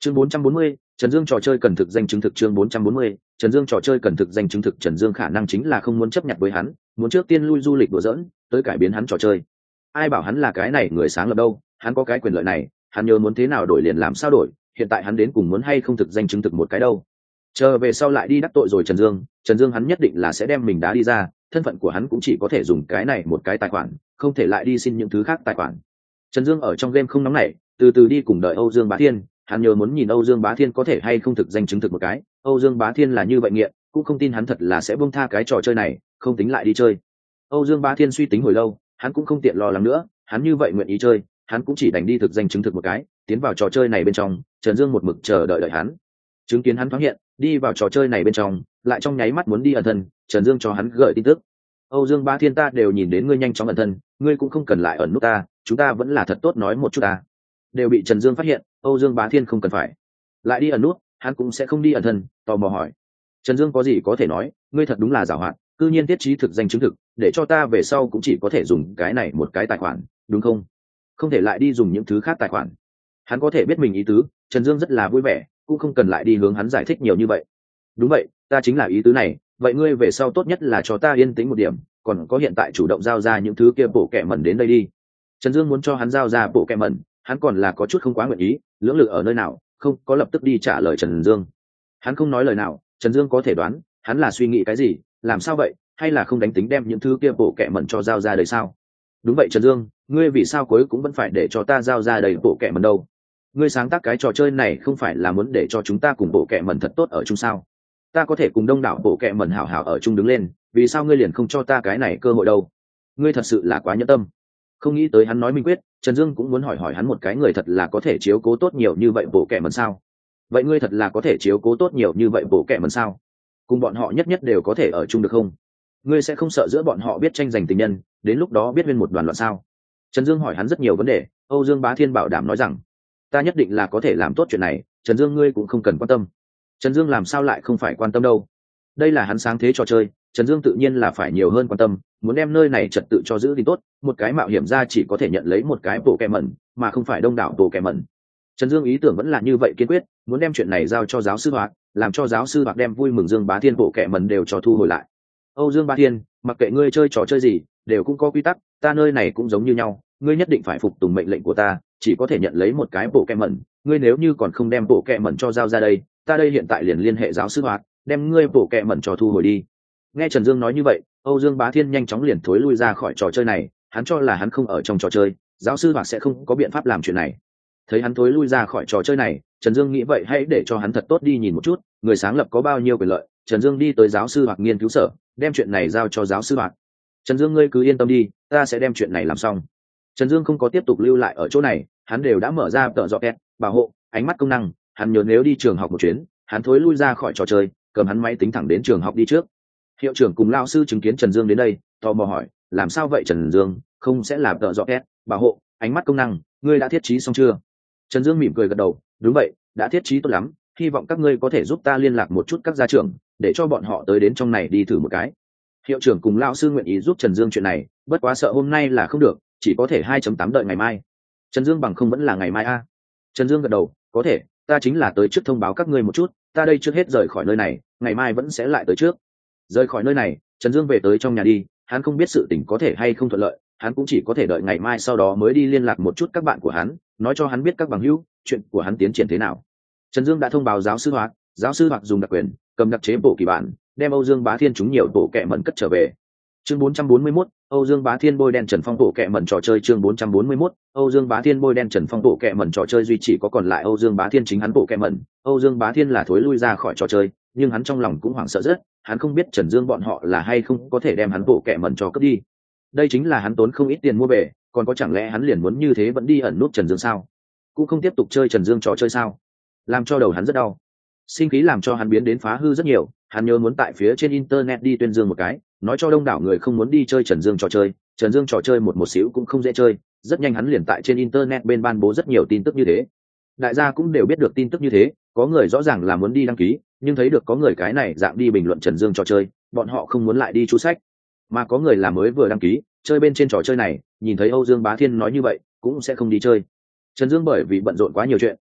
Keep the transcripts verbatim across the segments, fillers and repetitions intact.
Chương bốn trăm bốn mươi, Trần Dương trò chơi cần thực danh chứng thực. Chương bốn trăm bốn mươi, Trần Dương trò chơi cần thực danh chứng thực. Trần Dương khả năng chính là không muốn chấp nhận với hắn, muốn trước tiên lui du lịch đùa giỡn, tới cải biến hắn trò chơi. Ai bảo hắn là cái này người sáng lập đâu, hắn có cái quyền lợi này, hắn nhớ muốn thế nào đổi liền làm sao đổi, hiện tại hắn đến cùng muốn hay không thực danh chứng thực một cái đâu. Chờ về sau lại đi đắc tội rồi Trần Dương, Trần Dương hắn nhất định là sẽ đem mình đá đi ra, thân phận của hắn cũng chỉ có thể dùng cái này một cái tài khoản, không thể lại đi xin những thứ khác tài khoản. Trần Dương ở trong game không nóng nảy, từ từ đi cùng đợi Âu Dương Bá Thiên, hắn nhớ muốn nhìn Âu Dương Bá Thiên có thể hay không thực danh chứng thực một cái. Âu Dương Bá Thiên là như vậy nghiện, cũng không tin hắn thật là sẽ buông tha cái trò chơi này, không tính lại đi chơi. Âu Dương Bá Thiên suy tính hồi lâu, hắn cũng không tiện lo lắng nữa, hắn như vậy nguyện ý chơi, hắn cũng chỉ đành đi thực danh chứng thực một cái, tiến vào trò chơi này bên trong. Trần Dương một mực chờ đợi đợi hắn, chứng kiến hắn thoáng hiện, đi vào trò chơi này bên trong, lại trong nháy mắt muốn đi ẩn thân. Trần Dương cho hắn gửi tin tức: Âu Dương Bá Thiên, ta đều nhìn đến ngươi nhanh chóng ẩn thân, ngươi cũng không cần lại ẩn nút ta, chúng ta vẫn là thật tốt nói một chút ta. Đều bị Trần Dương phát hiện, Âu Dương Bá Thiên không cần phải lại đi ẩn nút, hắn cũng sẽ không đi ẩn thân. Tò mò hỏi: Trần Dương có gì có thể nói, ngươi thật đúng là giàu hoạt, cư nhiên tiết trí thực danh chứng thực, để cho ta về sau cũng chỉ có thể dùng cái này một cái tài khoản, đúng không? Không thể lại đi dùng những thứ khác tài khoản. Hắn có thể biết mình ý tứ, Trần Dương rất là vui vẻ, cũng không cần lại đi hướng hắn giải thích nhiều như vậy. Đúng vậy, ta chính là ý tứ này, vậy ngươi về sau tốt nhất là cho ta yên tĩnh một điểm, còn có hiện tại chủ động giao ra những thứ kia bộ kẹ mẩn đến đây đi. Trần Dương muốn cho hắn giao ra bộ kẹ mẩn, hắn còn là có chút không quá nguyện ý, lưỡng lự ở nơi nào, không có lập tức đi trả lời Trần Dương. Hắn không nói lời nào, Trần Dương có thể đoán hắn là suy nghĩ cái gì, làm sao vậy, hay là không đánh tính đem những thứ kia bộ kẹ mẩn cho giao ra đời sao? Đúng vậy Trần Dương, ngươi vì sao cuối cũng vẫn phải để cho ta giao ra đầy bộ kẹ mẩn đâu? Ngươi sáng tác cái trò chơi này không phải là muốn để cho chúng ta cùng bộ kẹ mẩn thật tốt ở chung sao? Ta có thể cùng đông đảo bộ kẹ mẩn hảo hảo ở chung đứng lên, vì sao ngươi liền không cho ta cái này cơ hội đâu? Ngươi thật sự là quá nhẫn tâm. Không nghĩ tới hắn nói minh quyết, Trần Dương cũng muốn hỏi hỏi hắn một cái, người thật là có thể chiếu cố tốt nhiều như vậy bộ kẹ mẩn sao? Vậy ngươi thật là có thể chiếu cố tốt nhiều như vậy bộ kẹ mẩn sao? Cùng bọn họ nhất nhất đều có thể ở chung được không? Ngươi sẽ không sợ giữa bọn họ biết tranh giành tình nhân, đến lúc đó biết nguyên một đoàn loạn sao? Trần Dương hỏi hắn rất nhiều vấn đề. Âu Dương Bá Thiên bảo đảm nói rằng ta nhất định là có thể làm tốt chuyện này, Trần Dương ngươi cũng không cần quan tâm. Trần Dương làm sao lại không phải quan tâm đâu, đây là hắn sáng thế trò chơi, Trần Dương tự nhiên là phải nhiều hơn quan tâm, muốn đem nơi này trật tự cho giữ gìn tốt. Một cái mạo hiểm ra chỉ có thể nhận lấy một cái bộ kẹ mẩn, mà không phải đông đảo bộ kẹ mẩn. Trần Dương ý tưởng vẫn là như vậy kiên quyết, muốn đem chuyện này giao cho giáo sư Hoạt, làm cho giáo sư Hoạt đem vui mừng Dương Bá Thiên bộ kẹ mẩn đều cho thu hồi lại. Âu Dương Bá Thiên, mặc kệ ngươi chơi trò chơi gì, đều cũng có quy tắc, ta nơi này cũng giống như nhau, ngươi nhất định phải phục tùng mệnh lệnh của ta, chỉ có thể nhận lấy một cái bộ kẹ mẩn, ngươi nếu như còn không đem bộ kẹ mẩn cho giao ra đây, ta đây hiện tại liền liên hệ giáo sư Hoạt, đem ngươi bộ kẹ mẩn cho thu hồi đi. Nghe Trần Dương nói như vậy, Âu Dương Bá Thiên nhanh chóng liền thối lui ra khỏi trò chơi này, hắn cho là hắn không ở trong trò chơi, giáo sư Hoạt sẽ không có biện pháp làm chuyện này. Thấy hắn thối lui ra khỏi trò chơi này, Trần Dương nghĩ vậy hãy để cho hắn thật tốt đi nhìn một chút, người sáng lập có bao nhiêu quyền lợi. Trần Dương đi tới giáo sư Hoạt nghiên cứu sở, đem chuyện này giao cho giáo sư Hoạt. Trần Dương ngươi cứ yên tâm đi, ta sẽ đem chuyện này làm xong. Trần Dương không có tiếp tục lưu lại ở chỗ này, hắn đều đã mở ra tợ dọ kẹt bảo hộ ánh mắt công năng, hắn nhớ nếu đi trường học một chuyến, hắn thối lui ra khỏi trò chơi, cầm hắn máy tính thẳng đến trường học đi trước. Hiệu trưởng cùng lao sư chứng kiến Trần Dương đến đây, tò mò hỏi làm sao vậy Trần Dương, không sẽ làm tợ dọ kẹt bảo hộ ánh mắt công năng, ngươi đã thiết trí xong chưa? Trần Dương mỉm cười gật đầu, đúng vậy, đã thiết trí tốt lắm, hy vọng các ngươi có thể giúp ta liên lạc một chút các gia trưởng, để cho bọn họ tới đến trong này đi thử một cái. Hiệu trưởng cùng lao sư nguyện ý giúp Trần Dương chuyện này, bất quá sợ hôm nay là không được, chỉ có thể hai chấm tám đợi ngày mai. Trần Dương bằng không vẫn là ngày mai a? Trần Dương gật đầu, có thể, ta chính là tới trước thông báo các ngươi một chút, ta đây trước hết rời khỏi nơi này, ngày mai vẫn sẽ lại tới trước. Rời khỏi nơi này, Trần Dương về tới trong nhà đi, hắn không biết sự tình có thể hay không thuận lợi, hắn cũng chỉ có thể đợi ngày mai sau đó mới đi liên lạc một chút các bạn của hắn, nói cho hắn biết các bằng hữu chuyện của hắn tiến triển thế nào. Trần Dương đã thông báo giáo sư Hoạt, giáo sư Hoạt dùng đặc quyền cầm đặc chế bộ kỳ bản, đem Âu Dương Bá Thiên chúng nhiều bộ kệ mẩn cất trở về. Chương bốn trăm bốn mươi mốt, Âu Dương Bá Thiên bôi đen Trần Phong bộ kệ mẩn trò chơi. Chương bốn trăm bốn mươi mốt, Âu Dương Bá Thiên bôi đen Trần Phong bộ kệ mẩn trò chơi duy chỉ có còn lại Âu Dương Bá Thiên chính hắn bộ kệ mẩn. Âu Dương Bá Thiên là thối lui ra khỏi trò chơi, nhưng hắn trong lòng cũng hoảng sợ rất, hắn không biết Trần Dương bọn họ là hay không có thể đem hắn bộ kệ mẩn cho cướp đi. Đây chính là hắn tốn không ít tiền mua về, còn có chẳng lẽ hắn liền muốn như thế vẫn đi ẩn nút Trần Dương sao? Cũng không tiếp tục chơi Trần Dương trò chơi sao? Làm cho đầu hắn rất đau. Sinh khí làm cho hắn biến đến phá hư rất nhiều, hắn nhớ muốn tại phía trên internet đi tuyên dương một cái, nói cho đông đảo người không muốn đi chơi Trần Dương trò chơi. Trần Dương trò chơi một một xíu cũng không dễ chơi, rất nhanh hắn liền tại trên internet bên ban bố rất nhiều tin tức như thế. Đại gia cũng đều biết được tin tức như thế, có người rõ ràng là muốn đi đăng ký, nhưng thấy được có người cái này dạng đi bình luận Trần Dương trò chơi, bọn họ không muốn lại đi chú sách. Mà có người là mới vừa đăng ký, chơi bên trên trò chơi này, nhìn thấy Âu Dương Bá Thiên nói như vậy, cũng sẽ không đi chơi. Trần Dương bởi vì bận rộn quá nhiều chuyện,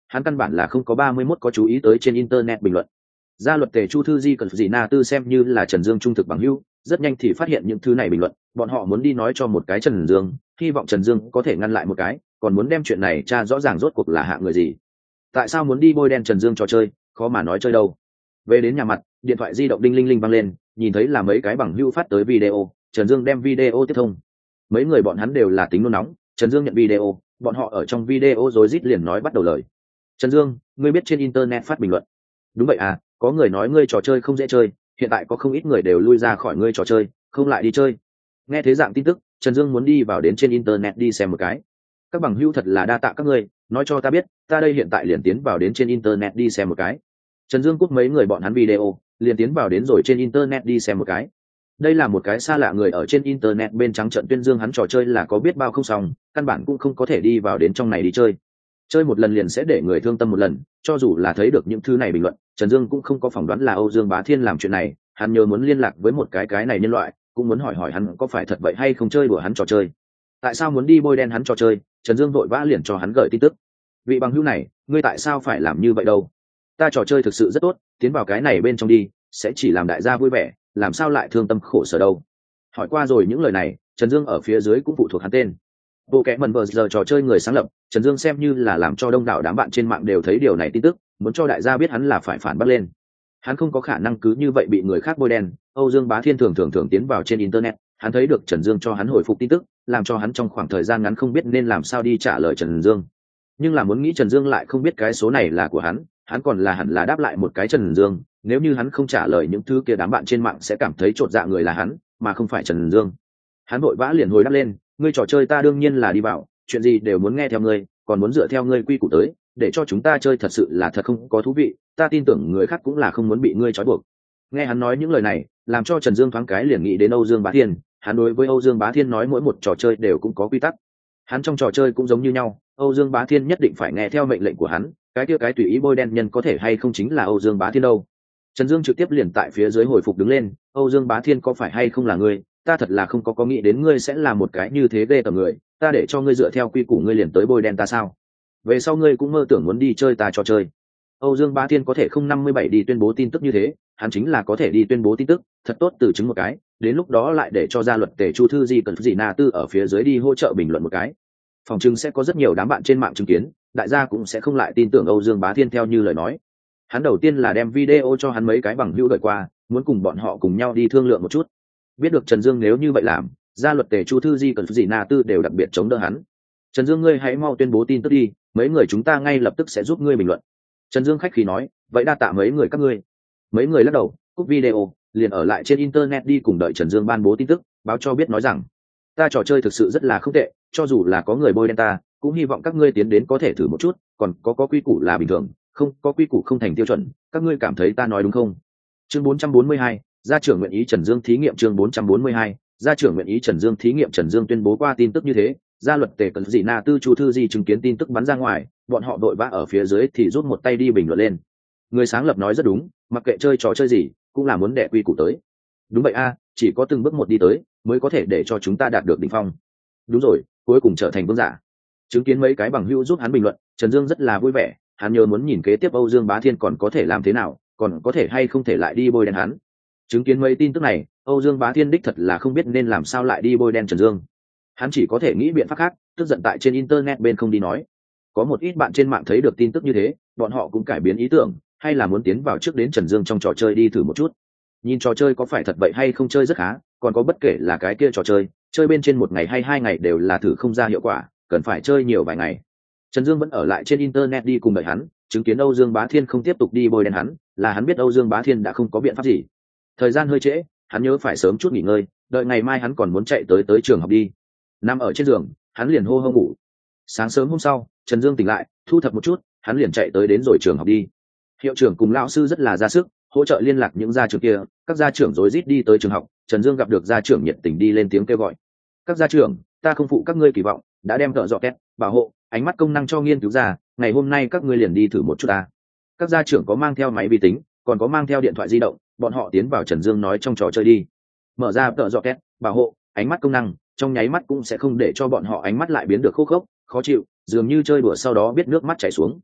hắn căn bản là không có ba mươi mốt có chú ý tới trên internet bình luận. Gia luật tề Chu Thư Di cần gì na tư xem như là Trần Dương trung thực bằng hữu, rất nhanh thì phát hiện những thứ này bình luận, bọn họ muốn đi nói cho một cái Trần Dương, hy vọng Trần Dương có thể ngăn lại một cái, còn muốn đem chuyện này tra rõ ràng rốt cuộc là hạ người gì. Tại sao muốn đi bôi đen Trần Dương trò chơi, khó mà nói chơi đâu. Về đến nhà mặt, điện thoại di động đinh linh linh vang lên, nhìn thấy là mấy cái bằng hữu phát tới video, Trần Dương đem video tiếp thông. Mấy người bọn hắn đều là tính nôn nóng, Trần Dương nhận video, bọn họ ở trong video rối rít liền nói bắt đầu lời. Trần Dương, ngươi biết trên internet phát bình luận. Đúng vậy à, có người nói ngươi trò chơi không dễ chơi, hiện tại có không ít người đều lui ra khỏi ngươi trò chơi, không lại đi chơi. Nghe thế dạng tin tức, Trần Dương muốn đi vào đến trên internet đi xem một cái. Các bằng hữu thật là đa tạ các ngươi, nói cho ta biết, ta đây hiện tại liền tiến vào đến trên internet đi xem một cái. Trần Dương cút mấy người bọn hắn video, liền tiến vào đến rồi trên internet đi xem một cái. Đây là một cái xa lạ người ở trên internet bên trắng trận tuyên dương hắn trò chơi là có biết bao không xong, căn bản cũng không có thể đi vào đến trong này đi chơi. Chơi một lần liền sẽ để người thương tâm một lần, cho dù là thấy được những thứ này bình luận, Trần Dương cũng không có phỏng đoán là Âu Dương Bá Thiên làm chuyện này, hắn nhớ muốn liên lạc với một cái cái này nhân loại, cũng muốn hỏi hỏi hắn có phải thật vậy hay không chơi đùa hắn trò chơi. Tại sao muốn đi bôi đen hắn trò chơi, Trần Dương vội vã liền cho hắn gửi tin tức. Vị bằng hữu này, ngươi tại sao phải làm như vậy đâu? Ta trò chơi thực sự rất tốt, tiến vào cái này bên trong đi, sẽ chỉ làm đại gia vui vẻ, làm sao lại thương tâm khổ sở đâu. Hỏi qua rồi những lời này, Trần Dương ở phía dưới cũng phụ thuộc hắn tên. Bộ kẽ mần vờ giờ trò chơi người sáng lập, Trần Dương xem như là làm cho đông đảo đám bạn trên mạng đều thấy điều này tin tức, muốn cho đại gia biết hắn là phải phản bác lên. Hắn không có khả năng cứ như vậy bị người khác bôi đen. Âu Dương Bá Thiên thường thường thường tiến vào trên internet, hắn thấy được Trần Dương cho hắn hồi phục tin tức, làm cho hắn trong khoảng thời gian ngắn không biết nên làm sao đi trả lời Trần Dương. Nhưng là muốn nghĩ Trần Dương lại không biết cái số này là của hắn, hắn còn là hẳn là đáp lại một cái Trần Dương, nếu như hắn không trả lời những thứ kia đám bạn trên mạng sẽ cảm thấy chột dạ người là hắn, mà không phải Trần Dương. Hắn vội vã liền hồi đáp lên, ngươi trò chơi ta đương nhiên là đi vào, chuyện gì đều muốn nghe theo ngươi, còn muốn dựa theo ngươi quy củ tới, để cho chúng ta chơi thật sự là thật không có thú vị, ta tin tưởng người khác cũng là không muốn bị ngươi trói buộc. Nghe hắn nói những lời này, làm cho Trần Dương thoáng cái liền nghĩ đến Âu Dương Bá Thiên, hắn đối với Âu Dương Bá Thiên nói mỗi một trò chơi đều cũng có quy tắc. Hắn trong trò chơi cũng giống như nhau, Âu Dương Bá Thiên nhất định phải nghe theo mệnh lệnh của hắn, cái kia cái tùy ý bôi đen nhân có thể hay không chính là Âu Dương Bá Thiên đâu. Trần Dương trực tiếp liền tại phía dưới hồi phục đứng lên, Âu Dương Bá Thiên có phải hay không là ngươi, ta thật là không có có nghĩ đến ngươi sẽ là một cái như thế ghê tởm người, ta để cho ngươi dựa theo quy củ ngươi liền tới bôi đen ta sao? Về sau ngươi cũng mơ tưởng muốn đi chơi ta trò chơi. Âu Dương Bá Thiên có thể không năm mươi bảy đi tuyên bố tin tức như thế, hắn chính là có thể đi tuyên bố tin tức, thật tốt từ chứng một cái, đến lúc đó lại để cho gia luật tề Chu Thư Di cần gì na tư ở phía dưới đi hỗ trợ bình luận một cái. Phòng trưng sẽ có rất nhiều đám bạn trên mạng chứng kiến, đại gia cũng sẽ không lại tin tưởng Âu Dương Bá Thiên theo như lời nói. Hắn đầu tiên là đem video cho hắn mấy cái bằng hữu đợi qua, muốn cùng bọn họ cùng nhau đi thương lượng một chút. Biết được Trần Dương nếu như vậy làm, gia luật tề Chu Thư Di cần gì na tư đều đặc biệt chống đỡ hắn. Trần Dương ngươi hãy mau tuyên bố tin tức đi, mấy người chúng ta ngay lập tức sẽ giúp ngươi bình luận. Trần Dương khách khí nói, vậy đa tạ mấy người các ngươi. Mấy người lắc đầu, cúp video, liền ở lại trên internet đi cùng đợi Trần Dương ban bố tin tức, báo cho biết nói rằng, ta trò chơi thực sự rất là không tệ, cho dù là có người bôi đen ta, cũng hy vọng các ngươi tiến đến có thể thử một chút, còn có có quy củ là bình thường, không có quy củ không thành tiêu chuẩn, các ngươi cảm thấy ta nói đúng không? Chương bốn trăm bốn mươi hai, gia trưởng nguyện ý Trần Dương thí nghiệm chương bốn trăm bốn mươi hai, gia trưởng nguyện ý Trần Dương thí nghiệm Trần Dương tuyên bố qua tin tức như thế, gia luật tề cần gì na tư Chu Thư Di chứng kiến tin tức bắn ra ngoài, bọn họ đội vã ở phía dưới thì rút một tay đi bình luận lên. Người sáng lập nói rất đúng, mặc kệ chơi trò chơi gì, cũng là muốn đẻ quy củ tới. Đúng vậy a, chỉ có từng bước một đi tới, mới có thể để cho chúng ta đạt được đỉnh phong. Đúng rồi, cuối cùng trở thành vương giả. Chứng kiến mấy cái bằng hữu giúp hắn bình luận, Trần Dương rất là vui vẻ, hắn nhớ muốn nhìn kế tiếp Âu Dương Bá Thiên còn có thể làm thế nào, còn có thể hay không thể lại đi bôi đen hắn. Chứng kiến mấy tin tức này, Âu Dương Bá Thiên đích thật là không biết nên làm sao lại đi bôi đen Trần Dương. Hắn chỉ có thể nghĩ biện pháp khác, tức giận tại trên internet bên không đi nói. Có một ít bạn trên mạng thấy được tin tức như thế, bọn họ cũng cải biến ý tưởng, hay là muốn tiến vào trước đến Trần Dương trong trò chơi đi thử một chút. Nhìn trò chơi có phải thật vậy hay không chơi rất khá, còn có bất kể là cái kia trò chơi, chơi bên trên một ngày hay hai ngày đều là thử không ra hiệu quả, cần phải chơi nhiều vài ngày. Trần Dương vẫn ở lại trên internet đi cùng đợi hắn, chứng kiến Âu Dương Bá Thiên không tiếp tục đi bôi đen hắn, là hắn biết Âu Dương Bá Thiên đã không có biện pháp gì. Thời gian hơi trễ, hắn nhớ phải sớm chút nghỉ ngơi, đợi ngày mai hắn còn muốn chạy tới tới trường học đi. Nằm ở trên giường, hắn liền hô hô ngủ. Sáng sớm hôm sau, Trần Dương tỉnh lại, thu thập một chút, hắn liền chạy tới đến rồi trường học đi. Hiệu trưởng cùng lão sư rất là ra sức, hỗ trợ liên lạc những gia trưởng kia, các gia trưởng rối rít đi tới trường học, Trần Dương gặp được gia trưởng nhiệt tình đi lên tiếng kêu gọi. Các gia trưởng, ta không phụ các ngươi kỳ vọng, đã đem tợ dọ két, bảo hộ, ánh mắt công năng cho nghiên cứu ra, ngày hôm nay các ngươi liền đi thử một chút ta. Các gia trưởng có mang theo máy vi tính, còn có mang theo điện thoại di động, bọn họ tiến vào Trần Dương nói trong trò chơi đi. Mở ra tợ dọ két, bảo hộ, ánh mắt công năng, trong nháy mắt cũng sẽ không để cho bọn họ ánh mắt lại biến được khô khốc, khó chịu, dường như chơi đùa sau đó biết nước mắt chảy xuống.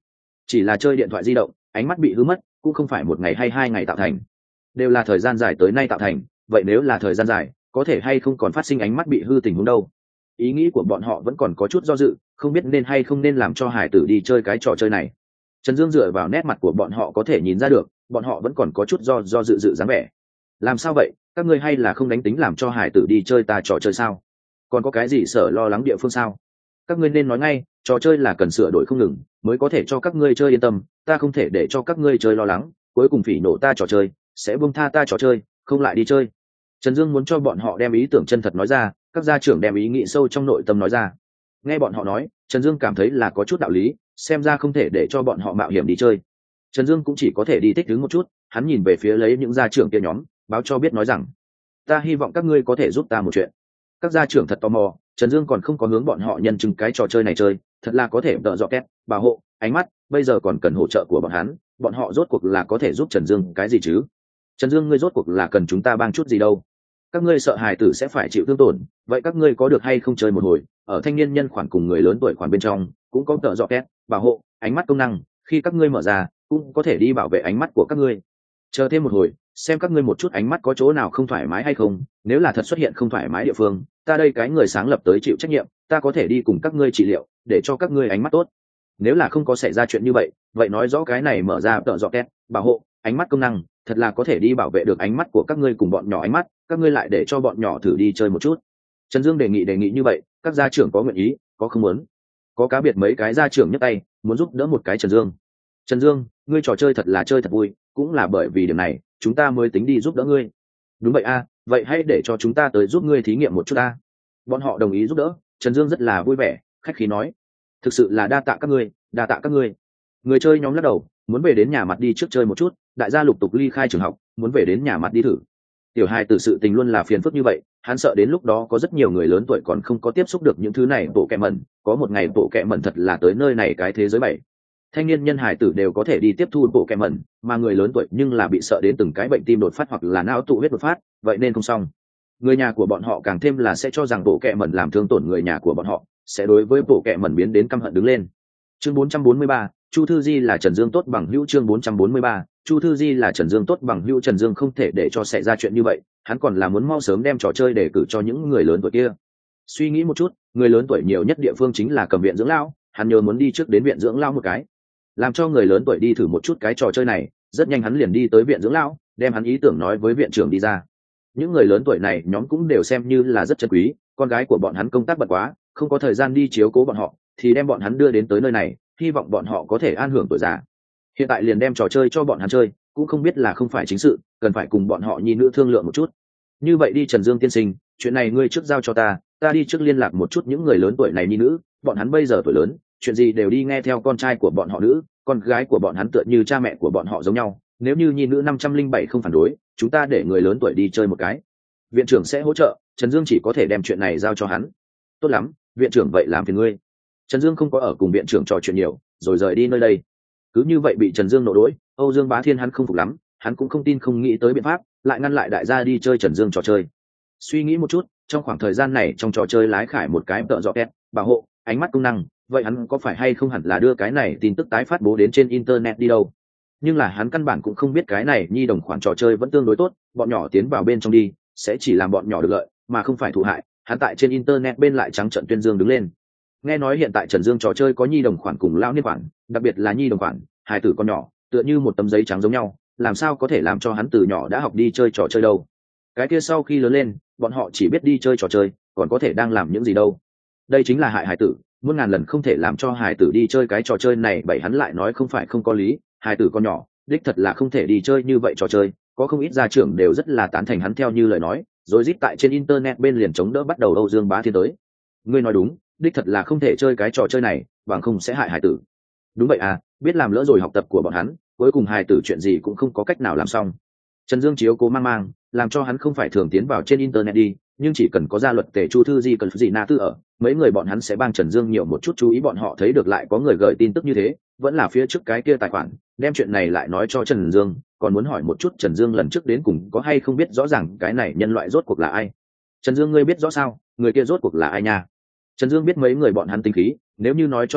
chỉ là chơi điện thoại di động ánh mắt bị hư mất cũng không phải một ngày hay hai ngày tạo thành, đều là thời gian dài tới nay tạo thành. Vậy nếu là thời gian dài có thể hay không còn phát sinh ánh mắt bị hư tình huống đâu? Ý nghĩ của bọn họ vẫn còn có chút do dự, không biết nên hay không nên làm cho hải tử đi chơi cái trò chơi này. Trần Dương dựa vào nét mặt của bọn họ có thể nhìn ra được bọn họ vẫn còn có chút do do dự dự dáng vẻ. Làm sao vậy, các ngươi hay là không đánh tính làm cho hải tử đi chơi ta trò chơi sao? Còn có cái gì sợ lo lắng địa phương sao? Các ngươi nên nói ngay, trò chơi là cần sửa đổi không ngừng mới có thể cho các ngươi chơi yên tâm, ta không thể để cho các ngươi chơi lo lắng cuối cùng phỉ nổ ta trò chơi, sẽ buông tha ta trò chơi, không lại đi chơi. Trần Dương muốn cho bọn họ đem ý tưởng chân thật nói ra, các gia trưởng đem ý nghĩ sâu trong nội tâm nói ra. Nghe bọn họ nói, Trần Dương cảm thấy là có chút đạo lý, xem ra không thể để cho bọn họ mạo hiểm đi chơi. Trần Dương cũng chỉ có thể đi thích ứng một chút, hắn nhìn về phía lấy những gia trưởng kia nhóm, báo cho biết nói rằng: ta hy vọng các ngươi có thể giúp ta một chuyện. Các gia trưởng thật tò mò, Trần Dương còn không có hướng bọn họ nhân chứng cái trò chơi này chơi, thật là có thể đỡ dọ két, bảo hộ, ánh mắt, bây giờ còn cần hỗ trợ của bọn hắn, bọn họ rốt cuộc là có thể giúp Trần Dương cái gì chứ? Trần Dương, ngươi rốt cuộc là cần chúng ta bang chút gì đâu? Các ngươi sợ hài tử sẽ phải chịu thương tổn, vậy các ngươi có được hay không chơi một hồi, ở thanh niên nhân khoản cùng người lớn tuổi khoản bên trong, cũng có đỡ dọ két, bảo hộ, ánh mắt công năng, khi các ngươi mở ra, cũng có thể đi bảo vệ ánh mắt của các ngươi. Chờ thêm một hồi, xem các ngươi một chút ánh mắt có chỗ nào không thoải mái hay không, nếu là thật xuất hiện không thoải mái địa phương, ta đây cái người sáng lập tới chịu trách nhiệm, ta có thể đi cùng các ngươi trị liệu, để cho các ngươi ánh mắt tốt. Nếu là không có xảy ra chuyện như vậy, vậy nói rõ cái này mở ra tợ dọ két, bảo hộ, ánh mắt công năng, thật là có thể đi bảo vệ được ánh mắt của các ngươi cùng bọn nhỏ ánh mắt, các ngươi lại để cho bọn nhỏ thử đi chơi một chút. Trần Dương đề nghị đề nghị như vậy, các gia trưởng có nguyện ý, có không muốn. Có cá biệt mấy cái gia trưởng nhấc tay, muốn giúp đỡ một cái Trần Dương. Trần Dương, ngươi trò chơi thật là chơi thật vui, cũng là bởi vì điểm này, chúng ta mới tính đi giúp đỡ ngươi. Đúng vậy a, vậy hãy để cho chúng ta tới giúp ngươi thí nghiệm một chút a. Bọn họ đồng ý giúp đỡ, Trần Dương rất là vui vẻ, khách khí nói: thực sự là đa tạ các ngươi, đa tạ các ngươi. Người chơi nhóm lắc đầu, muốn về đến nhà mặt đi trước chơi một chút, đại gia lục tục ly khai trường học, muốn về đến nhà mặt đi thử. Tiểu hai tử sự tình luôn là phiền phức như vậy, hắn sợ đến lúc đó có rất nhiều người lớn tuổi còn không có tiếp xúc được những thứ này bộ kẹ mẩn, có một ngày bộ kẹ mẩn thật là tới nơi này cái thế giới bảy. Thanh niên nhân hải tử đều có thể đi tiếp thu bộ kẹ mẩn, mà người lớn tuổi nhưng là bị sợ đến từng cái bệnh tim đột phát hoặc là não tụ huyết đột phát, vậy nên không xong. Người nhà của bọn họ càng thêm là sẽ cho rằng bộ kẹ mẩn làm thương tổn người nhà của bọn họ, sẽ đối với bộ kẹ mẩn biến đến căm hận đứng lên. Chương bốn trăm bốn mươi ba, Chu Thư Di là Trần Dương tốt bằng hữu. Chương bốn trăm bốn mươi ba, Chu Thư Di là Trần Dương tốt bằng hữu. Trần Dương không thể để cho xảy ra chuyện như vậy, hắn còn là muốn mau sớm đem trò chơi để cử cho những người lớn tuổi kia. Suy nghĩ một chút, người lớn tuổi nhiều nhất địa phương chính là cầm viện dưỡng lão, hắn nhớ muốn đi trước đến viện dưỡng lão một cái, làm cho người lớn tuổi đi thử một chút cái trò chơi này. Rất nhanh hắn liền đi tới viện dưỡng lão, đem hắn ý tưởng nói với viện trưởng đi ra. Những người lớn tuổi này nhóm cũng đều xem như là rất chân quý, con gái của bọn hắn công tác bận quá, không có thời gian đi chiếu cố bọn họ, thì đem bọn hắn đưa đến tới nơi này, hy vọng bọn họ có thể an hưởng tuổi già. Hiện tại liền đem trò chơi cho bọn hắn chơi, cũng không biết là không phải chính sự, cần phải cùng bọn họ nhi nữ thương lượng một chút. Như vậy đi Trần Dương tiên sinh, chuyện này ngươi trước giao cho ta, ta đi trước liên lạc một chút những người lớn tuổi này nhi nữ, bọn hắn bây giờ tuổi lớn, chuyện gì đều đi nghe theo con trai của bọn họ nữ, con gái của bọn hắn tựa như cha mẹ của bọn họ giống nhau, nếu như nhi nữ năm trăm linh bảy không phản đối, chúng ta để người lớn tuổi đi chơi một cái. Viện trưởng sẽ hỗ trợ, Trần Dương chỉ có thể đem chuyện này giao cho hắn. Tốt lắm, viện trưởng vậy làm phiền ngươi. Trần Dương không có ở cùng viện trưởng trò chuyện nhiều, rồi rời đi nơi đây. Cứ như vậy bị Trần Dương nộ đỗi, Âu Dương Bá Thiên hắn không phục lắm, hắn cũng không tin không nghĩ tới biện pháp, lại ngăn lại đại gia đi chơi Trần Dương trò chơi. Suy nghĩ một chút, trong khoảng thời gian này trong trò chơi lái khải một cái tợ dọ két, bảo hộ, ánh mắt công năng, vậy hắn có phải hay không hẳn là đưa cái này tin tức tái phát bố đến trên internet đi đâu? Nhưng là hắn căn bản cũng không biết cái này nhi đồng khoản trò chơi vẫn tương đối tốt, bọn nhỏ tiến vào bên trong đi, sẽ chỉ làm bọn nhỏ được lợi, mà không phải thụ hại. Hắn tại trên internet bên lại trắng trận tuyên dương đứng lên. Nghe nói hiện tại Trần Dương trò chơi có nhi đồng khoản cùng lão niên khoản, đặc biệt là nhi đồng khoản, hài tử con nhỏ, tựa như một tấm giấy trắng giống nhau, làm sao có thể làm cho hắn từ nhỏ đã học đi chơi trò chơi đâu? Cái kia sau khi lớn lên, bọn họ chỉ biết đi chơi trò chơi, còn có thể đang làm những gì đâu? Đây chính là hại hài tử, muôn ngàn lần không thể làm cho hài tử đi chơi cái trò chơi này. Bảy hắn lại nói không phải không có lý, hài tử con nhỏ, đích thật là không thể đi chơi như vậy trò chơi. Có không ít gia trưởng đều rất là tán thành hắn theo như lời nói, rồi rít tại trên internet bên liền chống đỡ bắt đầu Âu Dương Bá Thiên tới. Ngươi nói đúng, đích thật là không thể chơi cái trò chơi này, bằng không sẽ hại hài tử. Đúng vậy à, biết làm lỡ rồi học tập của bọn hắn, cuối cùng hài tử chuyện gì cũng không có cách nào làm xong. Trần Dương chiếu cố mang mang, làm cho hắn không phải thường tiến vào trên internet đi, nhưng chỉ cần có gia luật tề Chu Thư Di cần gì na tư ở, mấy người bọn hắn sẽ帮Trần Dương nhiều một chút chú ý. Bọn họ thấy được lại có người gửi tin tức như thế, vẫn là phía trước cái kia tài khoản, đem chuyện này lại nói cho Trần Dương, còn muốn hỏi một chút Trần Dương lần trước đến cùng có hay không biết rõ ràng cái này nhân loại rốt cuộc là ai. Trần Dương, ngươi biết rõ sao, người kia rốt cuộc là ai nha? Trần Dương biết mấy người bọn hắn tính khí, nếu như nói cho bọn họ,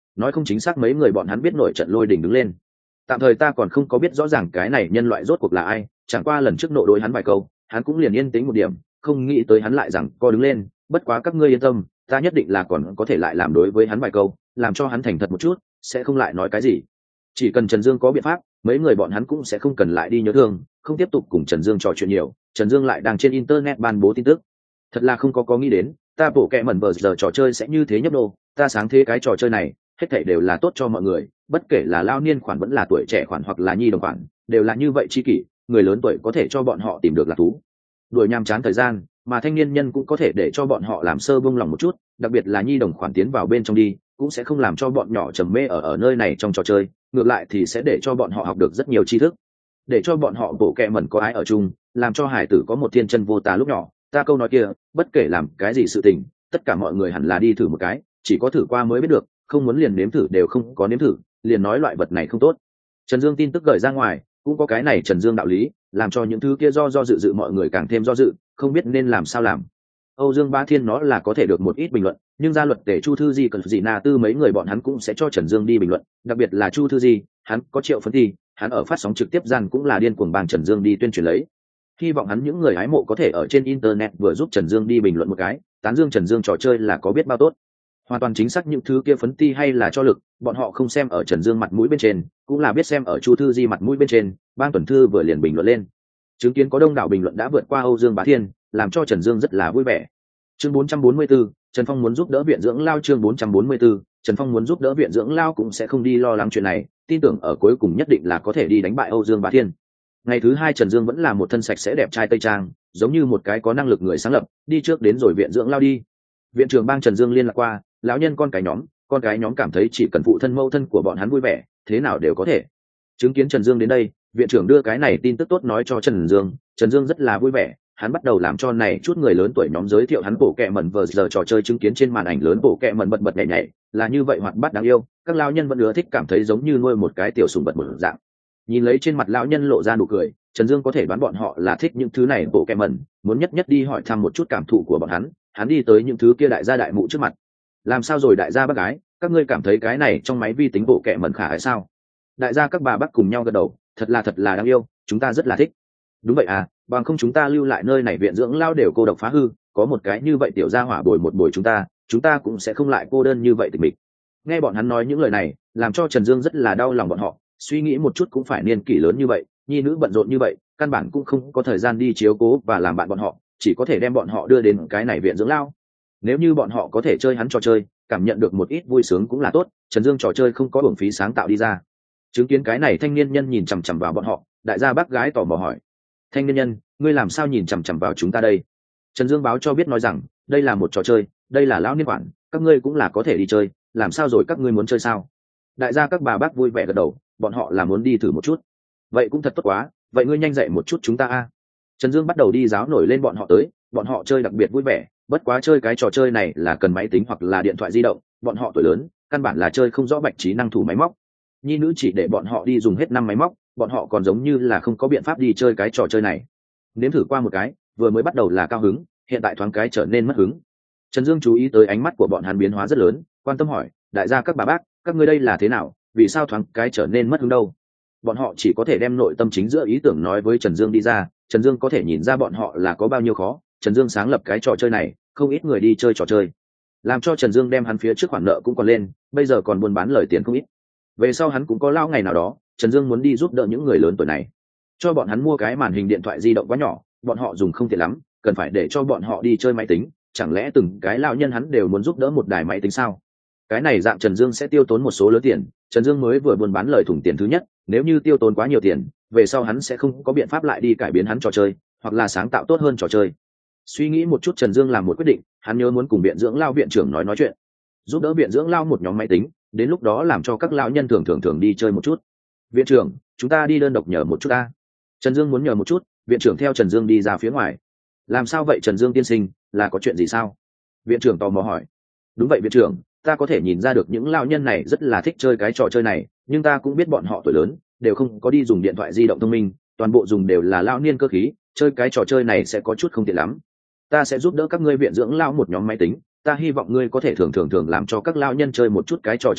nói không chính xác mấy người bọn hắn biết nổi trận lôi đình đứng lên. Tạm thời ta còn không có biết rõ ràng cái này nhân loại rốt cuộc là ai, chẳng qua lần trước nộ đối hắn vài câu hắn cũng liền yên tĩnh một điểm, không nghĩ tới hắn lại rằng co đứng lên. Bất quá các ngươi yên tâm, ta nhất định là còn có thể lại làm đối với hắn vài câu, làm cho hắn thành thật một chút, sẽ không lại nói cái gì. Chỉ cần Trần Dương có biện pháp, mấy người bọn hắn cũng sẽ không cần lại đi nhớ thương, không tiếp tục cùng Trần Dương trò chuyện nhiều. Trần Dương lại đang trên internet ban bố tin tức, thật là không có có nghĩ đến ta bộ kẹ mẩn vờ giờ trò chơi sẽ như thế nhấp đô. Ta sáng thế cái trò chơi này hết thảy đều là tốt cho mọi người, bất kể là lao niên khoản vẫn là tuổi trẻ khoản hoặc là nhi đồng khoản, đều là như vậy chi kỷ. Người lớn tuổi có thể cho bọn họ tìm được lạc thú, đuổi nhàm chán thời gian, mà thanh niên nhân cũng có thể để cho bọn họ làm sơ bông lòng một chút, đặc biệt là nhi đồng khoản tiến vào bên trong đi, cũng sẽ không làm cho bọn nhỏ trầm mê ở ở nơi này trong trò chơi, ngược lại thì sẽ để cho bọn họ học được rất nhiều tri thức, để cho bọn họ bộ kẹ mẩn có ái ở chung, làm cho hải tử có một thiên chân vô tà lúc nhỏ. Ta câu nói kia, bất kể làm cái gì sự tình, tất cả mọi người hẳn là đi thử một cái, chỉ có thử qua mới biết được, không muốn liền nếm thử đều không có nếm thử, liền nói loại vật này không tốt. Trần Dương tin tức gửi ra ngoài, cũng có cái này Trần Dương đạo lý, làm cho những thứ kia do do dự dự mọi người càng thêm do dự, không biết nên làm sao làm. Âu Dương Bá Thiên nó là có thể được một ít bình luận, nhưng gia luật tể Chu Thư Di cần gì na tư mấy người bọn hắn cũng sẽ cho Trần Dương đi bình luận, đặc biệt là Chu Thư Di, hắn có triệu phấn thi, hắn ở phát sóng trực tiếp gian cũng là điên cuồng bằng Trần Dương đi tuyên truyền lấy. Hy vọng hắn những người hái mộ có thể ở trên internet vừa giúp Trần Dương đi bình luận một cái, tán dương Trần Dương trò chơi là có biết bao tốt. Hoàn toàn chính xác những thứ kia phấn ti hay là cho lực, bọn họ không xem ở Trần Dương mặt mũi bên trên, cũng là biết xem ở Chu Thư Di mặt mũi bên trên. Bang Tuần Thư vừa liền bình luận lên, chứng kiến có đông đảo bình luận đã vượt qua Âu Dương Bá Thiên, làm cho Trần Dương rất là vui vẻ. Chương bốn trăm bốn mươi tư, Trần Phong muốn giúp đỡ viện dưỡng lao. Chương bốn trăm bốn mươi tư, Trần Phong muốn giúp đỡ viện dưỡng lao cũng sẽ không đi lo lắng chuyện này, tin tưởng ở cuối cùng nhất định là có thể đi đánh bại Âu Dương Bá Thiên. Ngày thứ hai Trần Dương vẫn là một thân sạch sẽ đẹp trai tây trang, giống như một cái có năng lực người sáng lập, đi trước đến rồi viện dưỡng lao đi. Viện trưởng bang Trần Dương liên lạc qua, lão nhân con cái nhóm, con cái nhóm cảm thấy chỉ cần phụ thân mẫu thân của bọn hắn vui vẻ, thế nào đều có thể. Chứng kiến Trần Dương đến đây, viện trưởng đưa cái này tin tức tốt nói cho Trần Dương, Trần Dương rất là vui vẻ, hắn bắt đầu làm cho này chút người lớn tuổi nhóm giới thiệu hắn bộ kẹ mẩn vờ giờ trò chơi. Chứng kiến trên màn ảnh lớn bộ kẹ mẩn bật bật nhảy nhảy, là như vậy hoạt bát đáng yêu, các lão nhân vẫn ưa thích, cảm thấy giống như nuôi một cái tiểu sủng vật một dạng. Nhìn lấy trên mặt lão nhân lộ ra nụ cười, Trần Dương có thể đoán bọn họ là thích những thứ này bộ kẹ mẩn, muốn nhất nhất đi hỏi thăm một chút cảm thụ của bọn hắn. Hắn đi tới những thứ kia đại gia đại mụ trước mặt. Làm sao rồi đại gia bác gái, các ngươi cảm thấy cái này trong máy vi tính bộ kẹ mẩn khả ái sao? Đại gia các bà bác cùng nhau gật đầu, thật là thật là đáng yêu, chúng ta rất là thích. Đúng vậy à, bằng không chúng ta lưu lại nơi này viện dưỡng lao đều cô độc phá hư, có một cái như vậy tiểu gia hỏa bồi một bồi chúng ta, chúng ta cũng sẽ không lại cô đơn như vậy tịch mịch. Nghe bọn hắn nói những lời này, làm cho Trần Dương rất là đau lòng bọn họ, suy nghĩ một chút cũng phải niên kỷ lớn như vậy, nhi nữ bận rộn như vậy, căn bản cũng không có thời gian đi chiếu cố và làm bạn bọn họ, chỉ có thể đem bọn họ đưa đến cái này viện dưỡng lao. Nếu như bọn họ có thể chơi hắn trò chơi, cảm nhận được một ít vui sướng cũng là tốt. Trần Dương trò chơi không có uổng phí sáng tạo đi ra. Chứng kiến cái này thanh niên nhân nhìn chằm chằm vào bọn họ, đại gia bác gái tò mò hỏi, thanh niên nhân, ngươi làm sao nhìn chằm chằm vào chúng ta đây? Trần Dương báo cho biết nói rằng, đây là một trò chơi, đây là lão niên quản, các ngươi cũng là có thể đi chơi, làm sao rồi các ngươi muốn chơi sao? Đại gia các bà bác vui vẻ gật đầu, bọn họ là muốn đi thử một chút. Vậy cũng thật tốt quá, vậy ngươi nhanh dạy một chút chúng ta a. Trần Dương bắt đầu đi giáo nổi lên bọn họ tới, bọn họ chơi đặc biệt vui vẻ, bất quá chơi cái trò chơi này là cần máy tính hoặc là điện thoại di động, bọn họ tuổi lớn, căn bản là chơi không rõ bạch trí năng thủ máy móc. Nhi nữ chỉ để bọn họ đi dùng hết năm máy móc, bọn họ còn giống như là không có biện pháp đi chơi cái trò chơi này. Nếm thử qua một cái, vừa mới bắt đầu là cao hứng, hiện tại thoáng cái trở nên mất hứng. Trần Dương chú ý tới ánh mắt của bọn hắn biến hóa rất lớn, quan tâm hỏi, đại gia các bà bác, các ngươi đây là thế nào, vì sao thoáng cái trở nên mất hứng đâu? Bọn họ chỉ có thể đem nội tâm chính giữa ý tưởng nói với Trần Dương đi ra. Trần Dương có thể nhìn ra bọn họ là có bao nhiêu khó. Trần Dương sáng lập cái trò chơi này, không ít người đi chơi trò chơi, làm cho Trần Dương đem hắn phía trước khoản nợ cũng còn lên, bây giờ còn buôn bán lời tiền không ít. Về sau hắn cũng có lao ngày nào đó, Trần Dương muốn đi giúp đỡ những người lớn tuổi này, cho bọn hắn mua cái màn hình điện thoại di động quá nhỏ, bọn họ dùng không tiện lắm, cần phải để cho bọn họ đi chơi máy tính, chẳng lẽ từng cái lao nhân hắn đều muốn giúp đỡ một đài máy tính sao? Cái này dạng Trần Dương sẽ tiêu tốn một số lớn tiền. Trần Dương mới vừa buôn bán lời thủng tiền thứ nhất, nếu như tiêu tốn quá nhiều tiền, về sau hắn sẽ không có biện pháp lại đi cải biến hắn trò chơi, hoặc là sáng tạo tốt hơn trò chơi. Suy nghĩ một chút, Trần Dương làm một quyết định, hắn nhớ muốn cùng viện dưỡng lao viện trưởng nói nói chuyện, giúp đỡ viện dưỡng lao một nhóm máy tính, đến lúc đó làm cho các lão nhân thường thường thường đi chơi một chút. Viện trưởng, chúng ta đi đơn độc nhờ một chút ta. Trần Dương muốn nhờ một chút. Viện trưởng theo Trần Dương đi ra phía ngoài. Làm sao vậy Trần Dương tiên sinh, là có chuyện gì sao? Viện trưởng tò mò hỏi. Đúng vậy viện trưởng, ta có thể nhìn ra được những lão nhân này rất là thích chơi cái trò chơi này, nhưng ta cũng biết bọn họ tuổi lớn, đều không có đi dùng điện thoại di động thông minh, toàn bộ dùng đều là lão niên cơ khí, chơi cái trò chơi này sẽ có chút không tiện lắm. Ta sẽ giúp đỡ các ngươi viện dưỡng lão một nhóm máy tính, ta hy vọng ngươi có thể thường thường thường làm cho các lão nhân chơi một chút cái trò chơi này,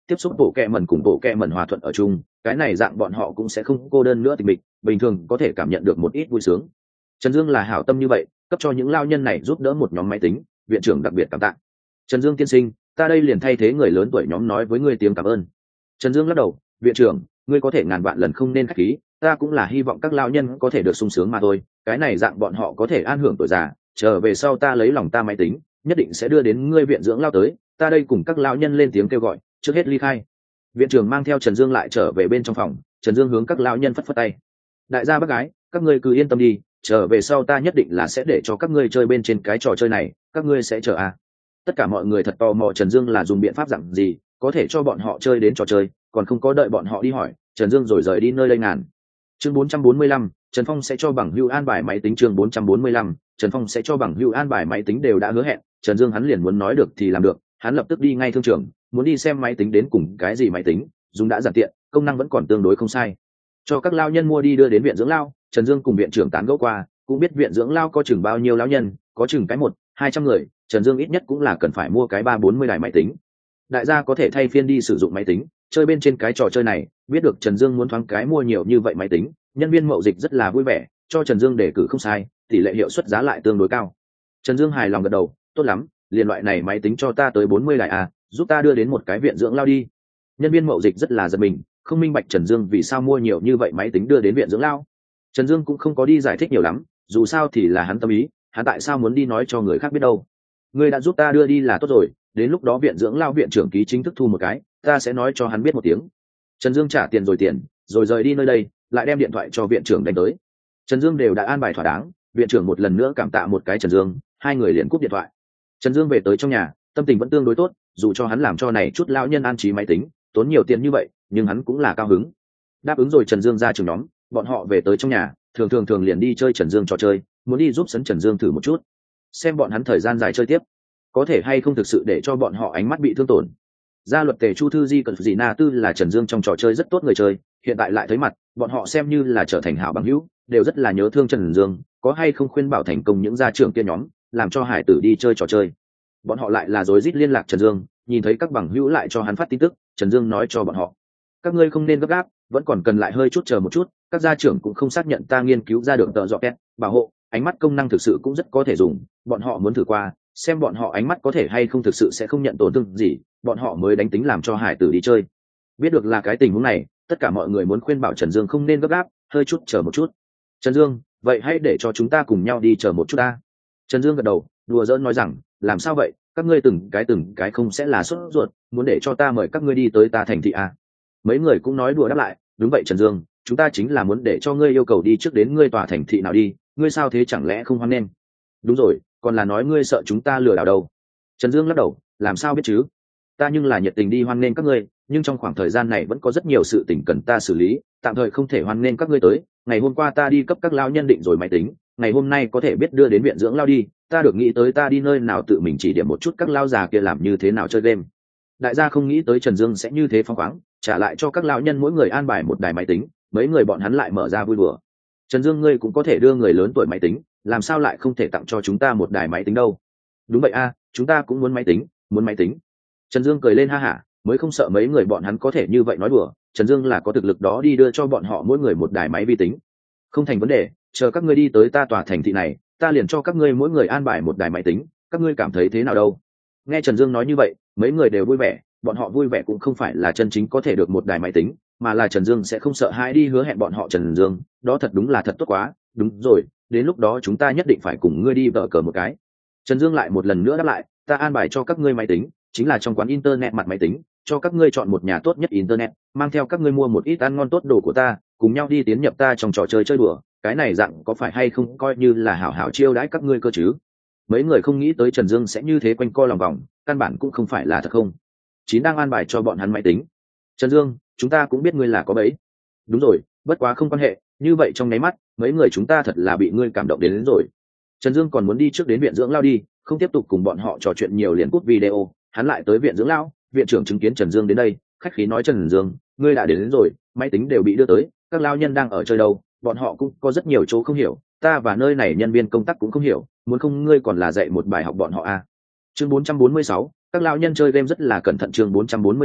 tiếp xúc bộ kẹ mẩn cùng bộ kẹ mẩn hòa thuận ở chung, cái này dạng bọn họ cũng sẽ không cô đơn nữa tịch mịch, bình thường có thể cảm nhận được một ít vui sướng. Trần Dương là hảo tâm như vậy, cấp cho những lao nhân này giúp đỡ một nhóm máy tính, viện trưởng đặc biệt cảm tạ. Trần Dương tiên sinh, ta đây liền thay thế người lớn tuổi nhóm nói với ngươi tiếng cảm ơn. Trần Dương lắc đầu, viện trưởng, ngươi có thể ngàn vạn lần không nên khách khí, ta cũng là hy vọng các lao nhân có thể được sung sướng mà thôi, cái này dạng bọn họ có thể an hưởng tuổi già, trở về sau ta lấy lòng ta máy tính, nhất định sẽ đưa đến ngươi viện dưỡng lao tới, ta đây cùng các lao nhân lên tiếng kêu gọi, trước hết ly khai. Viện trưởng mang theo Trần Dương lại trở về bên trong phòng, Trần Dương hướng các lao nhân phất phất tay. Đại gia bác gái, các ngươi cứ yên tâm đi, trở về sau ta nhất định là sẽ để cho các ngươi chơi bên trên cái trò chơi này, các ngươi sẽ chờ à. Tất cả mọi người thật tò mò Trần Dương là dùng biện pháp dạng gì có thể cho bọn họ chơi đến trò chơi, còn không có đợi bọn họ đi hỏi, Trần Dương rồi rời đi nơi đây ngàn. Chương bốn trăm bốn mươi lăm, Trần Phong sẽ cho bằng hữu an bài máy tính. Chương bốn trăm bốn mươi lăm, Trần Phong sẽ cho bằng hữu an bài máy tính đều đã hứa hẹn, Trần Dương hắn liền muốn nói được thì làm được, hắn lập tức đi ngay thương trường, muốn đi xem máy tính đến cùng cái gì máy tính, dùng đã giản tiện, công năng vẫn còn tương đối không sai. Cho các lao nhân mua đi đưa đến viện dưỡng lao, Trần Dương cùng viện trưởng tán gẫu qua, cũng biết viện dưỡng lao có chừng bao nhiêu lão nhân, có chừng cái một, hai trăm người, Trần Dương ít nhất cũng là cần phải mua cái ba bốn mươi đài máy tính. Đại gia có thể thay phiên đi sử dụng máy tính, chơi bên trên cái trò chơi này, biết được Trần Dương muốn thoáng cái mua nhiều như vậy máy tính, nhân viên mậu dịch rất là vui vẻ, cho Trần Dương đề cử không sai, tỷ lệ hiệu suất giá lại tương đối cao. Trần Dương hài lòng gật đầu, tốt lắm, liền loại này máy tính cho ta tới bốn mươi đài à, giúp ta đưa đến một cái viện dưỡng lao đi. Nhân viên mậu dịch rất là giật mình, không minh bạch Trần Dương vì sao mua nhiều như vậy máy tính đưa đến viện dưỡng lao. Trần Dương cũng không có đi giải thích nhiều lắm, dù sao thì là hắn tâm ý, hắn tại sao muốn đi nói cho người khác biết đâu. Ngươi đã giúp ta đưa đi là tốt rồi, đến lúc đó viện dưỡng lao viện trưởng ký chính thức thu một cái, ta sẽ nói cho hắn biết một tiếng. Trần Dương trả tiền rồi tiền, rồi rời đi nơi đây, lại đem điện thoại cho viện trưởng đánh tới. Trần Dương đều đã an bài thỏa đáng, viện trưởng một lần nữa cảm tạ một cái Trần Dương, hai người liền cúp điện thoại. Trần Dương về tới trong nhà, tâm tình vẫn tương đối tốt, dù cho hắn làm cho này chút lão nhân an trí máy tính, tốn nhiều tiền như vậy, nhưng hắn cũng là cao hứng. Đáp ứng rồi Trần Dương ra trường nhóm, bọn họ về tới trong nhà, thường thường thường liền đi chơi Trần Dương trò chơi, muốn đi giúp sấn Trần Dương thử một chút, xem bọn hắn thời gian dài chơi tiếp có thể hay không thực sự để cho bọn họ ánh mắt bị thương tổn. Gia luật tề chu thư di cần gì na tư là Trần Dương trong trò chơi rất tốt người chơi, hiện tại lại thấy mặt, bọn họ xem như là trở thành hảo bằng hữu, đều rất là nhớ thương Trần Dương, có hay không khuyên bảo thành công những gia trưởng kia nhóm, làm cho hải tử đi chơi trò chơi. Bọn họ lại là rối rít liên lạc Trần Dương, nhìn thấy các bằng hữu lại cho hắn phát tin tức, Trần Dương nói cho bọn họ, các ngươi không nên gấp gáp, vẫn còn cần lại hơi chút chờ một chút, các gia trưởng cũng không xác nhận ta nghiên cứu ra được tợ dọ két bảo hộ ánh mắt công năng thực sự cũng rất có thể dùng, bọn họ muốn thử qua, xem bọn họ ánh mắt có thể hay không thực sự sẽ không nhận tổn thương gì, bọn họ mới đánh tính làm cho hải tử đi chơi. Biết được là cái tình huống này, tất cả mọi người muốn khuyên bảo Trần Dương không nên gấp gáp, hơi chút chờ một chút. Trần Dương, vậy hãy để cho chúng ta cùng nhau đi chờ một chút ta. Trần Dương gật đầu, đùa giỡn nói rằng, làm sao vậy, các ngươi từng cái từng cái không sẽ là sốt ruột, muốn để cho ta mời các ngươi đi tới ta thành thị à? Mấy người cũng nói đùa đáp lại, đúng vậy Trần Dương, chúng ta chính là muốn để cho ngươi yêu cầu đi trước đến ngươi tòa thành thị nào đi, ngươi sao thế chẳng lẽ không hoan nghênh? Đúng rồi, còn là nói ngươi sợ chúng ta lừa đảo đâu? Trần Dương lắc đầu, làm sao biết chứ? Ta nhưng là nhiệt tình đi hoan nghênh các ngươi, nhưng trong khoảng thời gian này vẫn có rất nhiều sự tình cần ta xử lý, tạm thời không thể hoan nghênh các ngươi tới. Ngày hôm qua ta đi cấp các lao nhân định rồi máy tính, ngày hôm nay có thể biết đưa đến viện dưỡng lao đi, ta được nghĩ tới ta đi nơi nào tự mình chỉ điểm một chút các lao già kia làm như thế nào chơi game. Đại gia không nghĩ tới Trần Dương sẽ như thế phóng khoáng, trả lại cho các lão nhân mỗi người an bài một đài máy tính, mấy người bọn hắn lại mở ra vui đùa. Trần Dương ngươi cũng có thể đưa người lớn tuổi máy tính, làm sao lại không thể tặng cho chúng ta một đài máy tính đâu? Đúng vậy a, chúng ta cũng muốn máy tính, muốn máy tính. Trần Dương cười lên ha hả, mới không sợ mấy người bọn hắn có thể như vậy nói đùa, Trần Dương là có thực lực đó đi đưa cho bọn họ mỗi người một đài máy vi tính. Không thành vấn đề, chờ các ngươi đi tới ta tòa thành thị này, ta liền cho các ngươi mỗi người an bài một đài máy tính, các ngươi cảm thấy thế nào đâu? Nghe Trần Dương nói như vậy, mấy người đều vui vẻ, bọn họ vui vẻ cũng không phải là chân chính có thể được một đài máy tính, mà là Trần Dương sẽ không sợ hãi đi hứa hẹn bọn họ. Trần Dương, đó thật đúng là thật tốt quá, đúng rồi, đến lúc đó chúng ta nhất định phải cùng ngươi đi vợ cờ một cái. Trần Dương lại một lần nữa đáp lại, ta an bài cho các ngươi máy tính, chính là trong quán internet mặt máy tính, cho các ngươi chọn một nhà tốt nhất internet, mang theo các ngươi mua một ít ăn ngon tốt đồ của ta, cùng nhau đi tiến nhập ta trong trò chơi chơi đùa, cái này dạng có phải hay không coi như là hảo hảo chiêu đãi các ngươi cơ chứ? Mấy người không nghĩ tới Trần Dương sẽ như thế quanh co lòng vòng, căn bản cũng không phải là thật không. Chín đang an bài cho bọn hắn máy tính. Trần Dương, chúng ta cũng biết ngươi là có bẫy. Đúng rồi, bất quá không quan hệ, như vậy trong nháy mắt, mấy người chúng ta thật là bị ngươi cảm động đến, đến rồi. Trần Dương còn muốn đi trước đến viện dưỡng lao đi, không tiếp tục cùng bọn họ trò chuyện nhiều liền cút video, hắn lại tới viện dưỡng lao, viện trưởng chứng kiến Trần Dương đến đây, khách khí nói Trần Dương, ngươi đã đến, đến rồi, máy tính đều bị đưa tới, các lao nhân đang ở chơi đâu, bọn họ cũng có rất nhiều chỗ không hiểu, ta và nơi này nhân viên công tác cũng không hiểu, muốn không ngươi còn là dạy một bài học bọn họ à. Chương bốn trăm bốn mươi sáu, các lão nhân chơi game rất là cẩn thận. Chương bốn trăm bốn mươi sáu,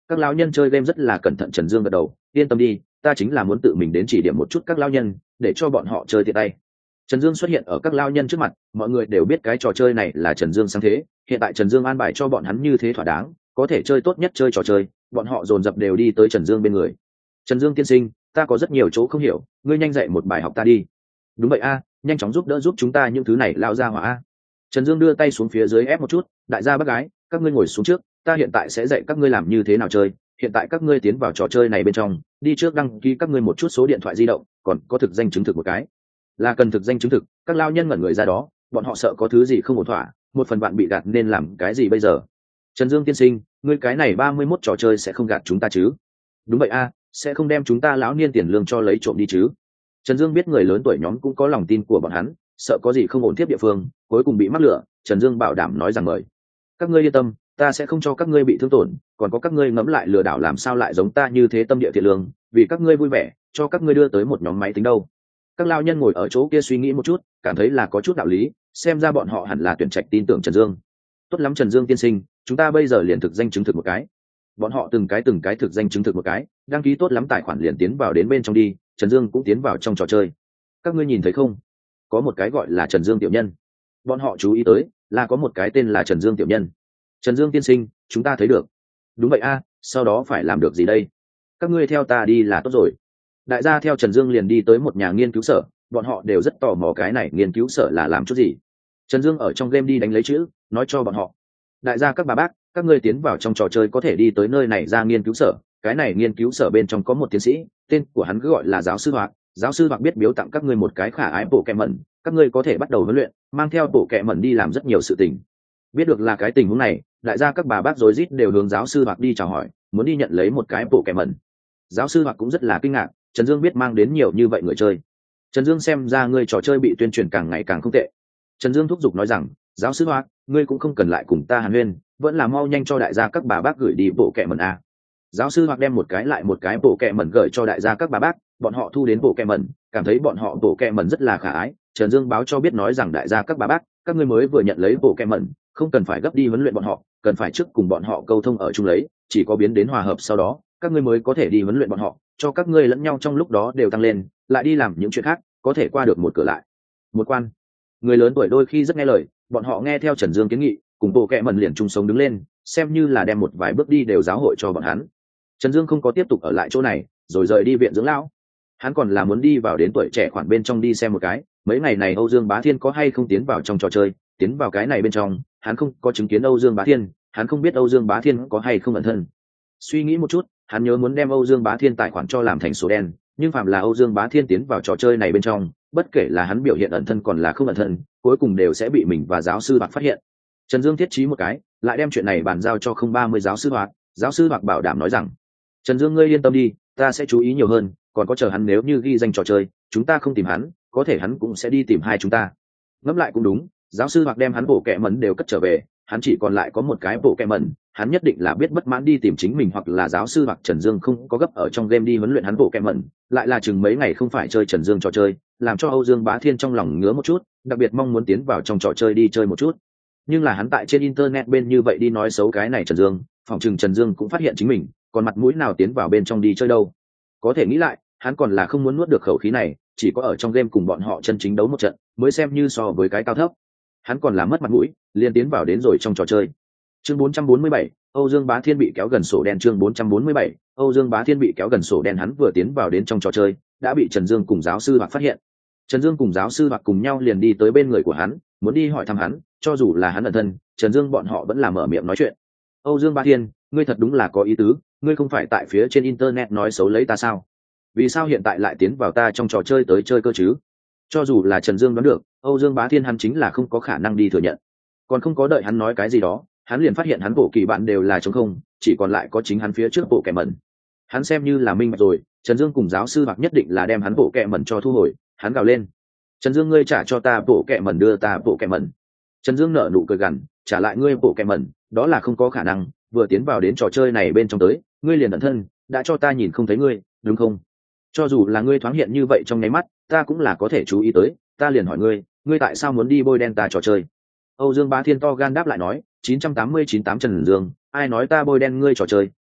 Các lão nhân chơi game rất là cẩn thận. Trần Dương gật đầu, yên tâm đi, ta chính là muốn tự mình đến chỉ điểm một chút các lão nhân để cho bọn họ chơi tiện tay. Trần Dương xuất hiện ở các lão nhân trước mặt, mọi người đều biết cái trò chơi này là Trần Dương sáng thế, hiện tại Trần Dương an bài cho bọn hắn như thế thỏa đáng, có thể chơi tốt nhất chơi trò chơi, bọn họ dồn dập đều đi tới Trần Dương bên người. Trần Dương tiên sinh, ta có rất nhiều chỗ không hiểu, ngươi nhanh dạy một bài học ta đi. Đúng vậy a, nhanh chóng giúp đỡ giúp chúng ta những thứ này lao ra hỏa a. Trần Dương đưa tay xuống phía dưới ép một chút, đại gia bác gái, các ngươi ngồi xuống trước, ta hiện tại sẽ dạy các ngươi làm như thế nào chơi. Hiện tại các ngươi tiến vào trò chơi này bên trong, đi trước đăng ký các ngươi một chút số điện thoại di động, còn có thực danh chứng thực một cái. Là cần thực danh chứng thực, các lao nhân ngẩn người ra đó, bọn họ sợ có thứ gì không ổn thỏa, một phần bạn bị gạt nên làm cái gì bây giờ. Trần Dương tiên sinh, ngươi cái này ba mươi mốt trò chơi sẽ không gạt chúng ta chứ? Đúng vậy a, sẽ không đem chúng ta lão niên tiền lương cho lấy trộm đi chứ? Trần Dương biết người lớn tuổi nhóm cũng có lòng tin của bọn hắn, sợ có gì không ổn tiếp địa phương, cuối cùng bị mắc lửa. Trần Dương bảo đảm nói rằng mời các ngươi yên tâm, ta sẽ không cho các ngươi bị thương tổn, còn có các ngươi ngẫm lại lừa đảo làm sao lại giống ta như thế tâm địa thiện lương, vì các ngươi vui vẻ, cho các ngươi đưa tới một nhóm máy tính đâu. Các lao nhân ngồi ở chỗ kia suy nghĩ một chút, cảm thấy là có chút đạo lý, xem ra bọn họ hẳn là tuyển trạch tin tưởng Trần Dương. Tốt lắm Trần Dương tiên sinh, chúng ta bây giờ liền thực danh chứng thực một cái. Bọn họ từng cái từng cái thực danh chứng thực một cái, đăng ký tốt lắm tài khoản liền tiến vào đến bên trong đi. Trần Dương cũng tiến vào trong trò chơi. Các ngươi nhìn thấy không, có một cái gọi là Trần Dương tiểu nhân. Bọn họ chú ý tới là có một cái tên là Trần Dương tiểu nhân. Trần Dương tiên sinh, chúng ta thấy được. Đúng vậy a, sau đó phải làm được gì đây? Các ngươi theo ta đi là tốt rồi. Đại gia theo Trần Dương liền đi tới một nhà nghiên cứu sở, bọn họ đều rất tò mò cái này nghiên cứu sở là làm chút gì. Trần Dương ở trong game đi đánh lấy chữ, nói cho bọn họ. Đại gia các bà bác, các ngươi tiến vào trong trò chơi có thể đi tới nơi này ra nghiên cứu sở. Cái này nghiên cứu sở bên trong có một tiến sĩ, tên của hắn cứ gọi là giáo sư Hoạt. Giáo sư Hoạt biết biếu tặng các ngươi một cái khả ái bộ kẹ mẩn, các ngươi có thể bắt đầu huấn luyện, mang theo bộ kẹ mẩn đi làm rất nhiều sự tình. Biết được là cái tình huống này, đại gia các bà bác rối rít đều hướng giáo sư Hoạt đi chào hỏi, muốn đi nhận lấy một cái bộ kẹ mẩn. Giáo sư Hoạt cũng rất là kinh ngạc, Trần Dương biết mang đến nhiều như vậy người chơi. Trần Dương xem ra ngươi trò chơi bị tuyên truyền càng ngày càng không tệ. Trần Dương thúc giục nói rằng, giáo sư Hoạt, ngươi cũng không cần lại cùng ta hàn huyên, vẫn là mau nhanh cho đại gia các bà bác gửi đi bộ kẹ mẩn a. Giáo sư Hoạt đem một cái lại một cái bộ kẹ mẩn gửi cho đại gia các bà bác, bọn họ thu đến bộ kẹ mẩn, cảm thấy bọn họ bộ kẹ mẩn rất là khả ái. Trần Dương báo cho biết nói rằng đại gia các bà bác, các ngươi mới vừa nhận lấy bộ kẹ mẩn, không cần phải gấp đi huấn luyện bọn họ, cần phải trước cùng bọn họ câu thông ở chung lấy, chỉ có biến đến hòa hợp sau đó, các ngươi mới có thể đi huấn luyện bọn họ, cho các ngươi lẫn nhau trong lúc đó đều tăng lên, lại đi làm những chuyện khác, có thể qua được một cửa lại một quan. Người lớn tuổi đôi khi rất nghe lời, bọn họ nghe theo Trần Dương kiến nghị, cùng bộ kẹ mẩn liền chung sống đứng lên, xem như là đem một vài bước đi đều giáo hội cho bọn hắn. Trần Dương không có tiếp tục ở lại chỗ này, rồi rời đi viện dưỡng lão. Hắn còn là muốn đi vào đến tuổi trẻ khoản bên trong đi xem một cái, mấy ngày này Âu Dương Bá Thiên có hay không tiến vào trong trò chơi, tiến vào cái này bên trong, hắn không có chứng kiến Âu Dương Bá Thiên, hắn không biết Âu Dương Bá Thiên có hay không ẩn thân. Suy nghĩ một chút, hắn nhớ muốn đem Âu Dương Bá Thiên tài khoản cho làm thành số đen, nhưng phạm là Âu Dương Bá Thiên tiến vào trò chơi này bên trong, bất kể là hắn biểu hiện ẩn thân còn là không ẩn thân, cuối cùng đều sẽ bị mình và giáo sư Bạc phát hiện. Trần Dương thiết trí một cái, lại đem chuyện này bàn giao cho không ba mươi giáo sư Bạc, giáo sư Bạc bảo đảm nói rằng, Trần Dương ngươi yên tâm đi, ta sẽ chú ý nhiều hơn, còn có chờ hắn nếu như ghi danh trò chơi, chúng ta không tìm hắn, có thể hắn cũng sẽ đi tìm hai chúng ta. Ngẫm lại cũng đúng, giáo sư Bạc đem hắn bộ kẹ mẩn đều cất trở về, hắn chỉ còn lại có một cái bộ kẹ mẩn, hắn nhất định là biết bất mãn đi tìm chính mình hoặc là giáo sư hoặc Trần Dương không có gấp ở trong game đi huấn luyện hắn bộ kẹ mẩn, lại là chừng mấy ngày không phải chơi Trần Dương trò chơi, làm cho Âu Dương Bá Thiên trong lòng ngứa một chút, đặc biệt mong muốn tiến vào trong trò chơi đi chơi một chút. Nhưng là hắn tại trên internet bên như vậy đi nói xấu cái này Trần Dương, phòng chừng Trần Dương cũng phát hiện chính mình, còn mặt mũi nào tiến vào bên trong đi chơi đâu. Có thể nghĩ lại, hắn còn là không muốn nuốt được khẩu khí này, chỉ có ở trong game cùng bọn họ chân chính đấu một trận, mới xem như so với cái cao thấp. Hắn còn là mất mặt mũi, liền tiến vào đến rồi trong trò chơi. Chương bốn trăm bốn mươi bảy, Âu Dương Bá Thiên bị kéo gần sổ đen. Chương bốn trăm bốn mươi bảy, Âu Dương Bá Thiên bị kéo gần sổ đen. Hắn vừa tiến vào đến trong trò chơi, đã bị Trần Dương cùng giáo sư Bạc phát hiện. Trần Dương cùng giáo sư Bạc cùng nhau liền đi tới bên người của hắn, muốn đi hỏi thăm hắn, cho dù là hắn ẩn thân, Trần Dương bọn họ vẫn là mở miệng nói chuyện. Âu Dương Bá Thiên, ngươi thật đúng là có ý tứ, ngươi không phải tại phía trên internet nói xấu lấy ta sao? Vì sao hiện tại lại tiến vào ta trong trò chơi tới chơi cơ chứ? Cho dù là Trần Dương đoán được, Âu Dương Bá Thiên hắn chính là không có khả năng đi thừa nhận. Còn không có đợi hắn nói cái gì đó, hắn liền phát hiện hắn bộ kỳ bạn đều là trống không, chỉ còn lại có chính hắn phía trước bộ kẹ mẩn. Hắn xem như là minh bạch rồi, Trần Dương cùng giáo sư Bạc nhất định là đem hắn bộ kẹ mẩn cho thu hồi. Hắn gào lên, Trần Dương ngươi trả cho ta bộ kẹ mẩn, đưa ta bộ kẹ mẩn. Trần Dương nở nụ cười gằn, trả lại ngươi bộ kẹ mẩn, đó là không có khả năng, vừa tiến vào đến trò chơi này bên trong tới, ngươi liền ẩn thân, đã cho ta nhìn không thấy ngươi, đúng không? Cho dù là ngươi thoáng hiện như vậy trong nháy mắt, ta cũng là có thể chú ý tới, ta liền hỏi ngươi, ngươi tại sao muốn đi bôi đen ta trò chơi? Âu Dương Bá Thiên to gan đáp lại nói, chín trăm tám mươi chín tám Trần Dương, ai nói ta bôi đen ngươi trò chơi,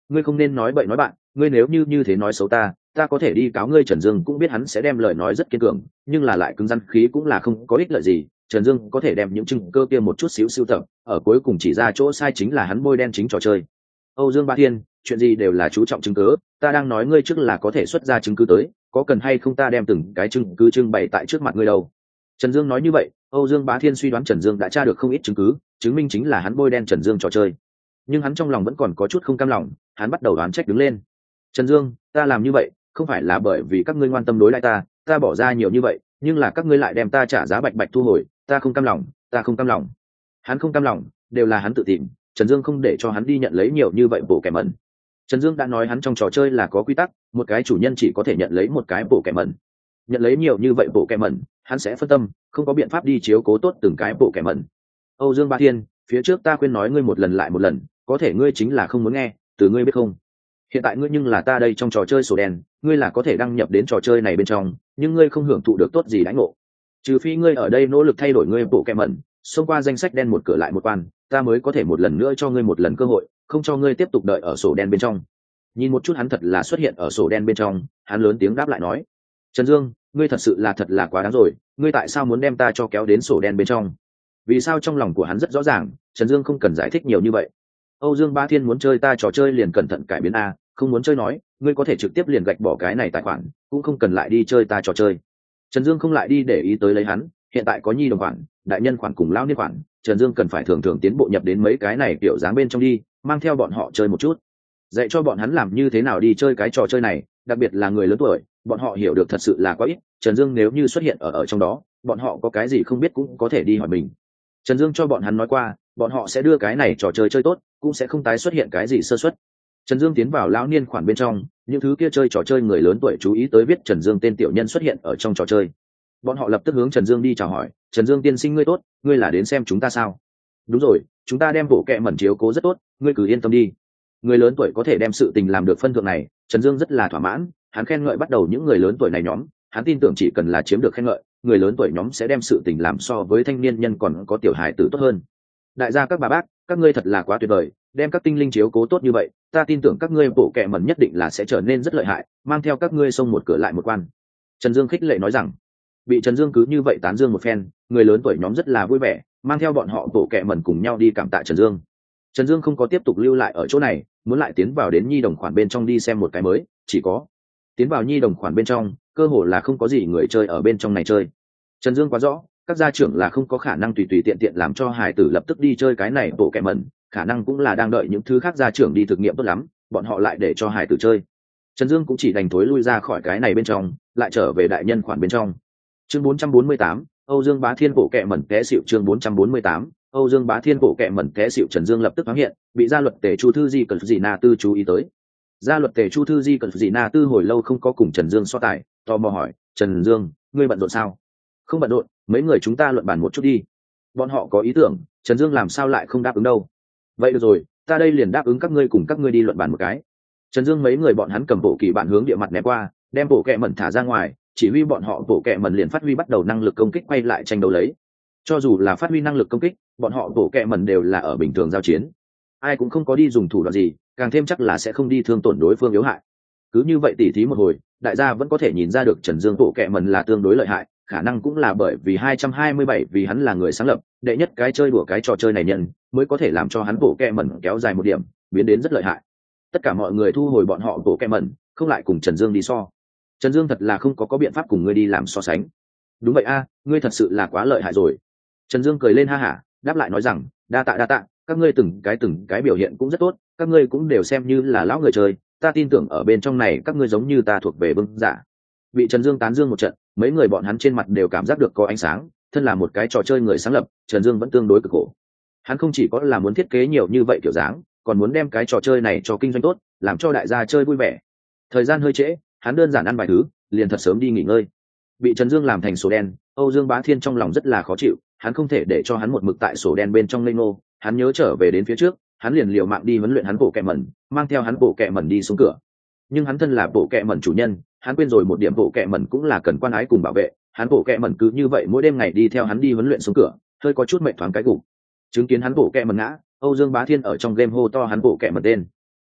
ngươi không nên nói bậy nói bạn, ngươi nếu như như thế nói xấu ta ta có thể đi cáo ngươi. Trần Dương cũng biết hắn sẽ đem lời nói rất kiên cường, nhưng là lại cứng rắn khí cũng là không có ích lợi gì. Trần Dương có thể đem những chứng cơ kia một chút xíu sưu tập, ở cuối cùng chỉ ra chỗ sai chính là hắn bôi đen chính trò chơi. Âu Dương Bá Thiên, chuyện gì đều là chú trọng chứng cứ, ta đang nói ngươi trước là có thể xuất ra chứng cứ tới, có cần hay không ta đem từng cái chứng cứ trưng bày tại trước mặt ngươi đâu. Trần Dương nói như vậy, Âu Dương Bá Thiên suy đoán Trần Dương đã tra được không ít chứng cứ, chứng minh chính là hắn bôi đen Trần Dương trò chơi. Nhưng hắn trong lòng vẫn còn có chút không cam lòng, hắn bắt đầu đoán trách đứng lên. Trần Dương, ta làm như vậy không phải là bởi vì các ngươi ngoan tâm đối lại ta, ta bỏ ra nhiều như vậy, nhưng là các ngươi lại đem ta trả giá bạch bạch thu hồi, ta không cam lòng, ta không cam lòng. Hắn không cam lòng, đều là hắn tự tìm, Trần Dương không để cho hắn đi nhận lấy nhiều như vậy bộ kẻ mẩn. Trần Dương đã nói hắn trong trò chơi là có quy tắc, một cái chủ nhân chỉ có thể nhận lấy một cái bộ kẻ mẩn. Nhận lấy nhiều như vậy bộ kẻ mẩn, hắn sẽ phân tâm, không có biện pháp đi chiếu cố tốt từng cái bộ kẻ mẩn. Âu Dương Bá Thiên, phía trước ta khuyên nói ngươi một lần lại một lần, có thể ngươi chính là không muốn nghe, từ ngươi biết không? Hiện tại ngươi nhưng là ta đây trong trò chơi sổ đen, ngươi là có thể đăng nhập đến trò chơi này bên trong, nhưng ngươi không hưởng thụ được tốt gì đãi ngộ. Trừ phi ngươi ở đây nỗ lực thay đổi ngươi bộ kẻ mẩn, xông qua danh sách đen một cửa lại một quan, ta mới có thể một lần nữa cho ngươi một lần cơ hội, không cho ngươi tiếp tục đợi ở sổ đen bên trong. Nhìn một chút hắn thật là xuất hiện ở sổ đen bên trong, hắn lớn tiếng đáp lại nói: Trần Dương, ngươi thật sự là thật là quá đáng rồi, ngươi tại sao muốn đem ta cho kéo đến sổ đen bên trong? Vì sao trong lòng của hắn rất rõ ràng, Trần Dương không cần giải thích nhiều như vậy. Âu Dương Bá Thiên muốn chơi ta trò chơi liền cẩn thận cải biến a, không muốn chơi nói, ngươi có thể trực tiếp liền gạch bỏ cái này tài khoản, cũng không cần lại đi chơi ta trò chơi. Trần Dương không lại đi để ý tới lấy hắn, hiện tại có nhi đồng khoản, đại nhân khoản cùng lão niên khoản, Trần Dương cần phải thường thường tiến bộ nhập đến mấy cái này kiểu dáng bên trong đi, mang theo bọn họ chơi một chút, dạy cho bọn hắn làm như thế nào đi chơi cái trò chơi này, đặc biệt là người lớn tuổi, bọn họ hiểu được thật sự là quá ít. Trần Dương nếu như xuất hiện ở ở trong đó, bọn họ có cái gì không biết cũng có thể đi hỏi mình. Trần Dương cho bọn hắn nói qua, bọn họ sẽ đưa cái này trò chơi chơi tốt, cũng sẽ không tái xuất hiện cái gì sơ suất. Trần Dương tiến vào lão niên khoản bên trong, những thứ kia chơi trò chơi người lớn tuổi chú ý tới viết Trần Dương tên tiểu nhân xuất hiện ở trong trò chơi. Bọn họ lập tức hướng Trần Dương đi chào hỏi: Trần Dương tiên sinh ngươi tốt, ngươi là đến xem chúng ta sao? Đúng rồi, chúng ta đem bộ kệ mẩn chiếu cố rất tốt, ngươi cứ yên tâm đi. Người lớn tuổi có thể đem sự tình làm được phân thượng này, Trần Dương rất là thỏa mãn, hắn khen ngợi bắt đầu những người lớn tuổi này nhóm, hắn tin tưởng chỉ cần là chiếm được khen ngợi, người lớn tuổi nhóm sẽ đem sự tình làm so với thanh niên nhân còn có tiểu hài tử tốt hơn. Đại gia các bà bác, các ngươi thật là quá tuyệt vời, đem các tinh linh chiếu cố tốt như vậy, ta tin tưởng các ngươi bộ kệ mẩn nhất định là sẽ trở nên rất lợi hại, mang theo các ngươi xông một cửa lại một quan. Trần Dương khích lệ nói rằng. Bị Trần Dương cứ như vậy tán dương một phen, người lớn tuổi nhóm rất là vui vẻ, mang theo bọn họ bộ kệ mẩn cùng nhau đi cảm tạ Trần Dương. Trần Dương không có tiếp tục lưu lại ở chỗ này, muốn lại tiến vào đến nhi đồng khoản bên trong đi xem một cái mới, chỉ có tiến vào nhi đồng khoản bên trong, cơ hồ là không có gì người chơi ở bên trong này chơi. Trần Dương quá rõ, các gia trưởng là không có khả năng tùy tùy tiện tiện làm cho hải tử lập tức đi chơi cái này bộ kệ mẩn, khả năng cũng là đang đợi những thứ khác gia trưởng đi thực nghiệm tốt lắm, bọn họ lại để cho hải tử chơi. Trần Dương cũng chỉ đành thối lui ra khỏi cái này bên trong, lại trở về đại nhân khoản bên trong. Chương bốn trăm bốn mươi tám, Âu Dương Bá Thiên bộ kệ mẩn té xỉu. Chương bốn trăm bốn mươi tám, Âu Dương Bá Thiên bộ kệ mẩn té xỉu. Trần Dương lập tức phát hiện, bị gia luật tề Chu Thư Di Cẩn Dị Na Tư chú ý tới. Gia luật tề Chu Thư Di Cẩn Dị Na Tư hồi lâu không có cùng Trần Dương so tài, tò mò hỏi: Trần Dương, ngươi bận rộn sao? Không bận rộn, mấy người chúng ta luận bàn một chút đi. Bọn họ có ý tưởng, Trần Dương làm sao lại không đáp ứng đâu? Vậy được rồi, ta đây liền đáp ứng các ngươi cùng các ngươi đi luận bàn một cái. Trần Dương mấy người bọn hắn cầm bộ kỳ bản hướng địa mặt ném qua, đem bộ kệ mẩn thả ra ngoài, chỉ huy bọn họ bộ kệ mẩn liền phát huy bắt đầu năng lực công kích quay lại tranh đấu lấy. Cho dù là phát huy năng lực công kích, bọn họ bộ kệ mẩn đều là ở bình thường giao chiến, ai cũng không có đi dùng thủ đoạn gì, càng thêm chắc là sẽ không đi thương tổn đối phương yếu hại. Cứ như vậy tỉ thí một hồi, đại gia vẫn có thể nhìn ra được Trần Dương bộ kệ mẩn là tương đối lợi hại, khả năng cũng là bởi vì hai trăm hai mươi bảy vì hắn là người sáng lập, đệ nhất cái chơi đùa cái trò chơi này nhân, mới có thể làm cho hắn bộ kệ mẩn kéo dài một điểm, biến đến rất lợi hại. Tất cả mọi người thu hồi bọn họ bộ kệ mẩn, không lại cùng Trần Dương đi so. Trần Dương thật là không có có biện pháp cùng ngươi đi làm so sánh. Đúng vậy a, ngươi thật sự là quá lợi hại rồi. Trần Dương cười lên ha hả, đáp lại nói rằng: đa tạ đa tạ, các ngươi từng cái từng cái biểu hiện cũng rất tốt, các ngươi cũng đều xem như là lão người chơi, ta tin tưởng ở bên trong này các ngươi giống như ta thuộc về vương giả. Bị Trần Dương tán dương một trận, mấy người bọn hắn trên mặt đều cảm giác được có ánh sáng, thân là một cái trò chơi người sáng lập, Trần Dương vẫn tương đối cực khổ. Hắn không chỉ có là muốn thiết kế nhiều như vậy kiểu dáng, còn muốn đem cái trò chơi này cho kinh doanh tốt, làm cho đại gia chơi vui vẻ. Thời gian hơi trễ, hắn đơn giản ăn vài thứ, liền thật sớm đi nghỉ ngơi. Bị Trần Dương làm thành sổ đen, Âu Dương Bá Thiên trong lòng rất là khó chịu, hắn không thể để cho hắn một mực tại sổ đen bên trong ngây ngô, hắn nhớ trở về đến phía trước, hắn liền liều mạng đi huấn luyện hắn bộ kệ mẩn, mang theo hắn bộ kệ mẩn đi xuống cửa. Nhưng hắn thân là bộ kệ mẩn chủ nhân, hắn quên rồi một điểm bộ kệ mẩn cũng là cần quan ái cùng bảo vệ, hắn bộ kệ mẩn cứ như vậy mỗi đêm ngày đi theo hắn đi huấn luyện xuống cửa, hơi có chút mệt thoáng cái gục. Chứng kiến hắn bộ kệ mẩn ngã, Âu Dương Bá Thiên ở trong game hô to hắn bộ kệ mẩn tên.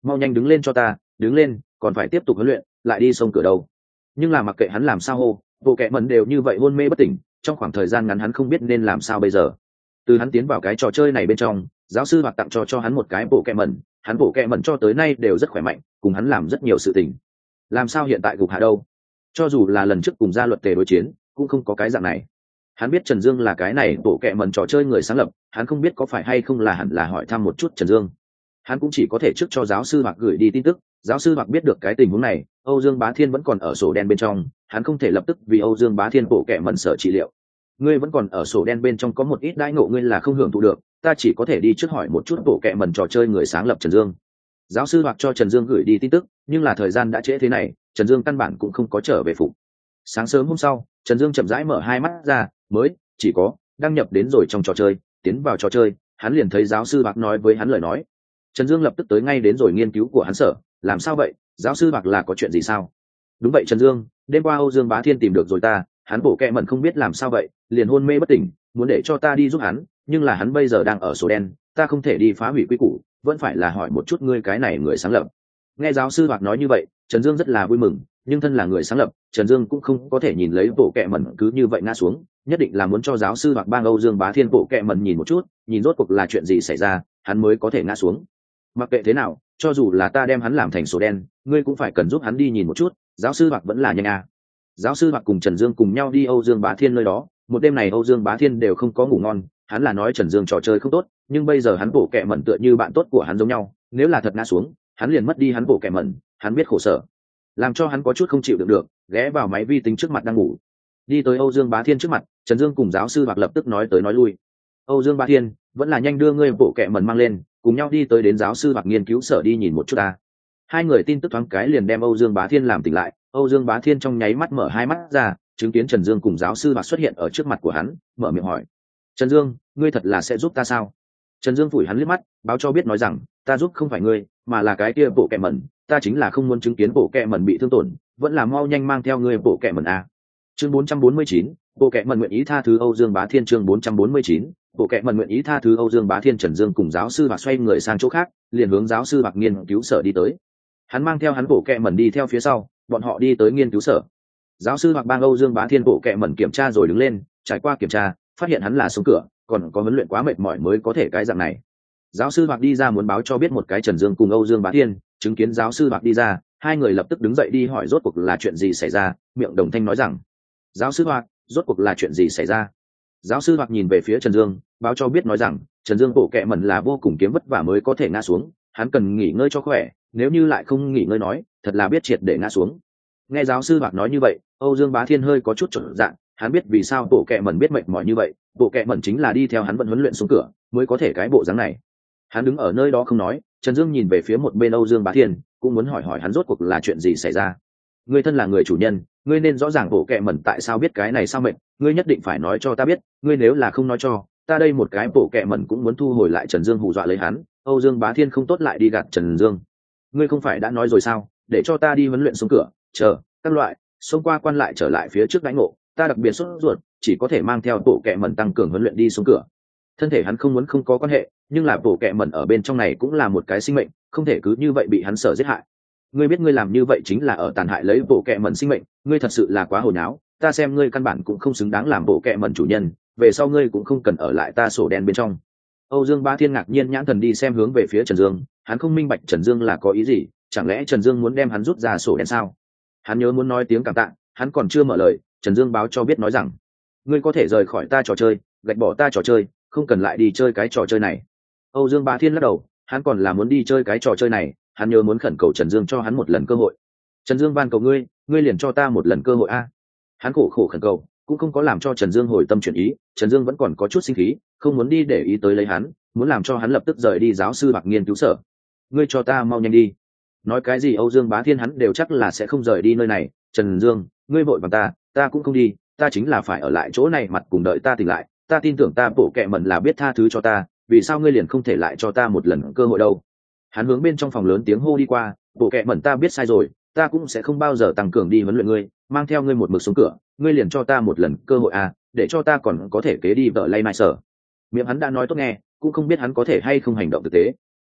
mau nhanh đứng lên cho ta, đứng lên, còn phải tiếp tục huấn luyện, lại đi sông cửa đâu. Nhưng là mặc kệ hắn làm sao hô, bộ kệ mẩn đều như vậy hôn mê bất tỉnh, trong khoảng thời gian ngắn hắn không biết nên làm sao bây giờ. Từ hắn tiến vào cái trò chơi này bên trong, giáo sư hoặc tặng cho cho hắn một cái bộ kệ mẩn, hắn bộ kệ mẩn cho tới nay đều rất khỏe mạnh, cùng hắn làm rất nhiều sự tình. Làm sao hiện tại gục hạ đâu? Cho dù là lần trước cùng gia luật tề đối chiến, cũng không có cái dạng này. Hắn biết Trần Dương là cái này bộ kệ mẩn trò chơi người sáng lập, hắn không biết có phải hay không là hẳn là hỏi thăm một chút Trần Dương. Hắn cũng chỉ có thể trước cho giáo sư hoặc gửi đi tin tức. Giáo sư hoặc biết được cái tình huống này, Âu Dương Bá Thiên vẫn còn ở sổ đen bên trong, hắn không thể lập tức vì Âu Dương Bá Thiên bộ kệ mẩn sở trị liệu. Ngươi vẫn còn ở sổ đen bên trong có một ít đãi ngộ ngươi là không hưởng thụ được, ta chỉ có thể đi trước hỏi một chút bộ kệ mẩn trò chơi người sáng lập Trần Dương. Giáo sư hoặc cho Trần Dương gửi đi tin tức, nhưng là thời gian đã trễ thế này, Trần Dương căn bản cũng không có trở về phục. Sáng sớm hôm sau, Trần Dương chậm rãi mở hai mắt ra, mới chỉ có đăng nhập đến rồi trong trò chơi, tiến vào trò chơi, hắn liền thấy giáo sư hoặc nói với hắn lời nói. Trần Dương lập tức tới ngay đến rồi nghiên cứu của hắn sở, làm sao vậy, giáo sư hoặc là có chuyện gì sao? Đúng vậy Trần Dương, đêm qua Âu Dương Bá Thiên tìm được rồi ta, hắn bộ kệ mẩn không biết làm sao vậy, liền hôn mê bất tỉnh, muốn để cho ta đi giúp hắn, nhưng là hắn bây giờ đang ở sổ đen, ta không thể đi phá hủy quy củ, vẫn phải là hỏi một chút ngươi cái này người sáng lập. Nghe giáo sư hoặc nói như vậy, Trần Dương rất là vui mừng, nhưng thân là người sáng lập, Trần Dương cũng không có thể nhìn lấy bộ kệ mẩn cứ như vậy ngã xuống, nhất định là muốn cho giáo sư hoặc bang Âu Dương Bá Thiên bộ kệ mẩn nhìn một chút, nhìn rốt cuộc là chuyện gì xảy ra, hắn mới có thể ngã xuống. Mặc kệ thế nào, cho dù là ta đem hắn làm thành sổ đen, ngươi cũng phải cần giúp hắn đi nhìn một chút, giáo sư hoặc vẫn là nhanh à. Giáo sư hoặc cùng Trần Dương cùng nhau đi Âu Dương Bá Thiên nơi đó, một đêm này Âu Dương Bá Thiên đều không có ngủ ngon, hắn là nói Trần Dương trò chơi không tốt, nhưng bây giờ hắn bộ kệ mẩn tựa như bạn tốt của hắn giống nhau, nếu là thật ngã xuống, hắn liền mất đi hắn bộ kệ mẩn, hắn biết khổ sở, làm cho hắn có chút không chịu được được, ghé vào máy vi tính trước mặt đang ngủ. Đi tới Âu Dương Bá Thiên trước mặt, Trần Dương cùng giáo sư hoặc lập tức nói tới nói lui. Âu Dương Bá Thiên, vẫn là nhanh đưa ngươi bộ kệ mẩn mang lên, cùng nhau đi tới đến giáo sư hoặc nghiên cứu sở đi nhìn một chút ta. Hai người tin tức thoáng cái liền đem Âu Dương Bá Thiên làm tỉnh lại. Âu Dương Bá Thiên trong nháy mắt mở hai mắt ra, chứng kiến Trần Dương cùng giáo sư hoặc xuất hiện ở trước mặt của hắn, mở miệng hỏi: Trần Dương, ngươi thật là sẽ giúp ta sao? Trần Dương phủi hắn liếc mắt, báo cho biết nói rằng, ta giúp không phải ngươi, mà là cái kia bộ kệ mẩn, ta chính là không muốn chứng kiến bộ kệ mẩn bị thương tổn, vẫn là mau nhanh mang theo ngươi bộ kệ mẩn a. Chương bốn trăm bốn mươi chín, bộ kệ mẩn nguyện ý tha thứ Âu Dương Bá Thiên. Chương bốn trăm bốn mươi chín, bộ kệ mẩn nguyện ý tha thứ Âu Dương Bá Thiên. Trần Dương cùng giáo sư hoặc xoay người sang chỗ khác, liền hướng giáo sư hoặc nghiên cứu sở đi tới. Hắn mang theo hắn bộ kệ mẩn đi theo phía sau, bọn họ đi tới nghiên cứu sở. Giáo sư hoặc bang Âu Dương Bá Thiên bộ kệ mẩn kiểm tra rồi đứng lên, trải qua kiểm tra, phát hiện hắn là sống cửa, còn có huấn luyện quá mệt mỏi mới có thể cái dạng này. Giáo sư hoặc đi ra muốn báo cho biết một cái Trần Dương cùng Âu Dương Bá Thiên, chứng kiến giáo sư hoặc đi ra, hai người lập tức đứng dậy đi hỏi rốt cuộc là chuyện gì xảy ra, miệng đồng thanh nói rằng: giáo sư hoặc, rốt cuộc là chuyện gì xảy ra? Giáo sư hoặc nhìn về phía Trần Dương, báo cho biết nói rằng, Trần Dương bộ kệ mẩn là vô cùng kiếm vất vả mới có thể ngã xuống, hắn cần nghỉ ngơi cho khỏe, nếu như lại không nghỉ ngơi nói, thật là biết triệt để ngã xuống. Nghe giáo sư hoặc nói như vậy, Âu Dương Bá Thiên hơi có chút chột dạ, hắn biết vì sao bộ kệ mẩn biết mệt mỏi như vậy, bộ kệ mẩn chính là đi theo hắn vận huấn luyện xuống cửa, mới có thể cái bộ dáng này. Hắn đứng ở nơi đó không nói, Trần Dương nhìn về phía một bên Âu Dương Bá Thiên, cũng muốn hỏi hỏi hắn rốt cuộc là chuyện gì xảy ra. Ngươi thân là người chủ nhân, ngươi nên rõ ràng bộ kệ mẩn tại sao biết cái này sao mệt, ngươi nhất định phải nói cho ta biết, ngươi nếu là không nói cho ta, đây một cái bộ kệ mẩn cũng muốn thu hồi lại. Trần Dương hù dọa lấy hắn. Âu Dương Bá Thiên không tốt lại đi gạt Trần Dương. Ngươi không phải đã nói rồi sao, để cho ta đi huấn luyện xuống cửa, chờ các loại xông qua quan lại trở lại phía trước đánh ngộ, ta đặc biệt sốt ruột, chỉ có thể mang theo bộ kệ mẩn tăng cường huấn luyện đi xuống cửa. Thân thể hắn không muốn không có quan hệ, nhưng là bộ kệ mẩn ở bên trong này cũng là một cái sinh mệnh, không thể cứ như vậy bị hắn sở giết hại. Ngươi biết ngươi làm như vậy chính là ở tàn hại lấy bộ kệ mẩn sinh mệnh, ngươi thật sự là quá hồ nháo, ta xem ngươi căn bản cũng không xứng đáng làm bộ kệ mẩn chủ nhân, về sau ngươi cũng không cần ở lại ta sổ đen bên trong. Âu Dương Bá Thiên ngạc nhiên nhãn thần đi xem hướng về phía Trần Dương, hắn không minh bạch Trần Dương là có ý gì, chẳng lẽ Trần Dương muốn đem hắn rút ra sổ đen sao? Hắn nhớ muốn nói tiếng cảm tạ, hắn còn chưa mở lời, Trần Dương báo cho biết nói rằng, ngươi có thể rời khỏi ta trò chơi, gạch bỏ ta trò chơi, không cần lại đi chơi cái trò chơi này. Âu Dương Bá Thiên lắc đầu, hắn còn là muốn đi chơi cái trò chơi này, hắn nhớ muốn khẩn cầu Trần Dương cho hắn một lần cơ hội. Trần Dương van cầu ngươi, ngươi liền cho ta một lần cơ hội a. Hắn khổ khổ khẩn cầu, cũng không có làm cho Trần Dương hồi tâm chuyển ý. Trần Dương vẫn còn có chút sinh khí, không muốn đi để ý tới lấy hắn, muốn làm cho hắn lập tức rời đi giáo sư hoặc nghiên cứu sở. Ngươi cho ta mau nhanh đi. Nói cái gì Âu Dương Bá Thiên hắn đều chắc là sẽ không rời đi nơi này. Trần Dương, ngươi vội bằng ta, ta cũng không đi, ta chính là phải ở lại chỗ này mặt cùng đợi ta tỉnh lại, ta tin tưởng ta bộ kệ mẩn là biết tha thứ cho ta, vì sao ngươi liền không thể lại cho ta một lần cơ hội đâu? Hắn hướng bên trong phòng lớn tiếng hô đi qua, bộ kệ mẩn ta biết sai rồi, ta cũng sẽ không bao giờ tăng cường đi huấn luyện ngươi, mang theo ngươi một mực xuống cửa, ngươi liền cho ta một lần cơ hội à, để cho ta còn có thể kế đi vợ lay mai sở. Miệng hắn đã nói tốt nghe, cũng không biết hắn có thể hay không hành động thực tế.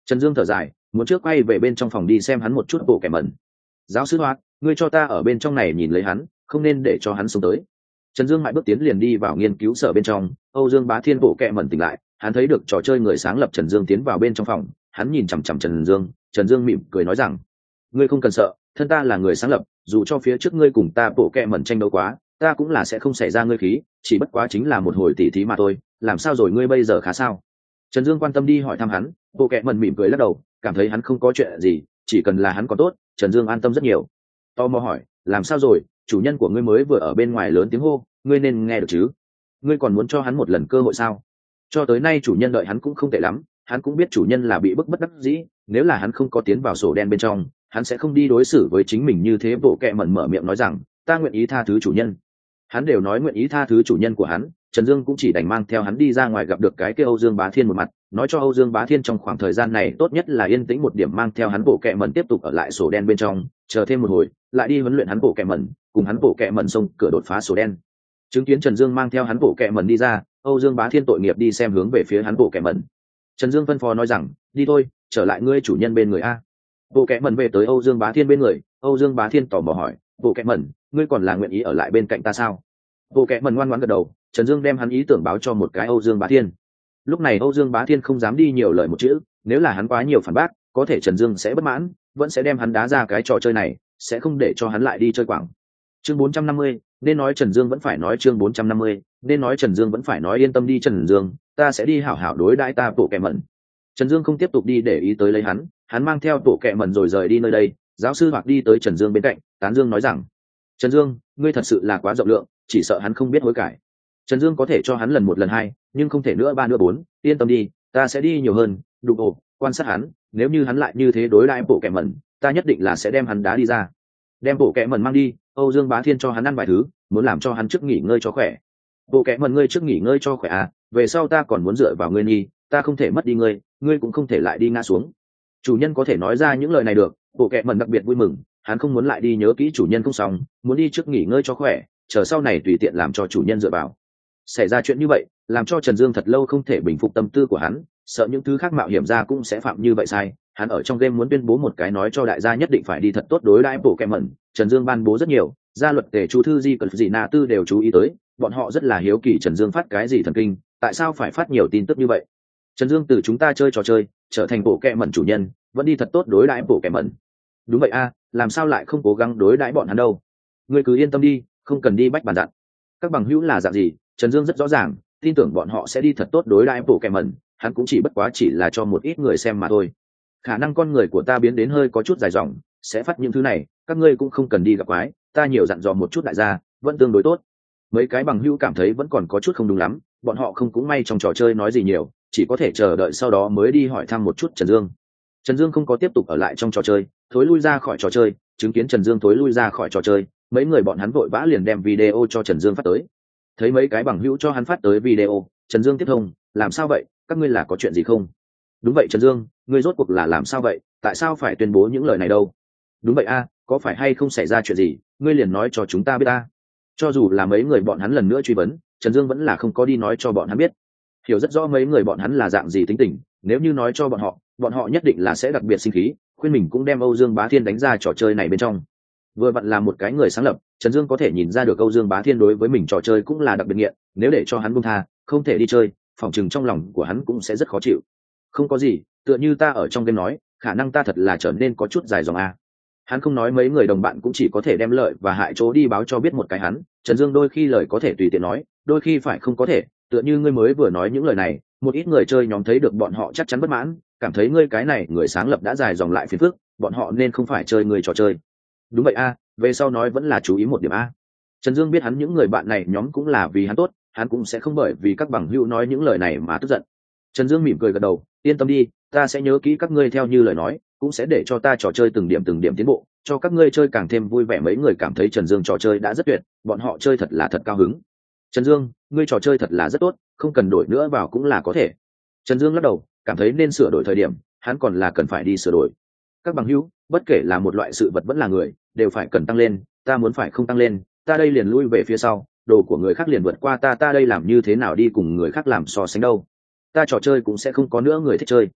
Trần Dương thở dài, muốn trước quay về bên trong phòng đi xem hắn một chút bộ kẻ mẩn. Giáo sư Hoạt, ngươi cho ta ở bên trong này nhìn lấy hắn, không nên để cho hắn sống tới. Trần Dương mãi bước tiến liền đi vào nghiên cứu sở bên trong. Âu Dương Bá Thiên bộ kẻ mẩn tỉnh lại, hắn thấy được trò chơi người sáng lập Trần Dương tiến vào bên trong phòng, hắn nhìn chằm chằm Trần Dương. Trần Dương mỉm cười nói rằng, ngươi không cần sợ, thân ta là người sáng lập, dù cho phía trước ngươi cùng ta bộ kẻ mẩn tranh đấu quá, ta cũng là sẽ không xảy ra ngươi khí, chỉ bất quá chính là một hồi tỉ thí mà thôi. Làm sao rồi, ngươi bây giờ khá sao? Trần Dương quan tâm đi hỏi thăm hắn. Bộ kẻ mẩn mỉm cười lắc đầu, cảm thấy hắn không có chuyện gì, chỉ cần là hắn còn tốt. Trần Dương an tâm rất nhiều. Tò mò hỏi, làm sao rồi, chủ nhân của ngươi mới vừa ở bên ngoài lớn tiếng hô, ngươi nên nghe được chứ? Ngươi còn muốn cho hắn một lần cơ hội sao? Cho tới nay chủ nhân đợi hắn cũng không tệ lắm, hắn cũng biết chủ nhân là bị bức bất đắc dĩ, nếu là hắn không có tiến vào sổ đen bên trong, hắn sẽ không đi đối xử với chính mình như thế. Bộ kẻ mẩn mở miệng nói rằng, ta nguyện ý tha thứ chủ nhân. Hắn đều nói nguyện ý tha thứ chủ nhân của hắn, Trần Dương cũng chỉ đành mang theo hắn đi ra ngoài gặp được cái kia Âu Dương Bá Thiên một mặt, nói cho Âu Dương Bá Thiên trong khoảng thời gian này tốt nhất là yên tĩnh một điểm, mang theo hắn bộ kệ mẩn tiếp tục ở lại sổ đen bên trong, chờ thêm một hồi, lại đi huấn luyện hắn bộ kệ mẩn, cùng hắn bộ kệ mẩn xông cửa đột phá sổ đen. Chứng kiến Trần Dương mang theo hắn bộ kệ mẩn đi ra, Âu Dương Bá Thiên tội nghiệp đi xem hướng về phía hắn bộ kệ mẩn. Trần Dương phân phó nói rằng, đi thôi, trở lại ngươi chủ nhân bên người a. Bộ kệ mẩn về tới Âu Dương Bá Thiên bên người, Âu Dương Bá Thiên tò mò hỏi, bộ kệ mẩn, ngươi còn là nguyện ý ở lại bên cạnh ta sao? Bộ kệ mẩn ngoan ngoãn gật đầu. Trần Dương đem hắn ý tưởng báo cho một cái Âu Dương Bá Thiên. Lúc này Âu Dương Bá Thiên không dám đi nhiều lời một chữ, nếu là hắn quá nhiều phản bác, có thể Trần Dương sẽ bất mãn, vẫn sẽ đem hắn đá ra cái trò chơi này, sẽ không để cho hắn lại đi chơi quảng. Chương bốn trăm năm mươi, nên nói Trần Dương vẫn phải nói chương bốn trăm năm mươi, nên nói Trần Dương vẫn phải nói yên tâm đi Trần Dương, ta sẽ đi hảo hảo đối đãi ta bộ kệ mẩn. Trần Dương không tiếp tục đi để ý tới lấy hắn, hắn mang theo bộ kệ mẩn rồi rời đi nơi đây. Giáo sư Hoặc đi tới Trần Dương bên cạnh, tán dương nói rằng, Trần Dương, ngươi thật sự là quá rộng lượng, chỉ sợ hắn không biết hối cải. Trần Dương có thể cho hắn lần một lần hai, nhưng không thể nữa ba nữa bốn, yên tâm đi, ta sẽ đi nhiều hơn, đủ ổ, quan sát hắn, nếu như hắn lại như thế đối đãi bộ kệ mẩn, ta nhất định là sẽ đem hắn đá đi ra. Đem bộ kệ mẩn mang đi, Âu Dương Bá Thiên cho hắn ăn vài thứ, muốn làm cho hắn trước nghỉ ngơi cho khỏe. Bộ kệ mẩn ngươi trước nghỉ ngơi cho khỏe à, về sau ta còn muốn dựa vào ngươi nhi, ta không thể mất đi ngươi, ngươi cũng không thể lại đi ngã xuống. Chủ nhân có thể nói ra những lời này được, bộ kệ mẩn đặc biệt vui mừng, hắn không muốn lại đi nhớ kỹ chủ nhân không xong, muốn đi trước nghỉ ngơi cho khỏe, chờ sau này tùy tiện làm cho chủ nhân dựa vào. Xảy ra chuyện như vậy, làm cho Trần Dương thật lâu không thể bình phục tâm tư của hắn, sợ những thứ khác mạo hiểm ra cũng sẽ phạm như vậy sai. Hắn ở trong game muốn tuyên bố một cái nói cho đại gia nhất định phải đi thật tốt đối đãi bộ kệ mẩn. Trần Dương ban bố rất nhiều, gia luật tề chú thư di cần gì na tư đều chú ý tới, bọn họ rất là hiếu kỳ Trần Dương phát cái gì thần kinh, tại sao phải phát nhiều tin tức như vậy. Trần Dương từ chúng ta chơi trò chơi trở thành bộ kệ mẩn chủ nhân, vẫn đi thật tốt đối đãi bộ kệ mẩn. Đúng vậy a, làm sao lại không cố gắng đối đãi bọn hắn đâu. Ngươi cứ yên tâm đi, không cần đi bách bàn dặn. Các bằng hữu là dạng gì, Trần Dương rất rõ ràng, tin tưởng bọn họ sẽ đi thật tốt đối đãi bộ kệ mẩn, hắn cũng chỉ bất quá chỉ là cho một ít người xem mà thôi. Khả năng con người của ta biến đến hơi có chút dài dòng, sẽ phát những thứ này, các ngươi cũng không cần đi gặp quái, ta nhiều dặn dò một chút đại gia, vẫn tương đối tốt. Mấy cái bằng hữu cảm thấy vẫn còn có chút không đúng lắm, bọn họ không cũng may trong trò chơi nói gì nhiều, chỉ có thể chờ đợi sau đó mới đi hỏi thăm một chút Trần Dương. Trần Dương không có tiếp tục ở lại trong trò chơi, thối lui ra khỏi trò chơi. Chứng kiến Trần Dương thối lui ra khỏi trò chơi, mấy người bọn hắn vội vã liền đem video cho Trần Dương phát tới. Thấy mấy cái bằng hữu cho hắn phát tới video, Trần Dương tiếp thông, làm sao vậy, các ngươi là có chuyện gì không? Đúng vậy Trần Dương, ngươi rốt cuộc là làm sao vậy, tại sao phải tuyên bố những lời này đâu? Đúng vậy a, có phải hay không xảy ra chuyện gì, ngươi liền nói cho chúng ta biết a. Cho dù là mấy người bọn hắn lần nữa truy vấn, Trần Dương vẫn là không có đi nói cho bọn hắn biết. Hiểu rất rõ mấy người bọn hắn là dạng gì tính tình, nếu như nói cho bọn họ, bọn họ nhất định là sẽ đặc biệt sinh khí, khuyên mình cũng đem Âu Dương Bá Thiên đánh ra trò chơi này bên trong. Vừa vặn là một cái người sáng lập, Trần Dương có thể nhìn ra được Âu Dương Bá Thiên đối với mình trò chơi cũng là đặc biệt nghiện, nếu để cho hắn buông tha, không thể đi chơi, phỏng chừng trong lòng của hắn cũng sẽ rất khó chịu. Không có gì, tựa như ta ở trong game nói, khả năng ta thật là trở nên có chút dài dòng a. Hắn không nói, mấy người đồng bạn cũng chỉ có thể đem lợi và hại chỗ đi báo cho biết một cái hắn. Trần Dương đôi khi lời có thể tùy tiện nói, đôi khi phải không có thể, tựa như ngươi mới vừa nói những lời này, một ít người chơi nhóm thấy được bọn họ chắc chắn bất mãn, cảm thấy ngươi cái này người sáng lập đã dài dòng lại phiền phức, bọn họ nên không phải chơi người trò chơi. Đúng vậy a, về sau nói vẫn là chú ý một điểm a. Trần Dương biết hắn những người bạn này nhóm cũng là vì hắn tốt, hắn cũng sẽ không bởi vì các bằng hữu nói những lời này mà tức giận. Trần Dương mỉm cười gật đầu, yên tâm đi, ta sẽ nhớ kỹ các ngươi theo như lời nói, cũng sẽ để cho ta trò chơi từng điểm từng điểm tiến bộ, cho các ngươi chơi càng thêm vui vẻ. Mấy người cảm thấy Trần Dương trò chơi đã rất tuyệt, bọn họ chơi thật là thật cao hứng. Trần Dương, ngươi trò chơi thật là rất tốt, không cần đổi nữa vào cũng là có thể. Trần Dương lắc đầu, cảm thấy nên sửa đổi thời điểm, hắn còn là cần phải đi sửa đổi. Các bằng hữu, bất kể là một loại sự vật vẫn là người, đều phải cần tăng lên, ta muốn phải không tăng lên, ta đây liền lui về phía sau, đồ của người khác liền vượt qua ta, ta đây làm như thế nào đi cùng người khác làm so sánh đâu. Ta trò chơi cũng sẽ không có nữa người thích chơi.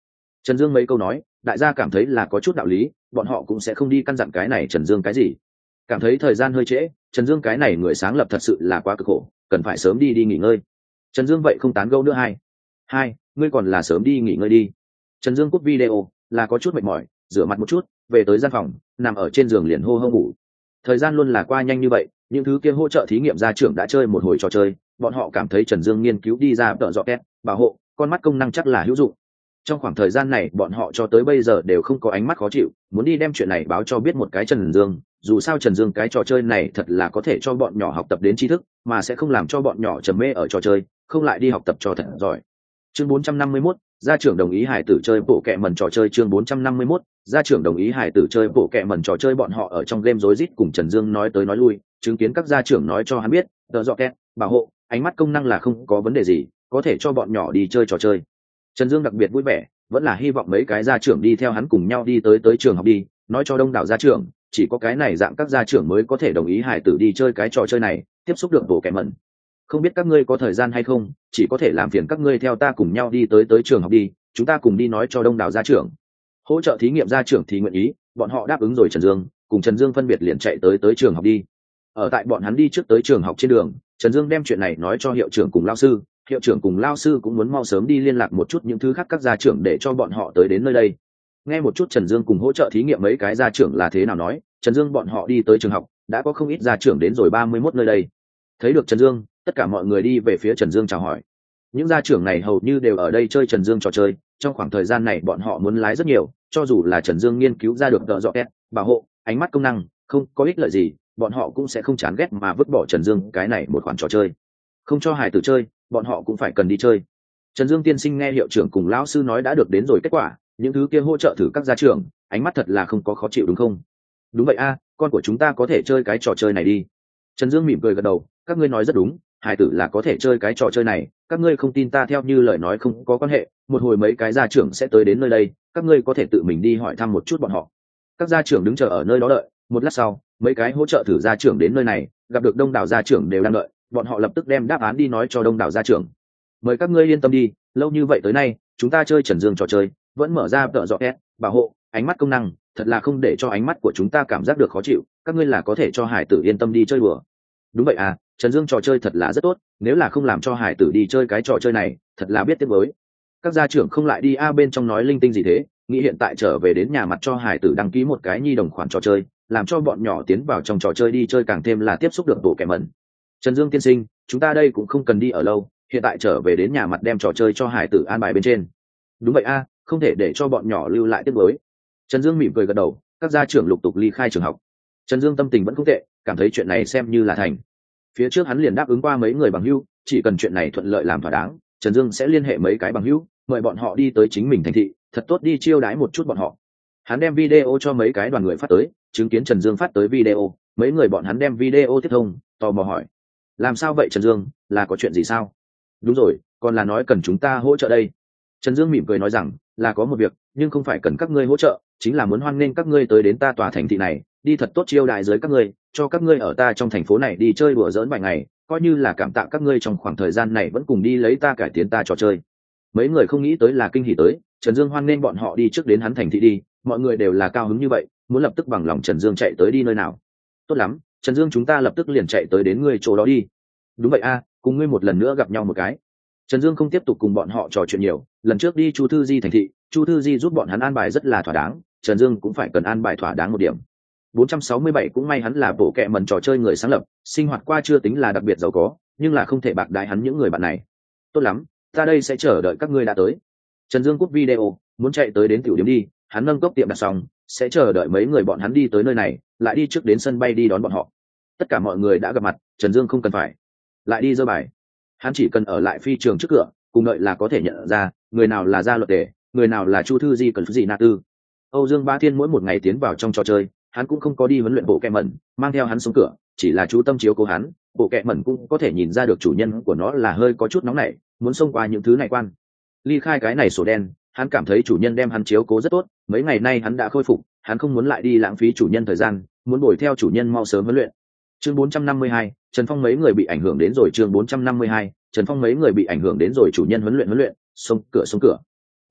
Trần Dương mấy câu nói đại gia cảm thấy là có chút đạo lý, bọn họ cũng sẽ không đi căn dặn cái này Trần Dương cái gì. Cảm thấy thời gian hơi trễ, Trần Dương cái này người sáng lập thật sự là quá cực khổ, cần phải sớm đi đi nghỉ ngơi. Trần Dương vậy không tán gẫu nữa. Hai hai ngươi còn là sớm đi nghỉ ngơi đi. Trần Dương cúp video là có chút mệt mỏi, rửa mặt một chút về tới gian phòng, nằm ở trên giường liền hô hô ngủ. Thời gian luôn là qua nhanh như vậy, những thứ kia hỗ trợ thí nghiệm gia trưởng đã chơi một hồi trò chơi, bọn họ cảm thấy Trần Dương nghiên cứu đi ra tợ dọ két bảo hộ con mắt công năng chắc là hữu dụng. Trong khoảng thời gian này bọn họ cho tới bây giờ đều không có ánh mắt khó chịu, muốn đi đem chuyện này báo cho biết một cái Trần Dương. Dù sao Trần Dương cái trò chơi này thật là có thể cho bọn nhỏ học tập đến tri thức, mà sẽ không làm cho bọn nhỏ trầm mê ở trò chơi, không lại đi học tập cho thật giỏi. Chương bốn trăm năm mươi mốt, gia trưởng đồng ý hải tử chơi bộ kẹ mần trò chơi. Chương bốn trăm năm mươi mốt, gia trưởng đồng ý hải tử chơi bộ kẹ mần trò chơi. Bọn họ ở trong game rối rít cùng Trần Dương nói tới nói lui, chứng kiến các gia trưởng nói cho hắn biết tợ dọ két bảo hộ ánh mắt công năng là không có vấn đề gì, có thể cho bọn nhỏ đi chơi trò chơi. Trần Dương đặc biệt vui vẻ, vẫn là hy vọng mấy cái gia trưởng đi theo hắn cùng nhau đi tới tới trường học đi, nói cho đông đảo gia trưởng, chỉ có cái này dạng các gia trưởng mới có thể đồng ý hải tử đi chơi cái trò chơi này, tiếp xúc được bộ kẹ mần. Không biết các ngươi có thời gian hay không, chỉ có thể làm phiền các ngươi theo ta cùng nhau đi tới tới trường học đi, chúng ta cùng đi nói cho đông đảo gia trưởng. Hỗ trợ thí nghiệm gia trưởng thì nguyện ý, bọn họ đáp ứng rồi. Trần Dương cùng Trần Dương phân biệt liền chạy tới tới trường học đi. Ở tại bọn hắn đi trước tới trường học trên đường, Trần Dương đem chuyện này nói cho hiệu trưởng cùng lao sư, hiệu trưởng cùng lao sư cũng muốn mau sớm đi liên lạc một chút những thứ khác các gia trưởng để cho bọn họ tới đến nơi đây. Nghe một chút Trần Dương cùng hỗ trợ thí nghiệm mấy cái gia trưởng là thế nào nói, Trần Dương bọn họ đi tới trường học, đã có không ít gia trưởng đến rồi ba mươi mốt nơi đây. Thấy được Trần Dương, tất cả mọi người đi về phía Trần Dương chào hỏi. Những gia trưởng này hầu như đều ở đây chơi Trần Dương trò chơi, trong khoảng thời gian này bọn họ muốn lái rất nhiều, cho dù là Trần Dương nghiên cứu ra được tợ dọ két bảo hộ ánh mắt công năng, không có ích lợi gì, bọn họ cũng sẽ không chán ghét mà vứt bỏ Trần Dương cái này một khoản trò chơi. Không cho hài tử chơi, bọn họ cũng phải cần đi chơi. Trần Dương tiên sinh nghe hiệu trưởng cùng lão sư nói đã được đến rồi kết quả, những thứ kia hỗ trợ thử các gia trưởng, ánh mắt thật là không có khó chịu đúng không? Đúng vậy a, con của chúng ta có thể chơi cái trò chơi này đi. Trần Dương mỉm cười gật đầu, các ngươi nói rất đúng, hài tử là có thể chơi cái trò chơi này, các ngươi không tin ta theo như lời nói không có quan hệ, một hồi mấy cái gia trưởng sẽ tới đến nơi đây, các ngươi có thể tự mình đi hỏi thăm một chút bọn họ. Các gia trưởng đứng chờ ở nơi đó đợi, một lát sau, mấy cái hỗ trợ thử gia trưởng đến nơi này, gặp được đông đảo gia trưởng đều đang đợi, bọn họ lập tức đem đáp án đi nói cho đông đảo gia trưởng. Mời các ngươi yên tâm đi, lâu như vậy tới nay, chúng ta chơi Trần Dương trò chơi, vẫn mở ra tợ dọ két bảo hộ ánh mắt công năng, thật là không để cho ánh mắt của chúng ta cảm giác được khó chịu, các ngươi là có thể cho hải tử yên tâm đi chơi đùa. Đúng vậy à, Trần Dương trò chơi thật là rất tốt, nếu là không làm cho hải tử đi chơi cái trò chơi này, thật là biết tiếc mới. Các gia trưởng không lại đi a bên trong nói linh tinh gì thế, nghĩ hiện tại trở về đến nhà mặt cho hải tử đăng ký một cái nhi đồng khoản trò chơi, làm cho bọn nhỏ tiến vào trong trò chơi đi chơi càng thêm là tiếp xúc được bộ kẻ mẩn. Trần Dương tiên sinh, chúng ta đây cũng không cần đi ở lâu, hiện tại trở về đến nhà mặt đem trò chơi cho hải tử an bài bên trên. Đúng vậy a, không thể để cho bọn nhỏ lưu lại tiếc mới. Trần Dương mỉm cười gật đầu, các gia trưởng lục tục ly khai trường học. Trần Dương tâm tình vẫn không tệ, cảm thấy chuyện này xem như là thành. Phía trước hắn liền đáp ứng qua mấy người bằng hữu, chỉ cần chuyện này thuận lợi làm thỏa đáng, Trần Dương sẽ liên hệ mấy cái bằng hữu, mời bọn họ đi tới chính mình thành thị, thật tốt đi chiêu đãi một chút bọn họ. Hắn đem video cho mấy cái đoàn người phát tới, chứng kiến Trần Dương phát tới video, mấy người bọn hắn đem video tiếp thông, tò mò hỏi: làm sao vậy Trần Dương, là có chuyện gì sao? Đúng rồi, còn là nói cần chúng ta hỗ trợ đây. Trần Dương mỉm cười nói rằng, là có một việc, nhưng không phải cần các ngươi hỗ trợ, chính là muốn hoan nghênh các ngươi tới đến ta tòa thành thị này, đi thật tốt chiêu đãi dưới các ngươi, cho các ngươi ở ta trong thành phố này đi chơi đùa giỡn vài ngày, coi như là cảm tạ các ngươi trong khoảng thời gian này vẫn cùng đi lấy ta cải tiến ta trò chơi. Mấy người không nghĩ tới là kinh hỉ tới, Trần Dương hoan nghênh bọn họ đi trước đến hắn thành thị đi, mọi người đều là cao hứng như vậy, muốn lập tức bằng lòng Trần Dương chạy tới đi nơi nào. Tốt lắm, Trần Dương chúng ta lập tức liền chạy tới đến ngươi chỗ đó đi. Đúng vậy a, cùng ngươi một lần nữa gặp nhau một cái. Trần Dương không tiếp tục cùng bọn họ trò chuyện nhiều, lần trước đi Chu Thư Di thành thị, Chu Thư Di giúp bọn hắn an bài rất là thỏa đáng, Trần Dương cũng phải cần an bài thỏa đáng một điểm. bốn trăm sáu mươi bảy cũng may hắn là bộ kệ mẩn trò chơi người sáng lập, sinh hoạt qua chưa tính là đặc biệt giàu có, nhưng là không thể bạc đái hắn những người bạn này. Tốt lắm, ta đây sẽ chờ đợi các ngươi đã tới. Trần Dương cúp video, muốn chạy tới đến tiểu điểm đi, hắn nâng cốc tiệm đặt xong, sẽ chờ đợi mấy người bọn hắn đi tới nơi này, lại đi trước đến sân bay đi đón bọn họ. Tất cả mọi người đã gặp mặt, Trần Dương không cần phải lại đi dơ bài, hắn chỉ cần ở lại phi trường trước cửa, cùng đợi là có thể nhận ra người nào là Gia Luật Tề, người nào là Chu Thư Di cần gì Na Tư. Âu Dương Bá Thiên mỗi một ngày tiến vào trong trò chơi, hắn cũng không có đi huấn luyện bộ kẹ mẩn, mang theo hắn xuống cửa, chỉ là chú tâm chiếu cố hắn. Bộ kẹ mẩn cũng có thể nhìn ra được chủ nhân của nó là hơi có chút nóng nảy, muốn xông qua những thứ này quan. Ly khai cái này sổ đen, hắn cảm thấy chủ nhân đem hắn chiếu cố rất tốt, mấy ngày nay hắn đã khôi phục, hắn không muốn lại đi lãng phí chủ nhân thời gian, muốn đuổi theo chủ nhân mau sớm huấn luyện. Chương bốn trăm năm mươi hai, Trần Phong mấy người bị ảnh hưởng đến rồi. Chương bốn trăm năm mươi hai, Trần Phong mấy người bị ảnh hưởng đến rồi chủ nhân huấn luyện huấn luyện, xông cửa xông cửa.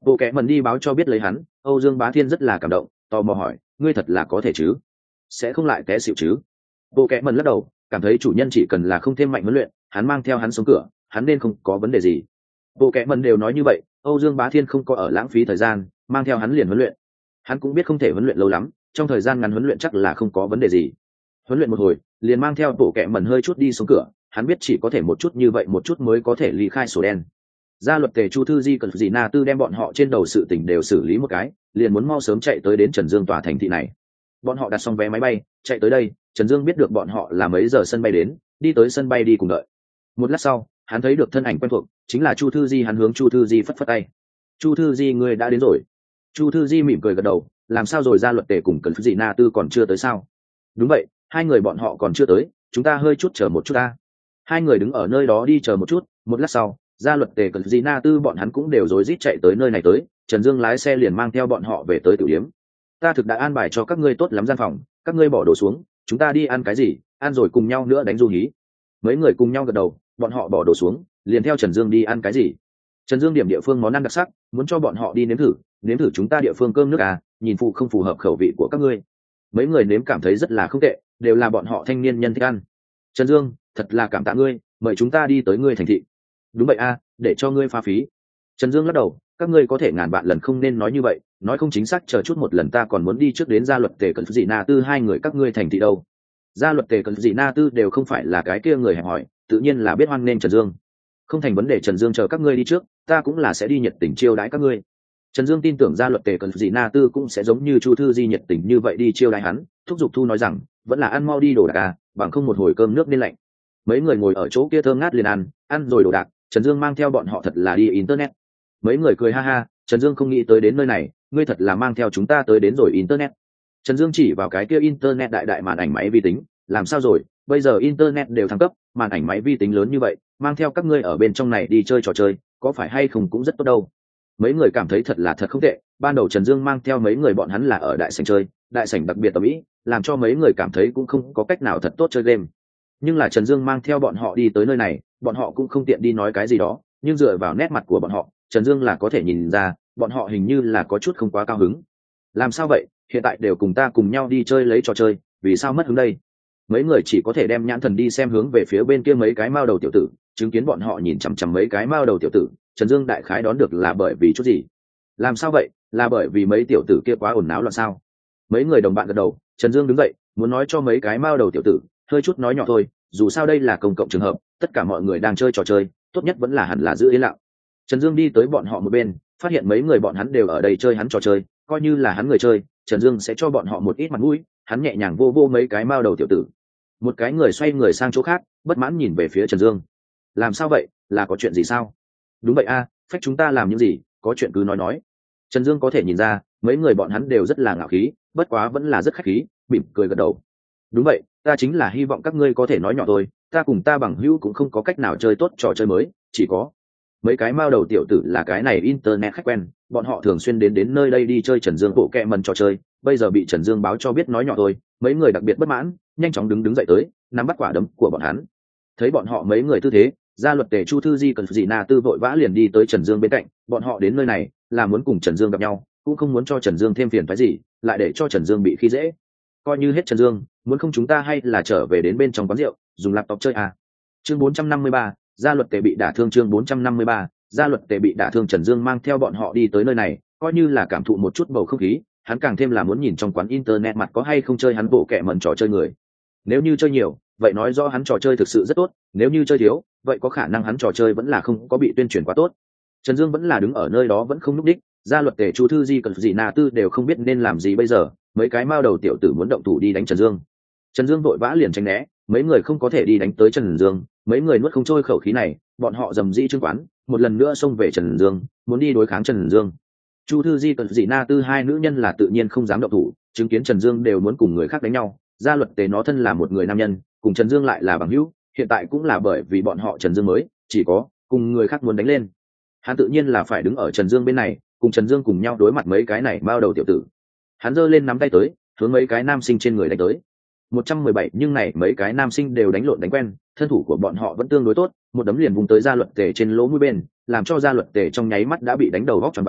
bộ kệ mần đi báo cho biết lấy hắn. Âu Dương Bá Thiên rất là cảm động, tò mò hỏi, ngươi thật là có thể chứ, sẽ không lại té xỉu chứ? Bộ kệ mần lắc đầu, cảm thấy chủ nhân chỉ cần là không thêm mạnh huấn luyện, hắn mang theo hắn xuống cửa, hắn nên không có vấn đề gì. Bộ kệ mần đều nói như vậy, Âu Dương Bá Thiên không có ở lãng phí thời gian, mang theo hắn liền huấn luyện. Hắn cũng biết không thể huấn luyện lâu lắm, trong thời gian ngắn huấn luyện chắc là không có vấn đề gì. Huấn luyện một hồi, liền mang theo bộ kệ mần hơi chút đi xuống cửa, hắn biết chỉ có thể một chút như vậy một chút mới có thể ly khai sổ đen. Gia luật tề Chu Thư Di cần gì Na Tư đem bọn họ trên đầu sự tình đều xử lý một cái, liền muốn mau sớm chạy tới đến Trần Dương tòa thành thị này. Bọn họ đặt xong vé máy bay, chạy tới đây, Trần Dương biết được bọn họ là mấy giờ sân bay đến, đi tới sân bay đi cùng đợi. Một lát sau, hắn thấy được thân ảnh quen thuộc, chính là Chu Thư Di. Hắn hướng Chu Thư Di phất phất tay. Chu Thư Di, ngươi đã đến rồi. Chu Thư Di mỉm cười gật đầu, làm sao rồi, Gia luật tề cùng cần gì Na Tư còn chưa tới sao? Đúng vậy, hai người bọn họ còn chưa tới, chúng ta hơi chút chờ một chút ta. Hai người đứng ở nơi đó đi chờ một chút. Một lát sau, Gia luật tề cần gì Na Tư bọn hắn cũng đều rối rít chạy tới nơi này tới. Trần Dương lái xe liền mang theo bọn họ về tới tiểu điếm. Ta thực đã an bài cho các ngươi tốt lắm gian phòng, các ngươi bỏ đồ xuống, chúng ta đi ăn cái gì, ăn rồi cùng nhau nữa đánh du hí. Mấy người cùng nhau gật đầu, bọn họ bỏ đồ xuống, liền theo Trần Dương đi ăn cái gì. Trần Dương điểm địa phương món ăn đặc sắc, muốn cho bọn họ đi nếm thử, nếm thử chúng ta địa phương cơm nước à, nhìn phụ không phù hợp khẩu vị của các ngươi. Mấy người nếm cảm thấy rất là không tệ, đều là bọn họ thanh niên nhân thích ăn. Trần Dương, thật là cảm tạ ngươi, mời chúng ta đi tới ngươi thành thị. Đúng vậy a, để cho ngươi pha phí. Trần Dương lắc đầu, các ngươi có thể ngàn vạn lần không nên nói như vậy, nói không chính xác, chờ chút một lần ta còn muốn đi trước đến Gia luật tề cần gì Na Tư hai người các ngươi thành thị đâu. Gia luật tề cần gì Na Tư đều không phải là cái kia người hẹp hỏi, tự nhiên là biết hoan nên Trần Dương. Không thành vấn đề, Trần Dương chờ các ngươi đi trước, ta cũng là sẽ đi nhiệt tình chiêu đãi các ngươi. Trần Dương tin tưởng Gia luật tề cần gì Na Tư cũng sẽ giống như Chu Thư Di nhiệt tình như vậy đi chiêu đãi hắn. Thúc giục Thu nói rằng, vẫn là ăn mau đi đồ đạc à, bằng không một hồi cơm nước nên lạnh. Mấy người ngồi ở chỗ kia thơm ngát liền ăn, ăn rồi đồ đạc. Trần Dương mang theo bọn họ thật là đi internet. Mấy người cười ha ha, Trần Dương không nghĩ tới đến nơi này, ngươi thật là mang theo chúng ta tới đến rồi internet. Trần Dương chỉ vào cái kia internet đại đại màn ảnh máy vi tính, làm sao rồi, bây giờ internet đều thăng cấp, màn ảnh máy vi tính lớn như vậy, mang theo các ngươi ở bên trong này đi chơi trò chơi, có phải hay không cũng rất tốt đâu. Mấy người cảm thấy thật là thật không tệ, ban đầu Trần Dương mang theo mấy người bọn hắn là ở đại sảnh chơi, đại sảnh đặc biệt tầm ý, làm cho mấy người cảm thấy cũng không có cách nào thật tốt chơi game. Nhưng là Trần Dương mang theo bọn họ đi tới nơi này, bọn họ cũng không tiện đi nói cái gì đó, nhưng dựa vào nét mặt của bọn họ, Trần Dương là có thể nhìn ra, bọn họ hình như là có chút không quá cao hứng. Làm sao vậy, hiện tại đều cùng ta cùng nhau đi chơi lấy trò chơi, vì sao mất hứng đây? Mấy người chỉ có thể đem nhãn thần đi xem hướng về phía bên kia mấy cái mao đầu tiểu tử, chứng kiến bọn họ nhìn chằm chằm mấy cái mao đầu tiểu tử, Trần Dương đại khái đoán được là bởi vì chút gì. Làm sao vậy, là bởi vì mấy tiểu tử kia quá ồn náo loạn sao? Mấy người đồng bạn gật đầu, Trần Dương đứng dậy, muốn nói cho mấy cái mao đầu tiểu tử, hơi chút nói nhỏ thôi, dù sao đây là công cộng trường hợp, tất cả mọi người đang chơi trò chơi, tốt nhất vẫn là hẳn là giữ yên lặng. Trần Dương đi tới bọn họ một bên, phát hiện mấy người bọn hắn đều ở đây chơi hắn trò chơi, coi như là hắn người chơi, Trần Dương sẽ cho bọn họ một ít mặt mũi. Hắn nhẹ nhàng vô vô mấy cái mao đầu tiểu tử. Một cái người xoay người sang chỗ khác, bất mãn nhìn về phía Trần Dương. Làm sao vậy, là có chuyện gì sao? Đúng vậy a, phách chúng ta làm những gì, có chuyện cứ nói nói. Trần Dương có thể nhìn ra, mấy người bọn hắn đều rất là ngạo khí, bất quá vẫn là rất khách khí, mỉm cười gật đầu. Đúng vậy, ta chính là hy vọng các ngươi có thể nói nhỏ thôi, ta cùng ta bằng hữu cũng không có cách nào chơi tốt trò chơi mới, chỉ có mấy cái mao đầu tiểu tử là cái này internet khách quen, bọn họ thường xuyên đến đến nơi đây đi chơi Trần Dương bộ kẹ mần trò chơi, bây giờ bị Trần Dương báo cho biết nói nhỏ thôi, mấy người đặc biệt bất mãn, nhanh chóng đứng đứng dậy tới, nắm bắt quả đấm của bọn hắn. Thấy bọn họ mấy người tư thế, Gia luật tề Chu Thư Di cần gì Na Tư vội vã liền đi tới Trần Dương bên cạnh, bọn họ đến nơi này là muốn cùng Trần Dương gặp nhau, cũng không muốn cho Trần Dương thêm phiền phức gì, lại để cho Trần Dương bị khi dễ. Coi như hết Trần Dương, muốn không chúng ta hay là trở về đến bên trong quán rượu, dùng laptop chơi à? Chương bốn trăm năm mươi ba, Gia luật tề bị đả thương. Chương bốn trăm năm mươi ba, Gia luật tề bị đả thương. Trần Dương mang theo bọn họ đi tới nơi này, coi như là cảm thụ một chút bầu không khí, hắn càng thêm là muốn nhìn trong quán internet mặt có hay không chơi hắn bộ kệ mẩn trò chơi người. Nếu như chơi nhiều, vậy nói rõ hắn trò chơi thực sự rất tốt, nếu như chơi thiếu, vậy có khả năng hắn trò chơi vẫn là không có bị tuyên truyền quá tốt. Trần Dương vẫn là đứng ở nơi đó vẫn không núp đích, Gia luật tề Chu Thư Di cần gì Na Tư đều không biết nên làm gì bây giờ, mấy cái mao đầu tiểu tử muốn động thủ đi đánh Trần Dương. Trần Dương vội vã liền tránh né, mấy người không có thể đi đánh tới Trần Dương, mấy người nuốt không trôi khẩu khí này, bọn họ dầm dĩ trương quán, một lần nữa xông về Trần Dương, muốn đi đối kháng Trần Dương. Chu Thư Di cần gì Na Tư hai nữ nhân là tự nhiên không dám động thủ, chứng kiến Trần Dương đều muốn cùng người khác đánh nhau, Gia luật tề nó thân là một người nam nhân, cùng Trần Dương lại là bằng hữu, hiện tại cũng là bởi vì bọn họ Trần Dương mới chỉ có cùng người khác muốn đánh lên, hắn tự nhiên là phải đứng ở Trần Dương bên này, cùng Trần Dương cùng nhau đối mặt mấy cái này bao đầu tiểu tử. Hắn giơ lên nắm tay tới, hướng mấy cái nam sinh trên người đánh tới. một trăm mười bảy nhưng này mấy cái nam sinh đều đánh lộn đánh quen, thân thủ của bọn họ vẫn tương đối tốt, một đấm liền vùng tới Gia luật tề trên lỗ mũi bên, làm cho Gia luật tề trong nháy mắt đã bị đánh đầu vóc choáng váng,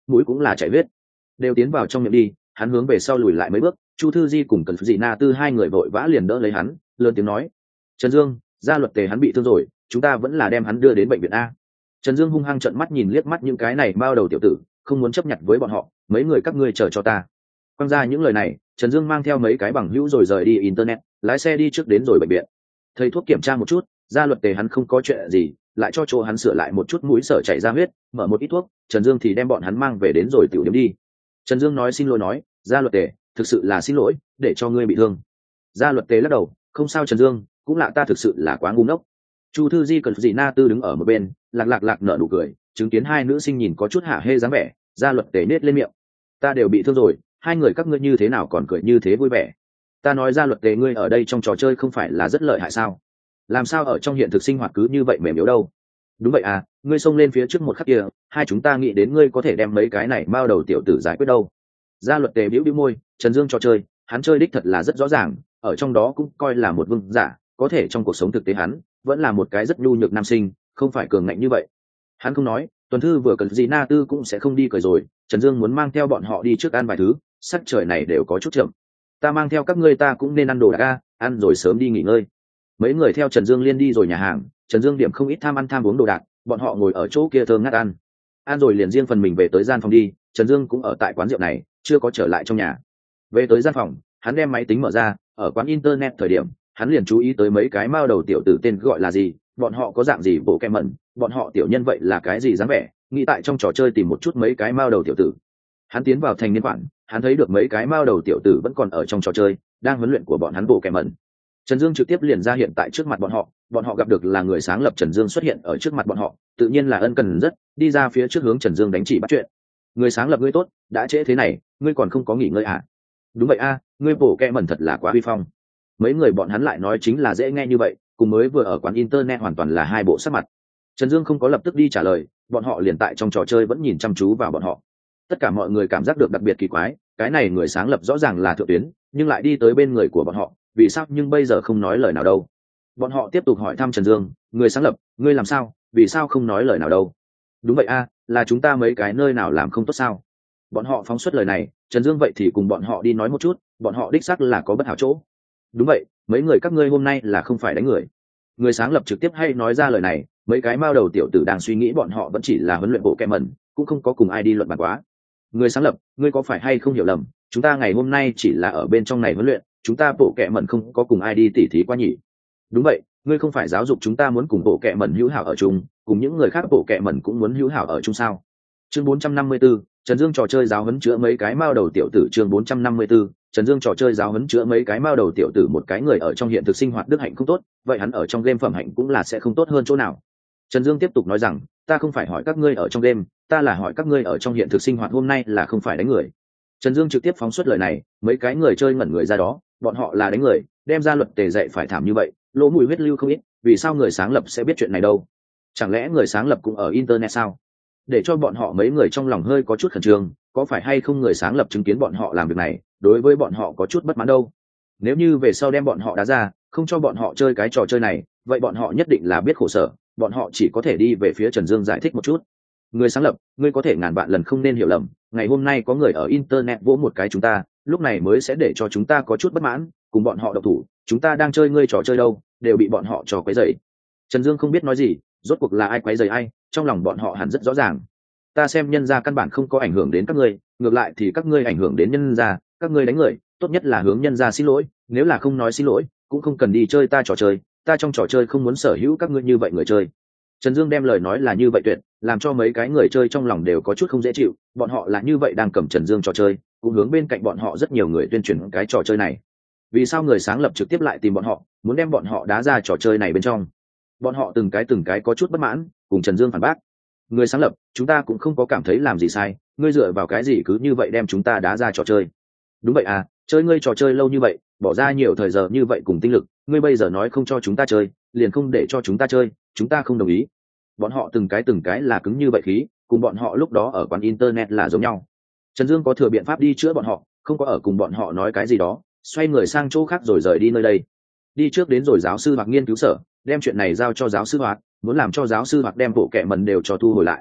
mũi cũng là chảy huyết, đều tiến vào trong miệng đi. Hắn hướng về sau lùi lại mấy bước, Chu Thư Di cùng Cần Dị Na Tư hai người vội vã liền đỡ lấy hắn, lớn tiếng nói: Trần Dương, gia luật tề hắn bị thương rồi, chúng ta vẫn là đem hắn đưa đến bệnh viện a. Trần Dương hung hăng trợn mắt nhìn liếc mắt những cái này bao đầu tiểu tử, không muốn chấp nhận với bọn họ, mấy người các ngươi chờ cho ta. Quăng ra những lời này, Trần Dương mang theo mấy cái bằng hữu rồi rời đi internet, lái xe đi trước đến rồi bệnh viện. Thầy thuốc kiểm tra một chút, gia luật tề hắn không có chuyện gì, lại cho chỗ hắn sửa lại một chút mũi sở chảy ra huyết, mở một ít thuốc, Trần Dương thì đem bọn hắn mang về đến rồi tiểu điểm đi. Trần Dương nói xin lỗi nói: gia luật tề, thực sự là xin lỗi, để cho ngươi bị thương. Gia luật tề lắc đầu: không sao Trần Dương, cũng là ta thực sự là quá ngu ngốc. Chu Thư Di Cần Dị Na Tư đứng ở một bên, lạc lạc lạc nở nụ cười, chứng kiến hai nữ sinh nhìn có chút hả hê dáng vẻ, gia luật tề nết lên miệng: ta đều bị thương rồi, hai người các ngươi như thế nào còn cười như thế vui vẻ? Ta nói gia luật tề ngươi ở đây trong trò chơi không phải là rất lợi hại sao? Làm sao ở trong hiện thực sinh hoạt cứ như vậy mềm yếu đâu? Đúng vậy à, ngươi xông lên phía trước một khắc kia, hai chúng ta nghĩ đến ngươi có thể đem mấy cái này bao đầu tiểu tử giải quyết đâu. Gia luật tề bĩu bĩu môi, Trần Dương trò chơi, hắn chơi đích thật là rất rõ ràng, ở trong đó cũng coi là một vương giả, có thể trong cuộc sống thực tế hắn vẫn là một cái rất nhu nhược nam sinh, không phải cường ngạnh như vậy. Hắn không nói, Tuần Thư vừa Cần Dị Na Tư cũng sẽ không đi cười rồi, Trần Dương muốn mang theo bọn họ đi trước ăn vài thứ, sắc trời này đều có chút chậm. Ta mang theo các ngươi ta cũng nên ăn đồ đạc, ăn rồi sớm đi nghỉ ngơi. Mấy người theo Trần Dương liên đi rồi nhà hàng, Trần Dương điểm không ít tham ăn tham uống đồ đạc, bọn họ ngồi ở chỗ kia thơm ngát ăn. Ăn rồi liền riêng phần mình về tới gian phòng đi, Trần Dương cũng ở tại quán rượu này, chưa có trở lại trong nhà. Về tới gian phòng, hắn đem máy tính mở ra, ở quán internet thời điểm, hắn liền chú ý tới mấy cái mao đầu tiểu tử tên gọi là gì, bọn họ có dạng gì bộ kem mẩn, bọn họ tiểu nhân vậy là cái gì dáng vẻ, nghĩ tại trong trò chơi tìm một chút mấy cái mao đầu tiểu tử. Hắn tiến vào thành niên quản, hắn thấy được mấy cái mao đầu tiểu tử vẫn còn ở trong trò chơi, đang huấn luyện của bọn hắn bộ kem mẩn. Trần Dương trực tiếp liền ra hiện tại trước mặt bọn họ, bọn họ gặp được là người sáng lập Trần Dương xuất hiện ở trước mặt bọn họ, tự nhiên là ân cần rất, đi ra phía trước hướng Trần Dương đánh chỉ bắt chuyện. Người sáng lập ngươi tốt, đã trễ thế này, ngươi còn không có nghỉ ngơi à? Đúng vậy a, ngươi bổ kẹ mẩn thật là quá uy phong. Mấy người bọn hắn lại nói chính là dễ nghe như vậy, cùng mới vừa ở quán internet hoàn toàn là hai bộ sắc mặt. Trần Dương không có lập tức đi trả lời, bọn họ liền tại trong trò chơi vẫn nhìn chăm chú vào bọn họ. Tất cả mọi người cảm giác được đặc biệt kỳ quái, cái này người sáng lập rõ ràng là thượng tuyến, nhưng lại đi tới bên người của bọn họ, vì sao nhưng bây giờ không nói lời nào đâu? Bọn họ tiếp tục hỏi thăm Trần Dương, người sáng lập, ngươi làm sao, vì sao không nói lời nào đâu? Đúng vậy a, là chúng ta mấy cái nơi nào làm không tốt sao? Bọn họ phóng xuất lời này, Trần Dương vậy thì cùng bọn họ đi nói một chút, bọn họ đích xác là có bất hảo chỗ. Đúng vậy, mấy người các ngươi hôm nay là không phải đánh người. Người sáng lập trực tiếp hay nói ra lời này, mấy cái mao đầu tiểu tử đang suy nghĩ bọn họ vẫn chỉ là huấn luyện bộ kẹm mẩn, cũng không có cùng ai đi luận bàn quá. Người sáng lập, ngươi có phải hay không hiểu lầm, chúng ta ngày hôm nay chỉ là ở bên trong này huấn luyện, chúng ta bộ kẹm mẩn không có cùng ai đi tỉ thí qua nhỉ? Đúng vậy, ngươi không phải giáo dục chúng ta muốn cùng bộ kẹm mẩn hữu hảo ở chung, cùng những người khác bộ kẹm mẩn cũng muốn hữu hảo ở chung sao? Chương bốn trăm năm mươi tư, Trần Dương trò chơi giáo huấn chữa mấy cái mao đầu tiểu tử. Chương bốn trăm năm mươi tư, Trần Dương trò chơi giáo huấn chữa mấy cái mao đầu tiểu tử. Một cái người ở trong hiện thực sinh hoạt đức hạnh không tốt, vậy hắn ở trong game phẩm hạnh cũng là sẽ không tốt hơn chỗ nào. Trần Dương tiếp tục nói rằng, ta không phải hỏi các ngươi ở trong game, ta là hỏi các ngươi ở trong hiện thực sinh hoạt hôm nay là không phải đánh người. Trần Dương trực tiếp phóng xuất lời này, mấy cái người chơi ngẩn người ra đó, bọn họ là đánh người, đem ra luật tề dạy phải thảm như vậy, lỗ mũi huyết lưu không ít, vì sao người sáng lập sẽ biết chuyện này đâu? Chẳng lẽ người sáng lập cũng ở internet sao? Để cho bọn họ mấy người trong lòng hơi có chút khẩn trương, có phải hay không người sáng lập chứng kiến bọn họ làm việc này, đối với bọn họ có chút bất mãn đâu? Nếu như về sau đem bọn họ đá ra, không cho bọn họ chơi cái trò chơi này, vậy bọn họ nhất định là biết khổ sở, bọn họ chỉ có thể đi về phía Trần Dương giải thích một chút. Người sáng lập, ngươi có thể ngàn vạn lần không nên hiểu lầm, ngày hôm nay có người ở internet vỗ một cái chúng ta, lúc này mới sẽ để cho chúng ta có chút bất mãn, cùng bọn họ độc thủ, chúng ta đang chơi ngươi trò chơi đâu, đều bị bọn họ trò quấy rầy. Trần Dương không biết nói gì, rốt cuộc là ai quấy rầy ai, trong lòng bọn họ hẳn rất rõ ràng. Ta xem nhân gia căn bản không có ảnh hưởng đến các ngươi, ngược lại thì các ngươi ảnh hưởng đến nhân gia, các ngươi đánh người, tốt nhất là hướng nhân gia xin lỗi, nếu là không nói xin lỗi, cũng không cần đi chơi ta trò chơi, ta trong trò chơi không muốn sở hữu các ngươi như vậy người chơi. Trần Dương đem lời nói là như vậy tuyệt, làm cho mấy cái người chơi trong lòng đều có chút không dễ chịu, bọn họ là như vậy đang cầm Trần Dương trò chơi, cũng hướng bên cạnh bọn họ rất nhiều người tuyên truyền cái trò chơi này. Vì sao người sáng lập trực tiếp lại tìm bọn họ, muốn đem bọn họ đá ra trò chơi này bên trong? Bọn họ từng cái từng cái có chút bất mãn, cùng Trần Dương phản bác. Người sáng lập, chúng ta cũng không có cảm thấy làm gì sai, ngươi dựa vào cái gì cứ như vậy đem chúng ta đá ra trò chơi? Đúng vậy à, chơi ngươi trò chơi lâu như vậy, bỏ ra nhiều thời giờ như vậy cùng tinh lực, ngươi bây giờ nói không cho chúng ta chơi, liền không để cho chúng ta chơi, chúng ta không đồng ý. Bọn họ từng cái từng cái là cứng như vậy khí, cùng bọn họ lúc đó ở quán internet là giống nhau. Trần Dương có thừa biện pháp đi chữa bọn họ, không có ở cùng bọn họ nói cái gì đó, xoay người sang chỗ khác rồi rời đi nơi đây. Đi trước đến rồi giáo sư Mạc nghiên cứu sở, đem chuyện này giao cho giáo sư Mạc, muốn làm cho giáo sư Mạc đem bộ kệ mẩn đều cho thu hồi lại.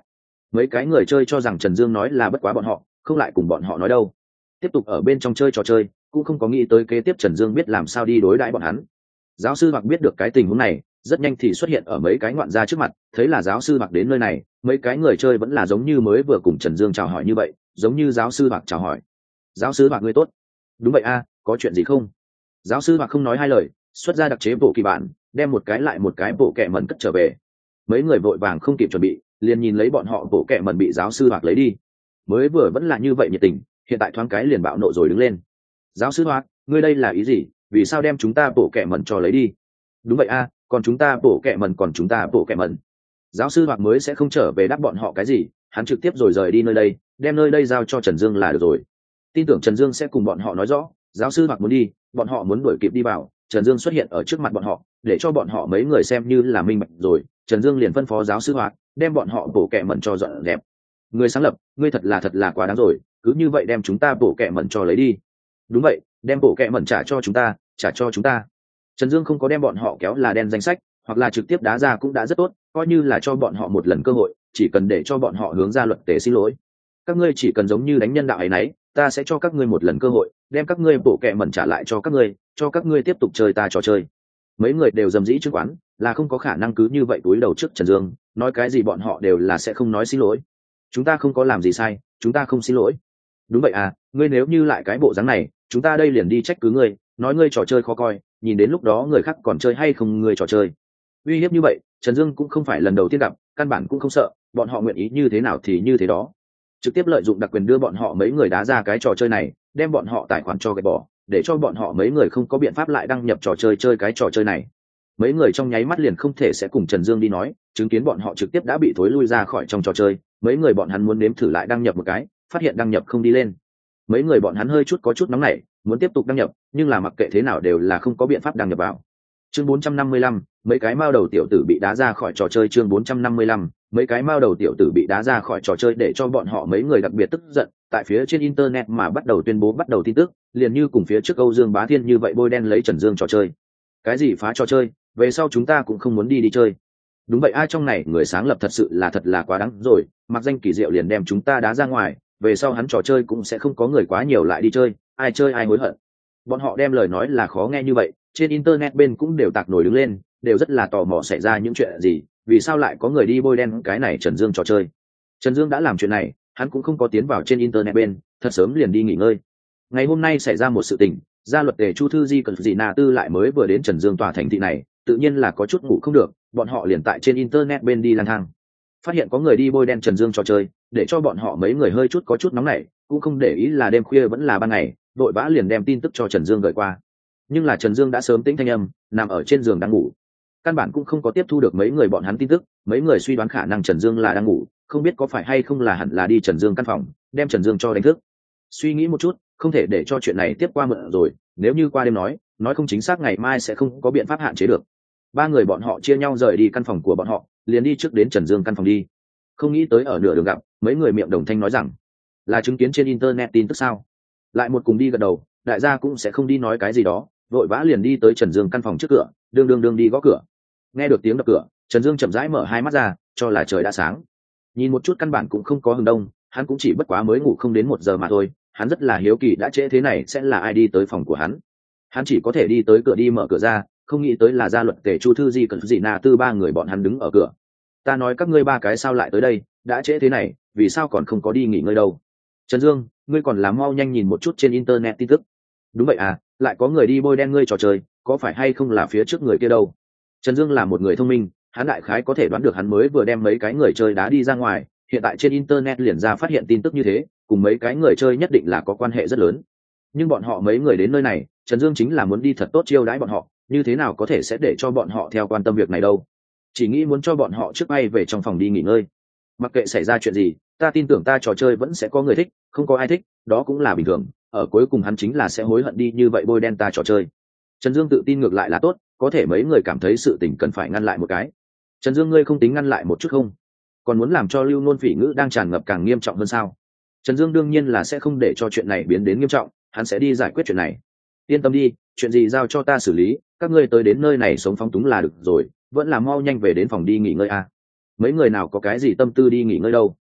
mấy cái người chơi cho rằng Trần Dương nói là bất quá bọn họ không lại cùng bọn họ nói đâu, tiếp tục ở bên trong chơi trò chơi, cũng không có nghĩ tới kế tiếp Trần Dương biết làm sao đi đối đãi bọn hắn. Giáo sư Mặc biết được cái tình huống này, rất nhanh thì xuất hiện ở mấy cái ngoạn gia trước mặt, thấy là giáo sư Mặc đến nơi này, mấy cái người chơi vẫn là giống như mới vừa cùng Trần Dương chào hỏi như vậy, giống như giáo sư Mặc chào hỏi. Giáo sư Mặc ngươi tốt. Đúng vậy a, có chuyện gì không? Giáo sư Mặc không nói hai lời, xuất ra đặc chế bộ kỳ bản, đem một cái lại một cái bộ kệ mẩn cất trở về. Mấy người vội vàng không kịp chuẩn bị, liền nhìn lấy bọn họ bộ kệ mẩn bị giáo sư Mặc lấy đi. Mới vừa vẫn là như vậy nhiệt tình, hiện tại thoáng cái liền bạo nộ rồi đứng lên. Giáo sư Mặc, ngươi đây là ý gì? Vì sao đem chúng ta bộ kệ mẩn cho lấy đi? Đúng vậy a, còn chúng ta bộ kệ mẩn còn chúng ta bộ kệ mẩn. Giáo sư Mặc mới sẽ không trở về đáp bọn họ cái gì, hắn trực tiếp rồi rời đi nơi đây, đem nơi đây giao cho Trần Dương là được rồi. Tin tưởng Trần Dương sẽ cùng bọn họ nói rõ, giáo sư Mặc muốn đi, bọn họ muốn đuổi kịp đi vào, Trần Dương xuất hiện ở trước mặt bọn họ, để cho bọn họ mấy người xem như là minh bạch rồi. Trần Dương liền phân phó giáo sư Mặc đem bọn họ bộ kệ mẩn cho dọn dẹp. Người sáng lập, ngươi thật là thật là quá đáng rồi, cứ như vậy đem chúng ta bộ kệ mẩn cho lấy đi. Đúng vậy, đem bộ kệ mẩn trả cho chúng ta, trả cho chúng ta. Trần Dương không có đem bọn họ kéo là đen danh sách, hoặc là trực tiếp đá ra cũng đã rất tốt, coi như là cho bọn họ một lần cơ hội, chỉ cần để cho bọn họ hướng ra luật tề xin lỗi. Các ngươi chỉ cần giống như đánh nhân đạo ấy nấy, ta sẽ cho các ngươi một lần cơ hội, đem các ngươi bộ kệ mẩn trả lại cho các ngươi, cho các ngươi tiếp tục chơi ta trò chơi. Mấy người đều dầm dĩ trước quán, là không có khả năng cứ như vậy túi đầu trước Trần Dương, nói cái gì bọn họ đều là sẽ không nói xin lỗi. Chúng ta không có làm gì sai, chúng ta không xin lỗi. Đúng vậy à, ngươi nếu như lại cái bộ dáng này, chúng ta đây liền đi trách cứ ngươi, nói ngươi trò chơi khó coi, nhìn đến lúc đó người khác còn chơi hay không ngươi trò chơi. Uy hiếp như vậy, Trần Dương cũng không phải lần đầu tiên gặp, căn bản cũng không sợ, bọn họ nguyện ý như thế nào thì như thế đó. Trực tiếp lợi dụng đặc quyền đưa bọn họ mấy người đá ra cái trò chơi này, đem bọn họ tài khoản cho gạch bỏ, để cho bọn họ mấy người không có biện pháp lại đăng nhập trò chơi chơi cái trò chơi này. Mấy người trong nháy mắt liền không thể sẽ cùng Trần Dương đi nói, chứng kiến bọn họ trực tiếp đã bị thối lui ra khỏi trong trò chơi, mấy người bọn hắn muốn nếm thử lại đăng nhập một cái, phát hiện đăng nhập không đi lên. Mấy người bọn hắn hơi chút có chút nóng nảy, muốn tiếp tục đăng nhập, nhưng là mặc kệ thế nào đều là không có biện pháp đăng nhập vào. Chương bốn trăm năm mươi lăm, mấy cái mao đầu tiểu tử bị đá ra khỏi trò chơi. Chương bốn trăm năm mươi lăm, mấy cái mao đầu tiểu tử bị đá ra khỏi trò chơi, để cho bọn họ mấy người đặc biệt tức giận, tại phía trên internet mà bắt đầu tuyên bố bắt đầu tin tức, liền như cùng phía trước Âu Dương Bá Thiên như vậy bôi đen lấy Trần Dương trò chơi. Cái gì phá trò chơi, về sau chúng ta cũng không muốn đi đi chơi. Đúng vậy, ai trong này người sáng lập thật sự là thật là quá đáng rồi, mặc danh kỳ diệu liền đem chúng ta đá ra ngoài, về sau hắn trò chơi cũng sẽ không có người quá nhiều lại đi chơi, ai chơi ai hối hận. Bọn họ đem lời nói là khó nghe như vậy, trên internet bên cũng đều tạc nổi đứng lên, đều rất là tò mò xảy ra những chuyện gì, vì sao lại có người đi bôi đen cái này Trần Dương trò chơi. Trần Dương đã làm chuyện này, hắn cũng không có tiến vào trên internet bên, thật sớm liền đi nghỉ ngơi. Ngày hôm nay xảy ra một sự tình, gia luật tề Chu Thư Di cần gì Na Tư lại mới vừa đến Trần Dương tòa thành thị này, tự nhiên là có chút ngủ không được, bọn họ liền tại trên internet bên đi lang thang, phát hiện có người đi bôi đen Trần Dương trò chơi, để cho bọn họ mấy người hơi chút có chút nóng nảy, cũng không để ý là đêm khuya vẫn là ban ngày, vội vã liền đem tin tức cho Trần Dương gửi qua. Nhưng là Trần Dương đã sớm tĩnh thanh âm, nằm ở trên giường đang ngủ, căn bản cũng không có tiếp thu được mấy người bọn hắn tin tức. Mấy người suy đoán khả năng Trần Dương là đang ngủ, không biết có phải hay không là hẳn là đi Trần Dương căn phòng, đem Trần Dương cho đánh thức. Suy nghĩ một chút, không thể để cho chuyện này tiếp qua mượn rồi, nếu như qua đêm nói, nói không chính xác ngày mai sẽ không có biện pháp hạn chế được. Ba người bọn họ chia nhau rời đi căn phòng của bọn họ, liền đi trước đến Trần Dương căn phòng đi. Không nghĩ tới ở nửa đường gặp, mấy người miệng đồng thanh nói rằng là chứng kiến trên internet tin tức sao. Lại một cùng đi gật đầu, đại gia cũng sẽ không đi nói cái gì đó, vội vã liền đi tới Trần Dương căn phòng trước cửa, đương đương đương đi gõ cửa. Nghe được tiếng đập cửa, Trần Dương chậm rãi mở hai mắt ra, cho là trời đã sáng. Nhìn một chút căn bản cũng không có hừng đông, hắn cũng chỉ bất quá mới ngủ không đến một giờ mà thôi, hắn rất là hiếu kỳ đã trễ thế này sẽ là ai đi tới phòng của hắn. Hắn chỉ có thể đi tới cửa đi mở cửa ra, không nghĩ tới là gia luật tề Chu Thư Di cần gì Na Tư ba người bọn hắn đứng ở cửa. Ta nói các ngươi ba cái sao lại tới đây, đã trễ thế này, vì sao còn không có đi nghỉ ngơi đâu? Trần Dương, ngươi còn làm mau nhanh nhìn một chút trên internet tin tức. Đúng vậy à, lại có người đi bôi đen ngươi trò chơi, có phải hay không là phía trước người kia đâu? Trần Dương là một người thông minh, hắn đại khái có thể đoán được hắn mới vừa đem mấy cái người chơi đá đi ra ngoài, hiện tại trên internet liền ra phát hiện tin tức như thế, cùng mấy cái người chơi nhất định là có quan hệ rất lớn. Nhưng bọn họ mấy người đến nơi này, Trần Dương chính là muốn đi thật tốt chiêu đãi bọn họ, như thế nào có thể sẽ để cho bọn họ theo quan tâm việc này đâu. Chỉ nghĩ muốn cho bọn họ trước bay về trong phòng đi nghỉ ngơi. Mặc kệ xảy ra chuyện gì, ta tin tưởng ta trò chơi vẫn sẽ có người thích, không có ai thích, đó cũng là bình thường, ở cuối cùng hắn chính là sẽ hối hận đi như vậy bôi đen ta trò chơi. Trần Dương tự tin ngược lại là tốt, có thể mấy người cảm thấy sự tình cần phải ngăn lại một cái. Trần Dương, ngươi không tính ngăn lại một chút không? Còn muốn làm cho lưu nôn phỉ ngữ đang tràn ngập càng nghiêm trọng hơn sao? Trần Dương đương nhiên là sẽ không để cho chuyện này biến đến nghiêm trọng, hắn sẽ đi giải quyết chuyện này. Yên tâm đi, chuyện gì giao cho ta xử lý, các ngươi tới đến nơi này sống phóng túng là được rồi, vẫn là mau nhanh về đến phòng đi nghỉ ngơi a. Mấy người nào có cái gì tâm tư đi nghỉ ngơi đâu.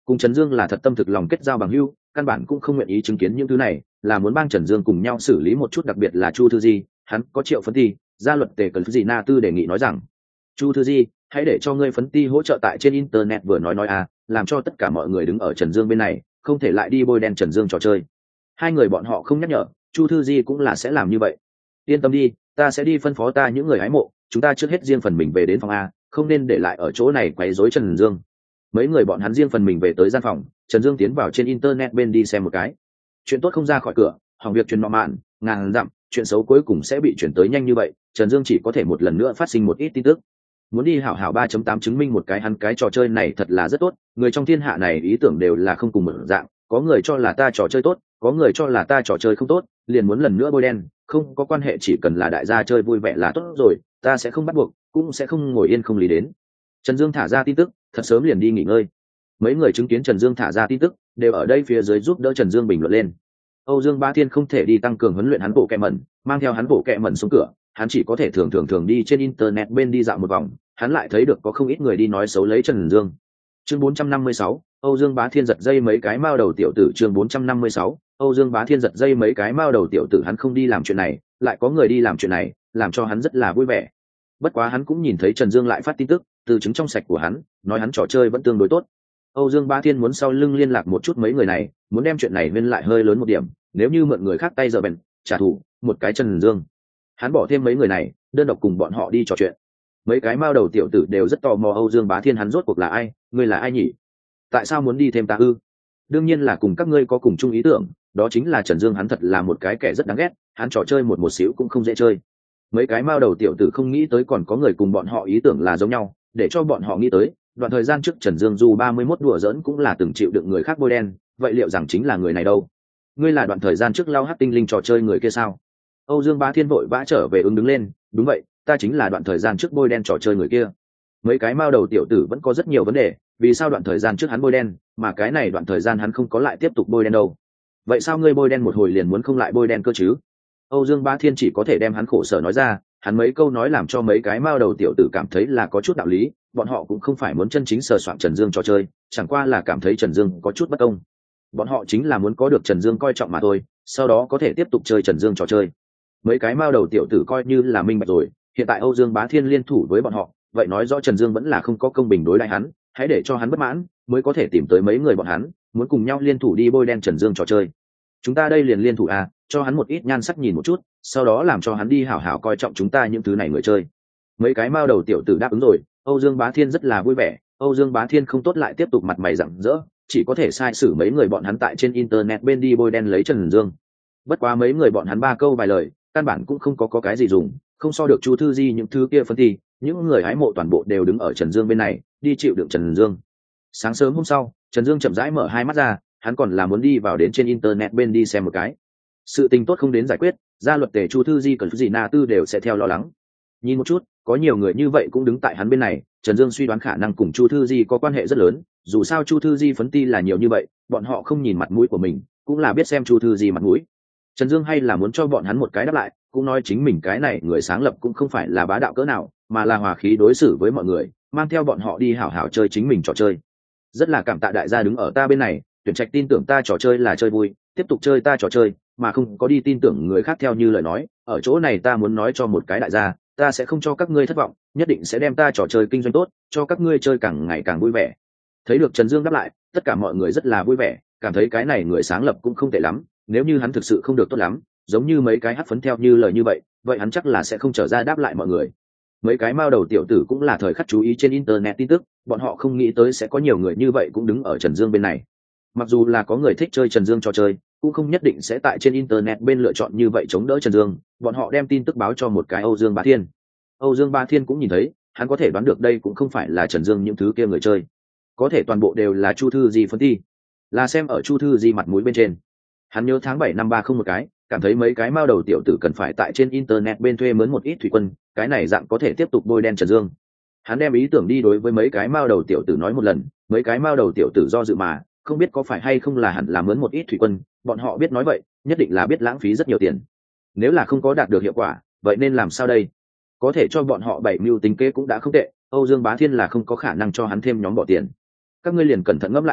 cùng Trần Dương là thật tâm thực lòng kết giao bằng hữu, căn bản cũng không nguyện ý chứng kiến những thứ này, là muốn bang Trần Dương cùng nhau xử lý một chút, đặc biệt là Chu Thư Di, hắn có Triệu Phấn Ti, gia luật tề cần gì na tư đề nghị nói rằng, Chu Thư Di, hãy để cho ngươi Phấn Ti hỗ trợ tại trên internet vừa nói nói à, làm cho tất cả mọi người đứng ở Trần Dương bên này, không thể lại đi bôi đen Trần Dương trò chơi. Hai người bọn họ không nhắc nhở, Chu Thư Di cũng là sẽ làm như vậy. Yên tâm đi, ta sẽ đi phân phó ta những người hái mộ, chúng ta trước hết riêng phần mình về đến phòng A, không nên để lại ở chỗ này quấy rối Trần Dương. Mấy người bọn hắn riêng phần mình về tới gian phòng, Trần Dương tiến vào trên internet bên đi xem một cái. Chuyện tốt không ra khỏi cửa, hỏng việc truyền mọ mạn, ngàn dặm, chuyện xấu cuối cùng sẽ bị chuyển tới nhanh như vậy, Trần Dương chỉ có thể một lần nữa phát sinh một ít tin tức. Muốn đi hảo hảo ba chấm tám chứng minh một cái hắn cái trò chơi này thật là rất tốt, người trong thiên hạ này ý tưởng đều là không cùng một dạng, có người cho là ta trò chơi tốt, có người cho là ta trò chơi không tốt, liền muốn lần nữa bôi đen, không có quan hệ, chỉ cần là đại gia chơi vui vẻ là tốt rồi, ta sẽ không bắt buộc, cũng sẽ không ngồi yên không lý đến. Trần Dương thả ra tin tức, thật sớm liền đi nghỉ ngơi. Mấy người chứng kiến Trần Dương thả ra tin tức, đều ở đây phía dưới giúp đỡ Trần Dương bình luận lên. Âu Dương Bá Thiên không thể đi tăng cường huấn luyện hắn bộ kẹ mẩn, mang theo hắn bộ kẹ mẩn xuống cửa, hắn chỉ có thể thường thường thường đi trên internet bên đi dạo một vòng, hắn lại thấy được có không ít người đi nói xấu lấy Trần Dương. Chương bốn trăm năm mươi sáu, Âu Dương Bá Thiên giật dây mấy cái mao đầu tiểu tử. Chương bốn trăm năm mươi sáu, Âu Dương Bá Thiên giật dây mấy cái mao đầu tiểu tử, hắn không đi làm chuyện này, lại có người đi làm chuyện này, làm cho hắn rất là vui vẻ. Bất quá hắn cũng nhìn thấy Trần Dương lại phát tin tức, từ chứng trong sạch của hắn, nói hắn trò chơi vẫn tương đối tốt. Âu Dương Bá Thiên muốn sau lưng liên lạc một chút mấy người này, muốn đem chuyện này lên lại hơi lớn một điểm, nếu như mượn người khác tay giờ bèn, trả thù, một cái Trần Dương. Hắn bỏ thêm mấy người này, đơn độc cùng bọn họ đi trò chuyện. Mấy cái mao đầu tiểu tử đều rất tò mò Âu Dương Bá Thiên hắn rốt cuộc là ai, ngươi là ai nhỉ? Tại sao muốn đi thêm ta ư? Đương nhiên là cùng các ngươi có cùng chung ý tưởng, đó chính là Trần Dương hắn thật là một cái kẻ rất đáng ghét, hắn trò chơi một một xíu cũng không dễ chơi. Mấy cái mao đầu tiểu tử không nghĩ tới còn có người cùng bọn họ ý tưởng là giống nhau, để cho bọn họ nghĩ tới, đoạn thời gian trước Trần Dương dù ba mươi mốt đùa giỡn cũng là từng chịu đựng người khác bôi đen, vậy liệu rằng chính là người này đâu? Ngươi là đoạn thời gian trước lao hát tinh linh trò chơi người kia sao? Âu Dương Bá Thiên vội vã trở về ứng đứng lên, đúng vậy, ta chính là đoạn thời gian trước bôi đen trò chơi người kia. Mấy cái mao đầu tiểu tử vẫn có rất nhiều vấn đề, vì sao đoạn thời gian trước hắn bôi đen, mà cái này đoạn thời gian hắn không có lại tiếp tục bôi đen đâu? Vậy sao ngươi bôi đen một hồi liền muốn không lại bôi đen cơ chứ? Âu Dương Bá Thiên chỉ có thể đem hắn khổ sở nói ra, hắn mấy câu nói làm cho mấy cái mao đầu tiểu tử cảm thấy là có chút đạo lý, bọn họ cũng không phải muốn chân chính sờ soạn Trần Dương trò chơi, chẳng qua là cảm thấy Trần Dương có chút bất công. Bọn họ chính là muốn có được Trần Dương coi trọng mà thôi, sau đó có thể tiếp tục chơi Trần Dương trò chơi. Mấy cái mao đầu tiểu tử coi như là minh bạch rồi, hiện tại Âu Dương Bá Thiên liên thủ với bọn họ, vậy nói rõ Trần Dương vẫn là không có công bình đối đãi hắn, hãy để cho hắn bất mãn, mới có thể tìm tới mấy người bọn hắn, muốn cùng nhau liên thủ đi bôi đen Trần Dương trò chơi. Chúng ta đây liền liên thủ à, cho hắn một ít nhan sắc nhìn một chút, sau đó làm cho hắn đi hảo hảo coi trọng chúng ta những thứ này người chơi. Mấy cái mao đầu tiểu tử đáp ứng rồi, Âu Dương Bá Thiên rất là vui vẻ, Âu Dương Bá Thiên không tốt lại tiếp tục mặt mày rạng rỡ, chỉ có thể sai sử mấy người bọn hắn tại trên internet bên đi bôi đen lấy Trần Dương. Bất quá mấy người bọn hắn ba câu vài lời, căn bản cũng không có có cái gì dùng, không so được Chu Thư Di những thứ kia phân thi, những người hái mộ toàn bộ đều đứng ở Trần Dương bên này, đi chịu đựng Trần Dương. Sáng sớm hôm sau, Trần Dương chậm rãi mở hai mắt ra, hắn còn là muốn đi vào đến trên internet bên đi xem một cái. Sự tình tốt không đến giải quyết, gia luật tề Chu Thư Di cần gì na tư đều sẽ theo lo lắng. Nhìn một chút, có nhiều người như vậy cũng đứng tại hắn bên này, Trần Dương suy đoán khả năng cùng Chu Thư Di có quan hệ rất lớn, dù sao Chu Thư Di phấn ti là nhiều như vậy, bọn họ không nhìn mặt mũi của mình, cũng là biết xem Chu Thư Di mặt mũi. Trần Dương hay là muốn cho bọn hắn một cái đáp lại, cũng nói chính mình cái này người sáng lập cũng không phải là bá đạo cỡ nào, mà là hòa khí đối xử với mọi người, mang theo bọn họ đi hảo hảo chơi chính mình trò chơi. Rất là cảm tạ đại gia đứng ở ta bên này, tuyển trạch tin tưởng ta trò chơi là chơi vui, tiếp tục chơi ta trò chơi, mà không có đi tin tưởng người khác theo như lời nói. Ở chỗ này ta muốn nói cho một cái đại gia, ta sẽ không cho các ngươi thất vọng, nhất định sẽ đem ta trò chơi kinh doanh tốt, cho các ngươi chơi càng ngày càng vui vẻ. Thấy được Trần Dương đáp lại, tất cả mọi người rất là vui vẻ, cảm thấy cái này người sáng lập cũng không tệ lắm, nếu như hắn thực sự không được tốt lắm, giống như mấy cái hắt phấn theo như lời như vậy, vậy hắn chắc là sẽ không trở ra đáp lại mọi người. Mấy cái mao đầu tiểu tử cũng là thời khắc chú ý trên internet tin tức, bọn họ không nghĩ tới sẽ có nhiều người như vậy cũng đứng ở Trần Dương bên này. Mặc dù là có người thích chơi Trần Dương trò chơi, cũng không nhất định sẽ tại trên internet bên lựa chọn như vậy chống đỡ Trần Dương, bọn họ đem tin tức báo cho một cái Âu Dương Bá Thiên. Âu Dương Bá Thiên cũng nhìn thấy, hắn có thể đoán được đây cũng không phải là Trần Dương những thứ kia người chơi, có thể toàn bộ đều là Chu Thư Di phân thi, là xem ở Chu Thư Di mặt mũi bên trên. Hắn nhớ tháng bảy năm ba không một cái, cảm thấy mấy cái mao đầu tiểu tử cần phải tại trên internet bên thuê mướn một ít thủy quân, cái này dạng có thể tiếp tục bôi đen Trần Dương. Hắn đem ý tưởng đi đối với mấy cái mao đầu tiểu tử nói một lần, mấy cái mao đầu tiểu tử do dự mà không biết có phải hay không là hẳn là mướn một ít thủy quân, bọn họ biết nói vậy, nhất định là biết lãng phí rất nhiều tiền. Nếu là không có đạt được hiệu quả, vậy nên làm sao đây? Có thể cho bọn họ bảy mưu tính kế cũng đã không tệ, Âu Dương Bá Thiên là không có khả năng cho hắn thêm nhóm bỏ tiền. Các ngươi liền cẩn thận ngẫm lại à,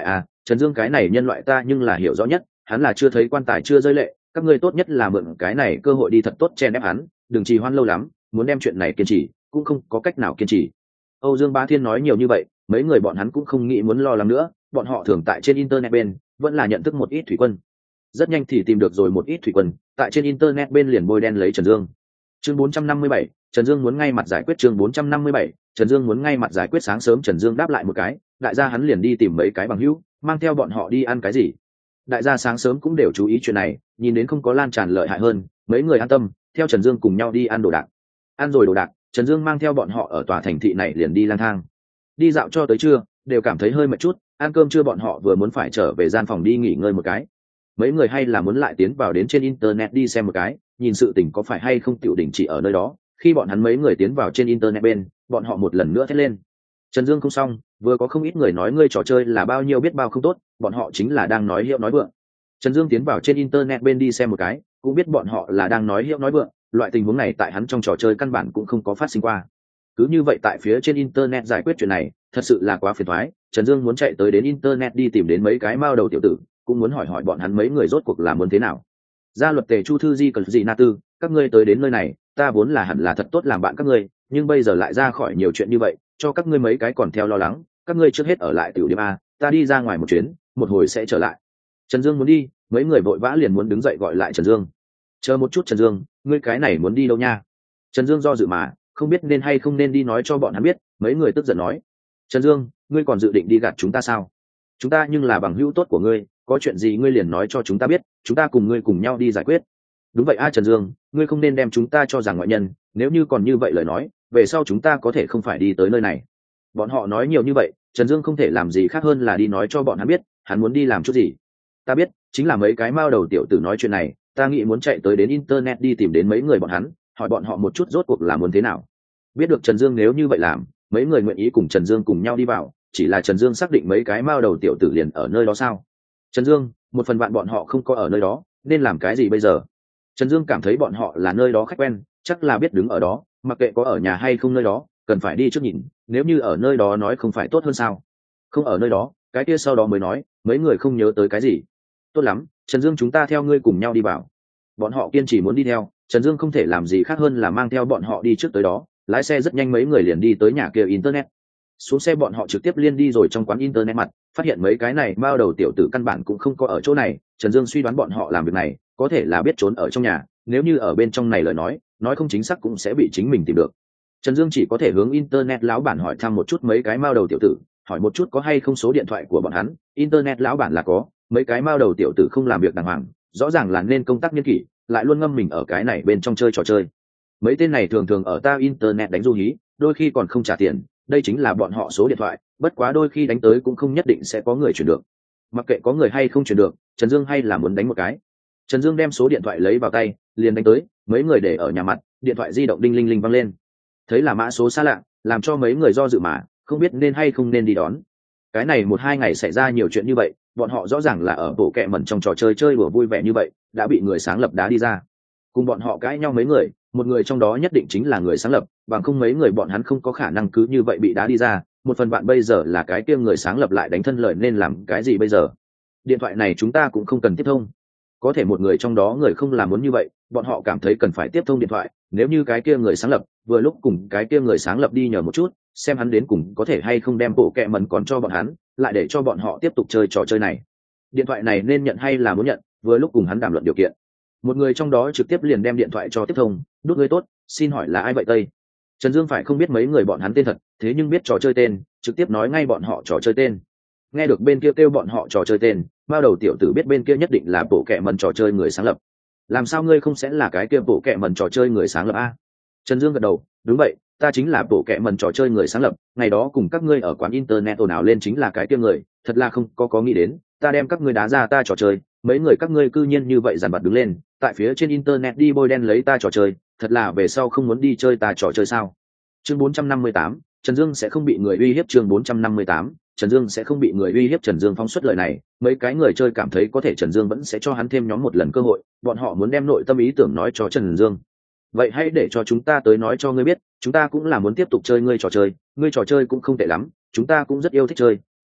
Trần Dương cái này nhân loại ta nhưng là hiểu rõ nhất, hắn là chưa thấy quan tài chưa rơi lệ, các ngươi tốt nhất là mượn cái này cơ hội đi thật tốt chen ép hắn, đừng trì hoãn lâu lắm, muốn đem chuyện này kiên trì cũng không có cách nào kiên trì. Âu Dương Bá Thiên nói nhiều như vậy, mấy người bọn hắn cũng không nghĩ muốn lo lắng nữa, bọn họ thường tại trên internet bên vẫn là nhận thức một ít thủy quân. Rất nhanh thì tìm được rồi một ít thủy quân, tại trên internet bên liền bôi đen lấy Trần Dương. Chương bốn trăm năm mươi bảy, Trần Dương muốn ngay mặt giải quyết. Chương bốn trăm năm mươi bảy, Trần Dương muốn ngay mặt giải quyết. Sáng sớm Trần Dương đáp lại một cái, đại gia hắn liền đi tìm mấy cái bằng hữu, mang theo bọn họ đi ăn cái gì. Đại gia sáng sớm cũng đều chú ý chuyện này, nhìn đến không có lan tràn lợi hại hơn, mấy người an tâm, theo Trần Dương cùng nhau đi ăn đồ đạc. Ăn rồi đồ đạc, Trần Dương mang theo bọn họ ở tòa thành thị này liền đi lang thang. Đi dạo cho tới trưa, đều cảm thấy hơi mệt chút, ăn cơm trưa bọn họ vừa muốn phải trở về gian phòng đi nghỉ ngơi một cái. Mấy người hay là muốn lại tiến vào đến trên internet đi xem một cái, nhìn sự tình có phải hay không tiểu đỉnh chỉ ở nơi đó. Khi bọn hắn mấy người tiến vào trên internet bên, bọn họ một lần nữa thét lên. Trần Dương không xong, vừa có không ít người nói ngươi trò chơi là bao nhiêu biết bao không tốt, bọn họ chính là đang nói hiệu nói vượng. Trần Dương tiến vào trên internet bên đi xem một cái, cũng biết bọn họ là đang nói hiệu nói vượng, loại tình huống này tại hắn trong trò chơi căn bản cũng không có phát sinh qua. Cứ như vậy tại phía trên internet giải quyết chuyện này, thật sự là quá phiền toái. Trần Dương muốn chạy tới đến internet đi tìm đến mấy cái mao đầu tiểu tử, cũng muốn hỏi hỏi bọn hắn mấy người rốt cuộc là muốn thế nào. Gia luật tề chu thư di cần gì na tư, các ngươi tới đến nơi này, ta vốn là hẳn là thật tốt làm bạn các ngươi, nhưng bây giờ lại ra khỏi nhiều chuyện như vậy, cho các ngươi mấy cái còn theo lo lắng, các ngươi trước hết ở lại tiểu điểm a, ta đi ra ngoài một chuyến, một hồi sẽ trở lại. Trần Dương muốn đi, mấy người vội vã liền muốn đứng dậy gọi lại Trần Dương. Chờ một chút Trần Dương, ngươi cái này muốn đi đâu nha? Trần Dương do dự mà, không biết nên hay không nên đi nói cho bọn hắn biết. Mấy người tức giận nói, Trần Dương, ngươi còn dự định đi gạt chúng ta sao? Chúng ta nhưng là bằng hữu tốt của ngươi, có chuyện gì ngươi liền nói cho chúng ta biết, chúng ta cùng ngươi cùng nhau đi giải quyết. Đúng vậy a Trần Dương, ngươi không nên đem chúng ta cho rằng ngoại nhân, nếu như còn như vậy lời nói, về sau chúng ta có thể không phải đi tới nơi này. Bọn họ nói nhiều như vậy, Trần Dương không thể làm gì khác hơn là đi nói cho bọn hắn biết, hắn muốn đi làm chút gì. Ta biết, chính là mấy cái mao đầu tiểu tử nói chuyện này, ta nghĩ muốn chạy tới đến internet đi tìm đến mấy người bọn hắn, hỏi bọn họ một chút rốt cuộc là muốn thế nào. Biết được Trần Dương nếu như vậy làm, mấy người nguyện ý cùng Trần Dương cùng nhau đi vào, chỉ là Trần Dương xác định mấy cái mao đầu tiểu tử liền ở nơi đó sao? Trần Dương, một phần bạn bọn họ không có ở nơi đó, nên làm cái gì bây giờ? Trần Dương cảm thấy bọn họ là nơi đó khách quen, chắc là biết đứng ở đó, mặc kệ có ở nhà hay không nơi đó, cần phải đi trước nhìn, nếu như ở nơi đó nói không phải tốt hơn sao? Không ở nơi đó, cái kia sau đó mới nói, mấy người không nhớ tới cái gì. Tốt lắm, Trần Dương chúng ta theo ngươi cùng nhau đi vào. Bọn họ kiên trì muốn đi theo, Trần Dương không thể làm gì khác hơn là mang theo bọn họ đi trước tới đó, lái xe rất nhanh mấy người liền đi tới nhà kia internet. Xuống xe bọn họ trực tiếp liên đi rồi trong quán internet mặt, phát hiện mấy cái này bao đầu tiểu tử căn bản cũng không có ở chỗ này. Trần Dương suy đoán bọn họ làm việc này có thể là biết trốn ở trong nhà, nếu như ở bên trong này lời nói nói không chính xác cũng sẽ bị chính mình tìm được. Trần Dương chỉ có thể hướng internet lão bản hỏi thăm một chút mấy cái bao đầu tiểu tử, hỏi một chút có hay không số điện thoại của bọn hắn. Internet lão bản là có, mấy cái bao đầu tiểu tử không làm việc đàng hoàng, rõ ràng là nên công tác nghiên kỷ, lại luôn ngâm mình ở cái này bên trong chơi trò chơi. Mấy tên này thường thường ở ta internet đánh du hí, đôi khi còn không trả tiền, đây chính là bọn họ số điện thoại, bất quá đôi khi đánh tới cũng không nhất định sẽ có người chuyển được. Mặc kệ có người hay không chuyển được, Trần Dương hay là muốn đánh một cái. Trần Dương đem số điện thoại lấy vào tay, liền đánh tới, mấy người để ở nhà mặt, điện thoại di động đinh linh linh vang lên. Thấy là mã số xa lạ, làm cho mấy người do dự mà, không biết nên hay không nên đi đón. Cái này một hai ngày xảy ra nhiều chuyện như vậy, bọn họ rõ ràng là ở bộ kẹ mẩn trong trò chơi chơi đùa vui vẻ như vậy, đã bị người sáng lập đá đi ra. Cùng bọn họ cãi nhau mấy người, một người trong đó nhất định chính là người sáng lập, bằng không mấy người bọn hắn không có khả năng cứ như vậy bị đá đi ra. Một phần bạn bây giờ là cái kia người sáng lập lại đánh thân lợi nên làm cái gì bây giờ? Điện thoại này chúng ta cũng không cần tiếp thông. Có thể một người trong đó người không làm muốn như vậy, bọn họ cảm thấy cần phải tiếp thông điện thoại. Nếu như cái kia người sáng lập vừa lúc cùng cái kia người sáng lập đi nhờ một chút, xem hắn đến cùng có thể hay không đem bộ kẹ mẩn còn cho bọn hắn, lại để cho bọn họ tiếp tục chơi trò chơi này. Điện thoại này nên nhận hay là muốn nhận, vừa lúc cùng hắn đàm luận điều kiện. Một người trong đó trực tiếp liền đem điện thoại cho tiếp thông. Đút ngươi tốt, xin hỏi là ai vậy Tây? Trần Dương phải không biết mấy người bọn hắn tên thật, thế nhưng biết trò chơi tên, trực tiếp nói ngay bọn họ trò chơi tên. Nghe được bên kia kêu bọn họ trò chơi tên, bao đầu tiểu tử biết bên kia nhất định là bộ kẹ mẩn trò chơi người sáng lập. Làm sao ngươi không sẽ là cái kia bộ kẹ mẩn trò chơi người sáng lập a? Trần Dương gật đầu, đúng vậy, ta chính là bộ kẹ mẩn trò chơi người sáng lập, ngày đó cùng các ngươi ở quán internet ồn ào lên chính là cái kia người, thật là không có có nghĩ đến, ta đem các ngươi đá ra ta trò chơi, mấy người các ngươi cư nhiên như vậy dàn vặt đứng lên, tại phía trên internet đi bôi đen lấy ta trò chơi, thật là về sau không muốn đi chơi ta trò chơi sao? Chương bốn trăm năm mươi tám, Trần Dương sẽ không bị người uy hiếp. Chương bốn trăm năm mươi tám, Trần Dương sẽ không bị người uy hiếp. Trần Dương phóng xuất lời này, mấy cái người chơi cảm thấy có thể Trần Dương vẫn sẽ cho hắn thêm nhóm một lần cơ hội, bọn họ muốn đem nội tâm ý tưởng nói cho Trần Dương. Vậy hãy để cho chúng ta tới nói cho ngươi biết, chúng ta cũng là muốn tiếp tục chơi ngươi trò chơi, ngươi trò chơi cũng không tệ lắm, chúng ta cũng rất yêu thích chơi,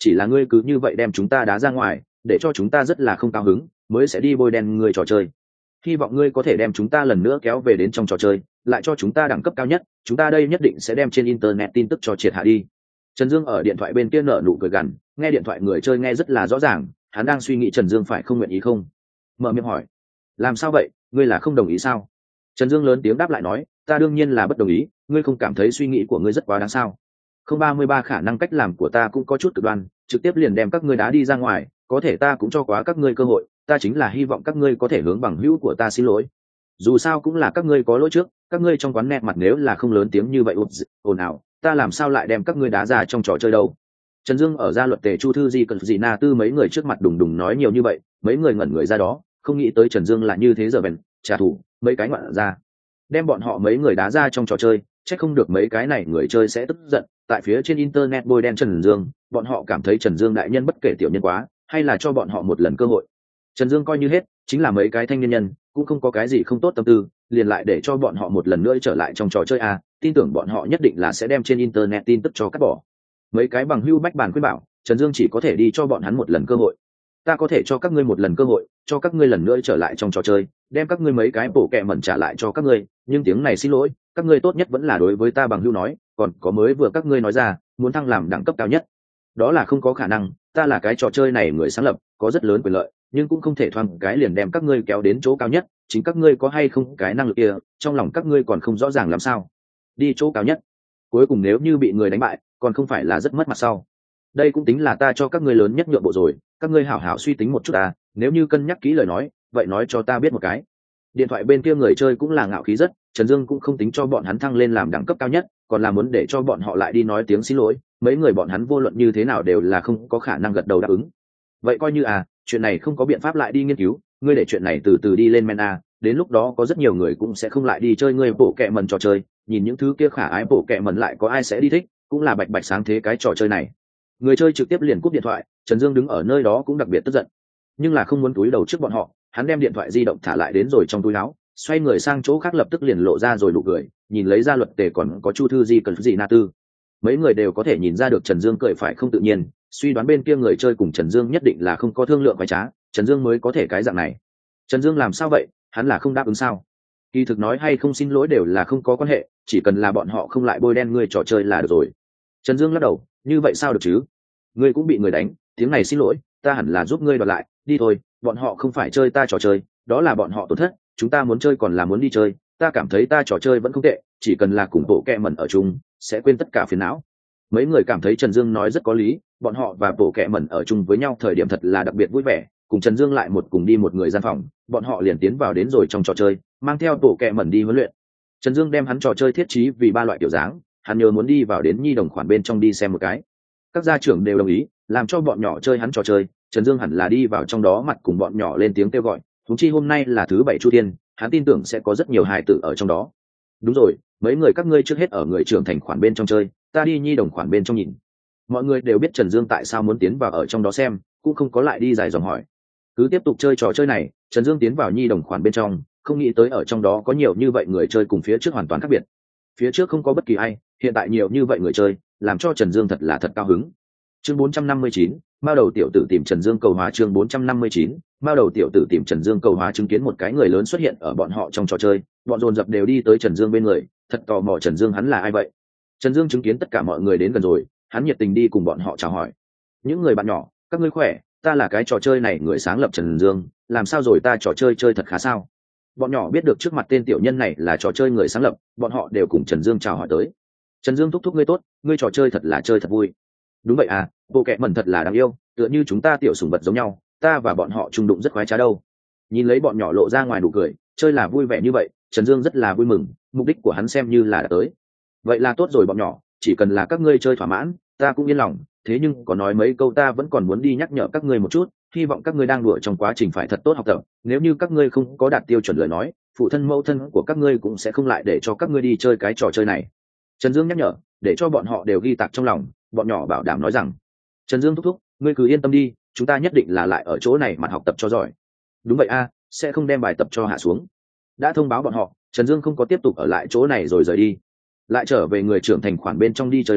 chỉ là ngươi cứ như vậy đem chúng ta đá ra ngoài, để cho chúng ta rất là không cao hứng, mới sẽ đi bôi đen ngươi trò chơi. Hy vọng ngươi có thể đem chúng ta lần nữa kéo về đến trong trò chơi, lại cho chúng ta đẳng cấp cao nhất, chúng ta đây nhất định sẽ đem trên internet tin tức cho triệt hạ đi. Trần Dương ở điện thoại bên kia nở nụ cười gằn, nghe điện thoại người chơi nghe rất là rõ ràng, hắn đang suy nghĩ Trần Dương phải không nguyện ý không. Mở miệng hỏi, làm sao vậy, ngươi là không đồng ý sao? Trần Dương lớn tiếng đáp lại nói, ta đương nhiên là bất đồng ý, ngươi không cảm thấy suy nghĩ của ngươi rất quá đáng sao? Không ba mươi ba khả năng cách làm của ta cũng có chút cực đoan, trực tiếp liền đem các ngươi đá đi ra ngoài, có thể ta cũng cho quá các ngươi cơ hội, ta chính là hy vọng các ngươi có thể hướng bằng hữu của ta xin lỗi. Dù sao cũng là các ngươi có lỗi trước, các ngươi trong quán net mặt nếu là không lớn tiếng như vậy ồn ào, ta làm sao lại đem các ngươi đá ra trong trò chơi đâu. Trần Dương ở gia luật tề Chu Thư Di cần gì na tư mấy người trước mặt đùng đùng nói nhiều như vậy, mấy người ngẩn người ra đó, không nghĩ tới Trần Dương là như thế giờ bèn trả thù mấy cái ngoạn ra, đem bọn họ mấy người đá ra trong trò chơi, chắc không được mấy cái này người chơi sẽ tức giận. Tại phía trên internet bôi đen Trần Dương, bọn họ cảm thấy Trần Dương đại nhân bất kể tiểu nhân quá, hay là cho bọn họ một lần cơ hội. Trần Dương coi như hết, chính là mấy cái thanh niên nhân, cũng không có cái gì không tốt tâm tư, liền lại để cho bọn họ một lần nữa trở lại trong trò chơi a, tin tưởng bọn họ nhất định là sẽ đem trên internet tin tức cho cắt bỏ. Mấy cái bằng hưu bách bàn khuyên bảo, Trần Dương chỉ có thể đi cho bọn hắn một lần cơ hội. Ta có thể cho các ngươi một lần cơ hội, cho các ngươi lần nữa trở lại trong trò chơi, đem các ngươi mấy cái bổ kẹ mẩn trả lại cho các ngươi, nhưng tiếng này xin lỗi, các ngươi tốt nhất vẫn là đối với ta bằng hưu nói, còn có mới vừa các ngươi nói ra, muốn thăng làm đẳng cấp cao nhất. Đó là không có khả năng, ta là cái trò chơi này người sáng lập, có rất lớn quyền lợi, nhưng cũng không thể thoáng cái liền đem các ngươi kéo đến chỗ cao nhất, chính các ngươi có hay không cái năng lực kia, trong lòng các ngươi còn không rõ ràng làm sao. Đi chỗ cao nhất. Cuối cùng nếu như bị người đánh bại, còn không phải là rất mất mặt sau. Đây cũng tính là ta cho các ngươi lớn nhất nhượng bộ rồi, các ngươi hảo hảo suy tính một chút à, nếu như cân nhắc kỹ lời nói, vậy nói cho ta biết một cái. Điện thoại bên kia người chơi cũng là ngạo khí rất, Trần Dương cũng không tính cho bọn hắn thăng lên làm đẳng cấp cao nhất, còn là muốn để cho bọn họ lại đi nói tiếng xin lỗi, mấy người bọn hắn vô luận như thế nào đều là không có khả năng gật đầu đáp ứng. Vậy coi như à, chuyện này không có biện pháp lại đi nghiên cứu, ngươi để chuyện này từ từ đi lên men a, đến lúc đó có rất nhiều người cũng sẽ không lại đi chơi ngươi bộ kẹ mần trò chơi, nhìn những thứ kia khả ái bộ kẹ mần lại có ai sẽ đi thích, cũng là bạch bạch sáng thế cái trò chơi này. Người chơi trực tiếp liền cúp điện thoại, Trần Dương đứng ở nơi đó cũng đặc biệt tức giận, nhưng là không muốn túi đầu trước bọn họ, hắn đem điện thoại di động thả lại đến rồi trong túi áo, xoay người sang chỗ khác lập tức liền lộ ra rồi nụ cười, nhìn lấy ra luật tề còn có Chu Thư Di cần gì na tư, mấy người đều có thể nhìn ra được Trần Dương cười phải không tự nhiên, suy đoán bên kia người chơi cùng Trần Dương nhất định là không có thương lượng quái trá, Trần Dương mới có thể cái dạng này. Trần Dương làm sao vậy, hắn là không đáp ứng sao? Kỳ thực nói hay không xin lỗi đều là không có quan hệ, chỉ cần là bọn họ không lại bôi đen ngươi trò chơi là được rồi. Trần Dương lắc đầu, như vậy sao được chứ? Ngươi cũng bị người đánh, tiếng này xin lỗi, ta hẳn là giúp ngươi đoạt lại, đi thôi, bọn họ không phải chơi ta trò chơi, đó là bọn họ tổn thất, chúng ta muốn chơi còn là muốn đi chơi, ta cảm thấy ta trò chơi vẫn không tệ, chỉ cần là cùng bộ kẹ mẩn ở chung, sẽ quên tất cả phiền não. Mấy người cảm thấy Trần Dương nói rất có lý, bọn họ và bộ kẹ mẩn ở chung với nhau thời điểm thật là đặc biệt vui vẻ, cùng Trần Dương lại một cùng đi một người gian phòng, bọn họ liền tiến vào đến rồi trong trò chơi, mang theo bộ kẹ mẩn đi huấn luyện. Trần Dương đem hắn trò chơi thiết trí vì ba loại kiểu dáng, hắn nhớ muốn đi vào đến nhi đồng khoản bên trong đi xem một cái. Các gia trưởng đều đồng ý, làm cho bọn nhỏ chơi hắn trò chơi, Trần Dương hẳn là đi vào trong đó mặt cùng bọn nhỏ lên tiếng kêu gọi, huống chi hôm nay là thứ bảy Chu Thiên, hắn tin tưởng sẽ có rất nhiều hài tử ở trong đó. Đúng rồi, mấy người các ngươi trước hết ở người trưởng thành khoản bên trong chơi, ta đi nhi đồng khoản bên trong nhìn. Mọi người đều biết Trần Dương tại sao muốn tiến vào ở trong đó xem, cũng không có lại đi dài dòng hỏi. Cứ tiếp tục chơi trò chơi này, Trần Dương tiến vào nhi đồng khoản bên trong, không nghĩ tới ở trong đó có nhiều như vậy người chơi cùng phía trước hoàn toàn khác biệt. Phía trước không có bất kỳ ai, hiện tại nhiều như vậy người chơi, làm cho Trần Dương thật là thật cao hứng. Chương bốn trăm năm mươi chín, Mao đầu tiểu tử tìm Trần Dương cầu hóa. Chương bốn trăm năm mươi chín, Mao đầu tiểu tử tìm Trần Dương cầu hóa. Chứng kiến một cái người lớn xuất hiện ở bọn họ trong trò chơi, bọn dồn dập đều đi tới Trần Dương bên người, thật tò mò Trần Dương hắn là ai vậy. Trần Dương chứng kiến tất cả mọi người đến gần rồi, hắn nhiệt tình đi cùng bọn họ chào hỏi. Những người bạn nhỏ, các ngươi khỏe, ta là cái trò chơi này người sáng lập Trần Dương, làm sao rồi, ta trò chơi chơi thật khá sao? Bọn nhỏ biết được trước mặt tên tiểu nhân này là trò chơi người sáng lập, bọn họ đều cùng Trần Dương chào hỏi tới. Trần Dương thúc thúc ngươi tốt, ngươi trò chơi thật là chơi thật vui. Đúng vậy à, bộ kẹ mẩn thật là đáng yêu, tựa như chúng ta tiểu sủng vật giống nhau, ta và bọn họ chung đụng rất khoái trá đâu. Nhìn lấy bọn nhỏ lộ ra ngoài nụ cười, chơi là vui vẻ như vậy, Trần Dương rất là vui mừng, mục đích của hắn xem như là đã tới. Vậy là tốt rồi bọn nhỏ, chỉ cần là các ngươi chơi thỏa mãn, ta cũng yên lòng, thế nhưng có nói mấy câu ta vẫn còn muốn đi nhắc nhở các ngươi một chút, hy vọng các ngươi đang đùa trong quá trình phải thật tốt học tập, nếu như các ngươi không có đạt tiêu chuẩn lời nói, phụ thân mẫu thân của các ngươi cũng sẽ không lại để cho các ngươi đi chơi cái trò chơi này. Trần Dương nhắc nhở, để cho bọn họ đều ghi tạc trong lòng, bọn nhỏ bảo đảm nói rằng, Trần Dương thúc thúc, ngươi cứ yên tâm đi, chúng ta nhất định là lại ở chỗ này mà học tập cho giỏi. Đúng vậy a, sẽ không đem bài tập cho hạ xuống. Đã thông báo bọn họ, Trần Dương không có tiếp tục ở lại chỗ này rồi rời đi, lại trở về người trưởng thành khoản bên trong đi chơi lấy.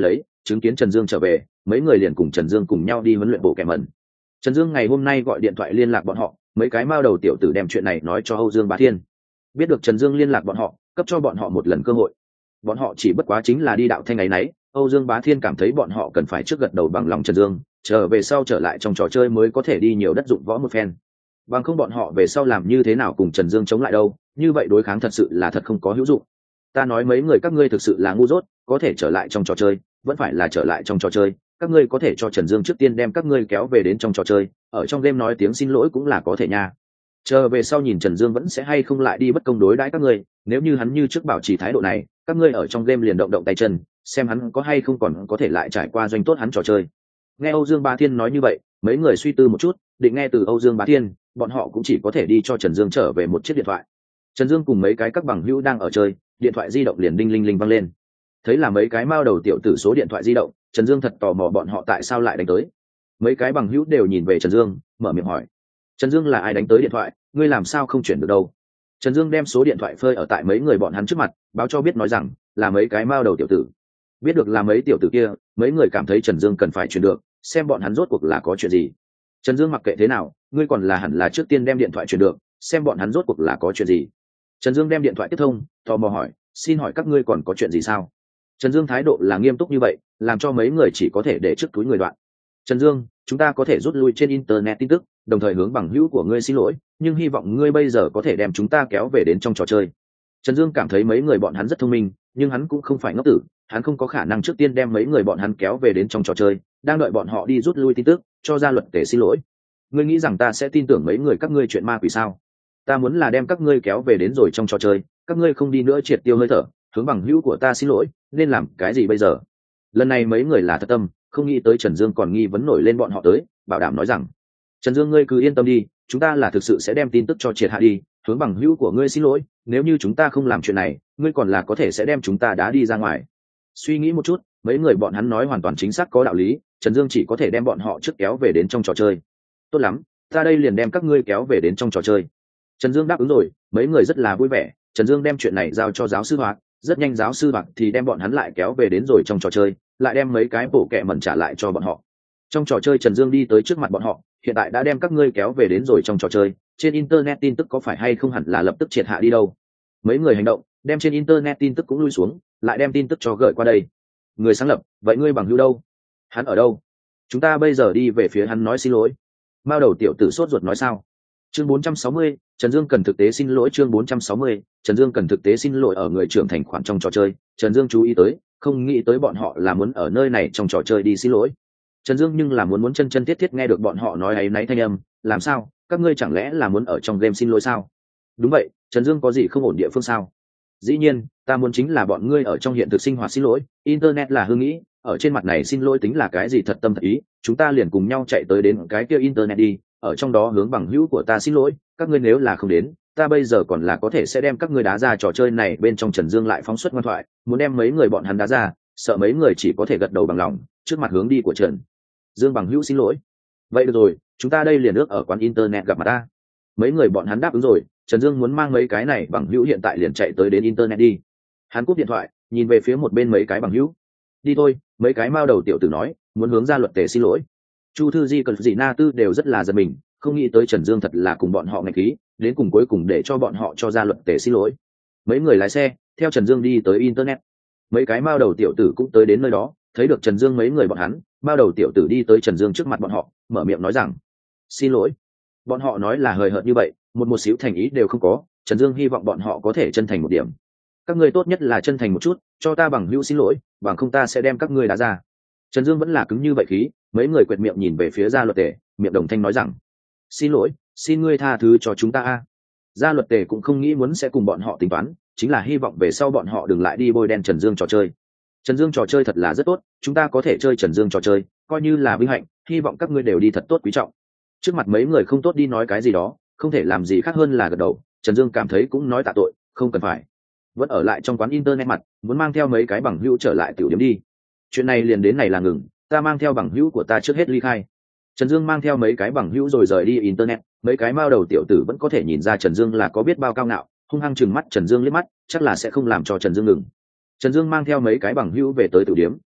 chứng kiến Trần Dương trở về, mấy người liền cùng Trần Dương cùng nhau đi huấn luyện bộ kẻ mẩn. Trần Dương ngày hôm nay gọi điện thoại liên lạc bọn họ, mấy cái mao đầu tiểu tử đem chuyện này nói cho Âu Dương Bá Thiên. Biết được Trần Dương liên lạc bọn họ, cấp cho bọn họ một lần cơ hội. Bọn họ chỉ bất quá chính là đi đạo thanh ấy nấy, Âu Dương Bá Thiên cảm thấy bọn họ cần phải trước gật đầu bằng lòng Trần Dương, trở về sau trở lại trong trò chơi mới có thể đi nhiều đất dụng võ một phen. Bằng không bọn họ về sau làm như thế nào cùng Trần Dương chống lại đâu, như vậy đối kháng thật sự là thật không có hữu dụng. Ta nói mấy người các ngươi thực sự là ngu dốt, có thể trở lại trong trò chơi, vẫn phải là trở lại trong trò chơi, các ngươi có thể cho Trần Dương trước tiên đem các ngươi kéo về đến trong trò chơi, ở trong game nói tiếng xin lỗi cũng là có thể nha. Chờ về sau nhìn Trần Dương vẫn sẽ hay không lại đi bất công đối đãi các ngươi, nếu như hắn như trước bảo trì thái độ này, các ngươi ở trong game liền động động tay chân, xem hắn có hay không còn có thể lại trải qua doanh tốt hắn trò chơi. Nghe Âu Dương Bá Thiên nói như vậy, mấy người suy tư một chút, định nghe từ Âu Dương Bá Thiên, bọn họ cũng chỉ có thể đi cho Trần Dương trở về một chiếc điện thoại. Trần Dương cùng mấy cái các bằng hữu đang ở chơi, điện thoại di động liền đinh linh linh vang lên. Thấy là mấy cái mao đầu tiểu tử số điện thoại di động, Trần Dương thật tò mò bọn họ tại sao lại đánh tới. Mấy cái bằng hữu đều nhìn về Trần Dương, mở miệng hỏi: Trần Dương, là ai đánh tới điện thoại, ngươi làm sao không chuyển được đâu? Trần Dương đem số điện thoại phơi ở tại mấy người bọn hắn trước mặt, báo cho biết nói rằng là mấy cái mao đầu tiểu tử. Biết được là mấy tiểu tử kia, mấy người cảm thấy Trần Dương cần phải chuyển được, xem bọn hắn rốt cuộc là có chuyện gì. Trần Dương mặc kệ thế nào, ngươi còn là hẳn là trước tiên đem điện thoại chuyển được, xem bọn hắn rốt cuộc là có chuyện gì. Trần Dương đem điện thoại tiếp thông, tò mò hỏi: xin hỏi các ngươi còn có chuyện gì sao? Trần Dương thái độ là nghiêm túc như vậy, làm cho mấy người chỉ có thể để trước túi người đoạn. Trần Dương, chúng ta có thể rút lui trên internet tin tức, đồng thời hướng bằng hữu của ngươi xin lỗi, nhưng hy vọng ngươi bây giờ có thể đem chúng ta kéo về đến trong trò chơi. Trần Dương cảm thấy mấy người bọn hắn rất thông minh, nhưng hắn cũng không phải ngốc tử, hắn không có khả năng trước tiên đem mấy người bọn hắn kéo về đến trong trò chơi, đang đợi bọn họ đi rút lui tin tức, cho ra luật để xin lỗi. Ngươi nghĩ rằng ta sẽ tin tưởng mấy người các ngươi chuyện ma quỷ sao? Ta muốn là đem các ngươi kéo về đến rồi trong trò chơi, các ngươi không đi nữa triệt tiêu hơi thở, hướng bằng hữu của ta xin lỗi, nên làm cái gì bây giờ? Lần này mấy người là thật tâm, không nghĩ tới Trần Dương còn nghi vấn nổi lên bọn họ tới, bảo đảm nói rằng: Trần Dương, ngươi cứ yên tâm đi, chúng ta là thực sự sẽ đem tin tức cho triệt hạ đi, hướng bằng hữu của ngươi xin lỗi, nếu như chúng ta không làm chuyện này, ngươi còn là có thể sẽ đem chúng ta đá đi ra ngoài. Suy nghĩ một chút, mấy người bọn hắn nói hoàn toàn chính xác có đạo lý, Trần Dương chỉ có thể đem bọn họ trước kéo về đến trong trò chơi. Tốt lắm, ta đây liền đem các ngươi kéo về đến trong trò chơi. Trần Dương đáp ứng rồi, mấy người rất là vui vẻ. Trần Dương đem chuyện này giao cho giáo sư Hoạt, rất nhanh giáo sư Hoạt thì đem bọn hắn lại kéo về đến rồi trong trò chơi, lại đem mấy cái bộ kẹ mẩn trả lại cho bọn họ. Trong trò chơi Trần Dương đi tới trước mặt bọn họ, hiện tại đã đem các ngươi kéo về đến rồi trong trò chơi, trên internet tin tức có phải hay không hẳn là lập tức triệt hạ đi đâu. Mấy người hành động, đem trên internet tin tức cũng lui xuống, lại đem tin tức cho gửi qua đây. Người sáng lập, vậy ngươi bằng hữu đâu? Hắn ở đâu? Chúng ta bây giờ đi về phía hắn nói xin lỗi. Mao đầu tiểu tử sốt ruột nói sao? Chương bốn trăm sáu mươi, Trần Dương cần thực tế xin lỗi. Chương bốn trăm sáu mươi, Trần Dương cần thực tế xin lỗi. Ở người trưởng thành khoản trong trò chơi, Trần Dương chú ý tới, không nghĩ tới bọn họ là muốn ở nơi này trong trò chơi đi xin lỗi. Trần Dương nhưng là muốn muốn chân chân thiết thiết nghe được bọn họ nói ấy náy thanh âm, làm sao? Các ngươi chẳng lẽ là muốn ở trong game xin lỗi sao? Đúng vậy, Trần Dương có gì không ổn địa phương sao? Dĩ nhiên, ta muốn chính là bọn ngươi ở trong hiện thực sinh hoạt xin lỗi, internet là hư nghĩ, ở trên mặt này xin lỗi tính là cái gì thật tâm thật ý, chúng ta liền cùng nhau chạy tới đến cái kia internet đi, ở trong đó hướng bằng hữu của ta xin lỗi, các ngươi nếu là không đến, ta bây giờ còn là có thể sẽ đem các ngươi đá ra trò chơi này. Bên trong Trần Dương lại phóng xuất ngoan thoại, muốn đem mấy người bọn hắn đá ra, sợ mấy người chỉ có thể gật đầu bằng lòng, trước mặt hướng đi của Trần Dương bằng hữu xin lỗi. Vậy được rồi, chúng ta đây liền ước ở quán internet gặp mặt ta. Mấy người bọn hắn đáp ứng rồi, Trần Dương muốn mang mấy cái này bằng hữu hiện tại liền chạy tới đến internet đi. Hắn cúp điện thoại, nhìn về phía một bên mấy cái bằng hữu. Đi thôi, mấy cái mao đầu tiểu tử nói, muốn hướng ra luật tề xin lỗi. Chu Thư Di cần gì Na Tư đều rất là giật mình, không nghĩ tới Trần Dương thật là cùng bọn họ ngạch khí, đến cùng cuối cùng để cho bọn họ cho ra luật tề xin lỗi. Mấy người lái xe, theo Trần Dương đi tới internet. Mấy cái mao đầu tiểu tử cũng tới đến nơi đó, thấy được Trần Dương mấy người bọn hắn, mao đầu tiểu tử đi tới Trần Dương trước mặt bọn họ, mở miệng nói rằng: xin lỗi. Bọn họ nói là hời hợt như vậy, một một xíu thành ý đều không có. Trần Dương hy vọng bọn họ có thể chân thành một điểm. Các ngươi tốt nhất là chân thành một chút, cho ta bằng hữu xin lỗi, bằng không ta sẽ đem các ngươi đá ra. Trần Dương vẫn là cứng như vậy khí, mấy người quệt miệng nhìn về phía Gia Luật Tề, miệng đồng thanh nói rằng: xin lỗi, xin ngươi tha thứ cho chúng ta a. Gia Luật Tề cũng không nghĩ muốn sẽ cùng bọn họ tính toán, chính là hy vọng về sau bọn họ đừng lại đi bôi đen Trần Dương trò chơi. Trần Dương trò chơi thật là rất tốt, chúng ta có thể chơi Trần Dương trò chơi, coi như là vinh hạnh, hy vọng các ngươi đều đi thật tốt quý trọng. Trước mặt mấy người không tốt đi nói cái gì đó, không thể làm gì khác hơn là gật đầu. Trần Dương cảm thấy cũng nói tạ tội, không cần phải, vẫn ở lại trong quán internet mặt, muốn mang theo mấy cái bằng hữu trở lại tiểu điểm đi. Chuyện này liền đến này là ngừng, ta mang theo bằng hữu của ta trước hết ly khai. Trần Dương mang theo mấy cái bằng hữu rồi rời đi internet. Mấy cái mao đầu tiểu tử vẫn có thể nhìn ra Trần Dương là có biết bao cao ngạo, hung hăng chừng mắt Trần Dương liếc mắt, chắc là sẽ không làm cho Trần Dương ngừng. Trần Dương mang theo mấy cái bằng hữu về tới tiểu điểm,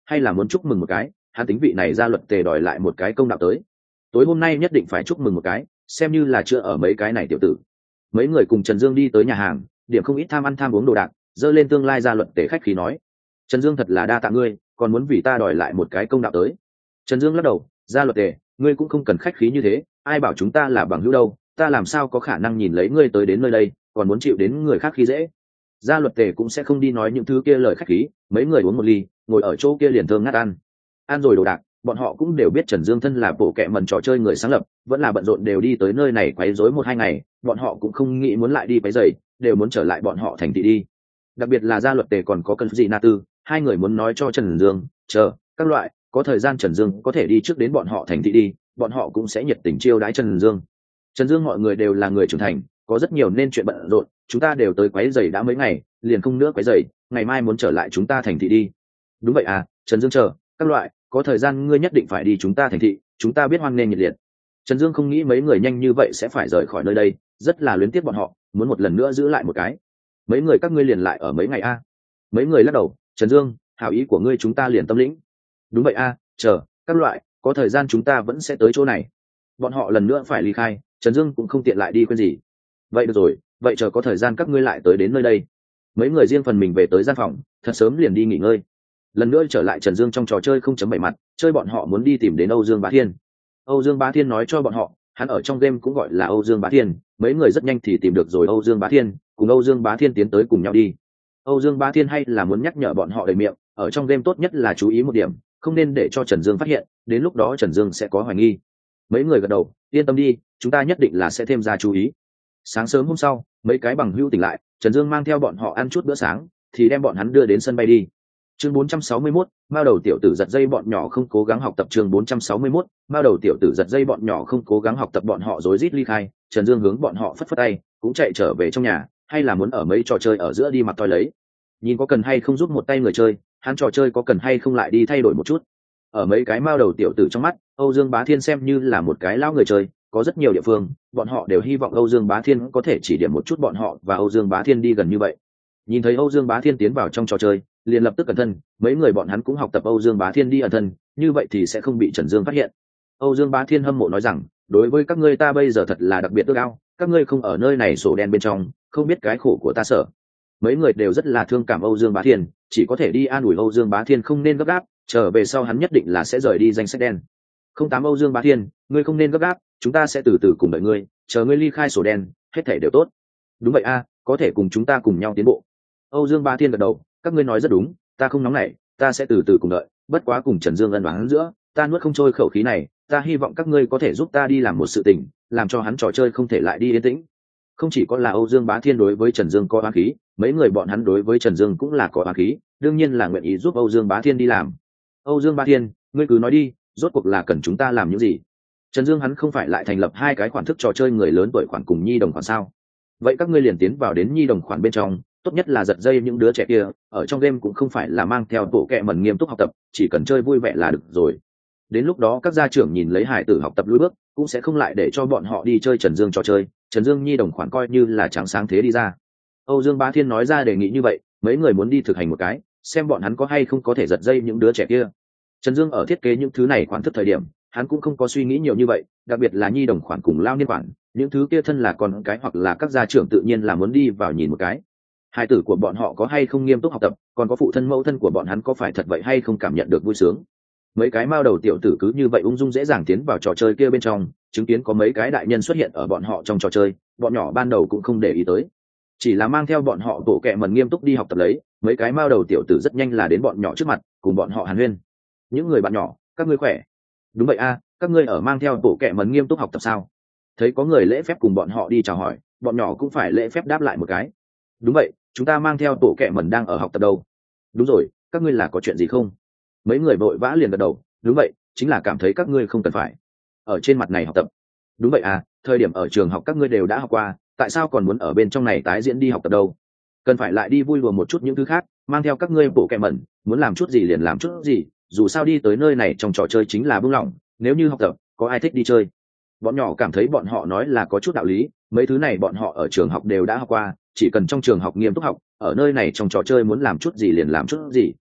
hay là muốn chúc mừng một cái, hắn tính vị này gia luật tề đòi lại một cái công đạo tới. Tối hôm nay nhất định phải chúc mừng một cái, xem như là chưa ở mấy cái này tiểu tử. Mấy người cùng Trần Dương đi tới nhà hàng, điểm không ít tham ăn tham uống đồ đạc, dơ lên tương lai gia luật tề khách khí nói: Trần Dương thật là đa tạ ngươi, còn muốn vì ta đòi lại một cái công đạo tới. Trần Dương lắc đầu: gia luật tề, ngươi cũng không cần khách khí như thế, ai bảo chúng ta là bằng hữu đâu, ta làm sao có khả năng nhìn lấy ngươi tới đến nơi đây còn muốn chịu đến người khác khi dễ. Gia luật tề cũng sẽ không đi nói những thứ kia lời khách khí. Mấy người uống một ly, ngồi ở chỗ kia liền thơm ngát ăn ăn rồi đồ đạc. Bọn họ cũng đều biết Trần Dương thân là bộ kệ mần trò chơi người sáng lập, vẫn là bận rộn đều đi tới nơi này quấy rối một hai ngày, bọn họ cũng không nghĩ muốn lại đi quấy rầy, đều muốn trở lại bọn họ thành thị đi. Đặc biệt là gia luật tề còn có cần gì na tư, hai người muốn nói cho Trần Dương chờ các loại có thời gian Trần Dương có thể đi trước đến bọn họ thành thị đi, bọn họ cũng sẽ nhiệt tình chiêu đãi Trần Dương. Trần Dương mọi người đều là người trưởng thành, có rất nhiều nên chuyện bận rộn, chúng ta đều tới quấy rầy đã mấy ngày, liền không nữa quấy rầy, ngày mai muốn trở lại chúng ta thành thị đi. Đúng vậy à, Trần Dương chờ các loại có thời gian ngươi nhất định phải đi chúng ta thành thị, chúng ta biết hoan nghênh nhiệt liệt. Trần Dương không nghĩ mấy người nhanh như vậy sẽ phải rời khỏi nơi đây, rất là luyến tiếc bọn họ, muốn một lần nữa giữ lại một cái. Mấy người các ngươi liền lại ở mấy ngày a? À? Mấy người lắc đầu: Trần Dương, hảo ý của ngươi chúng ta liền tâm lĩnh. Đúng vậy a, à, chờ các loại có thời gian chúng ta vẫn sẽ tới chỗ này. Bọn họ lần nữa phải ly khai, Trần Dương cũng không tiện lại đi quên gì. Vậy được rồi, vậy chờ có thời gian các ngươi lại tới đến nơi đây. Mấy người riêng phần mình về tới gian phòng, thật sớm liền đi nghỉ ngơi. Lần nữa trở lại Trần Dương trong trò chơi không chấm bảy mặt, chơi bọn họ muốn đi tìm đến Âu Dương Bá Thiên. Âu Dương Bá Thiên nói cho bọn họ, hắn ở trong game cũng gọi là Âu Dương Bá Thiên. Mấy người rất nhanh thì tìm được rồi Âu Dương Bá Thiên, cùng Âu Dương Bá Thiên tiến tới cùng nhau đi. Âu Dương Bá Thiên hay là muốn nhắc nhở bọn họ đầy miệng, ở trong game tốt nhất là chú ý một điểm, không nên để cho Trần Dương phát hiện, đến lúc đó Trần Dương sẽ có hoài nghi. Mấy người gật đầu, yên tâm đi, chúng ta nhất định là sẽ thêm ra chú ý. Sáng sớm hôm sau, mấy cái bằng hữu tỉnh lại, Trần Dương mang theo bọn họ ăn chút bữa sáng, thì đem bọn hắn đưa đến sân bay đi. Chương bốn trăm sáu mươi mốt, mao đầu tiểu tử giật dây bọn nhỏ không cố gắng học tập. Chương bốn trăm sáu mươi mốt, mao đầu tiểu tử giật dây bọn nhỏ không cố gắng học tập. Bọn họ rối rít ly khai, Trần Dương hướng bọn họ phất phất tay, cũng chạy trở về trong nhà, hay là muốn ở mấy trò chơi ở giữa đi mặc toi lấy. Nhìn có cần hay không giúp một tay người chơi, hắn trò chơi có cần hay không lại đi thay đổi một chút. Ở mấy cái mao đầu tiểu tử trong mắt, Âu Dương Bá Thiên xem như là một cái lão người chơi, có rất nhiều địa phương, bọn họ đều hy vọng Âu Dương Bá Thiên có thể chỉ điểm một chút bọn họ và Âu Dương Bá Thiên đi gần như vậy. Nhìn thấy Âu Dương Bá Thiên tiến vào trong trò chơi, liền lập tức cẩn thân, mấy người bọn hắn cũng học tập Âu Dương Bá Thiên đi ẩn thân, như vậy thì sẽ không bị Trần Dương phát hiện. Âu Dương Bá Thiên hâm mộ nói rằng, đối với các ngươi ta bây giờ thật là đặc biệt ước ao, các ngươi không ở nơi này sổ đen bên trong, không biết cái khổ của ta sợ. Mấy người đều rất là thương cảm Âu Dương Bá Thiên, chỉ có thể đi an ủi Âu Dương Bá Thiên không nên gấp gáp, trở về sau hắn nhất định là sẽ rời đi danh sách đen. Không tám Âu Dương Bá Thiên, ngươi không nên gấp gáp, chúng ta sẽ từ từ cùng đợi ngươi, chờ ngươi ly khai sổ đen, hết thảy đều tốt. Đúng vậy a, có thể cùng chúng ta cùng nhau tiến bộ. Âu Dương Bá Thiên gật đầu, các ngươi nói rất đúng, ta không nóng nảy, ta sẽ từ từ cùng đợi, bất quá cùng Trần Dương ân oán giữa, ta nuốt không trôi khẩu khí này, ta hy vọng các ngươi có thể giúp ta đi làm một sự tình, làm cho hắn trò chơi không thể lại đi yên tĩnh. Không chỉ có là Âu Dương Bá Thiên đối với Trần Dương có oán khí, mấy người bọn hắn đối với Trần Dương cũng là có oán khí, đương nhiên là nguyện ý giúp Âu Dương Bá Thiên đi làm. Âu Dương Bá Thiên, ngươi cứ nói đi, rốt cuộc là cần chúng ta làm những gì? Trần Dương hắn không phải lại thành lập hai cái khoản thức trò chơi người lớn tuổi khoản cùng nhi đồng khoản sao? Vậy các ngươi liền tiến vào đến nhi đồng khoản bên trong, tốt nhất là giật dây những đứa trẻ kia, ở trong game cũng không phải là mang theo bộ kệ mẩn nghiêm túc học tập, chỉ cần chơi vui vẻ là được rồi. Đến lúc đó các gia trưởng nhìn lấy hải tử học tập lùi bước, cũng sẽ không lại để cho bọn họ đi chơi Trần Dương trò chơi, Trần Dương nhi đồng khoản coi như là trắng sáng thế đi ra. Âu Dương Bá Thiên nói ra đề nghị như vậy, mấy người muốn đi thực hành một cái, xem bọn hắn có hay không có thể giật dây những đứa trẻ kia. Trần Dương ở thiết kế những thứ này khoản thức thời điểm, hắn cũng không có suy nghĩ nhiều như vậy, đặc biệt là nhi đồng khoản cùng lao niên khoản, những thứ kia thân là con cái hoặc là các gia trưởng tự nhiên là muốn đi vào nhìn một cái. Hai tử của bọn họ có hay không nghiêm túc học tập, còn có phụ thân mẫu thân của bọn hắn có phải thật vậy hay không cảm nhận được vui sướng. Mấy cái mao đầu tiểu tử cứ như vậy ung dung dễ dàng tiến vào trò chơi kia bên trong, chứng kiến có mấy cái đại nhân xuất hiện ở bọn họ trong trò chơi, bọn nhỏ ban đầu cũng không để ý tới, chỉ là mang theo bọn họ bộ kệ mẩn nghiêm túc đi học tập lấy. Mấy cái mao đầu tiểu tử rất nhanh là đến bọn nhỏ trước mặt, cùng bọn họ hàn huyên. Những người bạn nhỏ, các ngươi khỏe? Đúng vậy a, các ngươi ở mang theo bộ kệ mẩn nghiêm túc học tập sao? Thấy có người lễ phép cùng bọn họ đi chào hỏi, bọn nhỏ cũng phải lễ phép đáp lại một cái. Đúng vậy, chúng ta mang theo bộ kệ mẩn đang ở học tập đâu. Đúng rồi, các ngươi là có chuyện gì không? Mấy người vội vã liền gật đầu, đúng vậy, chính là cảm thấy các ngươi không cần phải ở trên mặt này học tập. Đúng vậy à, thời điểm ở trường học các ngươi đều đã học qua, tại sao còn muốn ở bên trong này tái diễn đi học tập đâu? Cần phải lại đi vui lùa một chút những thứ khác, mang theo các ngươi bộ kệ mẩn, muốn làm chút gì liền làm chút gì, dù sao đi tới nơi này trong trò chơi chính là buông lỏng, nếu như học tập, có ai thích đi chơi? Bọn nhỏ cảm thấy bọn họ nói là có chút đạo lý, mấy thứ này bọn họ ở trường học đều đã học qua, chỉ cần trong trường học nghiêm túc học, ở nơi này trong trò chơi muốn làm chút gì liền làm chút gì.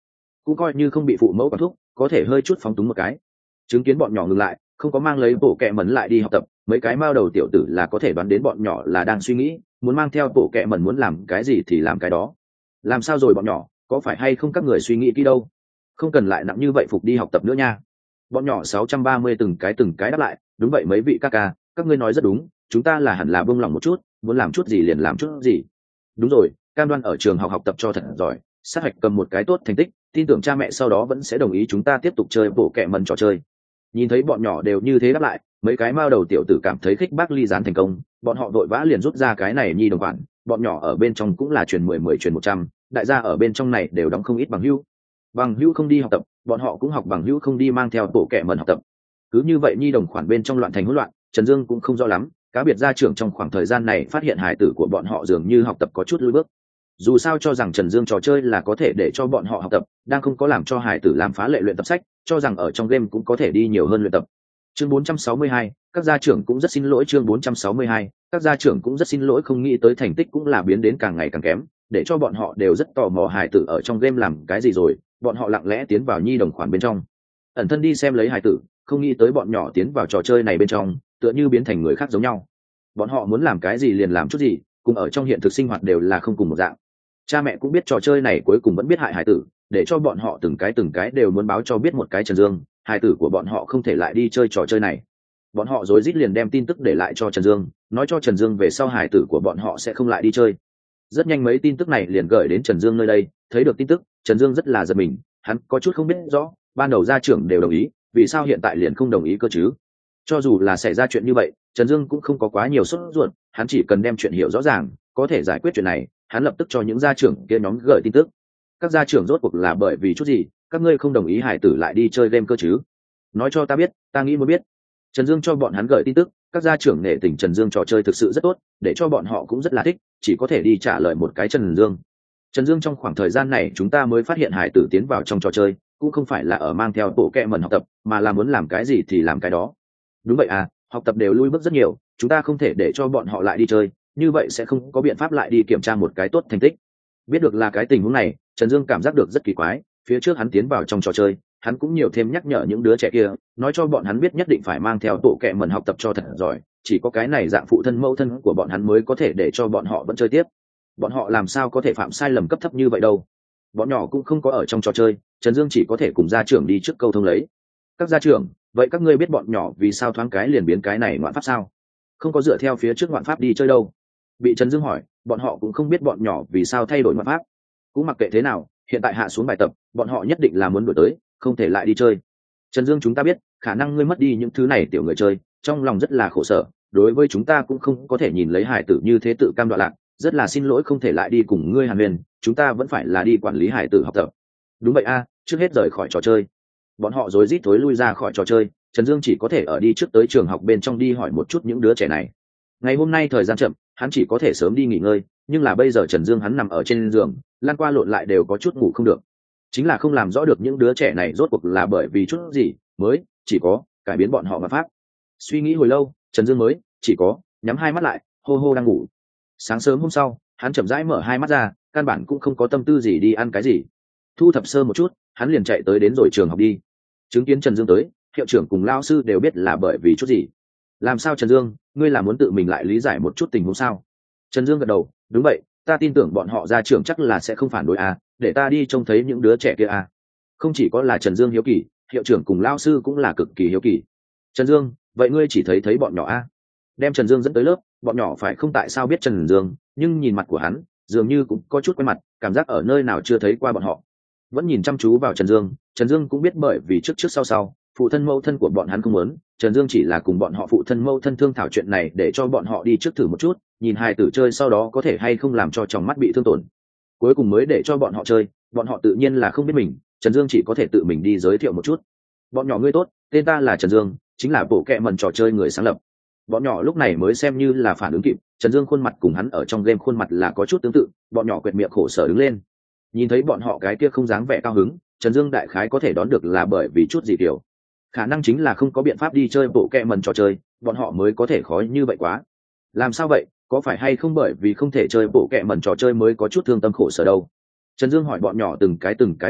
cũng coi như không bị phụ mẫu quản thúc, có thể hơi chút phóng túng một cái. Chứng kiến bọn nhỏ ngừng lại, không có mang lấy bộ kẹ mẩn lại đi học tập, mấy cái mao đầu tiểu tử là có thể đoán đến bọn nhỏ là đang suy nghĩ muốn mang theo bộ kẹ mẩn muốn làm cái gì thì làm cái đó. Làm sao rồi bọn nhỏ, có phải hay không các người suy nghĩ kỹ đâu, không cần lại nặng như vậy phục đi học tập nữa nha. Bọn nhỏ sáu trăm ba mươi từng cái từng cái đáp lại, đúng vậy mấy vị ca ca, các ngươi nói rất đúng, chúng ta là hẳn là buông lòng một chút, muốn làm chút gì liền làm chút gì. Đúng rồi, cam đoan ở trường học học tập cho thật giỏi, sát hạch cầm một cái tốt thành tích, tin tưởng cha mẹ sau đó vẫn sẽ đồng ý chúng ta tiếp tục chơi bộ kẹ mẩn trò chơi. Nhìn thấy bọn nhỏ đều như thế đáp lại, mấy cái mao đầu tiểu tử cảm thấy khích bác ly gián thành công, bọn họ vội vã liền rút ra cái này nhi đồng khoản, bọn nhỏ ở bên trong cũng là truyền mười mười truyền một trăm, đại gia ở bên trong này đều đóng không ít bằng hữu. Bằng hữu không đi học tập, bọn họ cũng học bằng hữu không đi mang theo bộ kẹ mẩn học tập. Cứ như vậy nhi đồng khoản bên trong loạn thành hỗn loạn, Trần Dương cũng không rõ lắm, cá biệt gia trưởng trong khoảng thời gian này phát hiện hài tử của bọn họ dường như học tập có chút lùi bước. Dù sao cho rằng Trần Dương trò chơi là có thể để cho bọn họ học tập, đang không có làm cho hài tử làm phá lệ luyện tập sách, cho rằng ở trong game cũng có thể đi nhiều hơn luyện tập. Chương bốn trăm sáu mươi hai, các gia trưởng cũng rất xin lỗi. Chương bốn trăm sáu mươi hai, các gia trưởng cũng rất xin lỗi, không nghĩ tới thành tích cũng là biến đến càng ngày càng kém, để cho bọn họ đều rất tò mò hài tử ở trong game làm cái gì rồi, bọn họ lặng lẽ tiến vào nhi đồng khoản bên trong, ẩn thân đi xem lấy hài tử, không nghĩ tới bọn nhỏ tiến vào trò chơi này bên trong, tựa như biến thành người khác giống nhau. Bọn họ muốn làm cái gì liền làm chút gì, cùng ở trong hiện thực sinh hoạt đều là không cùng một dạng. Cha mẹ cũng biết trò chơi này cuối cùng vẫn biết hại hài tử, để cho bọn họ từng cái từng cái đều muốn báo cho biết một cái Trần Dương, hài tử của bọn họ không thể lại đi chơi trò chơi này. Bọn họ rối rít liền đem tin tức để lại cho Trần Dương, nói cho Trần Dương về sau hài tử của bọn họ sẽ không lại đi chơi. Rất nhanh mấy tin tức này liền gửi đến Trần Dương nơi đây, thấy được tin tức, Trần Dương rất là giật mình, hắn có chút không biết rõ, ban đầu gia trưởng đều đồng ý, vì sao hiện tại liền không đồng ý cơ chứ? Cho dù là xảy ra chuyện như vậy, Trần Dương cũng không có quá nhiều sốt ruột, hắn chỉ cần đem chuyện hiểu rõ ràng, có thể giải quyết chuyện này, hắn lập tức cho những gia trưởng kia nhóm gửi tin tức. Các gia trưởng rốt cuộc là bởi vì chút gì, các ngươi không đồng ý hải tử lại đi chơi game cơ chứ? Nói cho ta biết, ta nghĩ muốn biết. Trần Dương cho bọn hắn gửi tin tức, các gia trưởng nể tình Trần Dương trò chơi thực sự rất tốt, để cho bọn họ cũng rất là thích, chỉ có thể đi trả lời một cái Trần Dương. Trần Dương trong khoảng thời gian này chúng ta mới phát hiện hải tử tiến vào trong trò chơi, cũng không phải là ở mang theo bộ kẹ mẩn học tập, mà là muốn làm cái gì thì làm cái đó. Đúng vậy à, học tập đều lui bước rất nhiều, chúng ta không thể để cho bọn họ lại đi chơi, như vậy sẽ không có biện pháp lại đi kiểm tra một cái tốt thành tích. Biết được là cái tình huống này, Trần Dương cảm giác được rất kỳ quái, phía trước hắn tiến vào trong trò chơi, hắn cũng nhiều thêm nhắc nhở những đứa trẻ kia, nói cho bọn hắn biết nhất định phải mang theo bộ kẹ mẩn học tập cho thật giỏi, chỉ có cái này dạng phụ thân mẫu thân của bọn hắn mới có thể để cho bọn họ vẫn chơi tiếp. Bọn họ làm sao có thể phạm sai lầm cấp thấp như vậy đâu. Bọn nhỏ cũng không có ở trong trò chơi, Trần Dương chỉ có thể cùng gia trưởng đi trước câu thông lấy. Các gia trưởng, vậy các ngươi biết bọn nhỏ vì sao thoáng cái liền biến cái này ngoạn pháp sao? Không có dựa theo phía trước ngoạn pháp đi chơi đâu. Bị Trần Dương hỏi, bọn họ cũng không biết bọn nhỏ vì sao thay đổi ngoạn pháp. Cũng mặc kệ thế nào, hiện tại hạ xuống bài tập, bọn họ nhất định là muốn đổi tới, không thể lại đi chơi. Trần Dương, chúng ta biết, khả năng ngươi mất đi những thứ này tiểu người chơi, trong lòng rất là khổ sở, đối với chúng ta cũng không có thể nhìn lấy hải tử như thế tự cam đoạn lạc, rất là xin lỗi không thể lại đi cùng ngươi hàn huyền, chúng ta vẫn phải là đi quản lý hải tử học tập. Đúng vậy a, trước hết rời khỏi trò chơi. Bọn họ rối rít thối lui ra khỏi trò chơi, Trần Dương chỉ có thể ở đi trước tới trường học bên trong đi hỏi một chút những đứa trẻ này. Ngày hôm nay thời gian chậm, hắn chỉ có thể sớm đi nghỉ ngơi, nhưng là bây giờ Trần Dương hắn nằm ở trên giường, lan qua lộn lại đều có chút ngủ không được. Chính là không làm rõ được những đứa trẻ này rốt cuộc là bởi vì chút gì mới chỉ có cải biến bọn họ mà pháp. Suy nghĩ hồi lâu, Trần Dương mới chỉ có nhắm hai mắt lại, hô hô đang ngủ. Sáng sớm hôm sau, hắn chậm rãi mở hai mắt ra, căn bản cũng không có tâm tư gì đi ăn cái gì. Thu thập sơ một chút, hắn liền chạy tới đến rồi trường học đi. Chứng kiến Trần Dương tới, hiệu trưởng cùng lao sư đều biết là bởi vì chút gì. Làm sao Trần Dương, ngươi là muốn tự mình lại lý giải một chút tình huống sao? Trần Dương gật đầu, đúng vậy, ta tin tưởng bọn họ ra trường chắc là sẽ không phản đối à, để ta đi trông thấy những đứa trẻ kia à. Không chỉ có là Trần Dương hiếu kỳ, hiệu trưởng cùng lao sư cũng là cực kỳ hiếu kỳ. Trần Dương, vậy ngươi chỉ thấy thấy bọn nhỏ à? Đem Trần Dương dẫn tới lớp, bọn nhỏ phải không tại sao biết Trần Dương, nhưng nhìn mặt của hắn, dường như cũng có chút quen mặt, cảm giác ở nơi nào chưa thấy qua bọn họ. Vẫn nhìn chăm chú vào Trần Dương, Trần Dương cũng biết bởi vì trước trước sau sau, phụ thân mẫu thân của bọn hắn không muốn, Trần Dương chỉ là cùng bọn họ phụ thân mẫu thân thương thảo chuyện này để cho bọn họ đi trước thử một chút, nhìn hài tử chơi sau đó có thể hay không làm cho tròng mắt bị thương tổn. Cuối cùng mới để cho bọn họ chơi, bọn họ tự nhiên là không biết mình, Trần Dương chỉ có thể tự mình đi giới thiệu một chút. Bọn nhỏ ngươi tốt, tên ta là Trần Dương, chính là bộ kệ mẩn trò chơi người sáng lập. Bọn nhỏ lúc này mới xem như là phản ứng kịp, Trần Dương khuôn mặt cùng hắn ở trong game khuôn mặt là có chút tương tự, bọn nhỏ quệt miệng khổ sở đứng lên. Nhìn thấy bọn họ cái kia không dáng vẻ cao hứng, Trần Dương đại khái có thể đoán được là bởi vì chút gì kiểu. Khả năng chính là không có biện pháp đi chơi bộ kệ mẩn trò chơi, bọn họ mới có thể khó như vậy quá. Làm sao vậy, có phải hay không bởi vì không thể chơi bộ kệ mẩn trò chơi mới có chút thương tâm khổ sở đâu? Trần Dương hỏi bọn nhỏ từng cái từng cái gật đầu,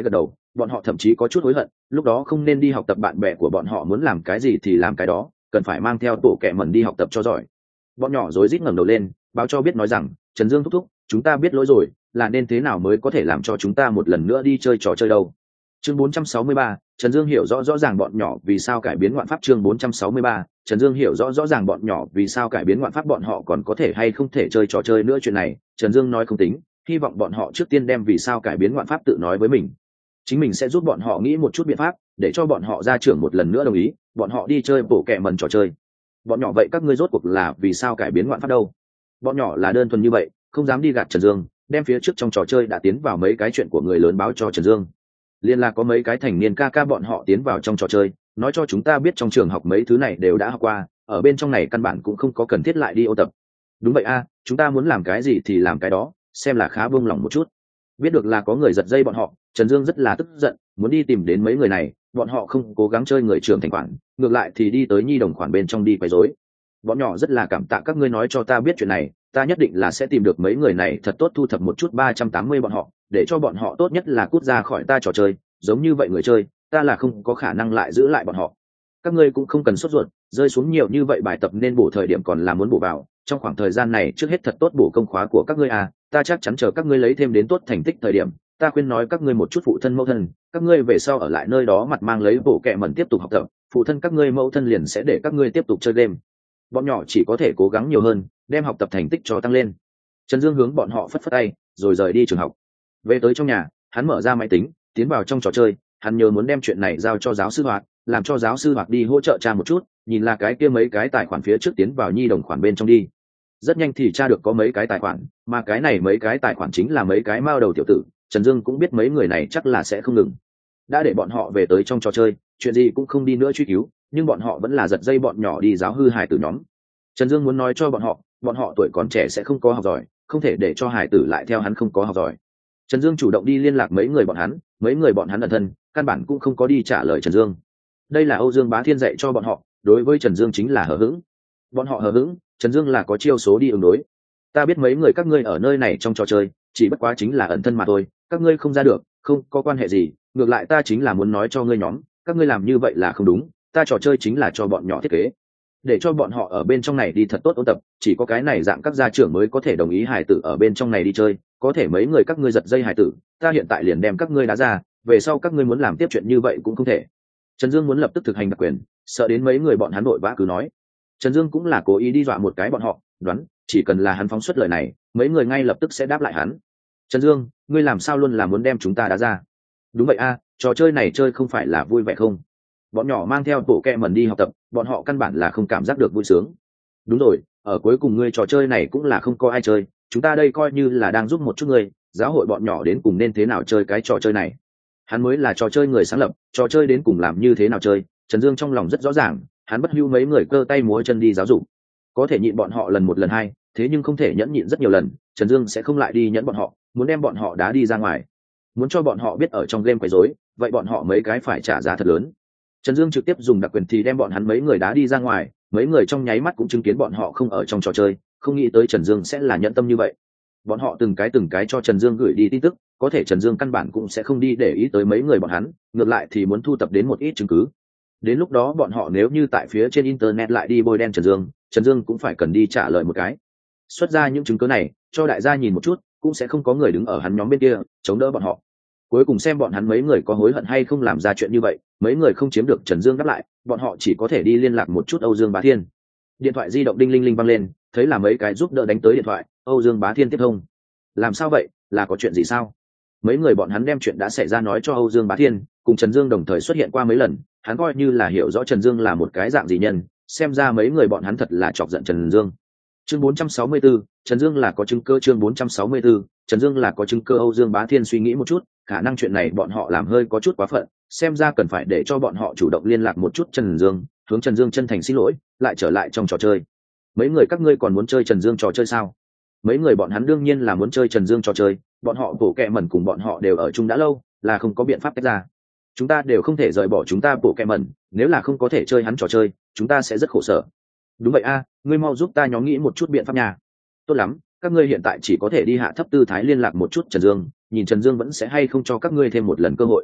bọn họ thậm chí có chút hối hận lúc đó không nên đi học tập, bạn bè của bọn họ muốn làm cái gì thì làm cái đó, cần phải mang theo tổ kẹ mẩn đi học tập cho giỏi. Bọn nhỏ rối rít ngẩng đầu lên báo cho biết nói rằng Trần Dương thúc thúc, chúng ta biết lỗi rồi, là nên thế nào mới có thể làm cho chúng ta một lần nữa đi chơi trò chơi đâu. Chương bốn trăm sáu mươi ba, Trần Dương hiểu rõ rõ ràng bọn nhỏ vì sao cải biến ngoạn pháp. Chương bốn trăm sáu mươi ba, Trần Dương hiểu rõ rõ ràng bọn nhỏ vì sao cải biến ngoạn pháp, bọn họ còn có thể hay không thể chơi trò chơi nữa. Chuyện này Trần Dương nói không tính, hy vọng bọn họ trước tiên đem vì sao cải biến ngoạn pháp tự nói với mình, chính mình sẽ giúp bọn họ nghĩ một chút biện pháp để cho bọn họ ra trưởng một lần nữa đồng ý bọn họ đi chơi bổ kẹ mần trò chơi. Bọn nhỏ vậy các ngươi rốt cuộc là vì sao cải biến ngoạn pháp đâu? Bọn nhỏ là đơn thuần như vậy, không dám đi gạt Trần Dương, đem phía trước trong trò chơi đã tiến vào mấy cái chuyện của người lớn báo cho Trần Dương. Liên là có mấy cái thành niên ca ca bọn họ tiến vào trong trò chơi, nói cho chúng ta biết trong trường học mấy thứ này đều đã học qua, ở bên trong này căn bản cũng không có cần thiết lại đi ôn tập. Đúng vậy a, chúng ta muốn làm cái gì thì làm cái đó, xem là khá buông lòng một chút. Biết được là có người giật dây bọn họ, Trần Dương rất là tức giận, muốn đi tìm đến mấy người này, bọn họ không cố gắng chơi người trưởng thành khoản, ngược lại thì đi tới nhi đồng khoản bên trong đi quấy rối. Bọn nhỏ rất là cảm tạ các ngươi nói cho ta biết chuyện này, ta nhất định là sẽ tìm được mấy người này thật tốt thu thập một chút ba trăm tám mươi bọn họ, để cho bọn họ tốt nhất là cút ra khỏi ta trò chơi, giống như vậy người chơi, ta là không có khả năng lại giữ lại bọn họ. Các ngươi cũng không cần sốt ruột, rơi xuống nhiều như vậy bài tập nên bổ thời điểm còn là muốn bổ vào, trong khoảng thời gian này trước hết thật tốt bổ công khóa của các ngươi à, ta chắc chắn chờ các ngươi lấy thêm đến tốt thành tích thời điểm, ta khuyên nói các ngươi một chút phụ thân mẫu thân, các ngươi về sau ở lại nơi đó mặt mang lấy bộ kệ mẩn tiếp tục học tập, phụ thân các ngươi mẫu thân liền sẽ để các ngươi tiếp tục chơi game. Bọn nhỏ chỉ có thể cố gắng nhiều hơn, đem học tập thành tích cho tăng lên. Trần Dương hướng bọn họ phất phất tay, rồi rời đi trường học. Về tới trong nhà, hắn mở ra máy tính, tiến vào trong trò chơi, hắn nhớ muốn đem chuyện này giao cho giáo sư Hoạt, làm cho giáo sư Hoạt đi hỗ trợ tra một chút, nhìn là cái kia mấy cái tài khoản phía trước tiến vào nhi đồng khoản bên trong đi. Rất nhanh thì tra được có mấy cái tài khoản, mà cái này mấy cái tài khoản chính là mấy cái mao đầu tiểu tử. Trần Dương cũng biết mấy người này chắc là sẽ không ngừng, đã để bọn họ về tới trong trò chơi, chuyện gì cũng không đi nữa truy cứu, nhưng bọn họ vẫn là giật dây bọn nhỏ đi giáo hư hài tử nhóm. Trần Dương muốn nói cho bọn họ, bọn họ tuổi còn trẻ sẽ không có học giỏi, không thể để cho hài tử lại theo hắn không có học giỏi. Trần Dương chủ động đi liên lạc mấy người bọn hắn, mấy người bọn hắn ẩn thân, căn bản cũng không có đi trả lời Trần Dương. Đây là Âu Dương Bá Thiên dạy cho bọn họ, đối với Trần Dương chính là hờ hững. Bọn họ hờ hững, Trần Dương là có chiêu số đi ứng đối. Ta biết mấy người các ngươi ở nơi này trong trò chơi, chỉ bất quá chính là ẩn thân mà thôi, các ngươi không ra được, không có quan hệ gì, ngược lại ta chính là muốn nói cho ngươi nhóm, các ngươi làm như vậy là không đúng, ta trò chơi chính là cho bọn nhỏ thiết kế, để cho bọn họ ở bên trong này đi thật tốt ôn tập, chỉ có cái này dạng các gia trưởng mới có thể đồng ý hài tử ở bên trong này đi chơi, có thể mấy người các ngươi giật dây hài tử, ta hiện tại liền đem các ngươi đá ra, về sau các ngươi muốn làm tiếp chuyện như vậy cũng không thể. Trần Dương muốn lập tức thực hành đặc quyền, sợ đến mấy người bọn hắn nội vã cứ nói. Trần Dương cũng là cố ý đi dọa một cái bọn họ, đoán chỉ cần là hắn phóng xuất lời này, mấy người ngay lập tức sẽ đáp lại hắn. Trần Dương, ngươi làm sao luôn là muốn đem chúng ta đá ra? Đúng vậy a, trò chơi này chơi không phải là vui vẻ không? Bọn nhỏ mang theo bộ kẹ mẩn đi học tập, bọn họ căn bản là không cảm giác được vui sướng. Đúng rồi, ở cuối cùng ngươi trò chơi này cũng là không có ai chơi, chúng ta đây coi như là đang giúp một chút ngươi, giáo hội bọn nhỏ đến cùng nên thế nào chơi cái trò chơi này. Hắn mới là trò chơi người sáng lập, trò chơi đến cùng làm như thế nào chơi, Trần Dương trong lòng rất rõ ràng, hắn bất hưu mấy người cơ tay múa chân đi giáo dục. Có thể nhịn bọn họ lần một lần hai, thế nhưng không thể nhẫn nhịn rất nhiều lần, Trần Dương sẽ không lại đi nhẫn bọn họ, muốn đem bọn họ đá đi ra ngoài, muốn cho bọn họ biết ở trong game quấy rối, vậy bọn họ mấy cái phải trả giá thật lớn. Trần Dương trực tiếp dùng đặc quyền thì đem bọn hắn mấy người đá đi ra ngoài, mấy người trong nháy mắt cũng chứng kiến bọn họ không ở trong trò chơi, không nghĩ tới Trần Dương sẽ là nhẫn tâm như vậy. Bọn họ từng cái từng cái cho Trần Dương gửi đi tin tức, có thể Trần Dương căn bản cũng sẽ không đi để ý tới mấy người bọn hắn, ngược lại thì muốn thu thập đến một ít chứng cứ. Đến lúc đó bọn họ nếu như tại phía trên internet lại đi bôi đen Trần Dương, Trần Dương cũng phải cần đi trả lời một cái. Xuất ra những chứng cứ này, cho đại gia nhìn một chút, cũng sẽ không có người đứng ở hắn nhóm bên kia chống đỡ bọn họ. Cuối cùng xem bọn hắn mấy người có hối hận hay không làm ra chuyện như vậy, mấy người không chiếm được Trần Dương đáp lại, bọn họ chỉ có thể đi liên lạc một chút Âu Dương Bá Thiên. Điện thoại di động đinh linh linh vang lên, thấy là mấy cái giúp đỡ đánh tới điện thoại, Âu Dương Bá Thiên tiếp thông. Làm sao vậy, là có chuyện gì sao? Mấy người bọn hắn đem chuyện đã xảy ra nói cho Âu Dương Bá Thiên, cùng Trần Dương đồng thời xuất hiện qua mấy lần, hắn coi như là hiểu rõ Trần Dương là một cái dạng gì nhân, xem ra mấy người bọn hắn thật là chọc giận Trần Dương. Chương bốn trăm sáu mươi tư, Trần Dương là có chứng cơ. Chương bốn trăm sáu mươi tư, Trần Dương là có chứng cơ. Âu Dương Bá Thiên suy nghĩ một chút, khả năng chuyện này bọn họ làm hơi có chút quá phận, xem ra cần phải để cho bọn họ chủ động liên lạc một chút Trần Dương, hướng Trần Dương chân thành xin lỗi, lại trở lại trong trò chơi. Mấy người các ngươi còn muốn chơi Trần Dương trò chơi sao? Mấy người bọn hắn đương nhiên là muốn chơi Trần Dương trò chơi, bọn họ bổ kẹ mẩn cùng bọn họ đều ở chung đã lâu, là không có biện pháp tách ra. Chúng ta đều không thể rời bỏ chúng ta bổ kẹ mẩn, nếu là không có thể chơi hắn trò chơi, chúng ta sẽ rất khổ sở. Đúng vậy a, ngươi mau giúp ta nhóm nghĩ một chút biện pháp nha. Tốt lắm, các ngươi hiện tại chỉ có thể đi hạ thấp tư thái liên lạc một chút Trần Dương, nhìn Trần Dương vẫn sẽ hay không cho các ngươi thêm một lần cơ hội.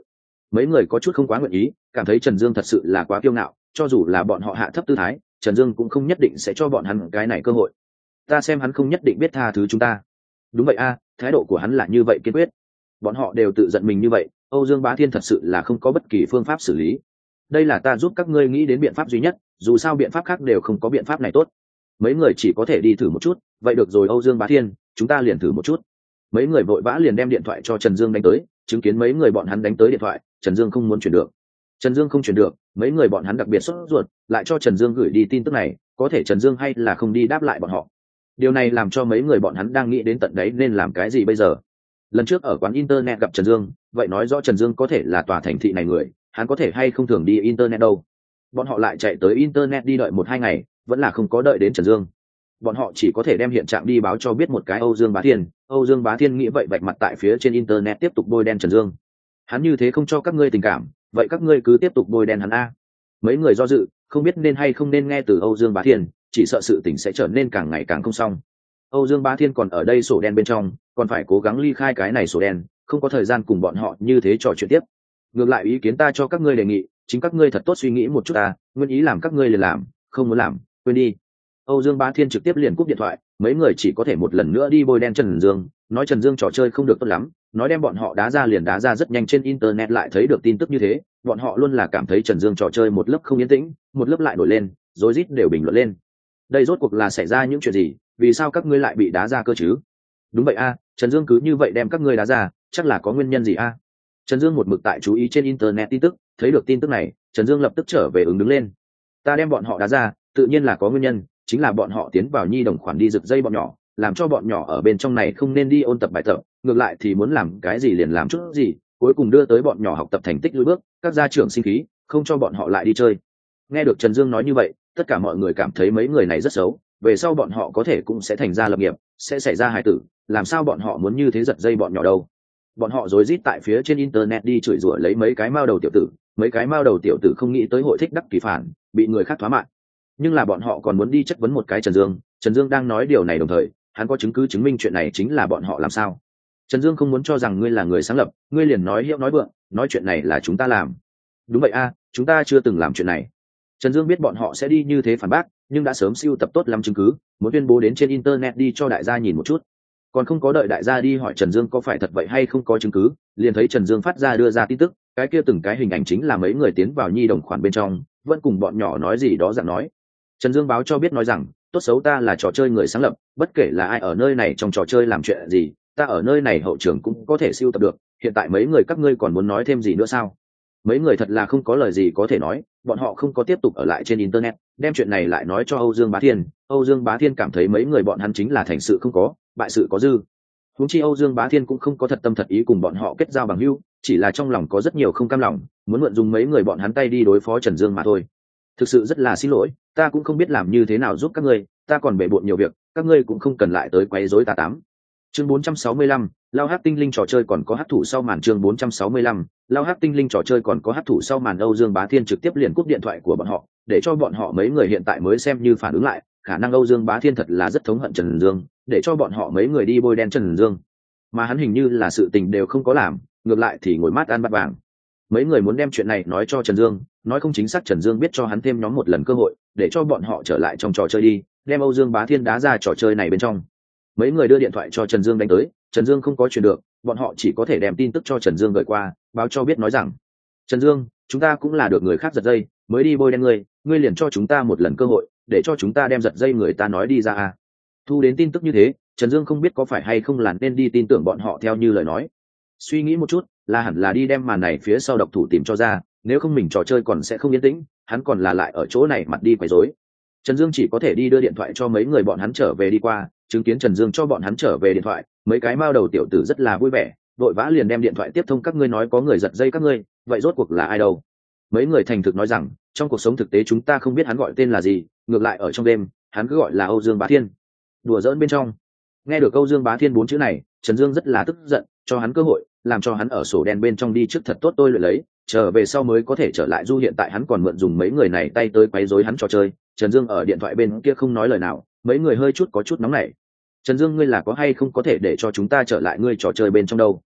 Mấy người có chút không quá nguyện ý, cảm thấy Trần Dương thật sự là quá kiêu ngạo, cho dù là bọn họ hạ thấp tư thái, Trần Dương cũng không nhất định sẽ cho bọn hắn cái này cơ hội. Ta xem hắn không nhất định biết tha thứ chúng ta. Đúng vậy a, thái độ của hắn là như vậy kiên quyết. Bọn họ đều tự giận mình như vậy, Âu Dương Bá Thiên thật sự là không có bất kỳ phương pháp xử lý. Đây là ta giúp các ngươi nghĩ đến biện pháp duy nhất, dù sao biện pháp khác đều không có biện pháp này tốt. Mấy người chỉ có thể đi thử một chút, vậy được rồi Âu Dương Bá Thiên, chúng ta liền thử một chút. Mấy người vội vã liền đem điện thoại cho Trần Dương đánh tới, chứng kiến mấy người bọn hắn đánh tới điện thoại, Trần Dương không muốn chuyển được. Trần Dương không chuyển được, mấy người bọn hắn đặc biệt sốt ruột, lại cho Trần Dương gửi đi tin tức này, có thể Trần Dương hay là không đi đáp lại bọn họ. Điều này làm cho mấy người bọn hắn đang nghĩ đến tận đấy nên làm cái gì bây giờ. Lần trước ở quán internet gặp Trần Dương, vậy nói rõ Trần Dương có thể là tòa thành thị này người, hắn có thể hay không thường đi internet đâu. Bọn họ lại chạy tới internet đi đợi một hai ngày, vẫn là không có đợi đến Trần Dương. Bọn họ chỉ có thể đem hiện trạng đi báo cho biết một cái Âu Dương Bá Thiên. Âu Dương Bá Thiên nghĩ vậy vạch mặt tại phía trên internet tiếp tục bôi đen Trần Dương. Hắn như thế không cho các ngươi tình cảm, vậy các ngươi cứ tiếp tục bôi đen hắn a. Mấy người do dự, không biết nên hay không nên nghe từ Âu Dương Bá Thiên, chỉ sợ sự tình sẽ trở nên càng ngày càng không xong. Âu Dương Bá Thiên còn ở đây sổ đen bên trong, còn phải cố gắng ly khai cái này sổ đen, không có thời gian cùng bọn họ như thế trò chuyện tiếp. Ngược lại ý kiến ta cho các ngươi đề nghị, chính các ngươi thật tốt suy nghĩ một chút ta, nguyên ý làm các ngươi liền làm, không muốn làm, quên đi. Âu Dương Bá Thiên trực tiếp liền cúp điện thoại, mấy người chỉ có thể một lần nữa đi bôi đen Trần Dương, nói Trần Dương trò chơi không được tốt lắm, nói đem bọn họ đá ra liền đá ra rất nhanh. Trên internet lại thấy được tin tức như thế, bọn họ luôn là cảm thấy Trần Dương trò chơi một lớp không yên tĩnh, một lớp lại nổi lên, rối rít đều bình luận lên. Đây rốt cuộc là xảy ra những chuyện gì, vì sao các ngươi lại bị đá ra cơ chứ? Đúng vậy a, Trần Dương cứ như vậy đem các ngươi đá ra, chắc là có nguyên nhân gì a? Trần Dương một mực tại chú ý trên internet tin tức, thấy được tin tức này, Trần Dương lập tức trở về ứng đứng lên. Ta đem bọn họ đá ra, tự nhiên là có nguyên nhân, chính là bọn họ tiến vào nhi đồng khoản đi giật dây bọn nhỏ, làm cho bọn nhỏ ở bên trong này không nên đi ôn tập bài tập, ngược lại thì muốn làm cái gì liền làm chút gì, cuối cùng đưa tới bọn nhỏ học tập thành tích lùi bước, các gia trưởng sinh khí, không cho bọn họ lại đi chơi. Nghe được Trần Dương nói như vậy, tất cả mọi người cảm thấy mấy người này rất xấu, về sau bọn họ có thể cũng sẽ thành ra lập nghiệp, sẽ xảy ra hài tử, làm sao bọn họ muốn như thế giật dây bọn nhỏ đâu. Bọn họ rối rít tại phía trên internet đi chửi rủa lấy mấy cái mao đầu tiểu tử, mấy cái mao đầu tiểu tử không nghĩ tới hội thích đắc kỳ phản, bị người khác thoá mạn. Nhưng là bọn họ còn muốn đi chất vấn một cái Trần Dương. Trần Dương đang nói điều này đồng thời, hắn có chứng cứ chứng minh chuyện này chính là bọn họ làm sao. Trần Dương không muốn cho rằng ngươi là người sáng lập, ngươi liền nói hiệu nói vượng, nói chuyện này là chúng ta làm. Đúng vậy a, chúng ta chưa từng làm chuyện này. Trần Dương biết bọn họ sẽ đi như thế phản bác, nhưng đã sớm sưu tập tốt lắm chứng cứ, muốn tuyên bố đến trên internet đi cho đại gia nhìn một chút. Còn không có đợi đại gia đi hỏi Trần Dương có phải thật vậy hay không có chứng cứ, liền thấy Trần Dương phát ra đưa ra tin tức, cái kia từng cái hình ảnh chính là mấy người tiến vào nhi đồng khoản bên trong, vẫn cùng bọn nhỏ nói gì đó dạng nói. Trần Dương báo cho biết nói rằng, tốt xấu ta là trò chơi người sáng lập, bất kể là ai ở nơi này trong trò chơi làm chuyện gì, ta ở nơi này hậu trường cũng có thể sưu tập được, hiện tại mấy người các ngươi còn muốn nói thêm gì nữa sao? Mấy người thật là không có lời gì có thể nói, bọn họ không có tiếp tục ở lại trên internet, đem chuyện này lại nói cho Âu Dương Bá Thiên. Âu Dương Bá Thiên cảm thấy mấy người bọn hắn chính là thành sự không có, bại sự có dư. Huống chi Âu Dương Bá Thiên cũng không có thật tâm thật ý cùng bọn họ kết giao bằng hữu, chỉ là trong lòng có rất nhiều không cam lòng, muốn mượn dùng mấy người bọn hắn tay đi đối phó Trần Dương mà thôi. Thực sự rất là xin lỗi, ta cũng không biết làm như thế nào giúp các ngươi, ta còn bể bộn nhiều việc, các ngươi cũng không cần lại tới quấy rối ta tám. Chương bốn trăm sáu mươi lăm, Lao Hắc Tinh Linh trò chơi còn có hắc thủ sau màn. Chương bốn trăm sáu mươi lăm, Lao Hắc Tinh Linh trò chơi còn có hắc thủ sau màn. Âu Dương Bá Thiên trực tiếp liền cúp điện thoại của bọn họ, để cho bọn họ mấy người hiện tại mới xem như phản ứng lại, khả năng Âu Dương Bá Thiên thật là rất thống hận Trần Dương, để cho bọn họ mấy người đi bôi đen Trần Dương. Mà hắn hình như là sự tình đều không có làm, ngược lại thì ngồi mát ăn bát vàng. Mấy người muốn đem chuyện này nói cho Trần Dương, nói không chính xác Trần Dương biết cho hắn thêm nhóm một lần cơ hội, để cho bọn họ trở lại trong trò chơi đi, đem Âu Dương Bá Thiên đá ra trò chơi này bên trong. Mấy người đưa điện thoại cho Trần Dương đánh tới, Trần Dương không có truyền được, bọn họ chỉ có thể đem tin tức cho Trần Dương gửi qua, báo cho biết nói rằng: Trần Dương, chúng ta cũng là được người khác giật dây, mới đi bôi đen ngươi, ngươi liền cho chúng ta một lần cơ hội, để cho chúng ta đem giật dây người ta nói đi ra à. Thu đến tin tức như thế, Trần Dương không biết có phải hay không là nên đi tin tưởng bọn họ theo như lời nói. Suy nghĩ một chút, là hẳn là đi đem màn này phía sau độc thủ tìm cho ra, nếu không mình trò chơi còn sẽ không yên tĩnh, hắn còn là lại ở chỗ này mặt đi quấy rối. Trần Dương chỉ có thể đi đưa điện thoại cho mấy người bọn hắn trở về đi qua, chứng kiến Trần Dương cho bọn hắn trở về điện thoại, mấy cái mao đầu tiểu tử rất là vui vẻ, vội vã liền đem điện thoại tiếp thông. Các ngươi nói có người giật dây các ngươi, vậy rốt cuộc là ai đâu? Mấy người thành thực nói rằng, trong cuộc sống thực tế chúng ta không biết hắn gọi tên là gì, ngược lại ở trong đêm, hắn cứ gọi là Âu Dương Bá Thiên. Đùa giỡn bên trong. Nghe được Âu Dương Bá Thiên bốn chữ này, Trần Dương rất là tức giận, cho hắn cơ hội, làm cho hắn ở sổ đen bên trong đi trước thật tốt tôi luyện lấy, trở về sau mới có thể trở lại. Du hiện tại hắn còn mượn dùng mấy người này tay tới quấy rối hắn trò chơi. Trần Dương ở điện thoại bên kia không nói lời nào, mấy người hơi chút có chút nóng nảy. Trần Dương, ngươi là có hay không có thể để cho chúng ta trở lại ngươi trò chơi bên trong đâu?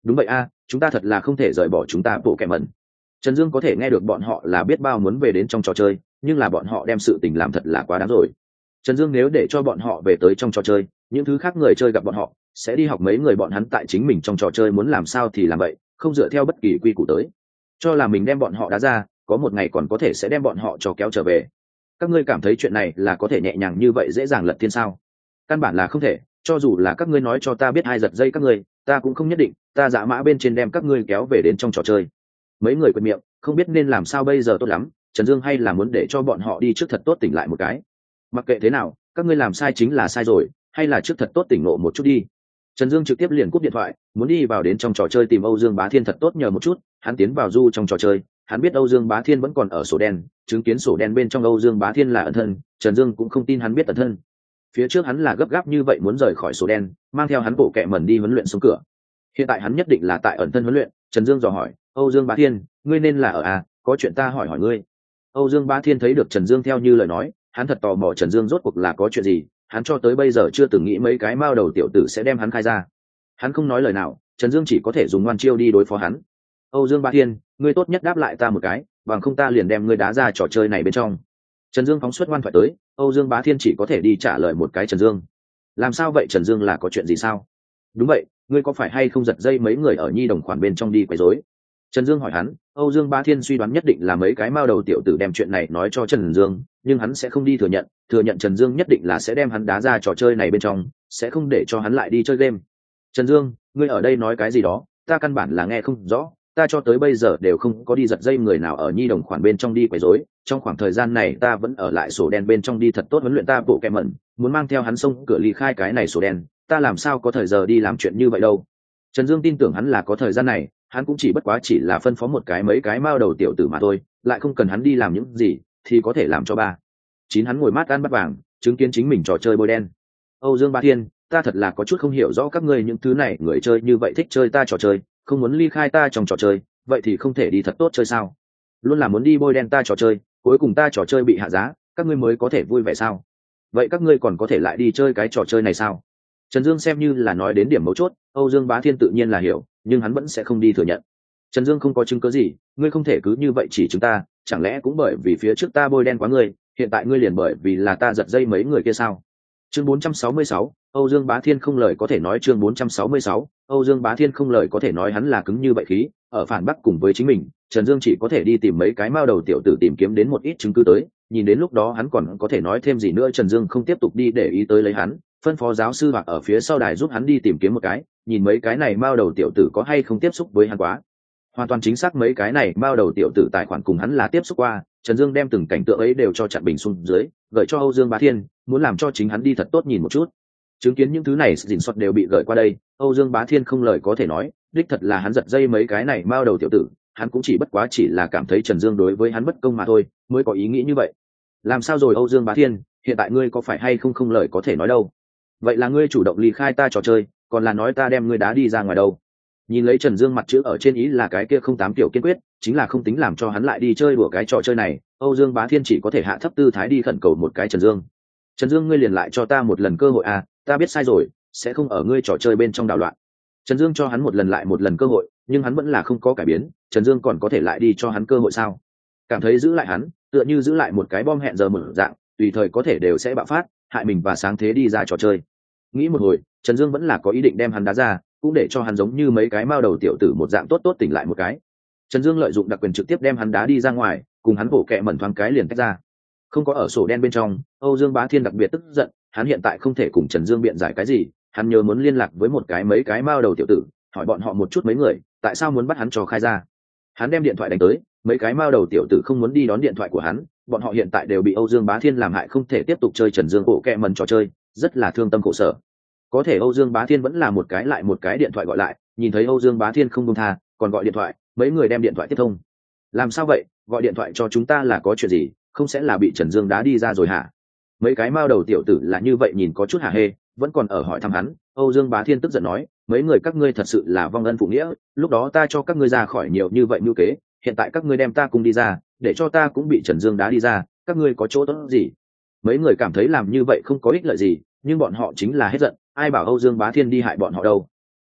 đúng vậy a, chúng ta thật là không thể rời bỏ chúng ta bộ kẻ mẩn. Trần Dương có thể nghe được bọn họ là biết bao muốn về đến trong trò chơi, nhưng là bọn họ đem sự tình làm thật là quá đáng rồi. Trần Dương nếu để cho bọn họ về tới trong trò chơi, những thứ khác người chơi gặp bọn họ sẽ đi học mấy người bọn hắn tại chính mình trong trò chơi muốn làm sao thì làm vậy, không dựa theo bất kỳ quy củ tới, cho là mình đem bọn họ đá ra, có một ngày còn có thể sẽ đem bọn họ cho kéo trở về. Các ngươi cảm thấy chuyện này là có thể nhẹ nhàng như vậy dễ dàng lật thiên sao? Căn bản là không thể, cho dù là các ngươi nói cho ta biết ai giật dây các ngươi, ta cũng không nhất định, ta dã mã bên trên đem các ngươi kéo về đến trong trò chơi. Mấy người quệt miệng, không biết nên làm sao bây giờ tốt lắm, Trần Dương hay là muốn để cho bọn họ đi trước thật tốt tỉnh lại một cái. Mặc kệ thế nào, các ngươi làm sai chính là sai rồi, hay là trước thật tốt tỉnh ngộ một chút đi. Trần Dương trực tiếp liền cúp điện thoại, muốn đi vào đến trong trò chơi tìm Âu Dương Bá Thiên thật tốt nhờ một chút. Hắn tiến vào du trong trò chơi, hắn biết Âu Dương Bá Thiên vẫn còn ở sổ đen, chứng kiến sổ đen bên trong Âu Dương Bá Thiên là ẩn thân, Trần Dương cũng không tin hắn biết ẩn thân. Phía trước hắn là gấp gáp như vậy muốn rời khỏi sổ đen, mang theo hắn bộ kệ mẩn đi huấn luyện xuống cửa. Hiện tại hắn nhất định là tại ẩn thân huấn luyện. Trần Dương dò hỏi, Âu Dương Bá Thiên, ngươi nên là ở à, có chuyện ta hỏi hỏi ngươi. Âu Dương Bá Thiên thấy được Trần Dương theo như lời nói, hắn thật tò mò Trần Dương rốt cuộc là có chuyện gì, hắn cho tới bây giờ chưa từng nghĩ mấy cái mao đầu tiểu tử sẽ đem hắn khai ra. Hắn không nói lời nào, Trần Dương chỉ có thể dùng ngoan chiêu đi đối phó hắn. Âu Dương Bá Thiên, ngươi tốt nhất đáp lại ta một cái, bằng không ta liền đem ngươi đá ra trò chơi này bên trong. Trần Dương phóng xuất ngoan thoại tới, Âu Dương Bá Thiên chỉ có thể đi trả lời một cái Trần Dương. Làm sao vậy Trần Dương, là có chuyện gì sao? Đúng vậy, ngươi có phải hay không giật dây mấy người ở nhi đồng khoản bên trong đi quấy rối? Trần Dương hỏi hắn. Âu Dương Bá Thiên suy đoán nhất định là mấy cái mao đầu tiểu tử đem chuyện này nói cho Trần Dương, nhưng hắn sẽ không đi thừa nhận, thừa nhận Trần Dương nhất định là sẽ đem hắn đá ra trò chơi này bên trong, sẽ không để cho hắn lại đi chơi game. Trần Dương, ngươi ở đây nói cái gì đó, ta căn bản là nghe không rõ, ta cho tới bây giờ đều không có đi giật dây người nào ở nhi đồng khoản bên trong đi quấy rối, trong khoảng thời gian này ta vẫn ở lại sổ đen bên trong đi thật tốt huấn luyện ta bộ kẹ mẩn, muốn mang theo hắn xông cửa ly khai cái này sổ đen, ta làm sao có thời giờ đi làm chuyện như vậy đâu. Trần Dương tin tưởng hắn là có thời gian này, hắn cũng chỉ bất quá chỉ là phân phó một cái mấy cái mao đầu tiểu tử mà thôi, lại không cần hắn đi làm những gì thì có thể làm cho ba chín hắn ngồi mát ăn bắt vàng, chứng kiến chính mình trò chơi bôi đen. Âu Dương Bá Thiên, ta thật là có chút không hiểu rõ các ngươi những thứ này người chơi như vậy thích chơi ta trò chơi, không muốn ly khai ta trong trò chơi, vậy thì không thể đi thật tốt chơi sao? Luôn là muốn đi bôi đen ta trò chơi, cuối cùng ta trò chơi bị hạ giá, các ngươi mới có thể vui vẻ sao? Vậy các ngươi còn có thể lại đi chơi cái trò chơi này sao? Trần Dương xem như là nói đến điểm mấu chốt, Âu Dương Bá Thiên tự nhiên là hiểu, nhưng hắn vẫn sẽ không đi thừa nhận. Trần Dương không có chứng cứ gì, ngươi không thể cứ như vậy chỉ chúng ta, chẳng lẽ cũng bởi vì phía trước ta bôi đen quá ngươi, hiện tại ngươi liền bởi vì là ta giật dây mấy người kia sao? Chương bốn trăm sáu mươi sáu, Âu Dương Bá Thiên không lời có thể nói. Chương bốn trăm sáu mươi sáu, Âu Dương Bá Thiên không lời có thể nói, hắn là cứng như vậy khí, ở phản bác cùng với chính mình, Trần Dương chỉ có thể đi tìm mấy cái mao đầu tiểu tử tìm kiếm đến một ít chứng cứ tới, nhìn đến lúc đó hắn còn có thể nói thêm gì nữa. Trần Dương không tiếp tục đi để ý tới lấy hắn, phân phó giáo sư hoặc ở phía sau đài giúp hắn đi tìm kiếm một cái, nhìn mấy cái này mao đầu tiểu tử có hay không tiếp xúc với hắn quá. Hoàn toàn chính xác mấy cái này mao đầu tiểu tử tài khoản cùng hắn là tiếp xúc qua, Trần Dương đem từng cảnh tượng ấy đều cho chặn bình xuống dưới, gửi cho Âu Dương Bá Thiên, muốn làm cho chính hắn đi thật tốt nhìn một chút. Chứng kiến những thứ này dình soát đều bị gửi qua đây, Âu Dương Bá Thiên không lời có thể nói, đích thật là hắn giật dây mấy cái này mao đầu tiểu tử, hắn cũng chỉ bất quá chỉ là cảm thấy Trần Dương đối với hắn bất công mà thôi, mới có ý nghĩ như vậy. Làm sao rồi Âu Dương Bá Thiên, hiện tại ngươi có phải hay không không lời có thể nói đâu? Vậy là ngươi chủ động ly khai ta trò chơi, còn là nói ta đem ngươi đá đi ra ngoài đâu? Nhìn lấy Trần Dương mặt chữ ở trên ý là cái kia không tám kiểu kiên quyết, chính là không tính làm cho hắn lại đi chơi đùa cái trò chơi này, Âu Dương Bá Thiên chỉ có thể hạ thấp tư thái đi khẩn cầu một cái Trần Dương. Trần Dương, ngươi liền lại cho ta một lần cơ hội à, ta biết sai rồi, sẽ không ở ngươi trò chơi bên trong đảo loạn. Trần Dương cho hắn một lần lại một lần cơ hội, nhưng hắn vẫn là không có cải biến, Trần Dương còn có thể lại đi cho hắn cơ hội sao? Cảm thấy giữ lại hắn, tựa như giữ lại một cái bom hẹn giờ mở dạng, tùy thời có thể đều sẽ bạo phát, hại mình và sáng thế đi ra trò chơi. Nghĩ một hồi, Trần Dương vẫn là có ý định đem hắn đá ra, cũng để cho hắn giống như mấy cái mao đầu tiểu tử một dạng tốt tốt tỉnh lại một cái. Trần Dương lợi dụng đặc quyền trực tiếp đem hắn đá đi ra ngoài, cùng hắn bổ kẹ mẩn thoáng cái liền tách ra. Không có ở sổ đen bên trong, Âu Dương Bá Thiên đặc biệt tức giận, hắn hiện tại không thể cùng Trần Dương biện giải cái gì, hắn nhớ muốn liên lạc với một cái mấy cái mao đầu tiểu tử, hỏi bọn họ một chút mấy người, tại sao muốn bắt hắn cho khai ra. Hắn đem điện thoại đánh tới, mấy cái mao đầu tiểu tử không muốn đi đón điện thoại của hắn, bọn họ hiện tại đều bị Âu Dương Bá Thiên làm hại, không thể tiếp tục chơi Trần Dương bổ kẹ mẩn trò chơi, rất là thương tâm khổ sở. Có thể Âu Dương Bá Thiên vẫn là một cái lại một cái điện thoại gọi lại, nhìn thấy Âu Dương Bá Thiên không buông tha, còn gọi điện thoại, mấy người đem điện thoại tiếp thông. Làm sao vậy, gọi điện thoại cho chúng ta là có chuyện gì, không sẽ là bị Trần Dương đá đi ra rồi hả? Mấy cái mao đầu tiểu tử là như vậy nhìn có chút hả hê, vẫn còn ở hỏi thăm hắn. Âu Dương Bá Thiên tức giận nói, mấy người các ngươi thật sự là vong ân phụ nghĩa, lúc đó ta cho các ngươi ra khỏi nhiều như vậy mưu kế, hiện tại các ngươi đem ta cùng đi ra, để cho ta cũng bị Trần Dương đá đi ra, các ngươi có chỗ tốt gì? Mấy người cảm thấy làm như vậy không có ích lợi gì, nhưng bọn họ chính là hết giận, ai bảo Âu Dương Bá Thiên đi hại bọn họ đâu.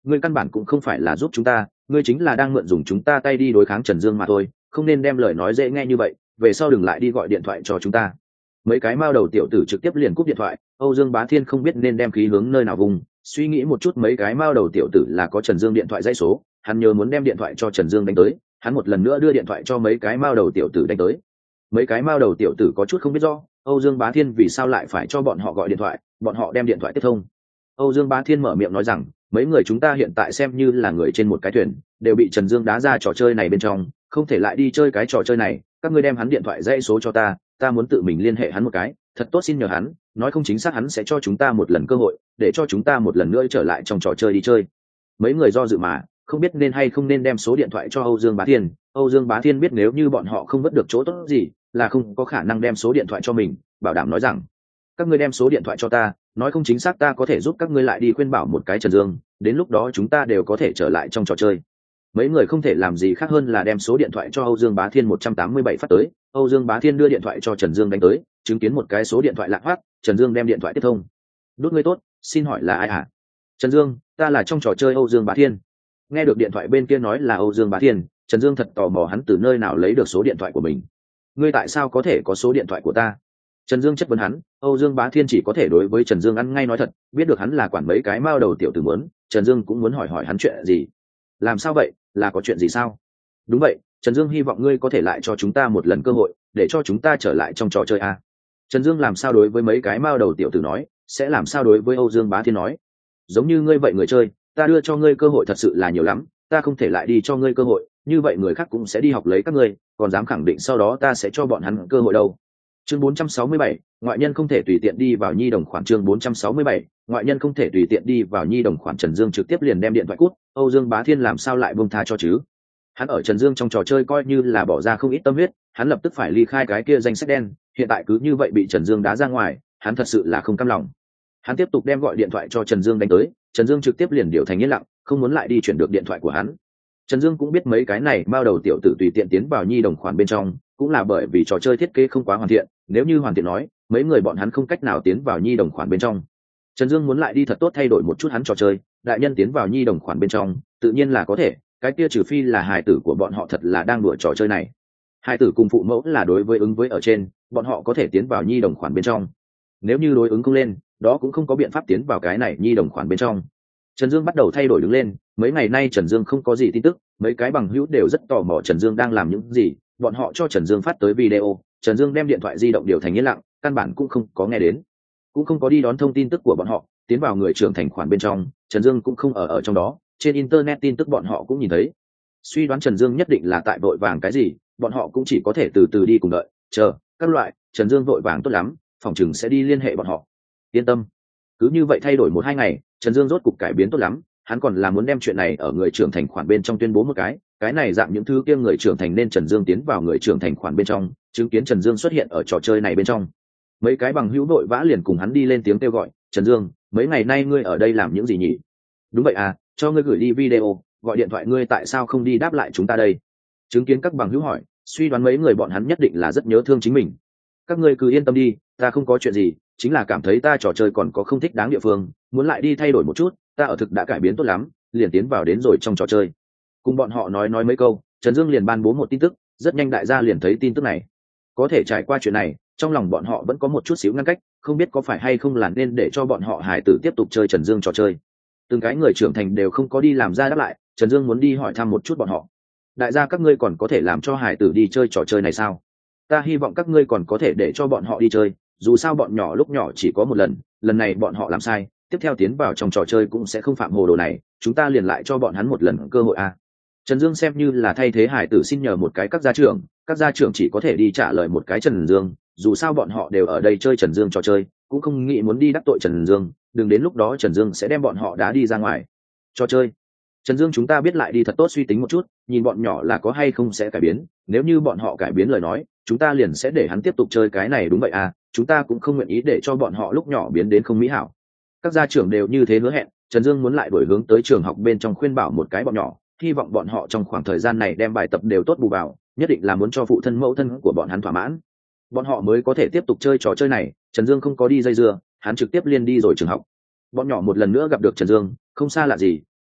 ngươi căn bản cũng không phải là giúp chúng ta, ngươi chính là đang mượn dùng chúng ta tay đi đối kháng Trần Dương mà thôi, không nên đem lời nói dễ nghe như vậy, về sau đừng lại đi gọi điện thoại cho chúng ta. Mấy cái mao đầu tiểu tử trực tiếp liền cúp điện thoại. Âu Dương Bá Thiên không biết nên đem khí hướng nơi nào vùng, suy nghĩ một chút mấy cái mao đầu tiểu tử là có Trần Dương điện thoại dãy số, hắn nhớ muốn đem điện thoại cho Trần Dương đánh tới, hắn một lần nữa đưa điện thoại cho mấy cái mao đầu tiểu tử đánh tới. Mấy cái mao đầu tiểu tử có chút không biết do Âu Dương Bá Thiên vì sao lại phải cho bọn họ gọi điện thoại, bọn họ đem điện thoại tiếp thông. Âu Dương Bá Thiên mở miệng nói rằng, mấy người chúng ta hiện tại xem như là người trên một cái thuyền, đều bị Trần Dương đá ra trò chơi này bên trong, không thể lại đi chơi cái trò chơi này, các ngươi đem hắn điện thoại dãy số cho ta, ta muốn tự mình liên hệ hắn một cái, thật tốt xin nhờ hắn, nói không chính xác hắn sẽ cho chúng ta một lần cơ hội, để cho chúng ta một lần nữa trở lại trong trò chơi đi chơi. Mấy người do dự mà, không biết nên hay không nên đem số điện thoại cho Âu Dương Bá Thiên. Âu Dương Bá Thiên biết nếu như bọn họ không vớt được chỗ tốt gì, là không có khả năng đem số điện thoại cho mình, bảo đảm nói rằng, các ngươi đem số điện thoại cho ta, nói không chính xác ta có thể giúp các ngươi lại đi khuyên bảo một cái Trần Dương, đến lúc đó chúng ta đều có thể trở lại trong trò chơi. Mấy người không thể làm gì khác hơn là đem số điện thoại cho Âu Dương Bá Thiên một trăm tám mươi bảy phát tới. Âu Dương Bá Thiên đưa điện thoại cho Trần Dương đánh tới, chứng kiến một cái số điện thoại lạ hoắc, Trần Dương đem điện thoại tiếp thông. Đút ngươi tốt, xin hỏi là ai hả? Trần Dương, ta là trong trò chơi Âu Dương Bá Thiên. Nghe được điện thoại bên kia nói là Âu Dương Bá Thiên, Trần Dương thật tò mò hắn từ nơi nào lấy được số điện thoại của mình. Ngươi tại sao có thể có số điện thoại của ta? Trần Dương chất vấn hắn. Âu Dương Bá Thiên chỉ có thể đối với Trần Dương ăn ngay nói thật, biết được hắn là quản mấy cái mao đầu tiểu tử muốn, Trần Dương cũng muốn hỏi hỏi hắn chuyện gì. Làm sao vậy, là có chuyện gì sao? Đúng vậy, Trần Dương hy vọng ngươi có thể lại cho chúng ta một lần cơ hội, để cho chúng ta trở lại trong trò chơi a. Trần Dương làm sao đối với mấy cái mao đầu tiểu tử nói, sẽ làm sao đối với Âu Dương Bá Thiên nói. Giống như ngươi vậy người chơi, ta đưa cho ngươi cơ hội thật sự là nhiều lắm, ta không thể lại đi cho ngươi cơ hội, như vậy người khác cũng sẽ đi học lấy các ngươi, còn dám khẳng định sau đó ta sẽ cho bọn hắn cơ hội đâu. Chương bốn trăm sáu mươi bảy, ngoại nhân không thể tùy tiện đi vào nhi đồng khoản. Chương bốn trăm sáu mươi bảy, ngoại nhân không thể tùy tiện đi vào nhi đồng khoản. Trần Dương trực tiếp liền đem điện thoại cút, Âu Dương Bá Thiên làm sao lại buông tha cho chứ? Hắn ở Trần Dương trong trò chơi coi như là bỏ ra không ít tâm huyết, hắn lập tức phải ly khai cái kia danh sách đen, hiện tại cứ như vậy bị Trần Dương đá ra ngoài, hắn thật sự là không cam lòng. Hắn tiếp tục đem gọi điện thoại cho Trần Dương đánh tới, Trần Dương trực tiếp liền điều thành yên lặng, không muốn lại đi chuyển được điện thoại của hắn. Trần Dương cũng biết mấy cái này bao đầu tiểu tử tùy tiện tiến vào nhi đồng khoản bên trong, cũng là bởi vì trò chơi thiết kế không quá hoàn thiện, nếu như hoàn thiện nói, mấy người bọn hắn không cách nào tiến vào nhi đồng khoản bên trong. Trần Dương muốn lại đi thật tốt thay đổi một chút hắn trò chơi, đại nhân tiến vào nhi đồng khoản bên trong, tự nhiên là có thể, cái kia trừ phi là hài tử của bọn họ thật là đang đùa trò chơi này. Hài tử cùng phụ mẫu là đối với ứng với ở trên, bọn họ có thể tiến vào nhi đồng khoản bên trong. Nếu như đối ứng không lên, đó cũng không có biện pháp tiến vào cái này nhi đồng khoản bên trong. Trần Dương bắt đầu thay đổi đứng lên, mấy ngày nay Trần Dương không có gì tin tức, mấy cái bằng hữu đều rất tò mò Trần Dương đang làm những gì, bọn họ cho Trần Dương phát tới video, Trần Dương đem điện thoại di động điều thành yên lặng, căn bản cũng không có nghe đến, cũng không có đi đón thông tin tức của bọn họ, tiến vào người trưởng thành khoản bên trong, Trần Dương cũng không ở ở trong đó, trên internet tin tức bọn họ cũng nhìn thấy. Suy đoán Trần Dương nhất định là tại vội vàng cái gì, bọn họ cũng chỉ có thể từ từ đi cùng đợi, chờ, các loại, Trần Dương vội vàng tốt lắm, phòng chừng sẽ đi liên hệ bọn họ. Yên tâm. Cứ như vậy thay đổi một hai ngày, Trần Dương rốt cục cải biến tốt lắm, hắn còn là muốn đem chuyện này ở người trưởng thành khoản bên trong tuyên bố một cái, cái này dạng những thứ kia người trưởng thành nên Trần Dương tiến vào người trưởng thành khoản bên trong, chứng kiến Trần Dương xuất hiện ở trò chơi này bên trong. Mấy cái bằng hữu đội vã liền cùng hắn đi lên tiếng kêu gọi, Trần Dương, mấy ngày nay ngươi ở đây làm những gì nhỉ? Đúng vậy à, cho ngươi gửi đi video, gọi điện thoại ngươi tại sao không đi đáp lại chúng ta đây? Chứng kiến các bằng hữu hỏi, suy đoán mấy người bọn hắn nhất định là rất nhớ thương chính mình. Các ngươi cứ yên tâm đi, ta không có chuyện gì, chính là cảm thấy ta trò chơi còn có không thích đáng địa phương, muốn lại đi thay đổi một chút, ta ở thực đã cải biến tốt lắm, liền tiến vào đến rồi trong trò chơi. Cùng bọn họ nói nói mấy câu, Trần Dương liền ban bố một tin tức, rất nhanh đại gia liền thấy tin tức này. Có thể trải qua chuyện này, trong lòng bọn họ vẫn có một chút xíu ngăn cách, không biết có phải hay không là nên để cho bọn họ hài tử tiếp tục chơi Trần Dương trò chơi. Từng cái người trưởng thành đều không có đi làm ra đáp lại, Trần Dương muốn đi hỏi thăm một chút bọn họ. Đại gia các ngươi còn có thể làm cho hài tử đi chơi trò chơi này sao? Ta hy vọng các ngươi còn có thể để cho bọn họ đi chơi, dù sao bọn nhỏ lúc nhỏ chỉ có một lần, lần này bọn họ làm sai, tiếp theo tiến vào trong trò chơi cũng sẽ không phạm hồ đồ này, chúng ta liền lại cho bọn hắn một lần cơ hội a. Trần Dương xem như là thay thế hải tử xin nhờ một cái các gia trưởng, các gia trưởng chỉ có thể đi trả lời một cái Trần Dương, dù sao bọn họ đều ở đây chơi Trần Dương trò chơi, cũng không nghĩ muốn đi đắc tội Trần Dương, đừng đến lúc đó Trần Dương sẽ đem bọn họ đá đi ra ngoài. Trò chơi. Trần Dương chúng ta biết lại đi thật tốt suy tính một chút, nhìn bọn nhỏ là có hay không sẽ cải biến, nếu như bọn họ cải biến lời nói, chúng ta liền sẽ để hắn tiếp tục chơi cái này đúng vậy à, chúng ta cũng không nguyện ý để cho bọn họ lúc nhỏ biến đến không mỹ hảo. Các gia trưởng đều như thế hứa hẹn, Trần Dương muốn lại đổi hướng tới trường học bên trong khuyên bảo một cái bọn nhỏ, hy vọng bọn họ trong khoảng thời gian này đem bài tập đều tốt bù vào, nhất định là muốn cho phụ thân mẫu thân của bọn hắn thỏa mãn, bọn họ mới có thể tiếp tục chơi trò chơi này. Trần Dương không có đi dây dưa, hắn trực tiếp liên đi rồi trường học. Bọn nhỏ một lần nữa gặp được Trần Dương, không xa lạ gì,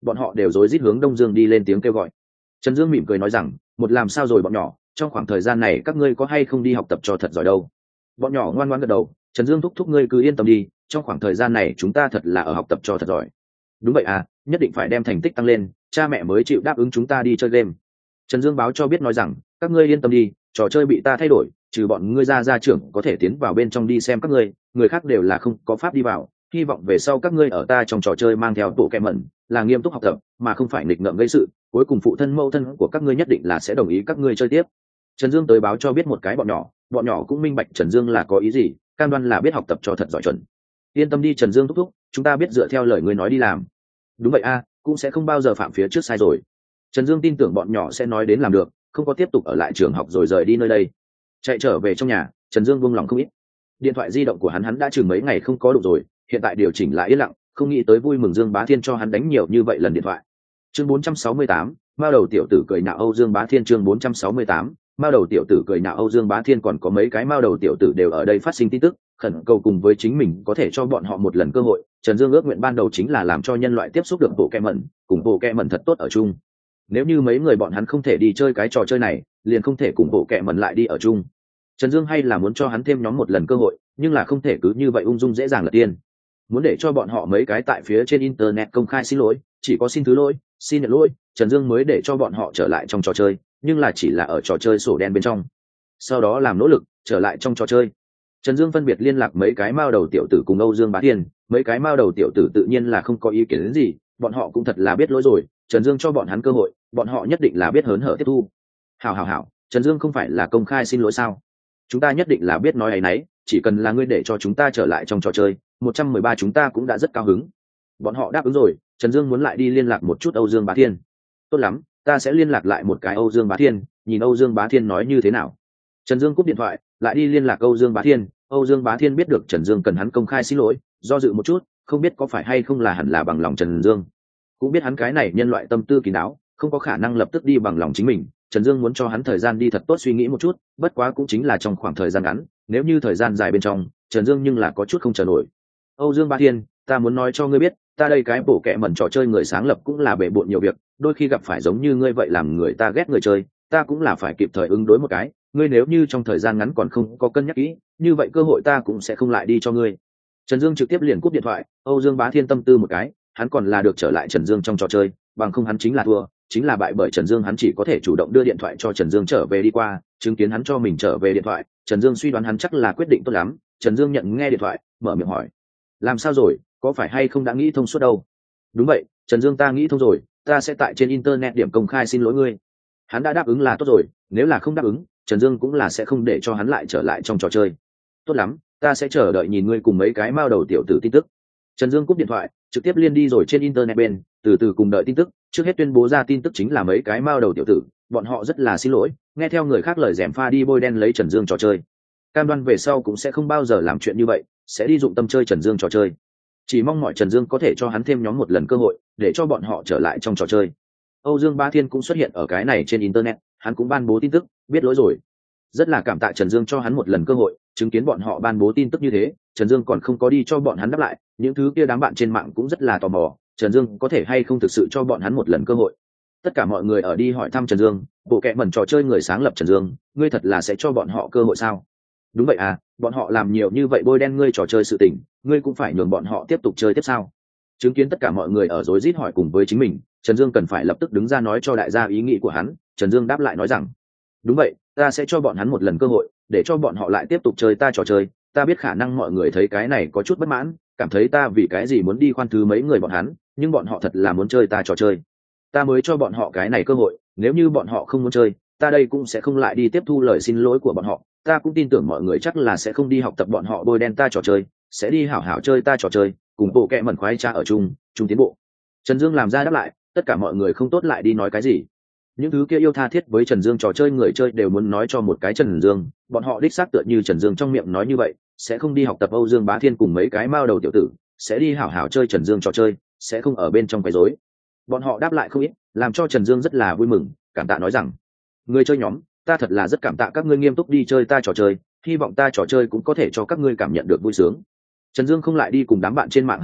bọn họ đều rối rít hướng Đông Dương đi lên tiếng kêu gọi. Trần Dương mỉm cười nói rằng, một làm sao rồi bọn nhỏ, trong khoảng thời gian này các ngươi có hay không đi học tập cho thật giỏi đâu? Bọn nhỏ ngoan ngoãn gật đầu. Trần Dương thúc thúc ngươi cứ yên tâm đi, trong khoảng thời gian này chúng ta thật là ở học tập cho thật giỏi. Đúng vậy à, nhất định phải đem thành tích tăng lên, cha mẹ mới chịu đáp ứng chúng ta đi chơi game. Trần Dương báo cho biết nói rằng, các ngươi yên tâm đi, trò chơi bị ta thay đổi, trừ bọn ngươi ra gia trưởng có thể tiến vào bên trong đi xem các ngươi, người khác đều là không có pháp đi vào. Hy vọng về sau các ngươi ở ta trong trò chơi mang theo bộ kẹ mẩn, là nghiêm túc học tập, mà không phải nghịch ngợm gây sự. Cuối cùng phụ thân mẫu thân của các ngươi nhất định là sẽ đồng ý các ngươi chơi tiếp. Trần Dương tới báo cho biết một cái bọn nhỏ, bọn nhỏ cũng minh bạch Trần Dương là có ý gì, cam đoan là biết học tập cho thật giỏi chuẩn. Yên tâm đi Trần Dương thúc thúc, chúng ta biết dựa theo lời ngươi nói đi làm. Đúng vậy a, cũng sẽ không bao giờ phạm phía trước sai rồi. Trần Dương tin tưởng bọn nhỏ sẽ nói đến làm được, không có tiếp tục ở lại trường học rồi rời đi nơi đây. Chạy trở về trong nhà, Trần Dương buông lòng không ít. Điện thoại di động của hắn hắn đã chừng mấy ngày không có đụng rồi, hiện tại điều chỉnh lại yên lặng, không nghĩ tới vui mừng Dương Bá Thiên cho hắn đánh nhiều như vậy lần điện thoại. Chương bốn trăm sáu mươi tám, Mao đầu tiểu tử cười nhạo Âu Dương Bá Thiên. Chương bốn trăm sáu mươi tám, Mao đầu tiểu tử cười nhạo Âu Dương Bá Thiên. Còn có mấy cái Mao đầu tiểu tử đều ở đây phát sinh tin tức, khẩn cầu cùng với chính mình có thể cho bọn họ một lần cơ hội. Trần Dương ước nguyện ban đầu chính là làm cho nhân loại tiếp xúc được bộ kẹ mẩn, cùng bộ kẹ mẩn thật tốt ở chung. Nếu như mấy người bọn hắn không thể đi chơi cái trò chơi này, liền không thể cùng bộ kẹ mẩn lại đi ở chung. Trần Dương hay là muốn cho hắn thêm nhóm một lần cơ hội, nhưng là không thể cứ như vậy ung dung dễ dàng là tiên. Muốn để cho bọn họ mấy cái tại phía trên internet công khai xin lỗi, chỉ có xin thứ lỗi, xin nhận lỗi, Trần Dương mới để cho bọn họ trở lại trong trò chơi, nhưng là chỉ là ở trò chơi sổ đen bên trong. Sau đó làm nỗ lực trở lại trong trò chơi. Trần Dương phân biệt liên lạc mấy cái Mao đầu tiểu tử cùng Âu Dương Bá Thiên, mấy cái Mao đầu tiểu tử tự nhiên là không có ý kiến đến gì, bọn họ cũng thật là biết lỗi rồi, Trần Dương cho bọn hắn cơ hội, bọn họ nhất định là biết hớn hở tiếp thu. Hảo hảo hảo, Trần Dương không phải là công khai xin lỗi sao? Chúng ta nhất định là biết nói ấy nấy, chỉ cần là ngươi để cho chúng ta trở lại trong trò chơi, một trăm mười ba chúng ta cũng đã rất cao hứng. Bọn họ đáp ứng rồi, Trần Dương muốn lại đi liên lạc một chút Âu Dương Bá Thiên. Tốt lắm, ta sẽ liên lạc lại một cái Âu Dương Bá Thiên, nhìn Âu Dương Bá Thiên nói như thế nào. Trần Dương cúp điện thoại, lại đi liên lạc Âu Dương Bá Thiên. Âu Dương Bá Thiên biết được Trần Dương cần hắn công khai xin lỗi, do dự một chút, không biết có phải hay không là hẳn là bằng lòng Trần Dương. Cũng biết hắn cái này nhân loại tâm tư kín đáo, không có khả năng lập tức đi bằng lòng chính mình. Trần Dương muốn cho hắn thời gian đi thật tốt suy nghĩ một chút, bất quá cũng chính là trong khoảng thời gian ngắn, nếu như thời gian dài bên trong, Trần Dương nhưng là có chút không chờ nổi. Âu Dương Bá Thiên, ta muốn nói cho ngươi biết, ta đây cái bổ kẹ mẩn trò chơi người sáng lập cũng là bể bộn nhiều việc, đôi khi gặp phải giống như ngươi vậy làm người ta ghét người chơi, ta cũng là phải kịp thời ứng đối một cái, ngươi nếu như trong thời gian ngắn còn không có cân nhắc kỹ, như vậy cơ hội ta cũng sẽ không lại đi cho ngươi. Trần Dương trực tiếp liền cúp điện thoại. Âu Dương Bá Thiên tâm tư một cái, hắn còn là được trở lại Trần Dương trong trò chơi, bằng không hắn chính là thua, chính là bại bởi Trần Dương, hắn chỉ có thể chủ động đưa điện thoại cho Trần Dương trở về đi qua, chứng kiến hắn cho mình trở về điện thoại, Trần Dương suy đoán hắn chắc là quyết định tốt lắm. Trần Dương nhận nghe điện thoại, mở miệng hỏi, làm sao rồi, có phải hay không đã nghĩ thông suốt đâu? Đúng vậy, Trần Dương, ta nghĩ thông rồi, ta sẽ tại trên internet điểm công khai xin lỗi ngươi. Hắn đã đáp ứng là tốt rồi, nếu là không đáp ứng, Trần Dương cũng là sẽ không để cho hắn lại trở lại trong trò chơi. Tốt lắm, ta sẽ chờ đợi nhìn ngươi cùng mấy cái Mao đầu tiểu tử tin tức. Trần Dương cúp điện thoại, trực tiếp liên đi rồi trên internet bên, từ từ cùng đợi tin tức. Trước hết tuyên bố ra tin tức chính là mấy cái Mao đầu tiểu tử, bọn họ rất là xin lỗi, nghe theo người khác lời gièm pha đi bôi đen lấy Trần Dương trò chơi. Cam đoan về sau cũng sẽ không bao giờ làm chuyện như vậy, sẽ đi dụng tâm chơi Trần Dương trò chơi. Chỉ mong mọi Trần Dương có thể cho hắn thêm nhóm một lần cơ hội, để cho bọn họ trở lại trong trò chơi. Âu Dương Bá Thiên cũng xuất hiện ở cái này trên internet, hắn cũng ban bố tin tức, biết lỗi rồi. Rất là cảm tạ Trần Dương cho hắn một lần cơ hội, chứng kiến bọn họ ban bố tin tức như thế, Trần Dương còn không có đi cho bọn hắn đáp lại, những thứ kia đám bạn trên mạng cũng rất là tò mò, Trần Dương có thể hay không thực sự cho bọn hắn một lần cơ hội. Tất cả mọi người ở đi hỏi thăm Trần Dương, bộ kệ mẩn trò chơi người sáng lập Trần Dương, ngươi thật là sẽ cho bọn họ cơ hội sao? Đúng vậy à, bọn họ làm nhiều như vậy bôi đen ngươi trò chơi sự tình, ngươi cũng phải nhường bọn họ tiếp tục chơi tiếp sao? Chứng kiến tất cả mọi người ở rối rít hỏi cùng với chính mình, Trần Dương cần phải lập tức đứng ra nói cho đại gia ý nghĩ của hắn. Trần Dương đáp lại nói rằng, đúng vậy, ta sẽ cho bọn hắn một lần cơ hội, để cho bọn họ lại tiếp tục chơi ta trò chơi. Ta biết khả năng mọi người thấy cái này có chút bất mãn, cảm thấy ta vì cái gì muốn đi khoan thứ mấy người bọn hắn, nhưng bọn họ thật là muốn chơi ta trò chơi, ta mới cho bọn họ cái này cơ hội. Nếu như bọn họ không muốn chơi, ta đây cũng sẽ không lại đi tiếp thu lời xin lỗi của bọn họ. Ta cũng tin tưởng mọi người chắc là sẽ không đi học tập bọn họ bôi đen ta trò chơi, sẽ đi hảo hảo chơi ta trò chơi, cùng bộ kẹ mẩn khoái cha ở chung chung tiến bộ. Trần Dương làm ra đáp lại, tất cả mọi người không tốt lại đi nói cái gì. Những thứ kia yêu tha thiết với Trần Dương trò chơi người chơi đều muốn nói cho một cái Trần Dương, bọn họ đích xác tựa như Trần Dương trong miệng nói như vậy, sẽ không đi học tập Âu Dương Bá Thiên cùng mấy cái mao đầu tiểu tử, sẽ đi hảo hảo chơi Trần Dương trò chơi, sẽ không ở bên trong quấy rối. Bọn họ đáp lại không ít, làm cho Trần Dương rất là vui mừng, cảm tạ nói rằng, người chơi nhóm, ta thật là rất cảm tạ các ngươi nghiêm túc đi chơi ta trò chơi, hy vọng ta trò chơi cũng có thể cho các ngươi cảm nhận được vui sướng. Trần Dương không lại đi cùng đám bạn trên mạng hàn huyên,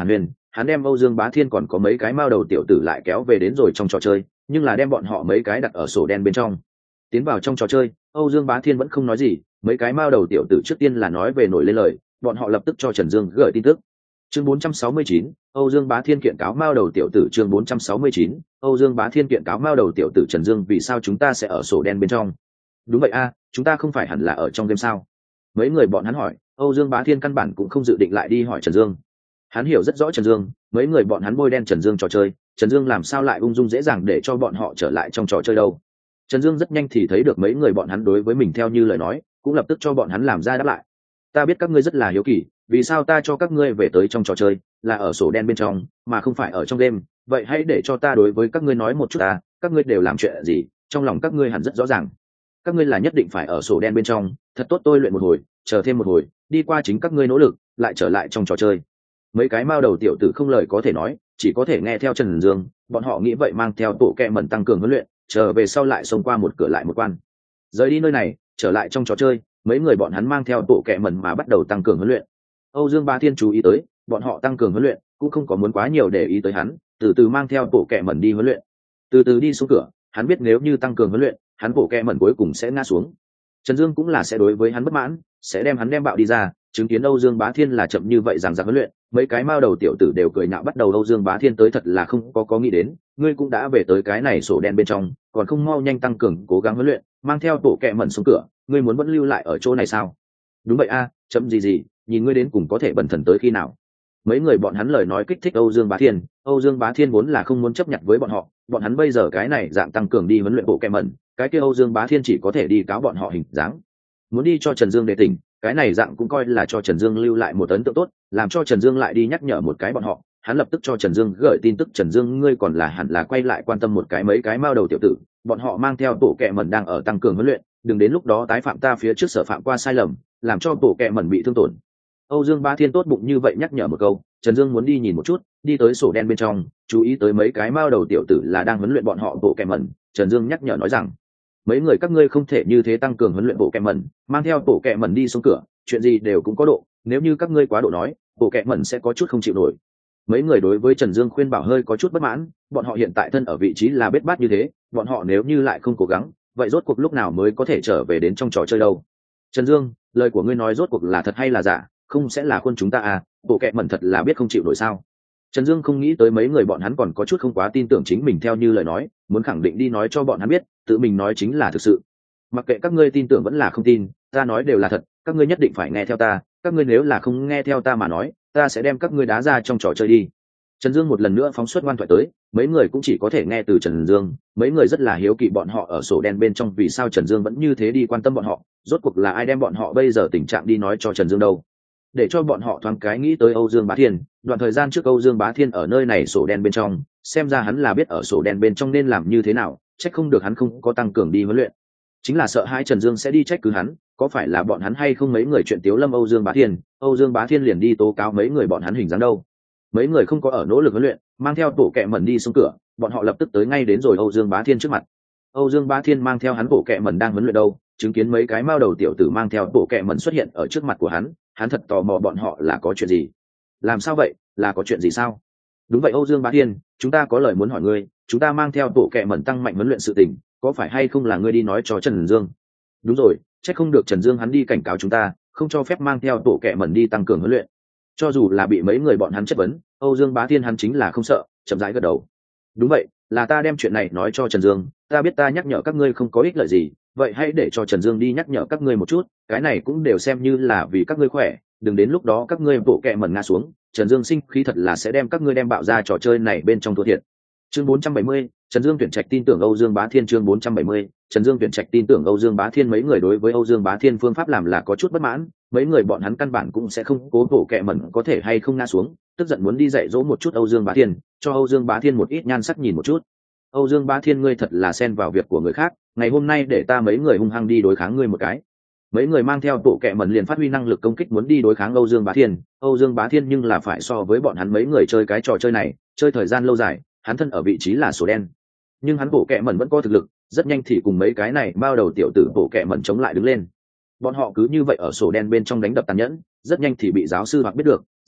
hắn đem Âu Dương Bá Thiên còn có mấy cái mao đầu tiểu tử lại kéo về đến rồi trong trò chơi, nhưng là đem bọn họ mấy cái đặt ở sổ đen bên trong. Tiến vào trong trò chơi, Âu Dương Bá Thiên vẫn không nói gì, mấy cái mao đầu tiểu tử trước tiên là nói về nổi lên lời, bọn họ lập tức cho Trần Dương gửi tin tức. Chương bốn trăm sáu mươi chín, Âu Dương Bá Thiên kiện cáo mao đầu tiểu tử. Chương bốn trăm sáu mươi chín, Âu Dương Bá Thiên kiện cáo mao đầu tiểu tử. Trần Dương, vì sao chúng ta sẽ ở sổ đen bên trong? Đúng vậy a, chúng ta không phải hẳn là ở trong game sao? Mấy người bọn hắn hỏi. Âu Dương Bá Thiên căn bản cũng không dự định lại đi hỏi Trần Dương. Hắn hiểu rất rõ Trần Dương, mấy người bọn hắn bôi đen Trần Dương trò chơi, Trần Dương làm sao lại ung dung dễ dàng để cho bọn họ trở lại trong trò chơi đâu. Trần Dương rất nhanh thì thấy được mấy người bọn hắn đối với mình theo như lời nói, cũng lập tức cho bọn hắn làm ra đáp lại. Ta biết các ngươi rất là hiếu kỳ, vì sao ta cho các ngươi về tới trong trò chơi là ở sổ đen bên trong mà không phải ở trong game, vậy hãy để cho ta đối với các ngươi nói một chút ta, các ngươi đều làm chuyện gì, trong lòng các ngươi hẳn rất rõ ràng. Các ngươi là nhất định phải ở sổ đen bên trong, thật tốt tôi luyện một hồi, chờ thêm một hồi, đi qua chính các ngươi nỗ lực, lại trở lại trong trò chơi. Mấy cái mao đầu tiểu tử không lời có thể nói, chỉ có thể nghe theo Trần Dương, bọn họ nghĩ vậy mang theo tổ kẹ mẩn tăng cường huấn luyện, trở về sau lại xông qua một cửa lại một quan. Rời đi nơi này, trở lại trong trò chơi, mấy người bọn hắn mang theo tổ kẹ mẩn mà bắt đầu tăng cường huấn luyện. Âu Dương Bá Thiên chú ý tới, bọn họ tăng cường huấn luyện, cũng không có muốn quá nhiều để ý tới hắn, từ từ mang theo tổ kẹ mẩn đi huấn luyện. Từ từ đi xuống cửa, hắn biết nếu như tăng cường huấn luyện, hắn tổ kẹ mẩn cuối cùng sẽ ngã xuống. Trần Dương cũng là sẽ đối với hắn bất mãn, sẽ đem hắn đem bạo đi ra, chứng kiến Âu Dương Bá Thiên là chậm như vậy rằng giặc huấn luyện, mấy cái mao đầu tiểu tử đều cười nhạo bắt đầu. Âu Dương Bá Thiên tới thật là không có có nghĩ đến, ngươi cũng đã về tới cái này sổ đen bên trong, còn không mau nhanh tăng cường cố gắng huấn luyện, mang theo tổ kẹ mẩn xuống cửa, ngươi muốn vẫn lưu lại ở chỗ này sao? Đúng vậy a, chậm gì gì, nhìn ngươi đến cùng có thể bẩn thần tới khi nào. Mấy người bọn hắn lời nói kích thích Âu Dương Bá Thiên, Âu Dương Bá Thiên vốn là không muốn chấp nhận với bọn họ, bọn hắn bây giờ cái này dạng tăng cường đi huấn luyện bộ kẹ mẩn, cái kia Âu Dương Bá Thiên chỉ có thể đi cáo bọn họ hình dáng. Muốn đi cho Trần Dương để tỉnh, cái này dạng cũng coi là cho Trần Dương lưu lại một ấn tượng tốt, làm cho Trần Dương lại đi nhắc nhở một cái bọn họ. Hắn lập tức cho Trần Dương gửi tin tức, Trần Dương ngươi còn là hẳn là quay lại quan tâm một cái mấy cái mao đầu tiểu tử, bọn họ mang theo tổ kẹ mẩn đang ở tăng cường huấn luyện, đừng đến lúc đó tái phạm ta phía trước sở phạm qua sai lầm, làm cho tổ kẹ mẩn bị thương tổn. Âu Dương Bá Thiên tốt bụng như vậy nhắc nhở một câu, Trần Dương muốn đi nhìn một chút, đi tới sổ đen bên trong, chú ý tới mấy cái mao đầu tiểu tử là đang huấn luyện bọn họ tổ kẹ mẩn. Trần Dương nhắc nhở nói rằng, mấy người các ngươi không thể như thế tăng cường huấn luyện bộ kẹ mẩn, mang theo tổ kẹ mẩn đi xuống cửa, chuyện gì đều cũng có độ, nếu như các ngươi quá độ nói, bộ kẹ mẩn sẽ có chút không chịu nổi. Mấy người đối với Trần Dương khuyên bảo hơi có chút bất mãn, bọn họ hiện tại thân ở vị trí là bết bát như thế, bọn họ nếu như lại không cố gắng, vậy rốt cuộc lúc nào mới có thể trở về đến trong trò chơi đâu. Trần Dương, lời của ngươi nói rốt cuộc là thật hay là giả, không sẽ là khuôn chúng ta à, bộ kẹ mẩn thật là biết không chịu nổi sao? Trần Dương không nghĩ tới mấy người bọn hắn còn có chút không quá tin tưởng chính mình theo như lời nói, muốn khẳng định đi nói cho bọn hắn biết, tự mình nói chính là thực sự. Mặc kệ các ngươi tin tưởng vẫn là không tin, ta nói đều là thật, các ngươi nhất định phải nghe theo ta, các ngươi nếu là không nghe theo ta mà nói, ta sẽ đem các ngươi đá ra trong trò chơi đi. Trần Dương một lần nữa phóng xuất ngoan thoại tới, mấy người cũng chỉ có thể nghe từ Trần Dương, mấy người rất là hiếu kỳ bọn họ ở sổ đen bên trong vì sao Trần Dương vẫn như thế đi quan tâm bọn họ, rốt cuộc là ai đem bọn họ bây giờ tình trạng đi nói cho Trần Dương đâu. Để cho bọn họ thoáng cái nghĩ tới Âu Dương Bá Thiên, đoạn thời gian trước Âu Dương Bá Thiên ở nơi này sổ đen bên trong, xem ra hắn là biết ở sổ đen bên trong nên làm như thế nào, trách không được hắn không có tăng cường đi huấn luyện. Chính là sợ hai Trần Dương sẽ đi trách cứ hắn, có phải là bọn hắn hay không mấy người chuyện tiếu lâm Âu Dương Bá Thiên, Âu Dương Bá Thiên liền đi tố cáo mấy người bọn hắn hình dáng đâu. Mấy người không có ở nỗ lực huấn luyện, mang theo tổ kẹ mẩn đi xuống cửa, bọn họ lập tức tới ngay đến rồi Âu Dương Bá Thiên trước mặt. Âu Dương Bá Thiên mang theo hắn tổ kẹ mẩn đang huấn luyện đâu, chứng kiến mấy cái mao đầu tiểu tử mang theo tổ kẹ mẩn xuất hiện ở trước mặt của hắn, hắn thật tò mò bọn họ là có chuyện gì. Làm sao vậy, là có chuyện gì sao? Đúng vậy Âu Dương Bá Thiên, chúng ta có lời muốn hỏi ngươi, chúng ta mang theo tổ kẹ mẩn tăng mạnh huấn luyện sự tình, có phải hay không là ngươi đi nói cho Trần Dương? Đúng rồi, chắc không được Trần Dương hắn đi cảnh cáo chúng ta, không cho phép mang theo tổ kẹ mẩn đi tăng cường huấn luyện. Cho dù là bị mấy người bọn hắn chất vấn, Âu Dương Bá Thiên hắn chính là không sợ, chậm rãi gật đầu. Đúng vậy, là ta đem chuyện này nói cho Trần Dương, ta biết ta nhắc nhở các ngươi không có ích lợi gì, vậy hãy để cho Trần Dương đi nhắc nhở các ngươi một chút, cái này cũng đều xem như là vì các ngươi khỏe, đừng đến lúc đó các ngươi bộ kẹ mẩn ngã xuống, Trần Dương sinh khí thật là sẽ đem các ngươi đem bạo ra trò chơi này bên trong thua thiệt. Chương bốn trăm bảy mươi, Trần Dương tuyển trạch tin tưởng Âu Dương Bá Thiên. Chương bốn trăm bảy mươi, Trần Dương tuyển trạch tin tưởng Âu Dương Bá Thiên. Mấy người đối với Âu Dương Bá Thiên phương pháp làm là có chút bất mãn, mấy người bọn hắn căn bản cũng sẽ không cố bộ kẹ mẩn có thể hay không ngã xuống, tức giận muốn đi dạy dỗ một chút Âu Dương Bá Thiên, cho Âu Dương Bá Thiên một ít nhan sắc nhìn một chút. Âu Dương Bá Thiên ngươi thật là xen vào việc của người khác, ngày hôm nay để ta mấy người hung hăng đi đối kháng ngươi một cái. Mấy người mang theo tổ kẹ mẩn liền phát huy năng lực công kích muốn đi đối kháng Âu Dương Bá Thiên. Âu Dương Bá Thiên nhưng là phải so với bọn hắn mấy người chơi cái trò chơi này, chơi thời gian lâu dài, hắn thân ở vị trí là sổ đen, nhưng hắn bộ kẹ mẩn vẫn có thực lực, rất nhanh thì cùng mấy cái này bao đầu tiểu tử bộ kẹ mẩn chống lại đứng lên. Bọn họ cứ như vậy ở sổ đen bên trong đánh đập tàn nhẫn, rất nhanh thì bị giáo sư hoặc biết được,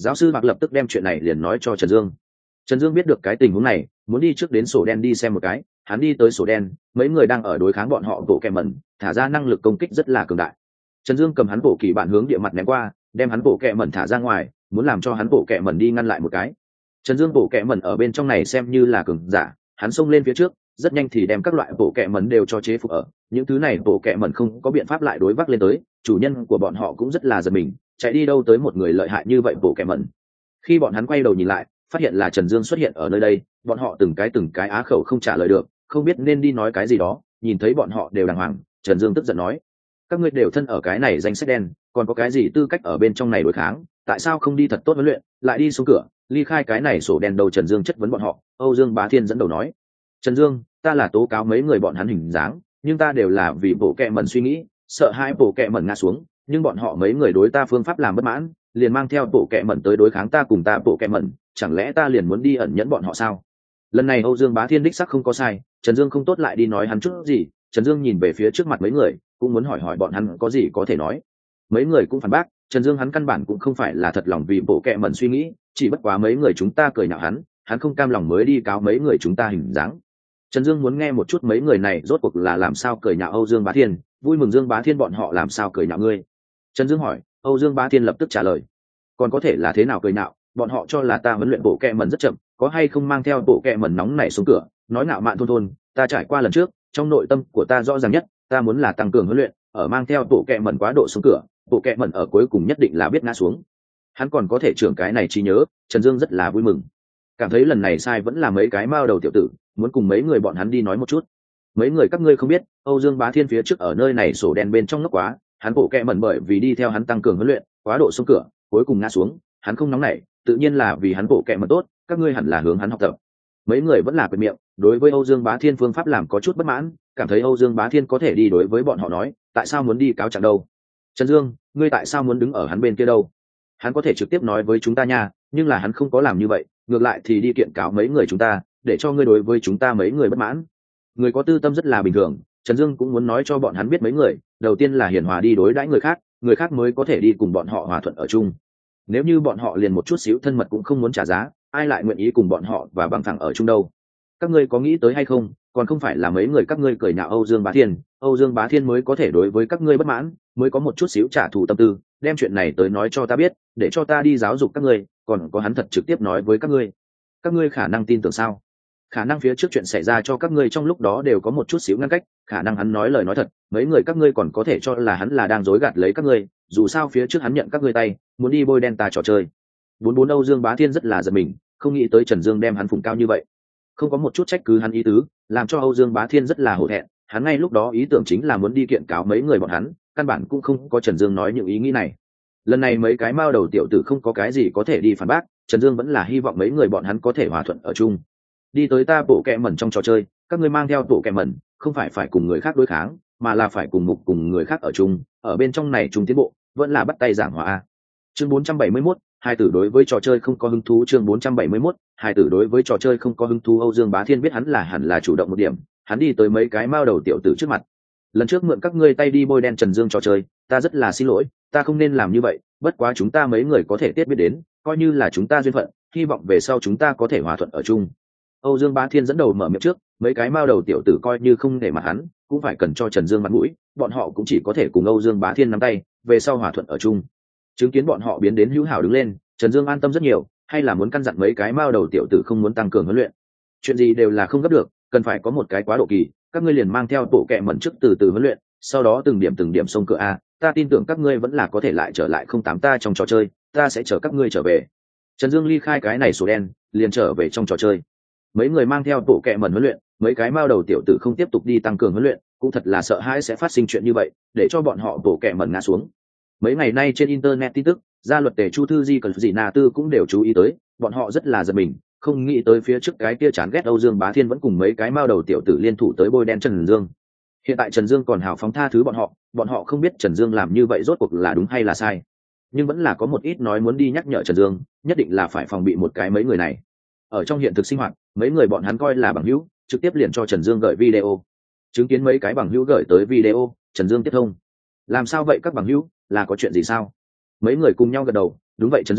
Giáo sư Mạc lập tức đem chuyện này liền nói cho Trần Dương. Trần Dương biết được cái tình huống này, muốn đi trước đến sổ đen đi xem một cái. Hắn đi tới sổ đen, mấy người đang ở đối kháng bọn họ bộ kẹ mẩn, thả ra năng lực công kích rất là cường đại. Trần Dương cầm hắn bộ kỳ bản hướng địa mặt ném qua, đem hắn bộ kẹ mẩn thả ra ngoài, muốn làm cho hắn bộ kẹ mẩn đi ngăn lại một cái. Trần Dương bộ kẹ mẩn ở bên trong này xem như là cường giả, hắn xông lên phía trước, rất nhanh thì đem các loại bộ kẹ mẩn đều cho chế phục ở. Những thứ này bộ kẹ mẩn không có biện pháp lại đối vác lên tới, chủ nhân của bọn họ cũng rất là giật mình, chạy đi đâu tới một người lợi hại như vậy bộ kẹ mẩn. Khi bọn hắn quay đầu nhìn lại, phát hiện là Trần Dương xuất hiện ở nơi đây, bọn họ từng cái từng cái á khẩu không trả lời được, không biết nên đi nói cái gì đó. Nhìn thấy bọn họ đều đàng hoàng, Trần Dương tức giận nói: các ngươi đều thân ở cái này danh sách đen, còn có cái gì tư cách ở bên trong này đối kháng? Tại sao không đi thật tốt huấn luyện, lại đi xuống cửa ly khai cái này sổ đen? Đầu Trần Dương chất vấn bọn họ. Âu Dương Bá Thiên dẫn đầu nói: Trần Dương, ta là tố cáo mấy người bọn hắn hình dáng, nhưng ta đều là vì bộ kẹ mẩn suy nghĩ, sợ hai bộ kẹ mẩn ngã xuống, nhưng bọn họ mấy người đối ta phương pháp làm bất mãn, liền mang theo bộ kẹ mẩn tới đối kháng ta cùng ta bộ kẹ mẩn, chẳng lẽ ta liền muốn đi ẩn nhẫn bọn họ sao? Lần này Âu Dương Bá Thiên đích sắc không có sai, Trần Dương không tốt lại đi nói hắn chút gì. Trần Dương nhìn về phía trước mặt mấy người, cũng muốn hỏi hỏi bọn hắn có gì có thể nói. Mấy người cũng phản bác, Trần Dương hắn căn bản cũng không phải là thật lòng vì bộ kẹ mẩn suy nghĩ, chỉ bất quá mấy người chúng ta cười nhạo hắn, hắn không cam lòng mới đi cáo mấy người chúng ta hình dáng. Trần Dương muốn nghe một chút mấy người này rốt cuộc là làm sao cười nhạo Âu Dương Bá Thiên, vui mừng Dương Bá Thiên bọn họ làm sao cười nhạo ngươi. Trần Dương hỏi, Âu Dương Bá Thiên lập tức trả lời: còn có thể là thế nào cười nhạo, bọn họ cho là ta huấn luyện bộ kẹ mẩn rất chậm, có hay không mang theo bộ kẹ mẩn nóng này xuống cửa, nói ngạo mạn thôn thôn, ta trải qua lần trước, trong nội tâm của ta rõ ràng nhất, ta muốn là tăng cường huấn luyện, ở mang theo bộ kẹ mẩn quá độ xuống cửa, bộ kẹ mẩn ở cuối cùng nhất định là biết ngã xuống. Hắn còn có thể trưởng cái này trí nhớ, Trần Dương rất là vui mừng, cảm thấy lần này sai vẫn là mấy cái mao đầu tiểu tử, muốn cùng mấy người bọn hắn đi nói một chút. Mấy người các ngươi không biết, Âu Dương Bá Thiên phía trước ở nơi này sổ đen bên trong ngốc quá, hắn bộ kẹ mẩn bởi vì đi theo hắn tăng cường huấn luyện, quá độ xuống cửa, cuối cùng ngã xuống, hắn không nóng nảy, tự nhiên là vì hắn bộ kẹ mẩn tốt, các ngươi hẳn là hướng hắn học tập. Mấy người vẫn là quệt miệng, đối với Âu Dương Bá Thiên phương pháp làm có chút bất mãn, cảm thấy Âu Dương Bá Thiên có thể đi đối với bọn họ nói, tại sao muốn đi cáo trạng đâu? Trần Dương, ngươi tại sao muốn đứng ở hắn bên kia đâu? Hắn có thể trực tiếp nói với chúng ta nha, nhưng là hắn không có làm như vậy, ngược lại thì đi kiện cáo mấy người chúng ta, để cho ngươi đối với chúng ta mấy người bất mãn. Người có tư tâm rất là bình thường, Trần Dương cũng muốn nói cho bọn hắn biết mấy người, đầu tiên là hiền hòa đi đối đãi người khác, người khác mới có thể đi cùng bọn họ hòa thuận ở chung. Nếu như bọn họ liền một chút xíu thân mật cũng không muốn trả giá, ai lại nguyện ý cùng bọn họ và bằng thẳng ở chung đâu? Các ngươi có nghĩ tới hay không, còn không phải là mấy người các ngươi cười nhạo Âu Dương Bá Thiên, Âu Dương Bá Thiên mới có thể đối với các ngươi bất mãn, mới có một chút xíu trả thù tâm tư, đem chuyện này tới nói cho ta biết, để cho ta đi giáo dục các ngươi, còn có hắn thật trực tiếp nói với các ngươi. Các ngươi khả năng tin tưởng sao? Khả năng phía trước chuyện xảy ra cho các ngươi trong lúc đó đều có một chút xíu ngăn cách, khả năng hắn nói lời nói thật, mấy người các ngươi còn có thể cho là hắn là đang dối gạt lấy các ngươi, dù sao phía trước hắn nhận các ngươi tay, muốn đi bôi đen ta trò chơi. Bốn bốn Âu Dương Bá Thiên rất là giật mình, không nghĩ tới Trần Dương đem hắn phụng cao như vậy, không có một chút trách cứ hắn ý tứ, làm cho Âu Dương Bá Thiên rất là hổ thẹn. Hắn ngay lúc đó ý tưởng chính là muốn đi kiện cáo mấy người bọn hắn, căn bản cũng không có Trần Dương nói những ý nghĩ này. Lần này mấy cái mao đầu tiểu tử không có cái gì có thể đi phản bác, Trần Dương vẫn là hy vọng mấy người bọn hắn có thể hòa thuận ở chung. Đi tới ta bộ kẹ mẩn trong trò chơi, các ngươi mang theo bộ kẹ mẩn, không phải phải cùng người khác đối kháng, mà là phải cùng mục cùng người khác ở chung, ở bên trong này chung tiến bộ, vẫn là bắt tay giảng hòa. Chương bốn trăm bảy mươi mốt, hai tử đối với trò chơi không có hứng thú. Chương bốn trăm bảy mươi mốt, hai tử đối với trò chơi không có hứng thú. Âu Dương Bá Thiên biết hắn là hẳn là chủ động một điểm, hắn đi tới mấy cái mao đầu tiểu tử trước mặt. Lần trước mượn các ngươi tay đi bôi đen Trần Dương trò chơi, ta rất là xin lỗi, ta không nên làm như vậy, bất quá chúng ta mấy người có thể tiết biết đến, coi như là chúng ta duyên phận, hy vọng về sau chúng ta có thể hòa thuận ở chung. Âu Dương Bá Thiên dẫn đầu mở miệng trước, mấy cái mao đầu tiểu tử coi như không để mặt hắn, cũng phải cần cho Trần Dương mặt mũi, bọn họ cũng chỉ có thể cùng Âu Dương Bá Thiên nắm tay, về sau hòa thuận ở chung. Chứng kiến bọn họ biến đến hữu hảo đứng lên, Trần Dương an tâm rất nhiều, hay là muốn căn dặn mấy cái mao đầu tiểu tử không muốn tăng cường huấn luyện. Chuyện gì đều là không gấp được, cần phải có một cái quá độ kỳ, các ngươi liền mang theo bộ kệ mẩn trước từ từ huấn luyện, sau đó từng điểm từng điểm xông cửa a, ta tin tưởng các ngươi vẫn là có thể lại trở lại không tám ta trong trò chơi, ta sẽ chở các ngươi trở về. Trần Dương ly khai cái này sổ đen, liền trở về trong trò chơi. Mấy người mang theo bộ kệ mẩn huấn luyện, mấy cái mao đầu tiểu tử không tiếp tục đi tăng cường huấn luyện, cũng thật là sợ hãi sẽ phát sinh chuyện như vậy, để cho bọn họ bộ kệ mẩn ngã xuống. Mấy ngày nay trên internet tin tức, gia luật tề Chu Thư Di cần gì Na Tư cũng đều chú ý tới, bọn họ rất là giật mình, không nghĩ tới phía trước cái kia chán ghét Âu Dương Bá Thiên vẫn cùng mấy cái mao đầu tiểu tử liên thủ tới bôi đen Trần Dương. Hiện tại Trần Dương còn hào phóng tha thứ bọn họ, bọn họ không biết Trần Dương làm như vậy rốt cuộc là đúng hay là sai, nhưng vẫn là có một ít nói muốn đi nhắc nhở Trần Dương, nhất định là phải phòng bị một cái mấy người này. Ở trong hiện thực sinh hoạt, mấy người bọn hắn coi là bằng hữu, trực tiếp liền cho Trần Dương gửi video. Chứng kiến mấy cái bằng hữu gửi tới video, Trần Dương tiếp thông. Làm sao vậy các bằng hữu, là có chuyện gì sao? Mấy người cùng nhau gật đầu, đúng vậy Trần Dương,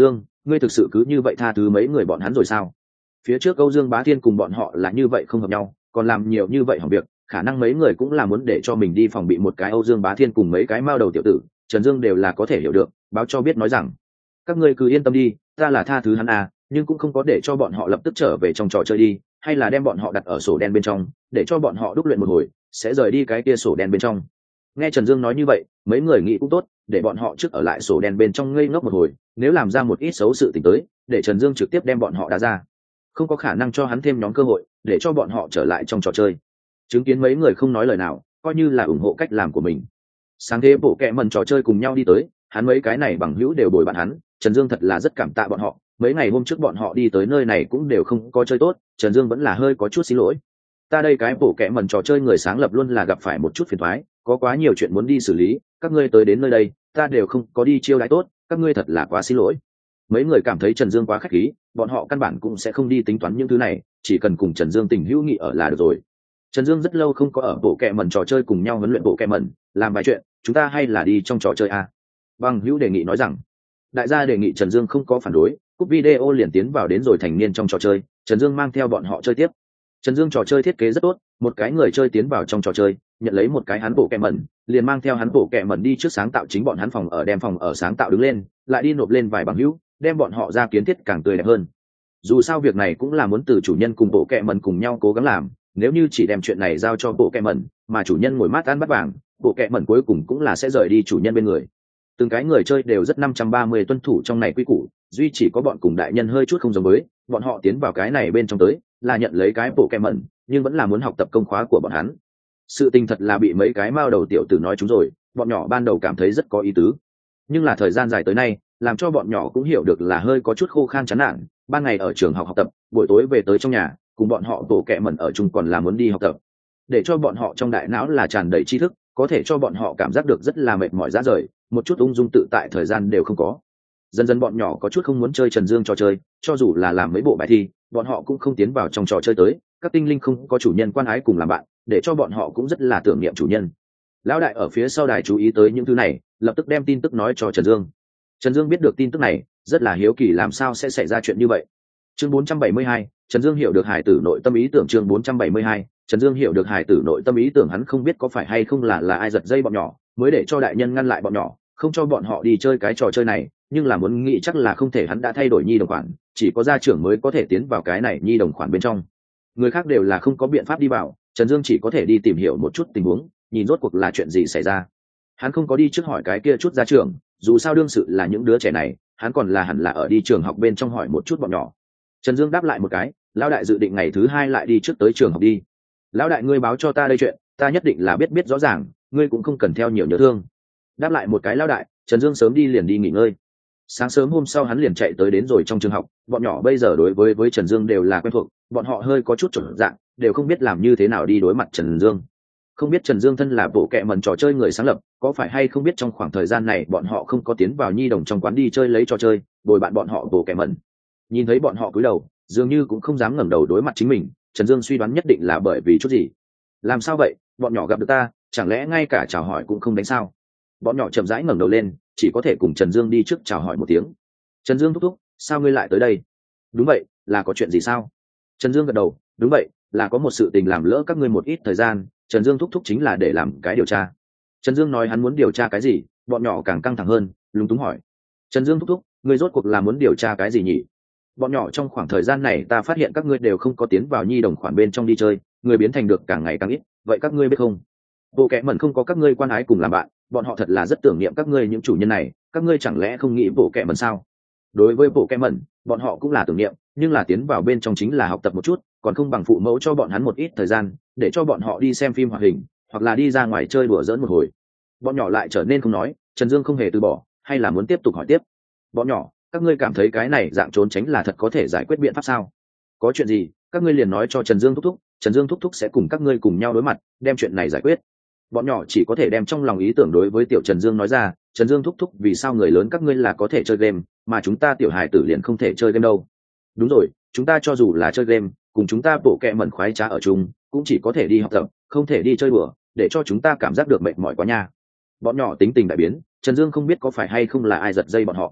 ngươi thực sự cứ như vậy tha thứ mấy người bọn hắn rồi sao? Phía trước Âu Dương Bá Thiên cùng bọn họ là như vậy không hợp nhau, còn làm nhiều như vậy hỏng việc, khả năng mấy người cũng là muốn để cho mình đi phòng bị một cái Âu Dương Bá Thiên cùng mấy cái mao đầu tiểu tử. Trần Dương đều là có thể hiểu được, báo cho biết nói rằng các ngươi cứ yên tâm đi, ta là tha thứ hắn à, nhưng cũng không có để cho bọn họ lập tức trở về trong trò chơi đi, hay là đem bọn họ đặt ở sổ đen bên trong, để cho bọn họ đúc luyện một hồi, sẽ rời đi cái kia sổ đen bên trong. Nghe Trần Dương nói như vậy, mấy người nghĩ cũng tốt, để bọn họ trước ở lại sổ đen bên trong ngây ngốc một hồi, nếu làm ra một ít xấu sự tình tới, để Trần Dương trực tiếp đem bọn họ đá ra. Không có khả năng cho hắn thêm nhóm cơ hội, để cho bọn họ trở lại trong trò chơi. Chứng kiến mấy người không nói lời nào, coi như là ủng hộ cách làm của mình. Sáng thế bộ kệ mần trò chơi cùng nhau đi tới, hắn mấy cái này bằng hữu đều bồi bạn hắn, Trần Dương thật là rất cảm tạ bọn họ. Mấy ngày hôm trước bọn họ đi tới nơi này cũng đều không có chơi tốt, Trần Dương vẫn là hơi có chút xin lỗi. Ta đây cái bộ kệ mần trò chơi người sáng lập luôn là gặp phải một chút phiền toái, có quá nhiều chuyện muốn đi xử lý, các ngươi tới đến nơi đây, ta đều không có đi chiêu đãi tốt, các ngươi thật là quá xin lỗi. Mấy người cảm thấy Trần Dương quá khách khí, bọn họ căn bản cũng sẽ không đi tính toán những thứ này, chỉ cần cùng Trần Dương tình hữu nghị ở là được rồi. Trần Dương rất lâu không có ở bộ kệ mần trò chơi cùng nhau huấn luyện bộ kệ mần, làm vài chuyện, chúng ta hay là đi trong trò chơi a? Bằng hữu đề nghị nói rằng. Đại gia đề nghị Trần Dương không có phản đối, cúp video liền tiến vào đến rồi thành niên trong trò chơi, Trần Dương mang theo bọn họ chơi tiếp. Trần Dương trò chơi thiết kế rất tốt, một cái người chơi tiến vào trong trò chơi, nhận lấy một cái hắn bộ kệ mẩn, liền mang theo hắn bộ kệ mẩn đi trước sáng tạo chính bọn hắn phòng ở, đem phòng ở sáng tạo đứng lên, lại đi nộp lên vài bằng hữu, đem bọn họ ra kiến thiết càng tươi đẹp hơn. Dù sao việc này cũng là muốn từ chủ nhân cùng bộ kệ mẩn cùng nhau cố gắng làm, nếu như chỉ đem chuyện này giao cho bộ kệ mẩn, mà chủ nhân ngồi mát ăn bắt vàng, bộ kệ mẩn cuối cùng cũng là sẽ rời đi chủ nhân bên người. Từng cái người chơi đều rất năm trăm ba mươi tuân thủ trong này quy củ, duy chỉ có bọn cùng đại nhân hơi chút không giống với, bọn họ tiến vào cái này bên trong tới, là nhận lấy cái bộ kệ mẩn, nhưng vẫn là muốn học tập công khóa của bọn hắn. Sự tình thật là bị mấy cái mao đầu tiểu tử nói chúng rồi, bọn nhỏ ban đầu cảm thấy rất có ý tứ, nhưng là thời gian dài tới nay, làm cho bọn nhỏ cũng hiểu được là hơi có chút khô khan chán nản. Ban ngày ở trường học học tập, buổi tối về tới trong nhà, cùng bọn họ bộ kệ mẩn ở chung còn là muốn đi học tập, để cho bọn họ trong đại não là tràn đầy tri thức, có thể cho bọn họ cảm giác được rất là mệt mỏi rã rời, một chút ung dung tự tại thời gian đều không có. Dần dần bọn nhỏ có chút không muốn chơi Trần Dương trò chơi, cho dù là làm mấy bộ bài thi, bọn họ cũng không tiến vào trong trò chơi tới. Các tinh linh không có chủ nhân quan ái cùng làm bạn, để cho bọn họ cũng rất là tưởng niệm chủ nhân. Lão đại ở phía sau đài chú ý tới những thứ này, lập tức đem tin tức nói cho Trần Dương. Trần Dương biết được tin tức này, rất là hiếu kỳ làm sao sẽ xảy ra chuyện như vậy. Chương bốn trăm bảy mươi hai, Trần Dương hiểu được hải tử nội tâm ý tưởng. Chương bốn trăm bảy mươi hai, Trần Dương hiểu được hải tử nội tâm ý tưởng. Hắn không biết có phải hay không là là ai giật dây bọn nhỏ, mới để cho đại nhân ngăn lại bọn nhỏ, không cho bọn họ đi chơi cái trò chơi này, nhưng là muốn nghĩ chắc là không thể, hắn đã thay đổi nhi đồng khoản, chỉ có gia trưởng mới có thể tiến vào cái này nhi đồng khoản bên trong. Người khác đều là không có biện pháp đi vào, Trần Dương chỉ có thể đi tìm hiểu một chút tình huống, nhìn rốt cuộc là chuyện gì xảy ra. Hắn không có đi trước hỏi cái kia chút gia trưởng, dù sao đương sự là những đứa trẻ này, hắn còn là hẳn là ở đi trường học bên trong hỏi một chút bọn nhỏ. Trần Dương đáp lại một cái, lão đại dự định ngày thứ hai lại đi trước tới trường học đi. Lão đại ngươi báo cho ta đây chuyện, ta nhất định là biết biết rõ ràng, ngươi cũng không cần theo nhiều nhớ thương. Đáp lại một cái lão đại, Trần Dương sớm đi liền đi nghỉ ngơi. Sáng sớm hôm sau hắn liền chạy tới đến rồi trong trường học, bọn nhỏ bây giờ đối với với Trần Dương đều là quen thuộc, bọn họ hơi có chút chuẩn dạng, đều không biết làm như thế nào đi đối mặt Trần Dương. Không biết Trần Dương thân là bộ kệ mẩn trò chơi người sáng lập, có phải hay không biết trong khoảng thời gian này bọn họ không có tiến vào nhi đồng trong quán đi chơi lấy trò chơi, bồi bạn bọn họ bộ kệ mẩn. Nhìn thấy bọn họ cúi đầu, dường như cũng không dám ngẩng đầu đối mặt chính mình, Trần Dương suy đoán nhất định là bởi vì chút gì. Làm sao vậy, bọn nhỏ gặp được ta, chẳng lẽ ngay cả chào hỏi cũng không đánh sao? Bọn nhỏ chậm rãi ngẩng đầu lên, chỉ có thể cùng Trần Dương đi trước chào hỏi một tiếng. Trần Dương thúc thúc, sao ngươi lại tới đây? Đúng vậy, là có chuyện gì sao? Trần Dương gật đầu, đúng vậy, là có một sự tình làm lỡ các ngươi một ít thời gian. Trần Dương thúc thúc chính là để làm cái điều tra. Trần Dương nói hắn muốn điều tra cái gì, bọn nhỏ càng căng thẳng hơn, lúng túng hỏi. Trần Dương thúc thúc, ngươi rốt cuộc là muốn điều tra cái gì nhỉ? Bọn nhỏ, trong khoảng thời gian này ta phát hiện các ngươi đều không có tiến vào nhi đồng khoản bên trong đi chơi, người biến thành được càng ngày càng ít, vậy các ngươi biết không? Bộ kệ mẩn không có các ngươi quan ái cùng làm bạn, bọn họ thật là rất tưởng niệm các ngươi những chủ nhân này, các ngươi chẳng lẽ không nghĩ bộ kệ mẩn sao? Đối với bộ kệ mẩn, bọn họ cũng là tưởng niệm, nhưng là tiến vào bên trong chính là học tập một chút, còn không bằng phụ mẫu cho bọn hắn một ít thời gian, để cho bọn họ đi xem phim hoạt hình, hoặc là đi ra ngoài chơi đùa giỡn một hồi. Bọn nhỏ lại trở nên không nói, Trần Dương không hề từ bỏ, hay là muốn tiếp tục hỏi tiếp. Bọn nhỏ, các ngươi cảm thấy cái này dạng trốn tránh là thật có thể giải quyết biện pháp sao? Có chuyện gì, các ngươi liền nói cho Trần Dương thúc thúc, Trần Dương thúc thúc sẽ cùng các ngươi cùng nhau đối mặt, đem chuyện này giải quyết. Bọn nhỏ chỉ có thể đem trong lòng ý tưởng đối với tiểu Trần Dương nói ra. Trần Dương thúc thúc, vì sao người lớn các ngươi là có thể chơi game, mà chúng ta tiểu hài tử liền không thể chơi game đâu? Đúng rồi, chúng ta cho dù là chơi game, cùng chúng ta bộ kệ mẩn khoái trá ở chung, cũng chỉ có thể đi học tập, không thể đi chơi đùa, để cho chúng ta cảm giác được mệt mỏi quá nha. Bọn nhỏ tính tình đại biến, Trần Dương không biết có phải hay không là ai giật dây bọn họ.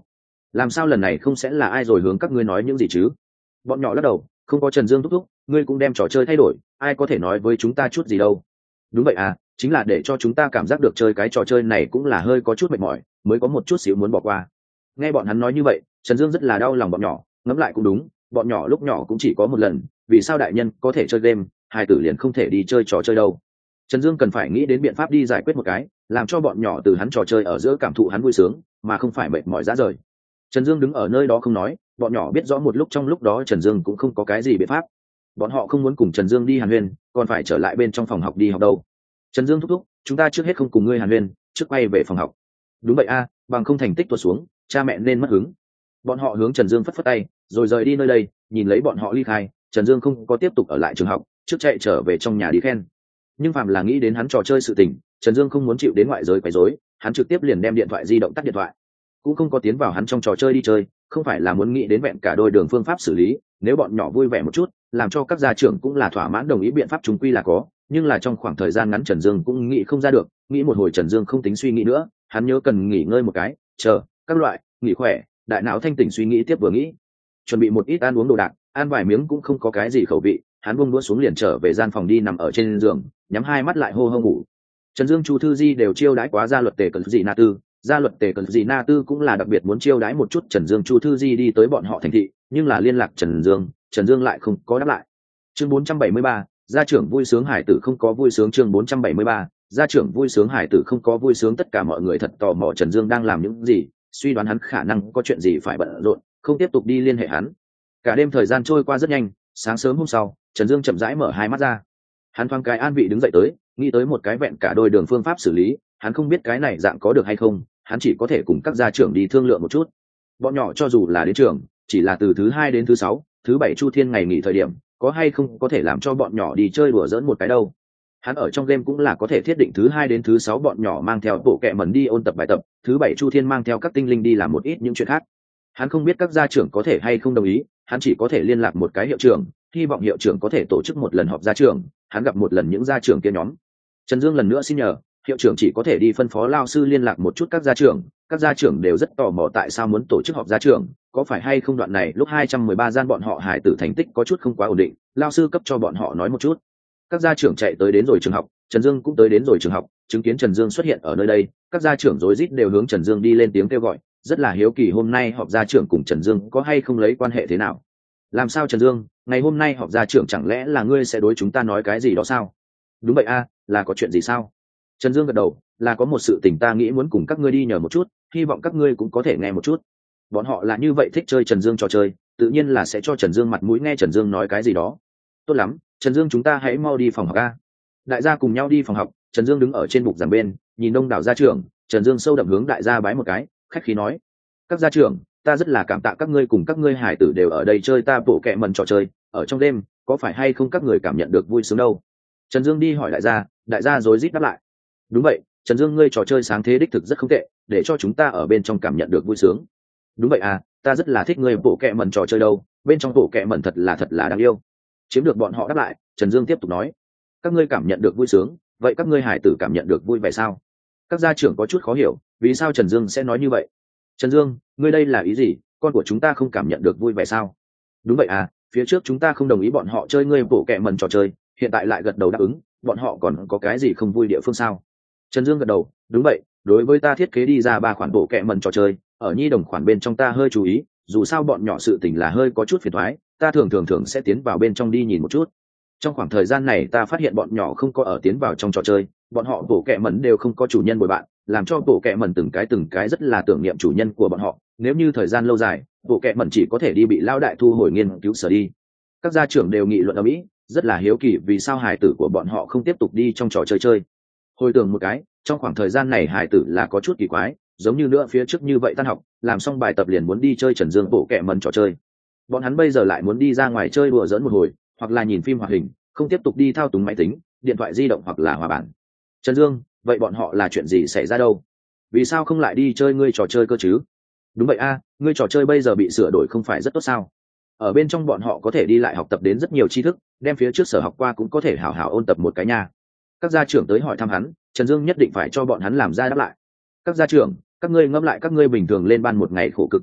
làm sao lần này không sẽ là ai rồi hướng các ngươi nói những gì chứ? Bọn nhỏ lắc đầu, không có Trần Dương thúc thúc, ngươi cũng đem trò chơi thay đổi, ai có thể nói với chúng ta chút gì đâu. Đúng vậy à, chính là để cho chúng ta cảm giác được chơi cái trò chơi này cũng là hơi có chút mệt mỏi, mới có một chút xíu muốn bỏ qua. Nghe bọn hắn nói như vậy, Trần Dương rất là đau lòng bọn nhỏ, ngẫm lại cũng đúng, bọn nhỏ lúc nhỏ cũng chỉ có một lần, vì sao đại nhân có thể chơi game, hai tử liền không thể đi chơi trò chơi đâu. Trần Dương cần phải nghĩ đến biện pháp đi giải quyết một cái, làm cho bọn nhỏ từ hắn trò chơi ở giữa cảm thụ hắn vui sướng, mà không phải mệt mỏi rã rời. Trần Dương đứng ở nơi đó không nói, bọn nhỏ biết rõ một lúc trong lúc đó Trần Dương cũng không có cái gì biện pháp. Bọn họ không muốn cùng Trần Dương đi hàn huyên, còn phải trở lại bên trong phòng học đi học đâu. Trần Dương thúc thúc, chúng ta trước hết không cùng ngươi hàn huyên, trước quay về phòng học. Đúng vậy a, bằng không thành tích tuột xuống, cha mẹ nên mất hứng. Bọn họ hướng Trần Dương phất phất tay, rồi rời đi nơi đây. Nhìn lấy bọn họ ly khai, Trần Dương không có tiếp tục ở lại trường học, trước chạy trở về trong nhà đi khen. Nhưng phàm là nghĩ đến hắn trò chơi sự tình, Trần Dương không muốn chịu đến ngoại giới quấy rối, hắn trực tiếp liền đem điện thoại di động tắt điện thoại, cũng không có tiến vào hắn trong trò chơi đi chơi, không phải là muốn nghĩ đến vẹn cả đôi đường phương pháp xử lý, nếu bọn nhỏ vui vẻ một chút, làm cho các gia trưởng cũng là thỏa mãn đồng ý biện pháp chúng quy là có, nhưng là trong khoảng thời gian ngắn Trần Dương cũng nghĩ không ra được, nghĩ một hồi Trần Dương không tính suy nghĩ nữa, hắn nhớ cần nghỉ ngơi một cái, chờ các loại nghỉ khỏe, đại não thanh tỉnh suy nghĩ tiếp vừa nghĩ, chuẩn bị một ít ăn uống đồ đạc, ăn vài miếng cũng không có cái gì khẩu vị, hắn buông đũa xuống liền trở về gian phòng đi nằm ở trên giường, nhắm hai mắt lại hô hô ngủ. Trần Dương Chu Thư Di đều chiêu đãi quá gia luật tề cẩn dị na tư, gia luật tề cẩn dị na tư cũng là đặc biệt muốn chiêu đãi một chút Trần Dương Chu Thư Di đi tới bọn họ thành thị, nhưng là liên lạc Trần Dương, Trần Dương lại không có đáp lại. Chương bốn trăm bảy mươi ba, gia trưởng vui sướng hải tử không có vui sướng. Chương bốn trăm bảy mươi ba, gia trưởng vui sướng hải tử không có vui sướng. Tất cả mọi người thật tò mò Trần Dương đang làm những gì, suy đoán hắn khả năng có chuyện gì phải bận rộn, không tiếp tục đi liên hệ hắn. Cả đêm thời gian trôi qua rất nhanh, sáng sớm hôm sau, Trần Dương chậm rãi mở hai mắt ra. Hắn thoáng cái an vị đứng dậy tới, nghĩ tới một cái vẹn cả đôi đường phương pháp xử lý, hắn không biết cái này dạng có được hay không, hắn chỉ có thể cùng các gia trưởng đi thương lượng một chút. Bọn nhỏ cho dù là đến trường, chỉ là từ thứ hai đến thứ sáu, thứ bảy Chu Thiên ngày nghỉ thời điểm, có hay không có thể làm cho bọn nhỏ đi chơi đùa giỡn một cái đâu. Hắn ở trong game cũng là có thể thiết định thứ hai đến thứ sáu bọn nhỏ mang theo bộ kệ mẩn đi ôn tập bài tập, thứ bảy Chu Thiên mang theo các tinh linh đi làm một ít những chuyện khác. Hắn không biết các gia trưởng có thể hay không đồng ý, hắn chỉ có thể liên lạc một cái hiệu trưởng, hy vọng hiệu trưởng có thể tổ chức một lần họp gia trưởng, hắn gặp một lần những gia trưởng kia nhóm. Trần Dương lần nữa xin nhờ, hiệu trưởng chỉ có thể đi phân phó lao sư liên lạc một chút các gia trưởng, các gia trưởng đều rất tò mò tại sao muốn tổ chức họp gia trưởng, có phải hay không đoạn này lúc hai trăm mười ba gian bọn họ hải tử thành tích có chút không quá ổn định, lao sư cấp cho bọn họ nói một chút. Các gia trưởng chạy tới đến rồi trường học, Trần Dương cũng tới đến rồi trường học, chứng kiến Trần Dương xuất hiện ở nơi đây, các gia trưởng rối rít đều hướng Trần Dương đi lên tiếng kêu gọi, rất là hiếu kỳ hôm nay họp gia trưởng cùng Trần Dương có hay không lấy quan hệ thế nào. Làm sao Trần Dương, ngày hôm nay họp gia trưởng chẳng lẽ là ngươi sẽ đối chúng ta nói cái gì đó sao? Đúng vậy a, là có chuyện gì sao? Trần Dương gật đầu, là có một sự tình ta nghĩ muốn cùng các ngươi đi nhờ một chút, hy vọng các ngươi cũng có thể nghe một chút. Bọn họ là như vậy thích chơi Trần Dương trò chơi, tự nhiên là sẽ cho Trần Dương mặt mũi nghe Trần Dương nói cái gì đó. Tốt lắm, Trần Dương chúng ta hãy mau đi phòng học a. Đại gia cùng nhau đi phòng học, Trần Dương đứng ở trên bục giảng bên, nhìn đông đảo gia trưởng, Trần Dương sâu đậm hướng đại gia bái một cái, khách khí nói: "Các gia trưởng, ta rất là cảm tạ các ngươi cùng các ngươi hải tử đều ở đây chơi ta bộ kệ mẩn trò chơi, ở trong đêm, có phải hay không các người cảm nhận được vui sướng đâu?" Trần Dương đi hỏi đại gia, đại gia rối rít đáp lại: "Đúng vậy, Trần Dương ngươi trò chơi sáng thế đích thực rất không tệ, để cho chúng ta ở bên trong cảm nhận được vui sướng." "Đúng vậy à, ta rất là thích ngươi bộ kệ mẩn trò chơi đâu, bên trong bộ kệ mẩn thật là thật là đáng yêu." Chiếm được bọn họ đáp lại, Trần Dương tiếp tục nói: "Các ngươi cảm nhận được vui sướng, vậy các ngươi hải tử cảm nhận được vui vẻ sao?" Các gia trưởng có chút khó hiểu, vì sao Trần Dương sẽ nói như vậy. "Trần Dương, ngươi đây là ý gì, con của chúng ta không cảm nhận được vui vẻ sao?" "Đúng vậy à, phía trước chúng ta không đồng ý bọn họ chơi ngươi bộ kệ mẩn trò chơi, hiện tại lại gật đầu đáp ứng, bọn họ còn có cái gì không vui địa phương sao?" Trần Dương gật đầu, "Đúng vậy, đối với ta thiết kế đi ra ba khoản bộ kệ mẩn trò chơi, ở nhi đồng khoản bên trong ta hơi chú ý, dù sao bọn nhỏ sự tình là hơi có chút phiền toái, ta thường thường thường sẽ tiến vào bên trong đi nhìn một chút. Trong khoảng thời gian này ta phát hiện bọn nhỏ không có ở tiến vào trong trò chơi, bọn họ bộ kệ mẩn đều không có chủ nhân bồi bạn, làm cho bộ kệ mẩn từng cái từng cái rất là tưởng niệm chủ nhân của bọn họ, nếu như thời gian lâu dài, bộ kệ mẩn chỉ có thể đi bị lao đại thu hồi nghiên cứu sở đi." Các gia trưởng đều nghị luận ở mỹ, rất là hiếu kỳ vì sao hải tử của bọn họ không tiếp tục đi trong trò chơi chơi. Hồi tưởng một cái, trong khoảng thời gian này hải tử là có chút kỳ quái, giống như nữa phía trước như vậy tan học, làm xong bài tập liền muốn đi chơi Trần Dương bộ kệ mẩn trò chơi. Bọn hắn bây giờ lại muốn đi ra ngoài chơi đùa giỡn một hồi, hoặc là nhìn phim hoạt hình, không tiếp tục đi thao túng máy tính, điện thoại di động hoặc là hòa bản. Trần Dương, vậy bọn họ là chuyện gì xảy ra đâu? Vì sao không lại đi chơi ngươi trò chơi cơ chứ? Đúng vậy a, ngươi trò chơi bây giờ bị sửa đổi không phải rất tốt sao? Ở bên trong bọn họ có thể đi lại học tập đến rất nhiều tri thức, đem phía trước sở học qua cũng có thể hảo hảo ôn tập một cái nha. Các gia trưởng tới hỏi thăm hắn, Trần Dương nhất định phải cho bọn hắn làm ra đáp lại. Các gia trưởng, các ngươi ngẫm lại các ngươi bình thường lên ban một ngày khổ cực như vậy,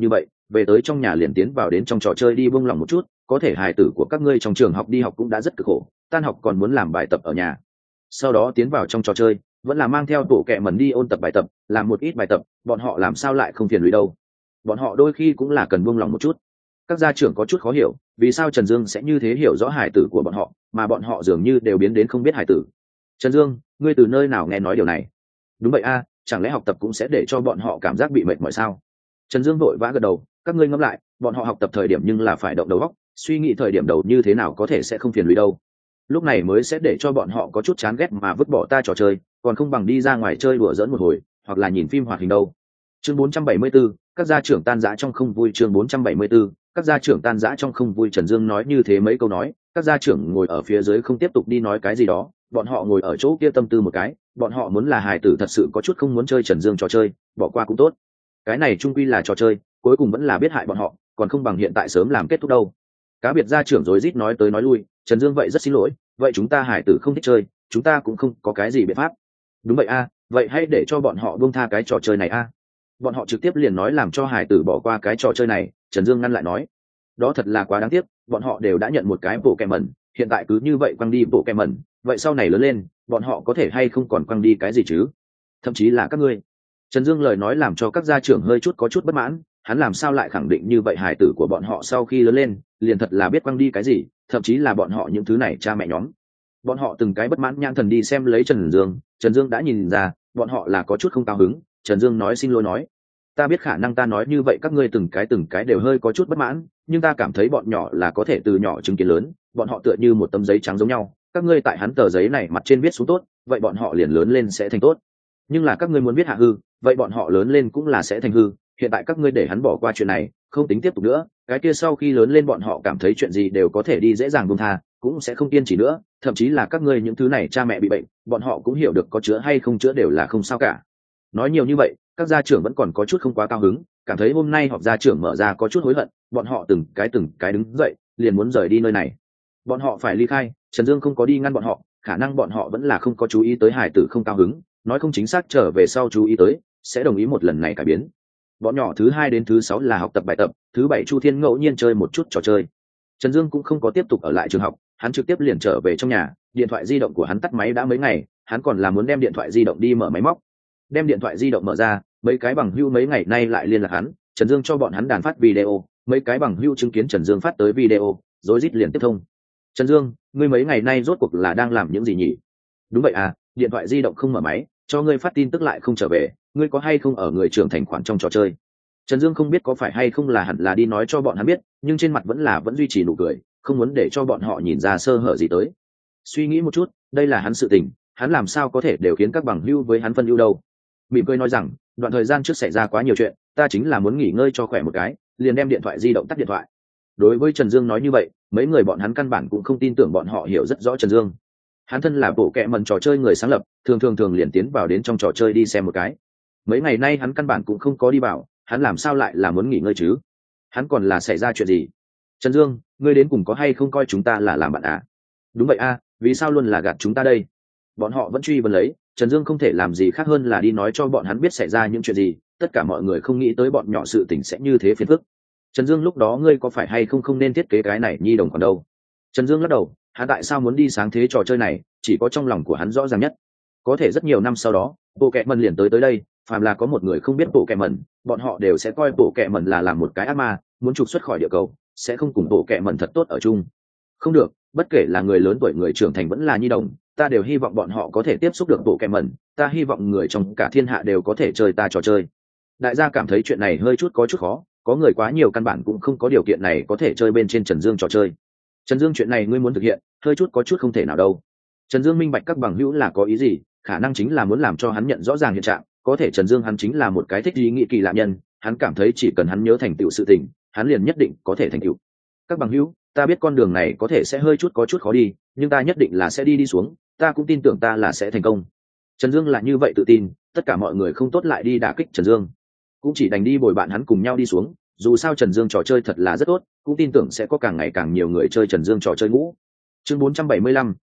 về tới trong nhà liền tiến vào đến trong trò chơi đi buông lỏng một chút, có thể hài tử của các ngươi trong trường học đi học cũng đã rất cực khổ, tan học còn muốn làm bài tập ở nhà. Sau đó tiến vào trong trò chơi, vẫn là mang theo tổ kẹ mẩn đi ôn tập bài tập, làm một ít bài tập, bọn họ làm sao lại không phiền lụy đâu. Bọn họ đôi khi cũng là cần buông lỏng một chút. Các gia trưởng có chút khó hiểu, vì sao Trần Dương sẽ như thế hiểu rõ hài tử của bọn họ, mà bọn họ dường như đều biến đến không biết hài tử. Trần Dương, ngươi từ nơi nào nghe nói điều này? Đúng vậy a, chẳng lẽ học tập cũng sẽ để cho bọn họ cảm giác bị mệt mỏi sao? Trần Dương vội vã gật đầu, các ngươi ngẫm lại, bọn họ học tập thời điểm nhưng là phải động đầu óc, suy nghĩ thời điểm đầu như thế nào có thể sẽ không phiền lụy đâu. Lúc này mới sẽ để cho bọn họ có chút chán ghét mà vứt bỏ ta trò chơi, còn không bằng đi ra ngoài chơi đùa giỡn một hồi, hoặc là nhìn phim hoạt hình đâu. Chương bốn trăm bảy mươi 4, các gia trưởng tan rã trong không vui. Chương bốn trăm bảy mươi 4, các gia trưởng tan rã trong không vui. Trần Dương nói như thế mấy câu nói, các gia trưởng ngồi ở phía dưới không tiếp tục đi nói cái gì đó, bọn họ ngồi ở chỗ kia tâm tư một cái, bọn họ muốn là hài tử thật sự có chút không muốn chơi Trần Dương trò chơi, bỏ qua cũng tốt. Cái này trung quy là trò chơi, cuối cùng vẫn là biết hại bọn họ, còn không bằng hiện tại sớm làm kết thúc đâu. Cá biệt gia trưởng rối rít nói tới nói lui, Trần Dương vậy rất xin lỗi, vậy chúng ta hải tử không thích chơi, chúng ta cũng không có cái gì biện pháp. Đúng vậy a, vậy hãy để cho bọn họ buông tha cái trò chơi này a. Bọn họ trực tiếp liền nói làm cho hải tử bỏ qua cái trò chơi này. Trần Dương ngăn lại nói, đó thật là quá đáng tiếc, bọn họ đều đã nhận một cái bộ kèm mẩn, hiện tại cứ như vậy quăng đi bộ kèm mẩn, vậy sau này lớn lên, bọn họ có thể hay không còn quăng đi cái gì chứ? Thậm chí là các ngươi. Trần Dương lời nói làm cho các gia trưởng hơi chút có chút bất mãn, hắn làm sao lại khẳng định như vậy hài tử của bọn họ sau khi lớn lên, liền thật là biết quăng đi cái gì, thậm chí là bọn họ những thứ này cha mẹ nhóm. Bọn họ từng cái bất mãn nhãn thần đi xem lấy Trần Dương, Trần Dương đã nhìn ra, bọn họ là có chút không cao hứng. Trần Dương nói xin lỗi nói, ta biết khả năng ta nói như vậy các ngươi từng cái từng cái đều hơi có chút bất mãn, nhưng ta cảm thấy bọn nhỏ là có thể từ nhỏ chứng kiến lớn, bọn họ tựa như một tấm giấy trắng giống nhau, các ngươi tại hắn tờ giấy này mặt trên viết xuống tốt, vậy bọn họ liền lớn lên sẽ thành tốt. Nhưng là các ngươi muốn viết hạ hư, vậy bọn họ lớn lên cũng là sẽ thành hư. Hiện tại các ngươi để hắn bỏ qua chuyện này, không tính tiếp tục nữa, cái kia sau khi lớn lên bọn họ cảm thấy chuyện gì đều có thể đi dễ dàng buông tha, cũng sẽ không kiên trì nữa, thậm chí là các ngươi những thứ này cha mẹ bị bệnh, bọn họ cũng hiểu được có chữa hay không chữa đều là không sao cả. Nói nhiều như vậy, các gia trưởng vẫn còn có chút không quá cao hứng, cảm thấy hôm nay họp gia trưởng mở ra có chút hối hận, bọn họ từng cái từng cái đứng dậy, liền muốn rời đi nơi này. Bọn họ phải ly khai, Trần Dương không có đi ngăn bọn họ, khả năng bọn họ vẫn là không có chú ý tới hải tử không cao hứng, nói không chính xác trở về sau chú ý tới, sẽ đồng ý một lần này cải biến. Bọn nhỏ thứ hai đến thứ sáu là học tập bài tập, thứ bảy Chu Thiên ngẫu nhiên chơi một chút trò chơi. Trần Dương cũng không có tiếp tục ở lại trường học, hắn trực tiếp liền trở về trong nhà, điện thoại di động của hắn tắt máy đã mấy ngày, hắn còn là muốn đem điện thoại di động đi mở máy móc. Đem điện thoại di động mở ra, mấy cái bằng hữu mấy ngày nay lại liên lạc hắn, Trần Dương cho bọn hắn đàn phát video, mấy cái bằng hữu chứng kiến Trần Dương phát tới video, rối rít liền tiếp thông. Trần Dương, ngươi mấy ngày nay rốt cuộc là đang làm những gì nhỉ? Đúng vậy à, điện thoại di động không mở máy, cho ngươi phát tin tức lại không trở về, ngươi có hay không ở người trưởng thành khoản trong trò chơi? Trần Dương không biết có phải hay không là hẳn là đi nói cho bọn hắn biết, nhưng trên mặt vẫn là vẫn duy trì nụ cười, không muốn để cho bọn họ nhìn ra sơ hở gì tới. Suy nghĩ một chút, đây là hắn sự tình, hắn làm sao có thể đều khiến các bằng hữu với hắn phân ưu đâu. Mỉm cười nói rằng, đoạn thời gian trước xảy ra quá nhiều chuyện, ta chính là muốn nghỉ ngơi cho khỏe một cái, liền đem điện thoại di động tắt điện thoại. Đối với Trần Dương nói như vậy, mấy người bọn hắn căn bản cũng không tin tưởng bọn họ hiểu rất rõ Trần Dương. Hắn thân là bộ kệ mần trò chơi người sáng lập, thường thường thường liền tiến vào đến trong trò chơi đi xem một cái. Mấy ngày nay hắn căn bản cũng không có đi vào, hắn làm sao lại là muốn nghỉ ngơi chứ? Hắn còn là xảy ra chuyện gì? Trần Dương, ngươi đến cùng có hay không coi chúng ta là làm bạn à? Đúng vậy a, à, vì sao luôn là gạt chúng ta đây? Bọn họ vẫn truy vấn lấy, Trần Dương không thể làm gì khác hơn là đi nói cho bọn hắn biết xảy ra những chuyện gì, tất cả mọi người không nghĩ tới bọn nhỏ sự tình sẽ như thế phiền phức. Trần Dương, lúc đó ngươi có phải hay không không nên thiết kế cái này nhi đồng còn đâu? Trần Dương lắc đầu, hắn tại sao muốn đi sáng thế trò chơi này, chỉ có trong lòng của hắn rõ ràng nhất. Có thể rất nhiều năm sau đó, bộ kệ mần liền tới tới đây, phàm là có một người không biết bộ kệ mần, bọn họ đều sẽ coi bộ kệ mần là làm một cái ác ma, muốn trục xuất khỏi địa cầu, sẽ không cùng bộ kệ mần thật tốt ở chung. Không được, bất kể là người lớn tuổi người trưởng thành vẫn là nhi đồng, ta đều hy vọng bọn họ có thể tiếp xúc được bộ kệ mần, ta hy vọng người trong cả thiên hạ đều có thể chơi ta trò chơi. Đại gia cảm thấy chuyện này hơi chút có chút khó, có người quá nhiều căn bản cũng không có điều kiện này có thể chơi bên trên Trần Dương trò chơi. Trần Dương, chuyện này ngươi muốn thực hiện, hơi chút có chút không thể nào đâu. Trần Dương minh bạch các bằng hữu là có ý gì, khả năng chính là muốn làm cho hắn nhận rõ ràng hiện trạng, có thể Trần Dương hắn chính là một cái thích ý nghĩ kỳ lạ nhân, hắn cảm thấy chỉ cần hắn nhớ thành tựu sự tình, hắn liền nhất định có thể thành tựu. Các bằng hữu, ta biết con đường này có thể sẽ hơi chút có chút khó đi, nhưng ta nhất định là sẽ đi đi xuống, ta cũng tin tưởng ta là sẽ thành công. Trần Dương là như vậy tự tin, tất cả mọi người không tốt lại đi đả kích Trần Dương, cũng chỉ đành đi bồi bạn hắn cùng nhau đi xuống. Dù sao Trần Dương trò chơi thật là rất tốt, cũng tin tưởng sẽ có càng ngày càng nhiều người chơi Trần Dương trò chơi ngũ. Chương bốn trăm bảy mươi lăm,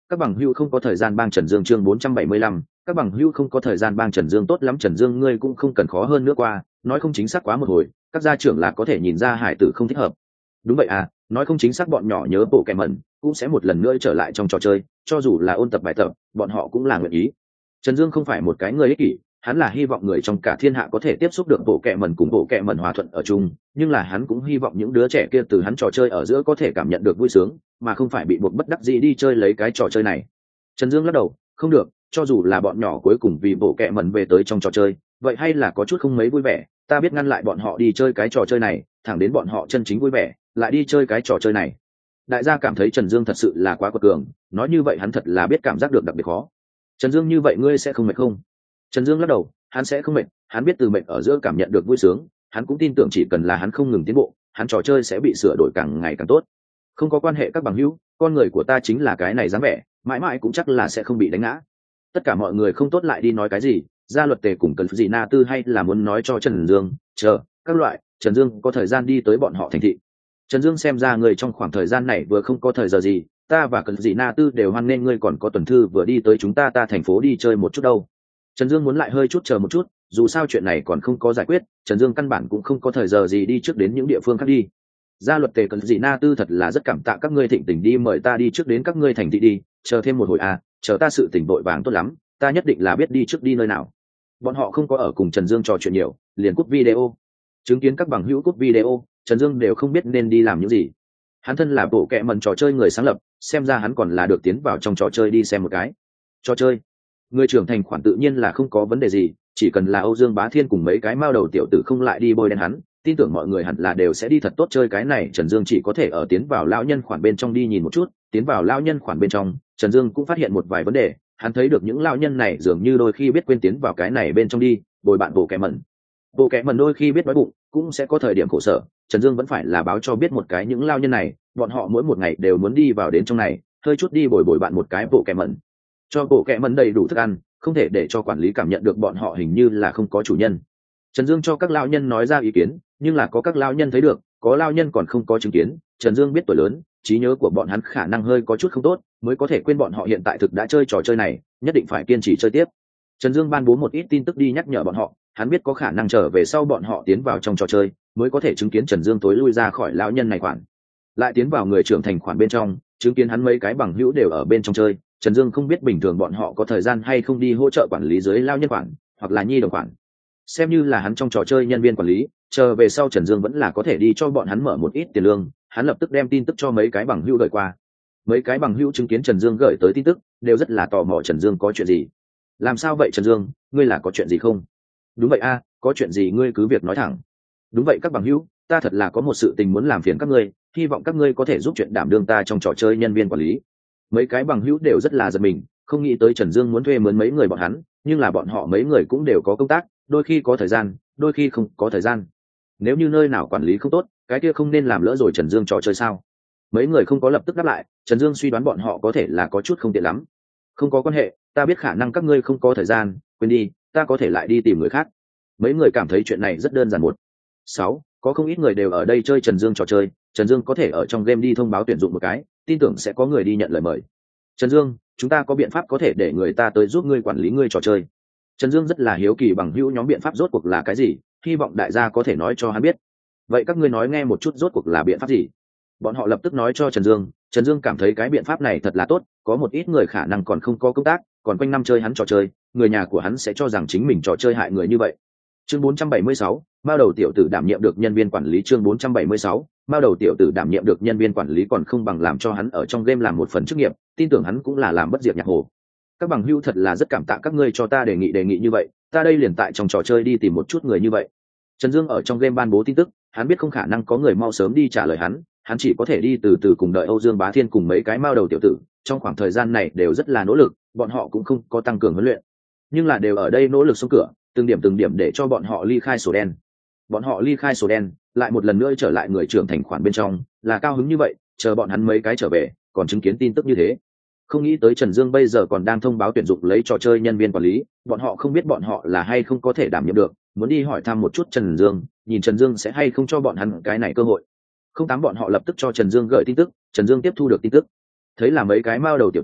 các bằng hữu không có thời gian bang Trần Dương chương bốn trăm bảy mươi lăm, các bằng hữu không có thời gian bang Trần Dương tốt lắm Trần Dương ngươi cũng không cần khó hơn nữa qua, nói không chính xác quá một hồi, các gia trưởng là có thể nhìn ra hải tử không thích hợp. Đúng vậy à, nói không chính xác bọn nhỏ nhớ bộ kẹ mẩn, cũng sẽ một lần nữa trở lại trong trò chơi, cho dù là ôn tập bài tập, bọn họ cũng là nguyện ý. Trần Dương không phải một cái người ích kỷ, hắn là hy vọng người trong cả thiên hạ có thể tiếp xúc được bộ kẹ mẩn cùng bộ kẹ mẩn hòa thuận ở chung, nhưng là hắn cũng hy vọng những đứa trẻ kia từ hắn trò chơi ở giữa có thể cảm nhận được vui sướng, mà không phải bị buộc bất đắc dĩ đi chơi lấy cái trò chơi này. Trần Dương lắc đầu, không được, cho dù là bọn nhỏ cuối cùng vì bộ kẹ mẩn về tới trong trò chơi, vậy hay là có chút không mấy vui vẻ, ta biết ngăn lại bọn họ đi chơi cái trò chơi này, thẳng đến bọn họ chân chính vui vẻ, lại đi chơi cái trò chơi này. Đại gia cảm thấy Trần Dương thật sự là quá quật cường, nói như vậy hắn thật là biết cảm giác được đặc biệt khó. Trần Dương như vậy ngươi sẽ không mệt không? Trần Dương lắc đầu, hắn sẽ không mệt, hắn biết từ mệt ở giữa cảm nhận được vui sướng, hắn cũng tin tưởng chỉ cần là hắn không ngừng tiến bộ, hắn trò chơi sẽ bị sửa đổi càng ngày càng tốt. Không có quan hệ các bằng hữu, con người của ta chính là cái này dáng vẻ, mãi mãi cũng chắc là sẽ không bị đánh ngã. Tất cả mọi người không tốt lại đi nói cái gì, gia luật tề cùng cần gì na tư hay là muốn nói cho Trần Dương, chờ, các loại, Trần Dương có thời gian đi tới bọn họ thành thị. Trần Dương xem ra người trong khoảng thời gian này vừa không có thời giờ gì, ta và cần gì na tư đều hoan nghênh ngươi còn có tuần thư vừa đi tới chúng ta ta thành phố đi chơi một chút đâu. Trần Dương muốn lại hơi chút chờ một chút, dù sao chuyện này còn không có giải quyết, Trần Dương căn bản cũng không có thời giờ gì đi trước đến những địa phương khác đi. Gia luật tề cần gì na tư thật là rất cảm tạ các ngươi thịnh tình đi mời ta đi trước đến các ngươi thành thị đi, chờ thêm một hồi à, chờ ta sự tỉnh vội vàng tốt lắm, ta nhất định là biết đi trước đi nơi nào. Bọn họ không có ở cùng Trần Dương trò chuyện nhiều, liền cúp video. Chứng kiến các bằng hữu cúp video, Trần Dương đều không biết nên đi làm những gì. Hắn thân là bộ kệ mẩn trò chơi người sáng lập, xem ra hắn còn là được tiến vào trong trò chơi đi xem một cái. Trò chơi, người trưởng thành khoản tự nhiên là không có vấn đề gì, chỉ cần là Âu Dương Bá Thiên cùng mấy cái mao đầu tiểu tử không lại đi bôi đen hắn, tin tưởng mọi người hẳn là đều sẽ đi thật tốt chơi cái này. Trần Dương chỉ có thể ở tiến vào lão nhân khoản bên trong đi nhìn một chút, tiến vào lão nhân khoản bên trong, Trần Dương cũng phát hiện một vài vấn đề, hắn thấy được những lão nhân này dường như đôi khi biết quên tiến vào cái này bên trong đi, bồi bạn bộ kệ mẩn. Bộ kệ mẩn đôi khi biết đói bụng, cũng sẽ có thời điểm khổ sở, Trần Dương vẫn phải là báo cho biết một cái những lão nhân này, bọn họ mỗi một ngày đều muốn đi vào đến trong này, hơi chút đi bồi bồi bạn một cái bộ kệ mẩn. Cho bộ kệ mẩn đầy đủ thức ăn, không thể để cho quản lý cảm nhận được bọn họ hình như là không có chủ nhân. Trần Dương cho các lão nhân nói ra ý kiến, nhưng là có các lão nhân thấy được, có lão nhân còn không có chứng kiến. Trần Dương biết tuổi lớn, trí nhớ của bọn hắn khả năng hơi có chút không tốt, mới có thể quên bọn họ hiện tại thực đã chơi trò chơi này, nhất định phải kiên trì chơi tiếp. Trần Dương ban bố một ít tin tức đi nhắc nhở bọn họ, hắn biết có khả năng trở về sau bọn họ tiến vào trong trò chơi, mới có thể chứng kiến Trần Dương tối lui ra khỏi lão nhân này khoản, lại tiến vào người trưởng thành khoản bên trong, chứng kiến hắn mấy cái bằng hữu đều ở bên trong chơi. Trần Dương không biết bình thường bọn họ có thời gian hay không đi hỗ trợ quản lý dưới lão nhân khoản, hoặc là nhi đồng khoản. Xem như là hắn trong trò chơi nhân viên quản lý, chờ về sau Trần Dương vẫn là có thể đi cho bọn hắn mở một ít tiền lương. Hắn lập tức đem tin tức cho mấy cái bằng hữu gửi qua. Mấy cái bằng hữu chứng kiến Trần Dương gửi tới tin tức, đều rất là tò mò Trần Dương có chuyện gì. Làm sao vậy Trần Dương, ngươi là có chuyện gì không? Đúng vậy a, có chuyện gì ngươi cứ việc nói thẳng. Đúng vậy các bằng hữu, ta thật là có một sự tình muốn làm phiền các ngươi, hy vọng các ngươi có thể giúp chuyện đảm đương ta trong trò chơi nhân viên quản lý. Mấy cái bằng hữu đều rất là giật mình, không nghĩ tới Trần Dương muốn thuê mướn mấy người bọn hắn, nhưng là bọn họ mấy người cũng đều có công tác, đôi khi có thời gian, đôi khi không có thời gian. Nếu như nơi nào quản lý không tốt, cái kia không nên làm lỡ rồi Trần Dương trò chơi sao? Mấy người không có lập tức đáp lại, Trần Dương suy đoán bọn họ có thể là có chút không tiện lắm. Không có quan hệ, ta biết khả năng các ngươi không có thời gian, quên đi, ta có thể lại đi tìm người khác. Mấy người cảm thấy chuyện này rất đơn giản. Một sáu, có không ít người đều ở đây chơi Trần Dương trò chơi, Trần Dương có thể ở trong game đi thông báo tuyển dụng một cái, tin tưởng sẽ có người đi nhận lời mời. Trần Dương, chúng ta có biện pháp có thể để người ta tới giúp ngươi quản lý ngươi trò chơi. Trần Dương rất là hiếu kỳ bằng hữu nhóm biện pháp rốt cuộc là cái gì, hy vọng đại gia có thể nói cho hắn biết. Vậy các ngươi nói nghe một chút rốt cuộc là biện pháp gì? Bọn họ lập tức nói cho Trần Dương. Trần Dương cảm thấy cái biện pháp này thật là tốt, có một ít người khả năng còn không có công tác, còn quanh năm chơi hắn trò chơi, người nhà của hắn sẽ cho rằng chính mình trò chơi hại người như vậy. Chương bốn trăm bảy mươi sáu, Mao đầu tiểu tử đảm nhiệm được nhân viên quản lý. Chương bốn trăm bảy mươi sáu, Mao đầu tiểu tử đảm nhiệm được nhân viên quản lý còn không bằng làm cho hắn ở trong game làm một phần chức nghiệp, tin tưởng hắn cũng là làm bất diệt nhạc hồ. Các bằng hữu thật là rất cảm tạ các ngươi cho ta đề nghị đề nghị như vậy, ta đây liền tại trong trò chơi đi tìm một chút người như vậy. Trần Dương ở trong game ban bố tin tức, hắn biết không khả năng có người mau sớm đi trả lời hắn, hắn chỉ có thể đi từ từ cùng đợi Âu Dương Bá Thiên cùng mấy cái mao đầu tiểu tử, trong khoảng thời gian này đều rất là nỗ lực, bọn họ cũng không có tăng cường huấn luyện, nhưng là đều ở đây nỗ lực xông cửa, từng điểm từng điểm để cho bọn họ ly khai sổ đen. Bọn họ ly khai sổ đen, lại một lần nữa trở lại người trưởng thành khoản bên trong, là cao hứng như vậy, chờ bọn hắn mấy cái trở về, còn chứng kiến tin tức như thế. Không nghĩ tới Trần Dương bây giờ còn đang thông báo tuyển dụng lấy trò chơi nhân viên quản lý, bọn họ không biết bọn họ là hay không có thể đảm nhiệm được, muốn đi hỏi thăm một chút Trần Dương, nhìn Trần Dương sẽ hay không cho bọn hắn cái này cơ hội. Không tám bọn họ lập tức cho Trần Dương gửi tin tức, Trần Dương tiếp thu được tin tức, thấy là mấy cái mao đầu tiểu tử,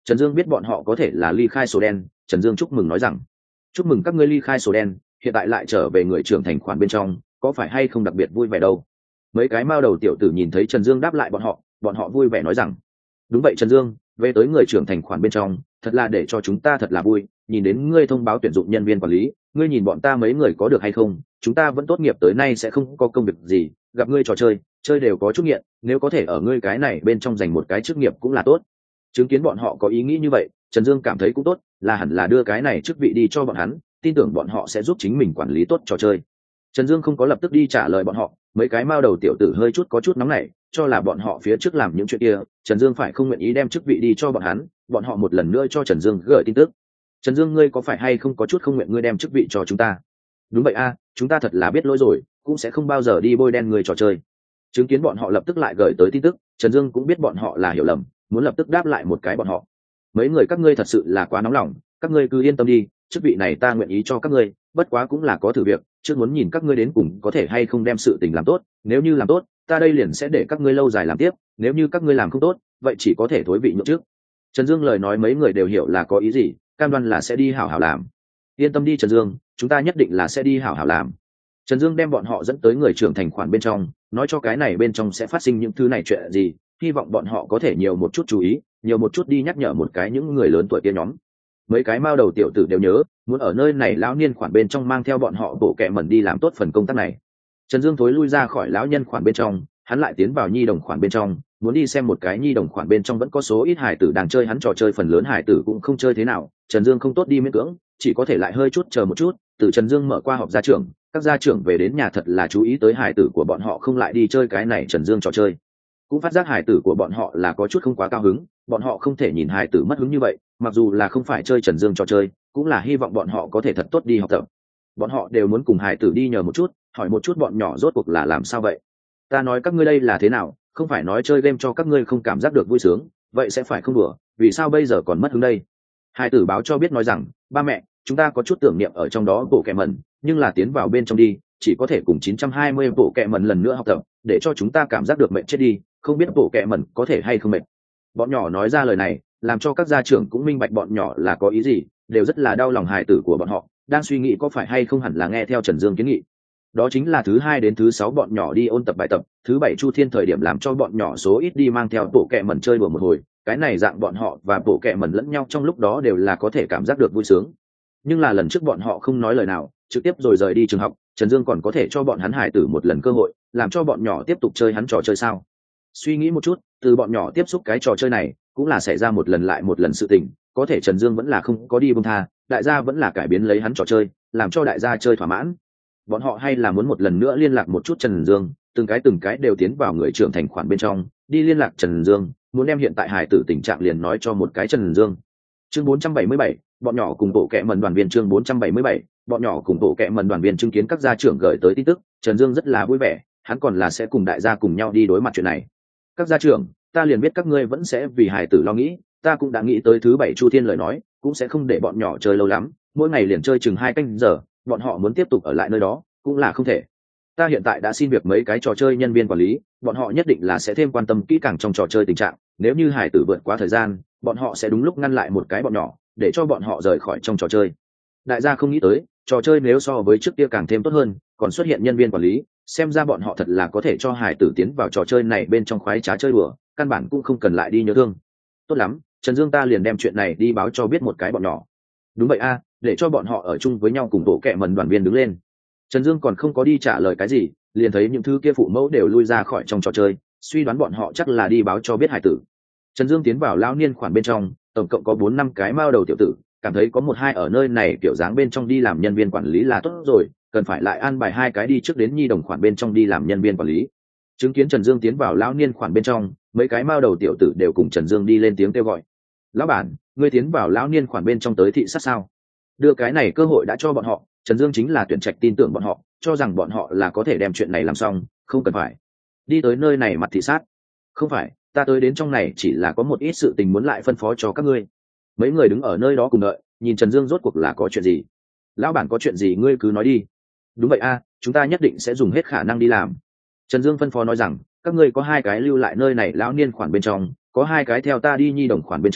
Trần Dương biết bọn họ có thể là ly khai sổ đen, Trần Dương chúc mừng nói rằng chúc mừng các ngươi ly khai sổ đen, hiện tại lại trở về người trưởng thành khoản bên trong, có phải hay không đặc biệt vui vẻ đâu? Mấy cái mao đầu tiểu tử nhìn thấy Trần Dương đáp lại bọn họ, bọn họ vui vẻ nói rằng đúng vậy Trần Dương, về tới người trưởng thành khoản bên trong, thật là để cho chúng ta thật là vui, nhìn đến ngươi thông báo tuyển dụng nhân viên quản lý, ngươi nhìn bọn ta mấy người có được hay không, chúng ta vẫn tốt nghiệp tới nay sẽ không có công việc gì, gặp ngươi trò chơi chơi đều có chút nghiện, nếu có thể ở ngươi cái này bên trong dành một cái chức nghiệp cũng là tốt. Chứng kiến bọn họ có ý nghĩ như vậy, Trần Dương cảm thấy cũng tốt, là hẳn là đưa cái này chức vị đi cho bọn hắn, tin tưởng bọn họ sẽ giúp chính mình quản lý tốt trò chơi. Trần Dương không có lập tức đi trả lời bọn họ, mấy cái mao đầu tiểu tử hơi chút có chút nóng nảy, cho là bọn họ phía trước làm những chuyện kia, Trần Dương phải không nguyện ý đem chức vị đi cho bọn hắn, bọn họ một lần nữa cho Trần Dương gửi tin tức. Trần Dương, ngươi có phải hay không có chút không nguyện ngươi đem chức vị cho chúng ta? Đúng vậy a, chúng ta thật là biết lỗi rồi, cũng sẽ không bao giờ đi bôi đen người trò chơi. Chứng kiến bọn họ lập tức lại gửi tới tin tức, Trần Dương cũng biết bọn họ là hiểu lầm, muốn lập tức đáp lại một cái bọn họ. Mấy người các ngươi thật sự là quá nóng lòng, các ngươi cứ yên tâm đi, chức vị này ta nguyện ý cho các ngươi, bất quá cũng là có thử việc, trước muốn nhìn các ngươi đến cùng có thể hay không đem sự tình làm tốt, nếu như làm tốt, ta đây liền sẽ để các ngươi lâu dài làm tiếp, nếu như các ngươi làm không tốt, vậy chỉ có thể thối vị nhượng trước. Trần Dương lời nói mấy người đều hiểu là có ý gì, cam đoan là sẽ đi hảo hảo làm. Yên tâm đi Trần Dương, chúng ta nhất định là sẽ đi hảo hảo làm. Trần Dương đem bọn họ dẫn tới người trưởng thành khoản bên trong, nói cho cái này bên trong sẽ phát sinh những thứ này chuyện gì, hy vọng bọn họ có thể nhiều một chút chú ý, nhiều một chút đi nhắc nhở một cái những người lớn tuổi kia nhóm. Mấy cái mao đầu tiểu tử đều nhớ, muốn ở nơi này lão niên khoản bên trong mang theo bọn họ bộ kệ mẩn đi làm tốt phần công tác này. Trần Dương thối lui ra khỏi lão nhân khoản bên trong, hắn lại tiến vào nhi đồng khoản bên trong, muốn đi xem một cái nhi đồng khoản bên trong vẫn có số ít hải tử đang chơi hắn trò chơi, phần lớn hải tử cũng không chơi thế nào, Trần Dương không tốt đi miễn cưỡng, chỉ có thể lại hơi chút chờ một chút. Từ Trần Dương mở qua họp gia trưởng, các gia trưởng về đến nhà thật là chú ý tới hải tử của bọn họ không lại đi chơi cái này Trần Dương trò chơi, cũng phát giác hải tử của bọn họ là có chút không quá cao hứng, bọn họ không thể nhìn hải tử mất hứng như vậy, mặc dù là không phải chơi Trần Dương trò chơi, cũng là hy vọng bọn họ có thể thật tốt đi học tập. Bọn họ đều muốn cùng hải tử đi nhờ một chút, hỏi một chút bọn nhỏ rốt cuộc là làm sao vậy. Ta nói các ngươi đây là thế nào, không phải nói chơi game cho các ngươi không cảm giác được vui sướng, vậy sẽ phải không đùa, vì sao bây giờ còn mất hứng đây? Hải tử báo cho biết nói rằng, ba mẹ, chúng ta có chút tưởng niệm ở trong đó bộ kệ mẩn, nhưng là tiến vào bên trong đi, chỉ có thể cùng chín trăm hai mươi bộ kệ mẩn lần nữa học tập, để cho chúng ta cảm giác được mệt chết đi, không biết bộ kệ mẩn có thể hay không mệt. Bọn nhỏ nói ra lời này, làm cho các gia trưởng cũng minh bạch bọn nhỏ là có ý gì, đều rất là đau lòng hài tử của bọn họ, đang suy nghĩ có phải hay không hẳn là nghe theo Trần Dương kiến nghị. Đó chính là thứ hai đến thứ sáu bọn nhỏ đi ôn tập bài tập, thứ bảy Chu Thiên thời điểm làm cho bọn nhỏ số ít đi mang theo bộ kệ mẩn chơi đùa một hồi, cái này dạng bọn họ và bộ kệ mẩn lẫn nhau trong lúc đó đều là có thể cảm giác được vui sướng. Nhưng là lần trước bọn họ không nói lời nào, trực tiếp rồi rời đi trường học, Trần Dương còn có thể cho bọn hắn hài tử một lần cơ hội, làm cho bọn nhỏ tiếp tục chơi hắn trò chơi sao? Suy nghĩ một chút, từ bọn nhỏ tiếp xúc cái trò chơi này, cũng là xảy ra một lần lại một lần sự tình, có thể Trần Dương vẫn là không có đi buông tha, đại gia vẫn là cải biến lấy hắn trò chơi, làm cho đại gia chơi thỏa mãn. Bọn họ hay là muốn một lần nữa liên lạc một chút Trần Dương, từng cái từng cái đều tiến vào người trưởng thành khoản bên trong, đi liên lạc Trần Dương, muốn đem hiện tại hài tử tình trạng liền nói cho một cái Trần Dương. Chương bốn trăm bảy mươi bảy, bọn nhỏ cùng bộ kệ mẩn đoàn viên. Chương bốn trăm bảy mươi bảy, bọn nhỏ cùng bộ kệ mẩn đoàn viên. Chứng kiến các gia trưởng gửi tới tin tức, Trần Dương rất là vui vẻ, hắn còn là sẽ cùng đại gia cùng nhau đi đối mặt chuyện này. Các gia trưởng, ta liền biết các ngươi vẫn sẽ vì hài tử lo nghĩ, ta cũng đã nghĩ tới thứ bảy Chu Thiên lời nói, cũng sẽ không để bọn nhỏ chơi lâu lắm, mỗi ngày liền chơi chừng hai canh giờ, bọn họ muốn tiếp tục ở lại nơi đó cũng là không thể. Ta hiện tại đã xin việc mấy cái trò chơi nhân viên quản lý, bọn họ nhất định là sẽ thêm quan tâm kỹ càng trong trò chơi tình trạng, nếu như hài tử vượt quá thời gian, bọn họ sẽ đúng lúc ngăn lại một cái bọn nhỏ, để cho bọn họ rời khỏi trong trò chơi. Đại gia không nghĩ tới, trò chơi nếu so với trước kia càng thêm tốt hơn, còn xuất hiện nhân viên quản lý, xem ra bọn họ thật là có thể cho hài tử tiến vào trò chơi này bên trong khoái trá chơi đùa, căn bản cũng không cần lại đi nhớ thương. Tốt lắm, Trần Dương ta liền đem chuyện này đi báo cho biết một cái bọn nhỏ. Đúng vậy a, để cho bọn họ ở chung với nhau cùng bộ kệ mẩn đoàn viên đứng lên. Trần Dương còn không có đi trả lời cái gì, liền thấy những thứ kia phụ mẫu đều lui ra khỏi trong trò chơi, suy đoán bọn họ chắc là đi báo cho biết hài tử. Trần Dương tiến vào lão niên khoản bên trong, tổng cộng có bốn năm cái mao đầu tiểu tử, cảm thấy có một hai ở nơi này kiểu dáng bên trong đi làm nhân viên quản lý là tốt rồi, cần phải lại an bài hai cái đi trước đến nhi đồng khoản bên trong đi làm nhân viên quản lý. Chứng kiến Trần Dương tiến vào lão niên khoản bên trong, mấy cái mao đầu tiểu tử đều cùng Trần Dương đi lên tiếng kêu gọi. Lão bản, ngươi tiến vào lão niên khoản bên trong tới thị sát sao? Đưa cái này cơ hội đã cho bọn họ, Trần Dương chính là tuyển trạch tin tưởng bọn họ, cho rằng bọn họ là có thể đem chuyện này làm xong, không cần phải đi tới nơi này mặt thị sát. Không phải, ta tới đến trong này chỉ là có một ít sự tình muốn lại phân phó cho các ngươi. Mấy người đứng ở nơi đó cùng đợi, nhìn Trần Dương rốt cuộc là có chuyện gì. Lão bản có chuyện gì ngươi cứ nói đi. Đúng vậy a, chúng ta nhất định sẽ dùng hết khả năng đi làm. Trần Dương phân phó nói rằng, các ngươi có hai cái lưu lại nơi này lão niên khoản bên trong, có hai cái theo ta đi nhi đồng khoản bên trong,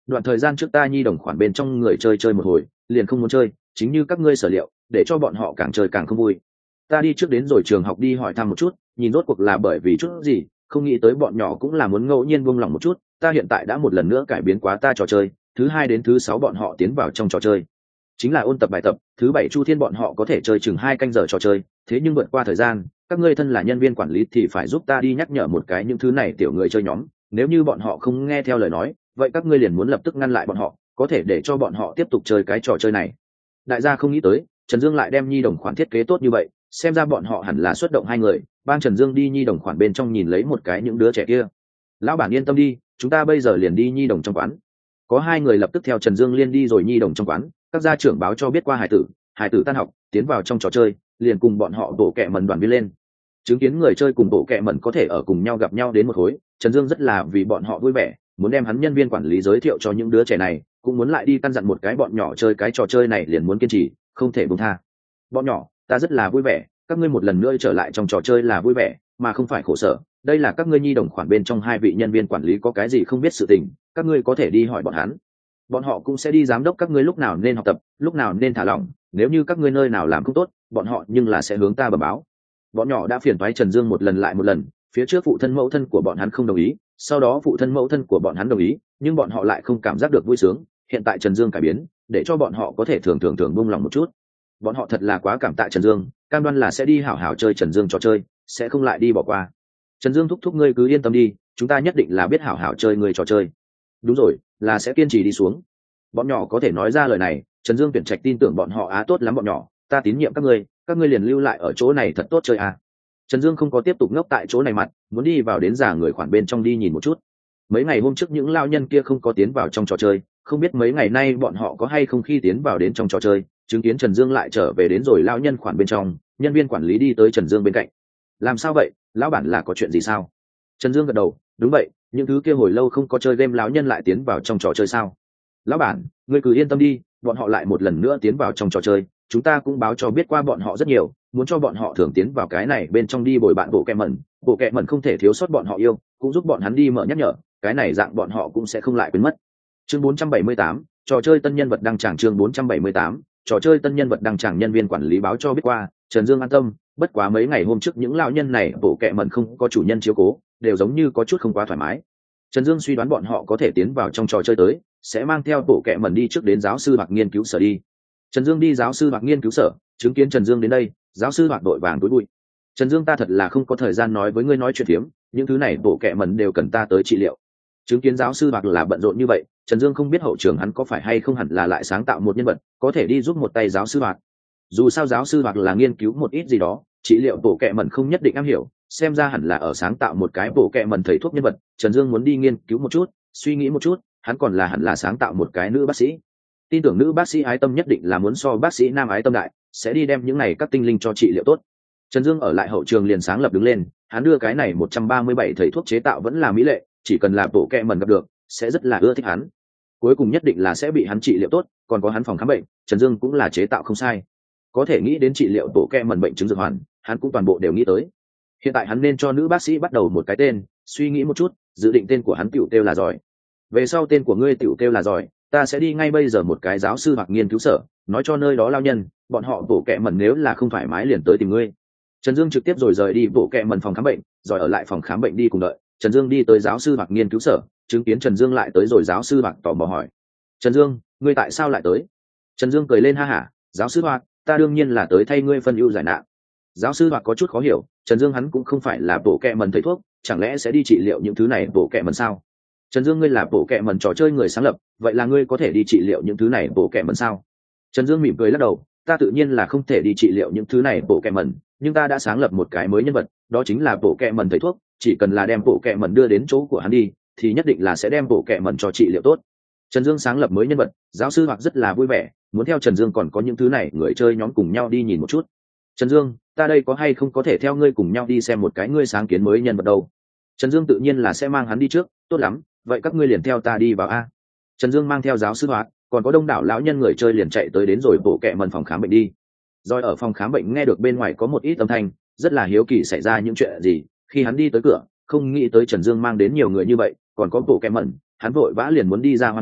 đoạn thời gian trước ta nhi đồng khoản bên trong người chơi chơi một hồi liền không muốn chơi, chính như các ngươi sở liệu, để cho bọn họ càng chơi càng không vui. Ta đi trước đến rồi trường học đi hỏi thăm một chút, nhìn rốt cuộc là bởi vì chút gì, không nghĩ tới bọn nhỏ cũng là muốn ngẫu nhiên buông lỏng một chút. Ta hiện tại đã một lần nữa cải biến quá ta trò chơi, thứ hai đến thứ sáu bọn họ tiến vào trong trò chơi chính là ôn tập bài tập, thứ bảy chu thiên bọn họ có thể chơi chừng hai canh giờ trò chơi. Thế nhưng vượt qua thời gian, các ngươi thân là nhân viên quản lý thì phải giúp ta đi nhắc nhở một cái những thứ này tiểu người chơi nhóm, nếu như bọn họ không nghe theo lời nói, vậy các ngươi liền muốn lập tức ngăn lại bọn họ, có thể để cho bọn họ tiếp tục chơi cái trò chơi này. Đại gia không nghĩ tới Trần Dương lại đem nhi đồng khoản thiết kế tốt như vậy, xem ra bọn họ hẳn là xuất động hai người, ban Trần Dương đi nhi đồng khoản bên trong nhìn lấy một cái những đứa trẻ kia. Lão bản yên tâm đi, chúng ta bây giờ liền đi nhi đồng trong quán. Có hai người lập tức theo Trần Dương liên đi rồi nhi đồng trong quán. Các gia trưởng báo cho biết qua hải tử, hải tử tan học tiến vào trong trò chơi, liền cùng bọn họ bộ kẹ mẩn đoàn viên lên. Chứng kiến người chơi cùng bộ kẹ mẩn có thể ở cùng nhau gặp nhau đến một khối, Trần Dương rất là vì bọn họ vui vẻ, muốn đem hắn nhân viên quản lý giới thiệu cho những đứa trẻ này, cũng muốn lại đi căn dặn một cái bọn nhỏ chơi cái trò chơi này liền muốn kiên trì, không thể buông tha. Bọn nhỏ, ta rất là vui vẻ, các ngươi một lần nữa trở lại trong trò chơi là vui vẻ, mà không phải khổ sở. Đây là các ngươi nhi đồng khoản bên trong hai vị nhân viên quản lý có cái gì không biết sự tình, các ngươi có thể đi hỏi bọn hắn. Bọn họ cũng sẽ đi giám đốc các ngươi lúc nào nên học tập, lúc nào nên thả lỏng, nếu như các ngươi nơi nào làm không tốt, bọn họ nhưng là sẽ hướng ta bẩm báo. Bọn nhỏ đã phiền toái Trần Dương một lần lại một lần, phía trước phụ thân mẫu thân của bọn hắn không đồng ý, sau đó phụ thân mẫu thân của bọn hắn đồng ý, nhưng bọn họ lại không cảm giác được vui sướng. Hiện tại Trần Dương cải biến, để cho bọn họ có thể thường thường thường buông lòng một chút. Bọn họ thật là quá cảm tạ Trần Dương, cam đoan là sẽ đi hảo hảo chơi Trần Dương trò chơi, sẽ không lại đi bỏ qua. Trần Dương thúc thúc ngươi cứ yên tâm đi, chúng ta nhất định là biết hảo hảo chơi người trò chơi. Đúng rồi, là sẽ kiên trì đi xuống. Bọn nhỏ có thể nói ra lời này, Trần Dương tuyển trạch tin tưởng bọn họ. Á tốt lắm bọn nhỏ, ta tín nhiệm các ngươi, các ngươi liền lưu lại ở chỗ này thật tốt chơi à. Trần Dương không có tiếp tục ngốc tại chỗ này mặt, muốn đi vào đến già người khoản bên trong đi nhìn một chút. Mấy ngày hôm trước những lao nhân kia không có tiến vào trong trò chơi, không biết mấy ngày nay bọn họ có hay không khi tiến vào đến trong trò chơi. Chứng kiến Trần Dương lại trở về đến rồi lao nhân khoản bên trong, nhân viên quản lý đi tới Trần Dương bên cạnh. Làm sao vậy, lão bản là có chuyện gì sao? Trần Dương gật đầu, đúng vậy, những thứ kia hồi lâu không có chơi game lão nhân lại tiến vào trong trò chơi sao? Lão bản, ngươi cứ yên tâm đi, bọn họ lại một lần nữa tiến vào trong trò chơi, chúng ta cũng báo cho biết qua bọn họ rất nhiều, muốn cho bọn họ thường tiến vào cái này bên trong đi bồi bạn bộ kẹ mẩn, bộ kẹ mẩn không thể thiếu sót bọn họ yêu, cũng giúp bọn hắn đi mở nhắc nhở, cái này dạng bọn họ cũng sẽ không lại quên mất. Chương bốn trăm bảy mươi tám, trò chơi tân nhân vật đăng tràng. Chương bốn trăm bảy mươi tám, trò chơi tân nhân vật đăng tràng. Nhân viên quản lý báo cho biết qua, Trần Dương an tâm, bất quá mấy ngày hôm trước những lão nhân này bộ kẹ mẩn không có chủ nhân chiếu cố, đều giống như có chút không quá thoải mái. Trần Dương suy đoán bọn họ có thể tiến vào trong trò chơi tới, sẽ mang theo bộ kẹ mẩn đi trước đến giáo sư Bạc nghiên cứu sở đi. Trần Dương đi giáo sư Bạc nghiên cứu sở, chứng kiến Trần Dương đến đây, giáo sư Bạc đội vàng túi bụi. Trần Dương ta thật là không có thời gian nói với ngươi nói chuyện phiếm, những thứ này bộ kẹ mẩn đều cần ta tới trị liệu. Chứng kiến giáo sư Bạc là bận rộn như vậy, Trần Dương không biết hậu trường hắn có phải hay không hẳn là lại sáng tạo một nhân vật, có thể đi giúp một tay giáo sư Bạc. Dù sao giáo sư Bạc là nghiên cứu một ít gì đó, trị liệu bộ kẹ mẩn không nhất định am hiểu, xem ra hẳn là ở sáng tạo một cái bộ kẹ mẩn thầy thuốc nhân vật. Trần Dương muốn đi nghiên cứu một chút, suy nghĩ một chút, hắn còn là hẳn là sáng tạo một cái nữ bác sĩ. Tin tưởng nữ bác sĩ ái tâm nhất định là muốn so bác sĩ nam ái tâm đại, sẽ đi đem những này các tinh linh cho trị liệu tốt. Trần Dương ở lại hậu trường liền sáng lập đứng lên, hắn đưa cái này một trăm ba mươi bảy thầy thuốc chế tạo vẫn là mỹ lệ, chỉ cần là bộ kẹ mẩn gặp được, sẽ rất là ưa thích hắn. Cuối cùng nhất định là sẽ bị hắn trị liệu tốt, còn có hắn phòng khám bệnh, Trần Dương cũng là chế tạo không sai. Có thể nghĩ đến trị liệu bộ kẹ mẩn bệnh chứng dược hoàn, hắn cũng toàn bộ đều nghĩ tới. Hiện tại hắn nên cho nữ bác sĩ bắt đầu một cái tên, suy nghĩ một chút, dự định tên của hắn tiểu tiêu là giỏi. Về sau tên của ngươi tiểu tiêu là giỏi, ta sẽ đi ngay bây giờ một cái giáo sư hoặc nghiên cứu sở, nói cho nơi đó lao nhân, bọn họ bộ kẹ mẩn nếu là không thoải mái liền tới tìm ngươi. Trần Dương trực tiếp rồi rời đi bộ kẹ mẩn phòng khám bệnh, rồi ở lại phòng khám bệnh đi cùng đợi. Trần Dương đi tới giáo sư hoặc nghiên cứu sở, chứng kiến Trần Dương lại tới rồi, giáo sư hoặc tò mò hỏi: Trần Dương, ngươi tại sao lại tới? Trần Dương cười lên ha hả: giáo sư hoặc, ta đương nhiên là tới thay ngươi phân ưu giải nạn. Giáo sư hoặc có chút khó hiểu, Trần Dương hắn cũng không phải là bộ kẹ mẩn thầy thuốc, chẳng lẽ sẽ đi trị liệu những thứ này bộ kẹ mẩn sao? Trần Dương, ngươi là bộ kẹ mẩn trò chơi người sáng lập, vậy là ngươi có thể đi trị liệu những thứ này bộ kẹ mẩn sao? Trần Dương mỉm cười lắc đầu: ta tự nhiên là không thể đi trị liệu những thứ này bộ kẹ mẩn, nhưng ta đã sáng lập một cái mới nhân vật, đó chính là bộ kẹ mẩn thầy thuốc, chỉ cần là đem bộ kẹ mẩn đưa đến chỗ của hắn đi, thì nhất định là sẽ đem bộ kẹ mẩn cho trị liệu tốt. Trần Dương sáng lập mới nhân vật, giáo sư hoặc rất là vui vẻ, muốn theo Trần Dương còn có những thứ này người chơi nhóm cùng nhau đi nhìn một chút. Trần Dương, ta đây có hay không có thể theo ngươi cùng nhau đi xem một cái ngươi sáng kiến mới nhân vật đâu? Trần Dương tự nhiên là sẽ mang hắn đi trước. Tốt lắm, vậy các ngươi liền theo ta đi vào a. Trần Dương mang theo giáo sư hoặc, còn có đông đảo lão nhân người chơi liền chạy tới đến rồi bộ kẹ mẩn phòng khám bệnh đi. Rồi ở phòng khám bệnh nghe được bên ngoài có một ít âm thanh, rất là hiếu kỳ xảy ra những chuyện gì. Khi hắn đi tới cửa, không nghĩ tới Trần Dương mang đến nhiều người như vậy, còn có bộ kẹ mẩn, hắn vội vã liền muốn đi ra hoan nghênh,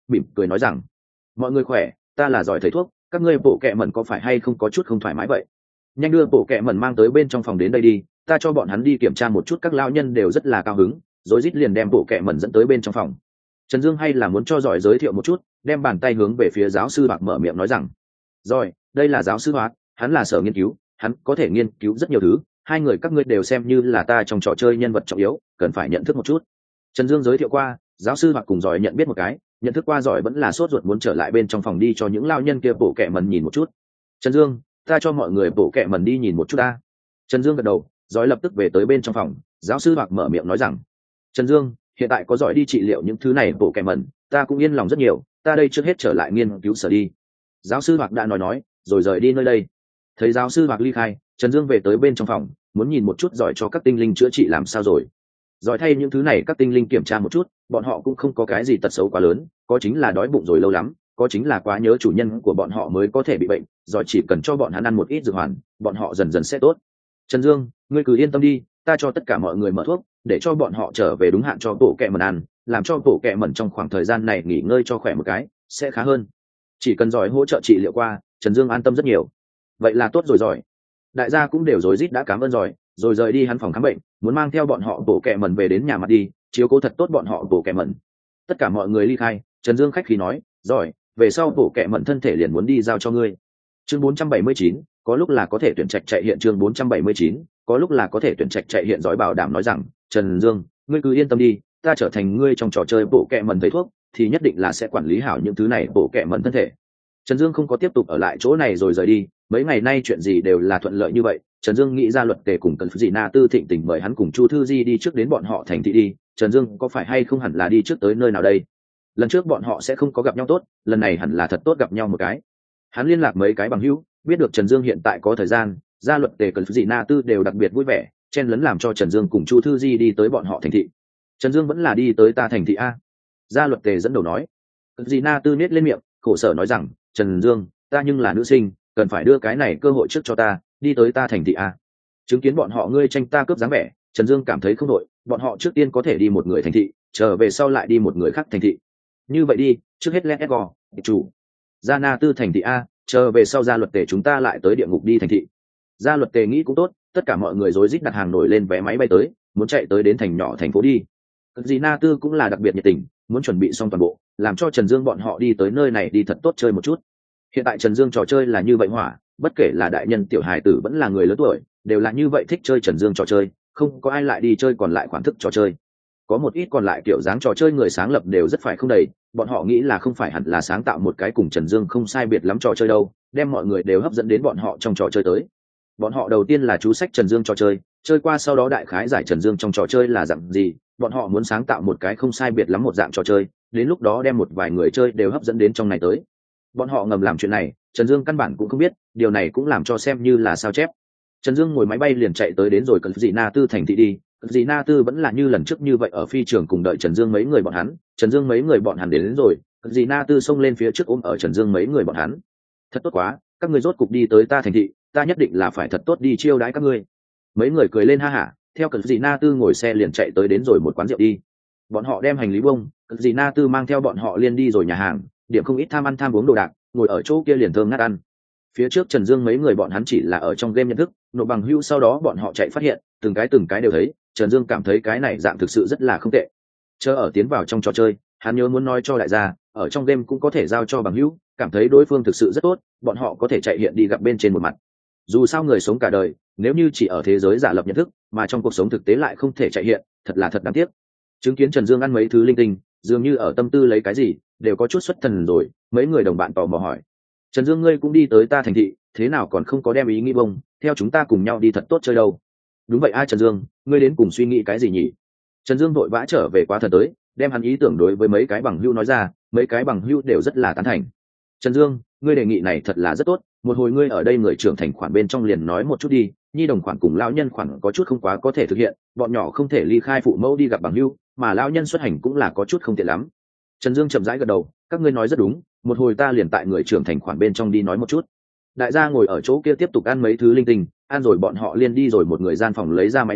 mỉm cười nói rằng: mọi người khỏe, ta là giỏi thầy thuốc, các ngươi bộ kệ mẩn có phải hay không có chút không thoải mái vậy? Nhanh đưa bộ kệ mẩn mang tới bên trong phòng đến đây đi, ta cho bọn hắn đi kiểm tra một chút. Các lao nhân đều rất là cao hứng, rồi rít liền đem bộ kệ mẩn dẫn tới bên trong phòng. Trần Dương hay là muốn cho giỏi giới thiệu một chút, đem bàn tay hướng về phía giáo sư Bạc mở miệng nói rằng: rồi, đây là giáo sư Bạc, hắn là sở nghiên cứu, hắn có thể nghiên cứu rất nhiều thứ, hai người các ngươi đều xem như là ta trong trò chơi nhân vật trọng yếu, cần phải nhận thức một chút. Trần Dương giới thiệu qua, giáo sư Bạc cùng giỏi nhận biết một cái, nhận thức qua giỏi vẫn là sốt ruột muốn trở lại bên trong phòng đi cho những lao nhân kia bộ kệ mẩn nhìn một chút. Trần Dương, ta cho mọi người bộ kệ mẩn đi nhìn một chút ta. Trần Dương gật đầu, giỏi lập tức về tới bên trong phòng. Giáo sư Bạc mở miệng nói rằng: Trần Dương, hiện tại có giỏi đi trị liệu những thứ này bộ kệ mẩn, ta cũng yên lòng rất nhiều, ta đây trước hết trở lại nghiên cứu sở đi. Giáo sư Bạc đã nói nói rồi rời đi nơi đây. Thấy giáo sư Bạc ly khai, Trần Dương về tới bên trong phòng, muốn nhìn một chút giỏi cho các tinh linh chữa trị làm sao rồi. Giỏi thay những thứ này các tinh linh kiểm tra một chút, bọn họ cũng không có cái gì tật xấu quá lớn, có chính là đói bụng rồi lâu lắm, có chính là quá nhớ chủ nhân của bọn họ mới có thể bị bệnh. Giỏi chỉ cần cho bọn hắn ăn một ít dược hoàn, bọn họ dần dần sẽ tốt. Trần Dương, ngươi cứ yên tâm đi, ta cho tất cả mọi người mở thuốc, để cho bọn họ trở về đúng hạn cho bộ kệ mẩn ăn, làm cho bộ kệ mẩn trong khoảng thời gian này nghỉ ngơi cho khỏe một cái, sẽ khá hơn. Chỉ cần giỏi hỗ trợ trị liệu qua, Trần Dương an tâm rất nhiều. Vậy là tốt rồi. Giỏi đại gia cũng đều rối rít đã cảm ơn giỏi, rồi rời đi hắn phòng khám bệnh, muốn mang theo bọn họ bộ kệ mẩn về đến nhà mặt đi, chiếu cố thật tốt bọn họ bộ kệ mẩn. Tất cả mọi người ly khai, Trần Dương khách khí nói: giỏi, về sau bộ kệ mẩn thân thể liền muốn đi giao cho ngươi. Chương bốn trăm bảy mươi chín, có lúc là có thể tuyển trạch chạy hiện. Chương bốn trăm bảy mươi chín, có lúc là có thể tuyển trạch chạy hiện. Giỏi bảo đảm nói rằng: Trần Dương, ngươi cứ yên tâm đi, ta trở thành ngươi trong trò chơi bộ kệ mẩn thầy thuốc, thì nhất định là sẽ quản lý hảo những thứ này bộ kệ mẩn thân thể. Trần Dương không có tiếp tục ở lại chỗ này rồi rời đi, mấy ngày nay chuyện gì đều là thuận lợi như vậy. Trần Dương nghĩ ra luật tề cùng cần dị na tư thịnh tình mời hắn cùng Chu Thư Di đi trước đến bọn họ thành thị đi. Trần Dương có phải hay không hẳn là đi trước tới nơi nào đây? Lần trước bọn họ sẽ không có gặp nhau tốt, lần này hẳn là thật tốt gặp nhau một cái. Hắn liên lạc mấy cái bằng hữu, biết được Trần Dương hiện tại có thời gian, gia luật tề cần dị na tư đều đặc biệt vui vẻ, chen lấn làm cho Trần Dương cùng Chu Thư Di đi tới bọn họ thành thị. Trần Dương vẫn là đi tới ta thành thị a. Gia luật tề dẫn đầu nói. Cần dị na tư nết lên miệng, khổ sở nói rằng: Trần Dương, ta nhưng là nữ sinh, cần phải đưa cái này cơ hội trước cho ta, đi tới ta thành thị a. Chứng kiến bọn họ ngươi tranh ta cướp dáng vẻ, Trần Dương cảm thấy không đội, bọn họ trước tiên có thể đi một người thành thị, trở về sau lại đi một người khác thành thị. Như vậy đi, trước hết let's go, chủ. Gia Na tư thành thị a, chờ về sau gia luật tề chúng ta lại tới địa ngục đi thành thị. Gia luật tề nghĩ cũng tốt, tất cả mọi người rối rít đặt hàng nổi lên vé máy bay tới, muốn chạy tới đến thành nhỏ thành phố đi. Dì Na tư cũng là đặc biệt nhiệt tình, muốn chuẩn bị xong toàn bộ, làm cho Trần Dương bọn họ đi tới nơi này đi thật tốt chơi một chút. Hiện tại Trần Dương trò chơi là như vậy hỏa, bất kể là đại nhân tiểu hài tử vẫn là người lớn tuổi, đều là như vậy thích chơi Trần Dương trò chơi, không có ai lại đi chơi còn lại khoản thức trò chơi. Có một ít còn lại kiểu dáng trò chơi người sáng lập đều rất phải không đầy, bọn họ nghĩ là không phải hẳn là sáng tạo một cái cùng Trần Dương không sai biệt lắm trò chơi đâu, đem mọi người đều hấp dẫn đến bọn họ trong trò chơi tới. Bọn họ đầu tiên là chú sách Trần Dương trò chơi, chơi qua sau đó đại khái giải Trần Dương trong trò chơi là dạng gì, bọn họ muốn sáng tạo một cái không sai biệt lắm một dạng trò chơi, đến lúc đó đem một vài người chơi đều hấp dẫn đến trong này tới. Bọn họ ngầm làm chuyện này, Trần Dương căn bản cũng không biết, điều này cũng làm cho xem như là sao chép. Trần Dương ngồi máy bay liền chạy tới đến rồi cần dị Na tư thành thị đi. Cần dị Na tư vẫn là như lần trước như vậy ở phi trường cùng đợi Trần Dương mấy người bọn hắn. Trần Dương mấy người bọn hắn đến, đến rồi, Cần dị Na tư xông lên phía trước ôm ở Trần Dương mấy người bọn hắn. Thật tốt quá, các ngươi rốt cục đi tới ta thành thị, ta nhất định là phải thật tốt đi chiêu đãi các ngươi. Mấy người cười lên ha hả, theo Cần dị Na tư ngồi xe liền chạy tới đến rồi một quán rượu đi. Bọn họ đem hành lý bông, Cần dị Na tư mang theo bọn họ liền đi rồi nhà hàng, điểm không ít tham ăn tham uống đồ đạc, ngồi ở chỗ kia liền thơm ngát ăn. Phía trước Trần Dương mấy người bọn hắn chỉ là ở trong game nhận thức, nộp bằng hưu sau đó bọn họ chạy phát hiện, từng cái từng cái đều thấy, Trần Dương cảm thấy cái này dạng thực sự rất là không tệ. Chờ ở tiến vào trong trò chơi, hắn nhớ muốn nói cho đại gia, ở trong game cũng có thể giao cho bằng hữu, cảm thấy đối phương thực sự rất tốt, bọn họ có thể chạy hiện đi gặp bên trên một mặt. Dù sao người sống cả đời, nếu như chỉ ở thế giới giả lập nhận thức, mà trong cuộc sống thực tế lại không thể chạy hiện, thật là thật đáng tiếc. Chứng kiến Trần Dương ăn mấy thứ linh tinh, dường như ở tâm tư lấy cái gì, đều có chút xuất thần rồi, mấy người đồng bạn tò mò hỏi: Trần Dương ngươi cũng đi tới ta thành thị, thế nào còn không có đem ý nghĩ bông, theo chúng ta cùng nhau đi thật tốt chơi đâu? Đúng vậy ai Trần Dương, ngươi đến cùng suy nghĩ cái gì nhỉ? Trần Dương vội vã trở về quá thần tới, đem hắn ý tưởng đối với mấy cái bằng hữu nói ra, mấy cái bằng hữu đều rất là tán thành. Trần Dương, ngươi đề nghị này thật là rất tốt, một hồi ngươi ở đây người trưởng thành khoản bên trong liền nói một chút đi, nhi đồng khoản cùng lão nhân khoản có chút không quá có thể thực hiện, bọn nhỏ không thể ly khai phụ mẫu đi gặp bằng hữu, mà lão nhân xuất hành cũng là có chút không tiện lắm. Trần Dương chậm rãi gật đầu, các ngươi nói rất đúng, một hồi ta liền tại người trưởng thành khoản bên trong đi nói một chút. Đại gia ngồi ở chỗ kia tiếp tục ăn mấy thứ linh tinh, ăn rồi bọn họ liền đi rồi một người gian phòng lấy ra máy tính,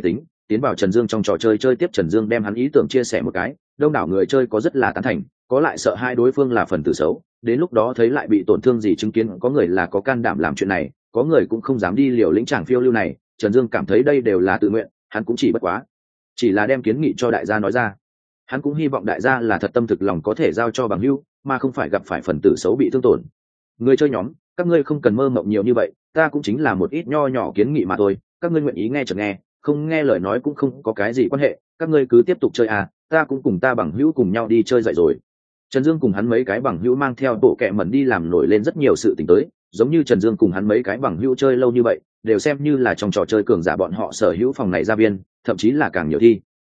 tiến vào Trần Dương trong trò chơi chơi tiếp. Trần Dương đem hắn ý tưởng chia sẻ một cái, đông đảo người chơi có rất là tán thành, có lại sợ hai đối phương là phần tử xấu, đến lúc đó thấy lại bị tổn thương gì, chứng kiến có người là có can đảm làm chuyện này, có người cũng không dám đi liều lĩnh tràng phiêu lưu này. Trần Dương cảm thấy đây đều là tự nguyện, hắn cũng chỉ bất quá chỉ là đem kiến nghị cho đại gia nói ra. Hắn cũng hy vọng đại gia là thật tâm thực lòng có thể giao cho bằng hữu, mà không phải gặp phải phần tử xấu bị thương tổn. Người chơi nhóm, các ngươi không cần mơ mộng nhiều như vậy, ta cũng chính là một ít nho nhỏ kiến nghị mà thôi, các ngươi nguyện ý nghe chợt nghe, không nghe lời nói cũng không có cái gì quan hệ, các ngươi cứ tiếp tục chơi à, ta cũng cùng ta bằng hữu cùng nhau đi chơi dậy rồi. Trần Dương cùng hắn mấy cái bằng hữu mang theo bộ kệ mẩn đi làm nổi lên rất nhiều sự tình tới, giống như Trần Dương cùng hắn mấy cái bằng hữu chơi lâu như vậy, đều xem như là trong trò chơi cường giả bọn họ sở hữu phòng này gia viên, thậm chí là càng nhiều thi.